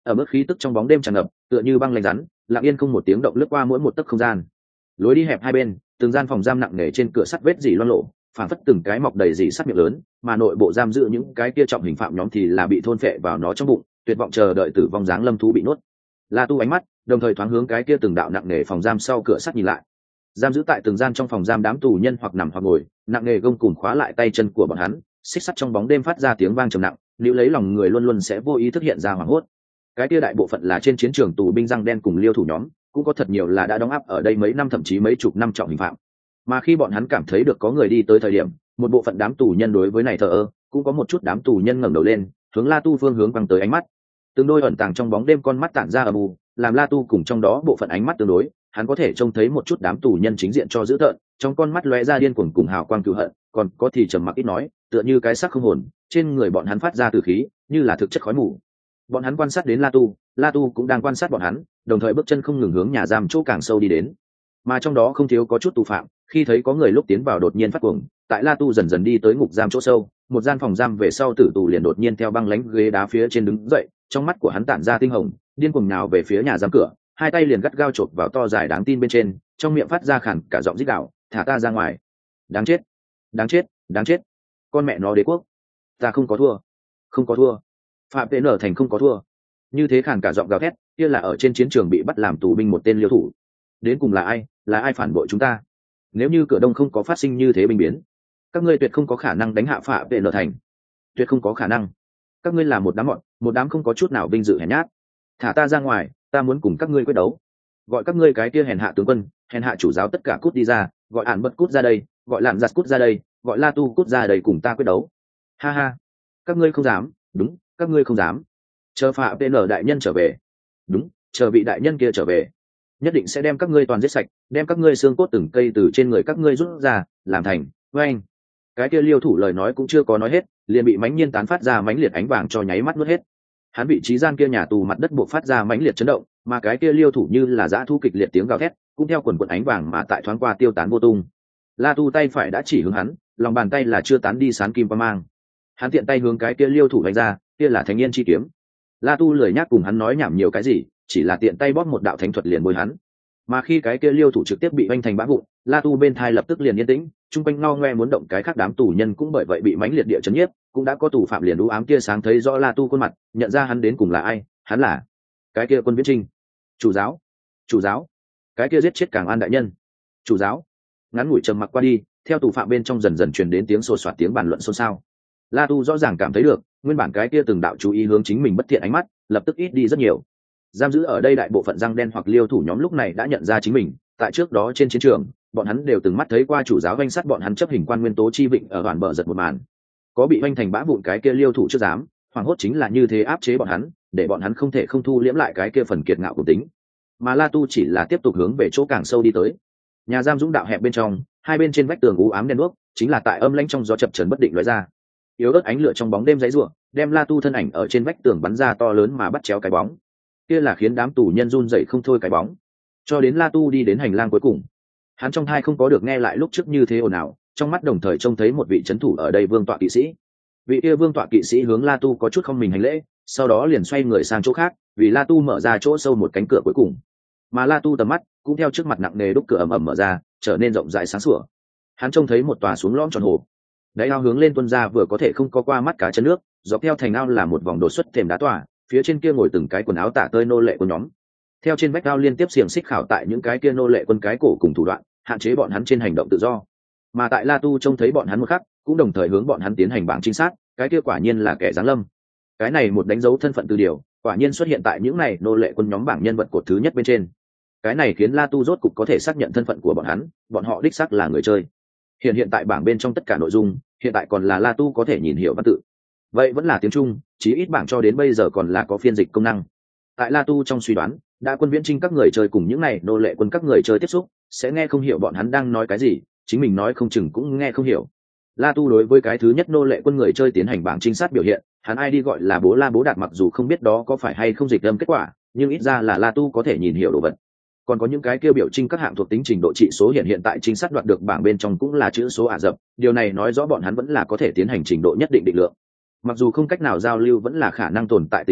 ở mức khí tức trong bóng đêm tràn ngập, tựa như băng lạnh rắn, lặng yên không một tiếng động lướt qua mỗi một tấc không gian. Lối đi hẹp hai bên, từng gian phòng giam nặng nề trên cửa sắt vết dỉ loang lộ, phản phất từng cái mọc đầy dỉ sắt miệng lớn, mà nội bộ giam giữ những cái kia trọng hình phạm nhóm thì là bị thôn phệ vào nó trong bụng, tuyệt vọng chờ đợi tử vong dáng lâm thú bị nuốt. La Tu ánh mắt đồng thời thoáng hướng cái kia từng đạo nặng nề phòng giam sau cửa sắt nhìn lại. Giam giữ tại từng gian trong phòng giam đám tù nhân hoặc nằm hoặc ngồi, nặng nề gông cùm khóa lại tay chân của bọn hắn, xích sắt trong bóng đêm phát ra tiếng vang trầm nặng, nếu lấy lòng người luôn luôn sẽ vô ý thức hiện ra hoảng hốt. Cái kia đại bộ phận là trên chiến trường tù binh răng đen cùng liêu thủ nhóm, cũng có thật nhiều là đã đóng áp ở đây mấy năm thậm chí mấy chục năm trọng hình phạm. Mà khi bọn hắn cảm thấy được có người đi tới thời điểm, một bộ phận đám tù nhân đối với này thờ ơ, cũng có một chút đám tù nhân ngẩng đầu lên, hướng La Tu phương hướng bằng tới ánh mắt. Từng đôi ẩn tàng trong bóng đêm con mắt tản ra âm u, làm La Tu cùng trong đó bộ phận ánh mắt tương đối, hắn có thể trông thấy một chút đám tù nhân chính diện cho dữ tợn, trong con mắt lóe ra điên cuồng cùng hào quang cừu hận, còn có thì trầm mặc ít nói, tựa như cái xác không hồn, trên người bọn hắn phát ra từ khí, như là thực chất khói mù. Bọn hắn quan sát đến La Tu cũng đang quan sát bọn hắn, đồng thời bước chân không ngừng hướng nhà giam chỗ càng sâu đi đến. Mà trong đó không thiếu có chút tù phạm, khi thấy có người lúc tiến vào đột nhiên phát cuồng, tại La Tu dần dần đi tới ngục giam chỗ sâu, một gian phòng giam về sau tử tù liền đột nhiên theo băng lánh ghế đá phía trên đứng dậy, trong mắt của hắn tản ra tinh hồng, điên cuồng nào về phía nhà giam cửa, hai tay liền gắt gao chộp vào to dài đáng tin bên trên, trong miệng phát ra khản cả giọng rít gào, thả ta ra ngoài. Đáng chết, đáng chết, đáng chết. Con mẹ nó đế quốc, ta không có thua, không có thua. Phạm PN thành không có thua. Như thế khản cả giọng gào thét, kia là ở trên chiến trường bị bắt làm tù binh một tên liêu thủ. Đến cùng là ai phản bội chúng ta? Nếu như cửa đông không có phát sinh như thế binh biến, các ngươi tuyệt không có khả năng đánh hạ Phạm PN thành, tuyệt không có khả năng. Các ngươi là một đám không có chút nào vinh dự hèn nhát. Thả ta ra ngoài, ta muốn cùng các ngươi quyết đấu. Gọi các ngươi cái kia hèn hạ tướng quân, hèn hạ chủ giáo tất cả cút đi ra, gọi Ản Bật cút ra đây, gọi Lạn Giặt cút ra đây, gọi La Tu cút ra đây cùng ta quyết đấu. Ha ha, các ngươi không dám, đúng, các ngươi không dám. Chờ Phạm PN đại nhân trở về, đúng, chờ vị đại nhân kia trở về, nhất định sẽ đem các ngươi toàn giết sạch, đem các ngươi xương cốt từng cây từ trên người các ngươi rút ra, làm thành. Với anh, cái kia liêu thủ lời nói cũng chưa có nói hết, liền bị mãnh nhiên tán phát ra mãnh liệt ánh vàng cho nháy mắt nuốt hết. Hắn vị trí gian kia nhà tù mặt đất buộc phát ra mãnh liệt chấn động, mà cái kia liêu thủ như là dã thu kịch liệt tiếng gào thét, cũng theo quần quần ánh vàng mà tại thoáng qua tiêu tán vô tung. La Tu tay phải đã chỉ hướng hắn, lòng bàn tay là chưa tán đi sán kim qua mang. Hắn tiện tay hướng cái kia liêu thủ đánh ra, kia là thánh yên chi kiếm. La Tu lười nhác cùng hắn nói nhảm nhiều cái gì, chỉ là tiện tay bóp một đạo thánh thuật liền bôi hắn. Mà khi cái kia liêu thủ trực tiếp bị vanh thành bã vụn, La Tu bên thai lập tức liền yên tĩnh, chung quanh ngao ngoe muốn động cái khác đám tù nhân cũng bởi vậy bị mãnh liệt địa chấn nhiếp, cũng đã có tù phạm liền u ám tia sáng thấy rõ La Tu khuôn mặt, nhận ra hắn đến cùng là ai, hắn là cái kia Quân Viễn Trinh. Chủ giáo, cái kia giết chết Cảng An đại nhân. Chủ giáo. Ngắn ngủi trầm mặc qua đi, theo tù phạm bên trong dần dần truyền đến tiếng xô xoạt tiếng bàn luận xôn xao. La Tu rõ ràng cảm thấy được, nguyên bản cái kia từng đạo chú ý hướng chính mình bất thiện ánh mắt, lập tức ít đi rất nhiều. Giam giữ ở đây đại bộ phận răng đen hoặc liêu thủ nhóm lúc này đã nhận ra chính mình, tại trước đó trên chiến trường, bọn hắn đều từng mắt thấy qua chủ giáo oanh sát bọn hắn chấp hình quan nguyên tố chi vịnh ở hoàn bờ giật một màn. Có bị oanh thành bã vụn cái kia liêu thủ trước dám, hoảng hốt chính là như thế áp chế bọn hắn, để bọn hắn không thể không thu liễm lại cái kia phần kiệt ngạo của tính. Mà La Tu chỉ là tiếp tục hướng về chỗ càng sâu đi tới. Nhà giam dũng đạo hẹp bên trong, hai bên trên vách tường u ám đen đuốc, chính là tại âm lãnh trong gió chập chờn bất định lóe ra. Yếu ớt ánh lửa trong bóng đêm giấy rủa, đem La Tu thân ảnh ở trên vách tường bắn ra to lớn mà bắt chéo cái bóng. Kia là khiến đám tù nhân run dậy không thôi cái bóng. Cho đến La Tu đi đến hành lang cuối cùng, hắn trong thai không có được nghe lại lúc trước như thế ồn ào, trong mắt đồng thời trông thấy một vị trấn thủ ở đây vương tọa kỵ sĩ. Vị kia vương tọa kỵ sĩ hướng La Tu có chút không mình hành lễ, sau đó liền xoay người sang chỗ khác, vì La Tu mở ra chỗ sâu một cánh cửa cuối cùng. Mà La Tu tầm mắt cũng theo trước mặt nặng nề đúc cửa ầm ầm mở ra, trở nên rộng rãi sáng sủa. Hắn trông thấy một tòa xuống lõm tròn hồ, đáy ao hướng lên tuôn ra vừa có thể không có qua mắt cá chân nước, dọc theo thành ao là một vòng đột xuất thềm đá tòa, phía trên kia ngồi từng cái quần áo tả tơi nô lệ của nhóm. Theo trên vách ao liên tiếp xiềng xích khảo tại những cái kia nô lệ quân cái cổ cùng thủ đoạn, hạn chế bọn hắn trên hành động tự do. Mà tại La Tu trông thấy bọn hắn một khắc, cũng đồng thời hướng bọn hắn tiến hành bảng trinh sát, cái kia quả nhiên là kẻ giáng lâm. Cái này một đánh dấu thân phận từ điều, quả nhiên xuất hiện tại những này nô lệ quân nhóm bảng nhân vật cột thứ nhất bên trên. Cái này khiến La Tu rốt cục có thể xác nhận thân phận của bọn hắn, bọn họ đích xác là người chơi. Hiện tại bảng bên trong tất cả nội dung, hiện tại còn là La Tu có thể nhìn hiểu văn tự. Vậy vẫn là tiếng Trung, chí ít bảng cho đến bây giờ còn là có phiên dịch công năng. Tại La Tu trong suy đoán, đã Quân Viễn Trinh các người chơi cùng những này nô lệ quân các người chơi tiếp xúc, sẽ nghe không hiểu bọn hắn đang nói cái gì, chính mình nói không chừng cũng nghe không hiểu. La Tu đối với cái thứ nhất nô lệ quân người chơi tiến hành bảng trinh sát biểu hiện, hắn ID gọi là Bố La Bố Đạt, mặc dù không biết đó có phải hay không dịch âm kết quả, nhưng ít ra là La Tu có thể nhìn hiểu đồ vật. Còn có những cái kêu biểu trinh các hạng thuộc tính trình độ trị số hiện tại trinh sát đoạt được bảng bên trong cũng là chữ số Ả Rập, điều này nói rõ bọn hắn vẫn là có thể tiến hành trình độ nhất định định lượng. Mặc dù không cách nào giao lưu vẫn là khả năng tồn tại tình huống,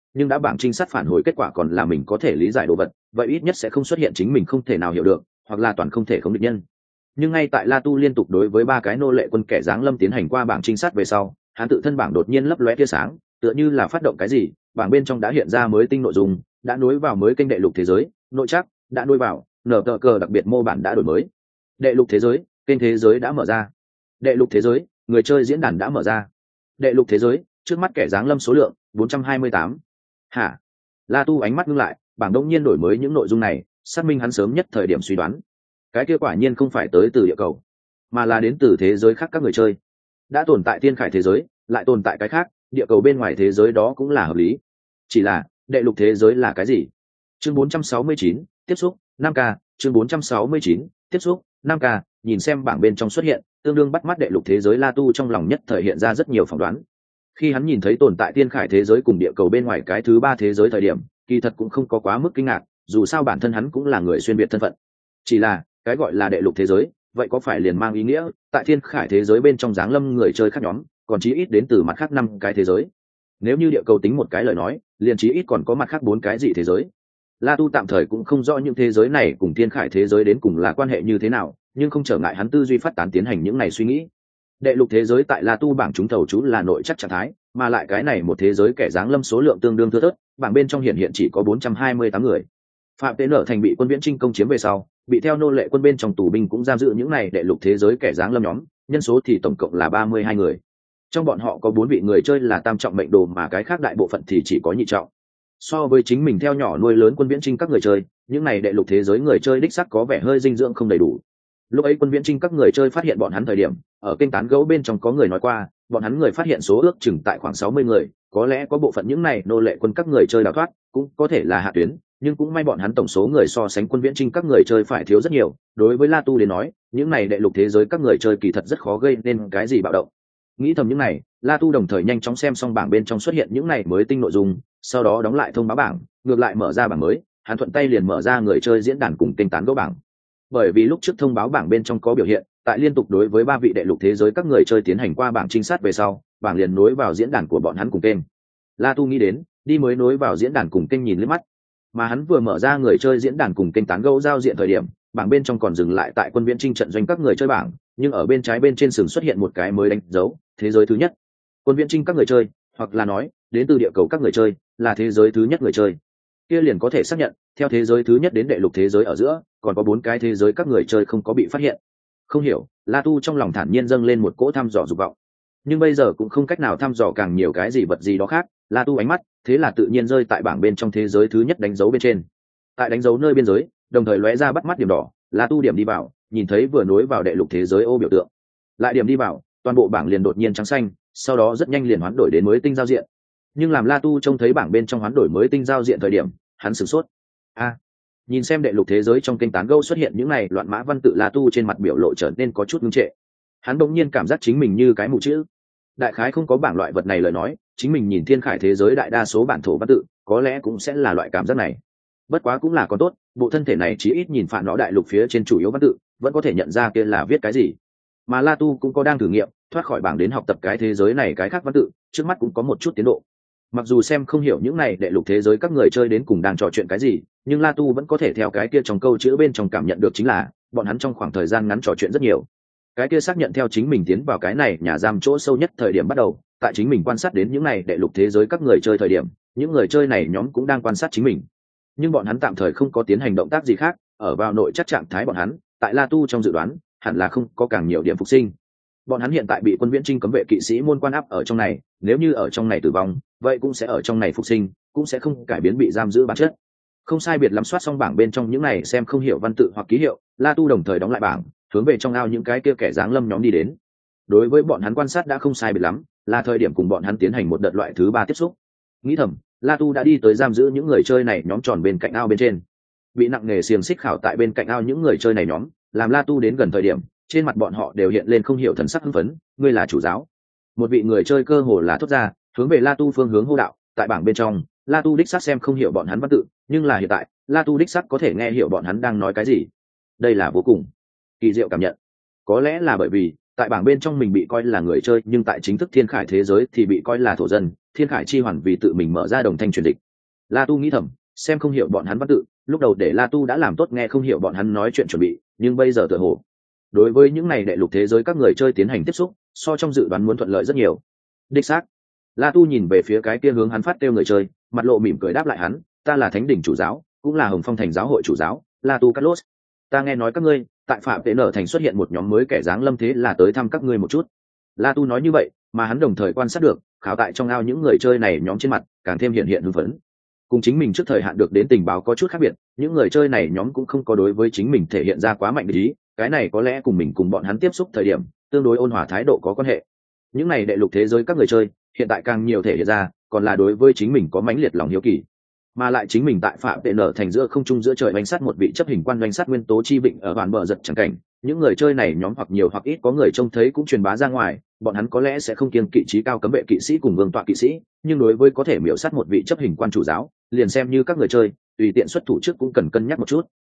nhưng đã bảng trinh sát phản hồi kết quả còn là mình có thể lý giải đồ vật, vậy ít nhất sẽ không xuất hiện chính mình không thể nào hiểu được hoặc là toàn không thể không địch nhân. Nhưng ngay tại La Tu liên tục đối với 3 cái nô lệ quân kẻ giáng lâm tiến hành qua bảng trinh sát về sau, hắn tự thân bảng đột nhiên lấp lóe tia sáng, tựa như là phát động cái gì, bảng bên trong đã hiện ra mới tinh nội dung, đã nối vào mới kênh đệ lục thế giới, nội chắc đã nối vào, nở tờ cờ đặc biệt mô bản đã đổi mới. Đệ lục thế giới, kênh thế giới đã mở ra. Đệ lục thế giới, người chơi diễn đàn đã mở ra. Đệ lục thế giới, trước mắt kẻ giáng lâm số lượng 428. Hả? La Tu ánh mắt ngưng lại, bảng đông nhiên đổi mới những nội dung này, xác minh hắn sớm nhất thời điểm suy đoán. Cái kia quả nhiên không phải tới từ địa cầu, mà là đến từ thế giới khác các người chơi. Đã tồn tại thiên khải thế giới, lại tồn tại cái khác, địa cầu bên ngoài thế giới đó cũng là hợp lý. Chỉ là, đệ lục thế giới là cái gì? Chương 469, tiếp xúc, 5K, chương 469, tiếp xúc, 5K, nhìn xem bảng bên trong xuất hiện, tương đương bắt mắt đệ lục thế giới, La Tu trong lòng nhất thời hiện ra rất nhiều phỏng đoán. Khi hắn nhìn thấy tồn tại thiên khải thế giới cùng địa cầu bên ngoài cái thứ 3 thế giới thời điểm, kỳ thật cũng không có quá mức kinh ngạc, dù sao bản thân hắn cũng là người xuyên việt thân phận. Chỉ là, cái gọi là đệ lục thế giới, vậy có phải liền mang ý nghĩa, tại thiên khải thế giới bên trong giáng lâm người chơi khác nhóm, còn chí ít đến từ mặt khác 5 cái thế giới. Nếu như địa cầu tính một cái lời nói, liền chí ít còn có mặt khác 4 cái dị thế giới. La Tu tạm thời cũng không rõ những thế giới này cùng thiên khải thế giới đến cùng là quan hệ như thế nào, nhưng không trở ngại hắn tư duy phát tán tiến hành những này suy nghĩ. Đệ lục thế giới tại La Tu bảng trúng thầu chú là nội chắc trạng thái, mà lại cái này một thế giới kẻ giáng lâm số lượng tương đương thưa thớt, bảng bên trong hiện chỉ có 428 người. Phạm Tế Nở thành bị quân Viễn Trinh công chiếm về sau, bị theo nô lệ quân bên trong tù binh cũng giam giữ những này đệ lục thế giới kẻ giáng lâm nhóm, nhân số thì tổng cộng là 32 người. Trong bọn họ có 4 vị người chơi là tam trọng mệnh đồ, mà cái khác đại bộ phận thì chỉ có nhị trọng. So với chính mình theo nhỏ nuôi lớn quân Viễn Trinh các người chơi, những này đệ lục thế giới người chơi đích xác có vẻ hơi dinh dưỡng không đầy đủ. Lúc ấy quân Viễn Trinh các người chơi phát hiện bọn hắn thời điểm, ở kênh tán gẫu bên trong có người nói qua, bọn hắn người phát hiện số ước chừng tại khoảng 60 người, có lẽ có bộ phận những này nô lệ quân các người chơi đào thoát, cũng có thể là hạ tuyến, nhưng cũng may bọn hắn tổng số người so sánh quân Viễn Trinh các người chơi phải thiếu rất nhiều. Đối với La Tu đến nói, những này đệ lục thế giới các người chơi kỳ thật rất khó gây nên cái gì bạo động. Nghĩ thầm những này, La Tu đồng thời nhanh chóng xem xong bảng bên trong xuất hiện những này mới tinh nội dung, sau đó đóng lại thông báo bảng, ngược lại mở ra bảng mới, hắn thuận tay liền mở ra người chơi diễn đàn cùng kênh tán gẫu bảng. Bởi vì lúc trước thông báo bảng bên trong có biểu hiện, tại liên tục đối với 3 vị đệ lục thế giới các người chơi tiến hành qua bảng trinh sát về sau, bảng liền nối vào diễn đàn của bọn hắn cùng kênh. La Tu nghĩ đến, đi mới nối vào diễn đàn cùng kênh nhìn liếc mắt, mà hắn vừa mở ra người chơi diễn đàn cùng kênh tán gẫu giao diện thời điểm, bảng bên trong còn dừng lại tại quân Viễn Trinh trận doanh các người chơi bảng, nhưng ở bên trái bên trên sừng xuất hiện một cái mới đánh dấu, thế giới thứ nhất. Quân Viễn Trinh các người chơi, hoặc là nói, đến từ địa cầu các người chơi, là thế giới thứ nhất người chơi. Kia liền có thể xác nhận, theo thế giới thứ nhất đến đệ lục thế giới ở giữa, còn có 4 cái thế giới các người chơi không có bị phát hiện. Không hiểu, La Tu trong lòng thản nhiên dâng lên một cỗ thăm dò dục vọng. Nhưng bây giờ cũng không cách nào thăm dò càng nhiều cái gì vật gì đó khác, La Tu ánh mắt, thế là tự nhiên rơi tại bảng bên trong thế giới thứ nhất đánh dấu bên trên. Tại đánh dấu nơi biên giới, đồng thời lóe ra bắt mắt điểm đỏ, La Tu điểm đi vào, nhìn thấy vừa nối vào đệ lục thế giới ô biểu tượng. Lại điểm đi vào, toàn bộ bảng liền đột nhiên trắng xanh, sau đó rất nhanh liền hoán đổi đến mới tinh giao diện. Nhưng làm La Tu trông thấy bảng bên trong hoán đổi mới tinh giao diện thời điểm, hắn sửng sốt. Nhìn xem đệ lục thế giới trong kênh tán gẫu xuất hiện những này loạn mã văn tự, La Tu trên mặt biểu lộ trở nên có chút ngưng trệ. Hắn đột nhiên cảm giác chính mình như cái mù chữ. Đại khái không có bảng loại vật này lời nói, chính mình nhìn thiên khải thế giới đại đa số bản thổ văn tự, có lẽ cũng sẽ là loại cảm giác này. Bất quá cũng là có tốt, bộ thân thể này chí ít nhìn phản nó đại lục phía trên chủ yếu văn tự, vẫn có thể nhận ra kia là viết cái gì. Mà La Tu cũng có đang thử nghiệm thoát khỏi bảng đến học tập cái thế giới này cái khác văn tự, trước mắt cũng có một chút tiến độ. Mặc dù xem không hiểu những này đệ lục thế giới các người chơi đến cùng đang trò chuyện cái gì, nhưng La Tu vẫn có thể theo cái kia trong câu chữ bên trong cảm nhận được chính là bọn hắn trong khoảng thời gian ngắn trò chuyện rất nhiều. Cái kia xác nhận theo chính mình tiến vào cái này nhà giam chỗ sâu nhất thời điểm bắt đầu, tại chính mình quan sát đến những này đệ lục thế giới các người chơi thời điểm, những người chơi này nhóm cũng đang quan sát chính mình. Nhưng bọn hắn tạm thời không có tiến hành động tác gì khác, ở vào nội chắc trạng thái bọn hắn, tại La Tu trong dự đoán, hẳn là không có càng nhiều điểm phục sinh. Bọn hắn hiện tại bị quân Viễn Trinh cấm vệ kỵ sĩ môn quan áp ở trong này, nếu như ở trong này tử vong, vậy cũng sẽ ở trong này phục sinh, cũng sẽ không cải biến bị giam giữ bản chất. Không sai biệt lắm soát xong bảng bên trong những này xem không hiểu văn tự hoặc ký hiệu, La Tu đồng thời đóng lại bảng, hướng về trong ao những cái kia kẻ giáng lâm nhóm đi đến. Đối với bọn hắn quan sát đã không sai biệt lắm, là thời điểm cùng bọn hắn tiến hành một đợt loại thứ 3 tiếp xúc. Nghĩ thầm, La Tu đã đi tới giam giữ những người chơi này nhóm tròn bên cạnh ao bên trên. Bị nặng nghề xiềng xích khảo tại bên cạnh ao những người chơi này nhóm, làm La Tu đến gần thời điểm, trên mặt bọn họ đều hiện lên không hiểu thần sắc hưng phấn. Ngươi là chủ giáo? Một vị người chơi cơ hồ là thốt ra, hướng về La Tu phương hướng hô đạo. Tại bảng bên trong, La Tu đích xác xem không hiểu bọn hắn văn tự, nhưng là hiện tại, La Tu đích xác có thể nghe hiểu bọn hắn đang nói cái gì. Đây là vô cùng kỳ diệu cảm nhận. Có lẽ là bởi vì tại bảng bên trong mình bị coi là người chơi, nhưng tại chính thức thiên khải thế giới thì bị coi là thổ dân. Thiên khải chi hoàn vì tự mình mở ra đồng thanh truyền địch. La Tu nghĩ thầm, xem không hiểu bọn hắn văn tự, lúc đầu để La Tu đã làm tốt nghe không hiểu bọn hắn nói chuyện chuẩn bị, nhưng bây giờ tựa hồ đối với những này đệ lục thế giới các người chơi tiến hành tiếp xúc, so trong dự đoán muốn thuận lợi rất nhiều. Đích xác. La Tu nhìn về phía cái kia hướng hắn phát kêu người chơi, mặt lộ mỉm cười đáp lại hắn, ta là Thánh đỉnh chủ giáo, cũng là Hồng Phong thành giáo hội chủ giáo, La Tu Carlos. Ta nghe nói các ngươi tại Phạm Tế Nở thành xuất hiện một nhóm mới kẻ dáng lâm, thế là tới thăm các ngươi một chút. La Tu nói như vậy, mà hắn đồng thời quan sát được, khảo tại trong ao những người chơi này nhóm trên mặt càng thêm hiện hưng phấn. Cùng chính mình trước thời hạn được đến tình báo có chút khác biệt, những người chơi này nhóm cũng không có đối với chính mình thể hiện ra quá mạnh ý, cái này có lẽ cùng mình cùng bọn hắn tiếp xúc thời điểm tương đối ôn hòa thái độ có quan hệ. Những này đệ lục thế giới các người chơi hiện tại càng nhiều thể hiện ra còn là đối với chính mình có mãnh liệt lòng hiếu kỳ, mà lại chính mình tại Phạm Tệ Nở thành giữa không trung giữa trời bánh sắt một vị chấp hình quan bánh sắt nguyên tố chi vịnh ở hoàn bờ giật chẳng cảnh, những người chơi này nhóm hoặc nhiều hoặc ít có người trông thấy cũng truyền bá ra ngoài, bọn hắn có lẽ sẽ không kiêng kỵ trí cao cấm vệ kỵ sĩ cùng vương tọa kỵ sĩ, nhưng đối với có thể miểu sát một vị chấp hình quan chủ giáo, liền xem như các người chơi tùy tiện xuất thủ trước cũng cần cân nhắc một chút.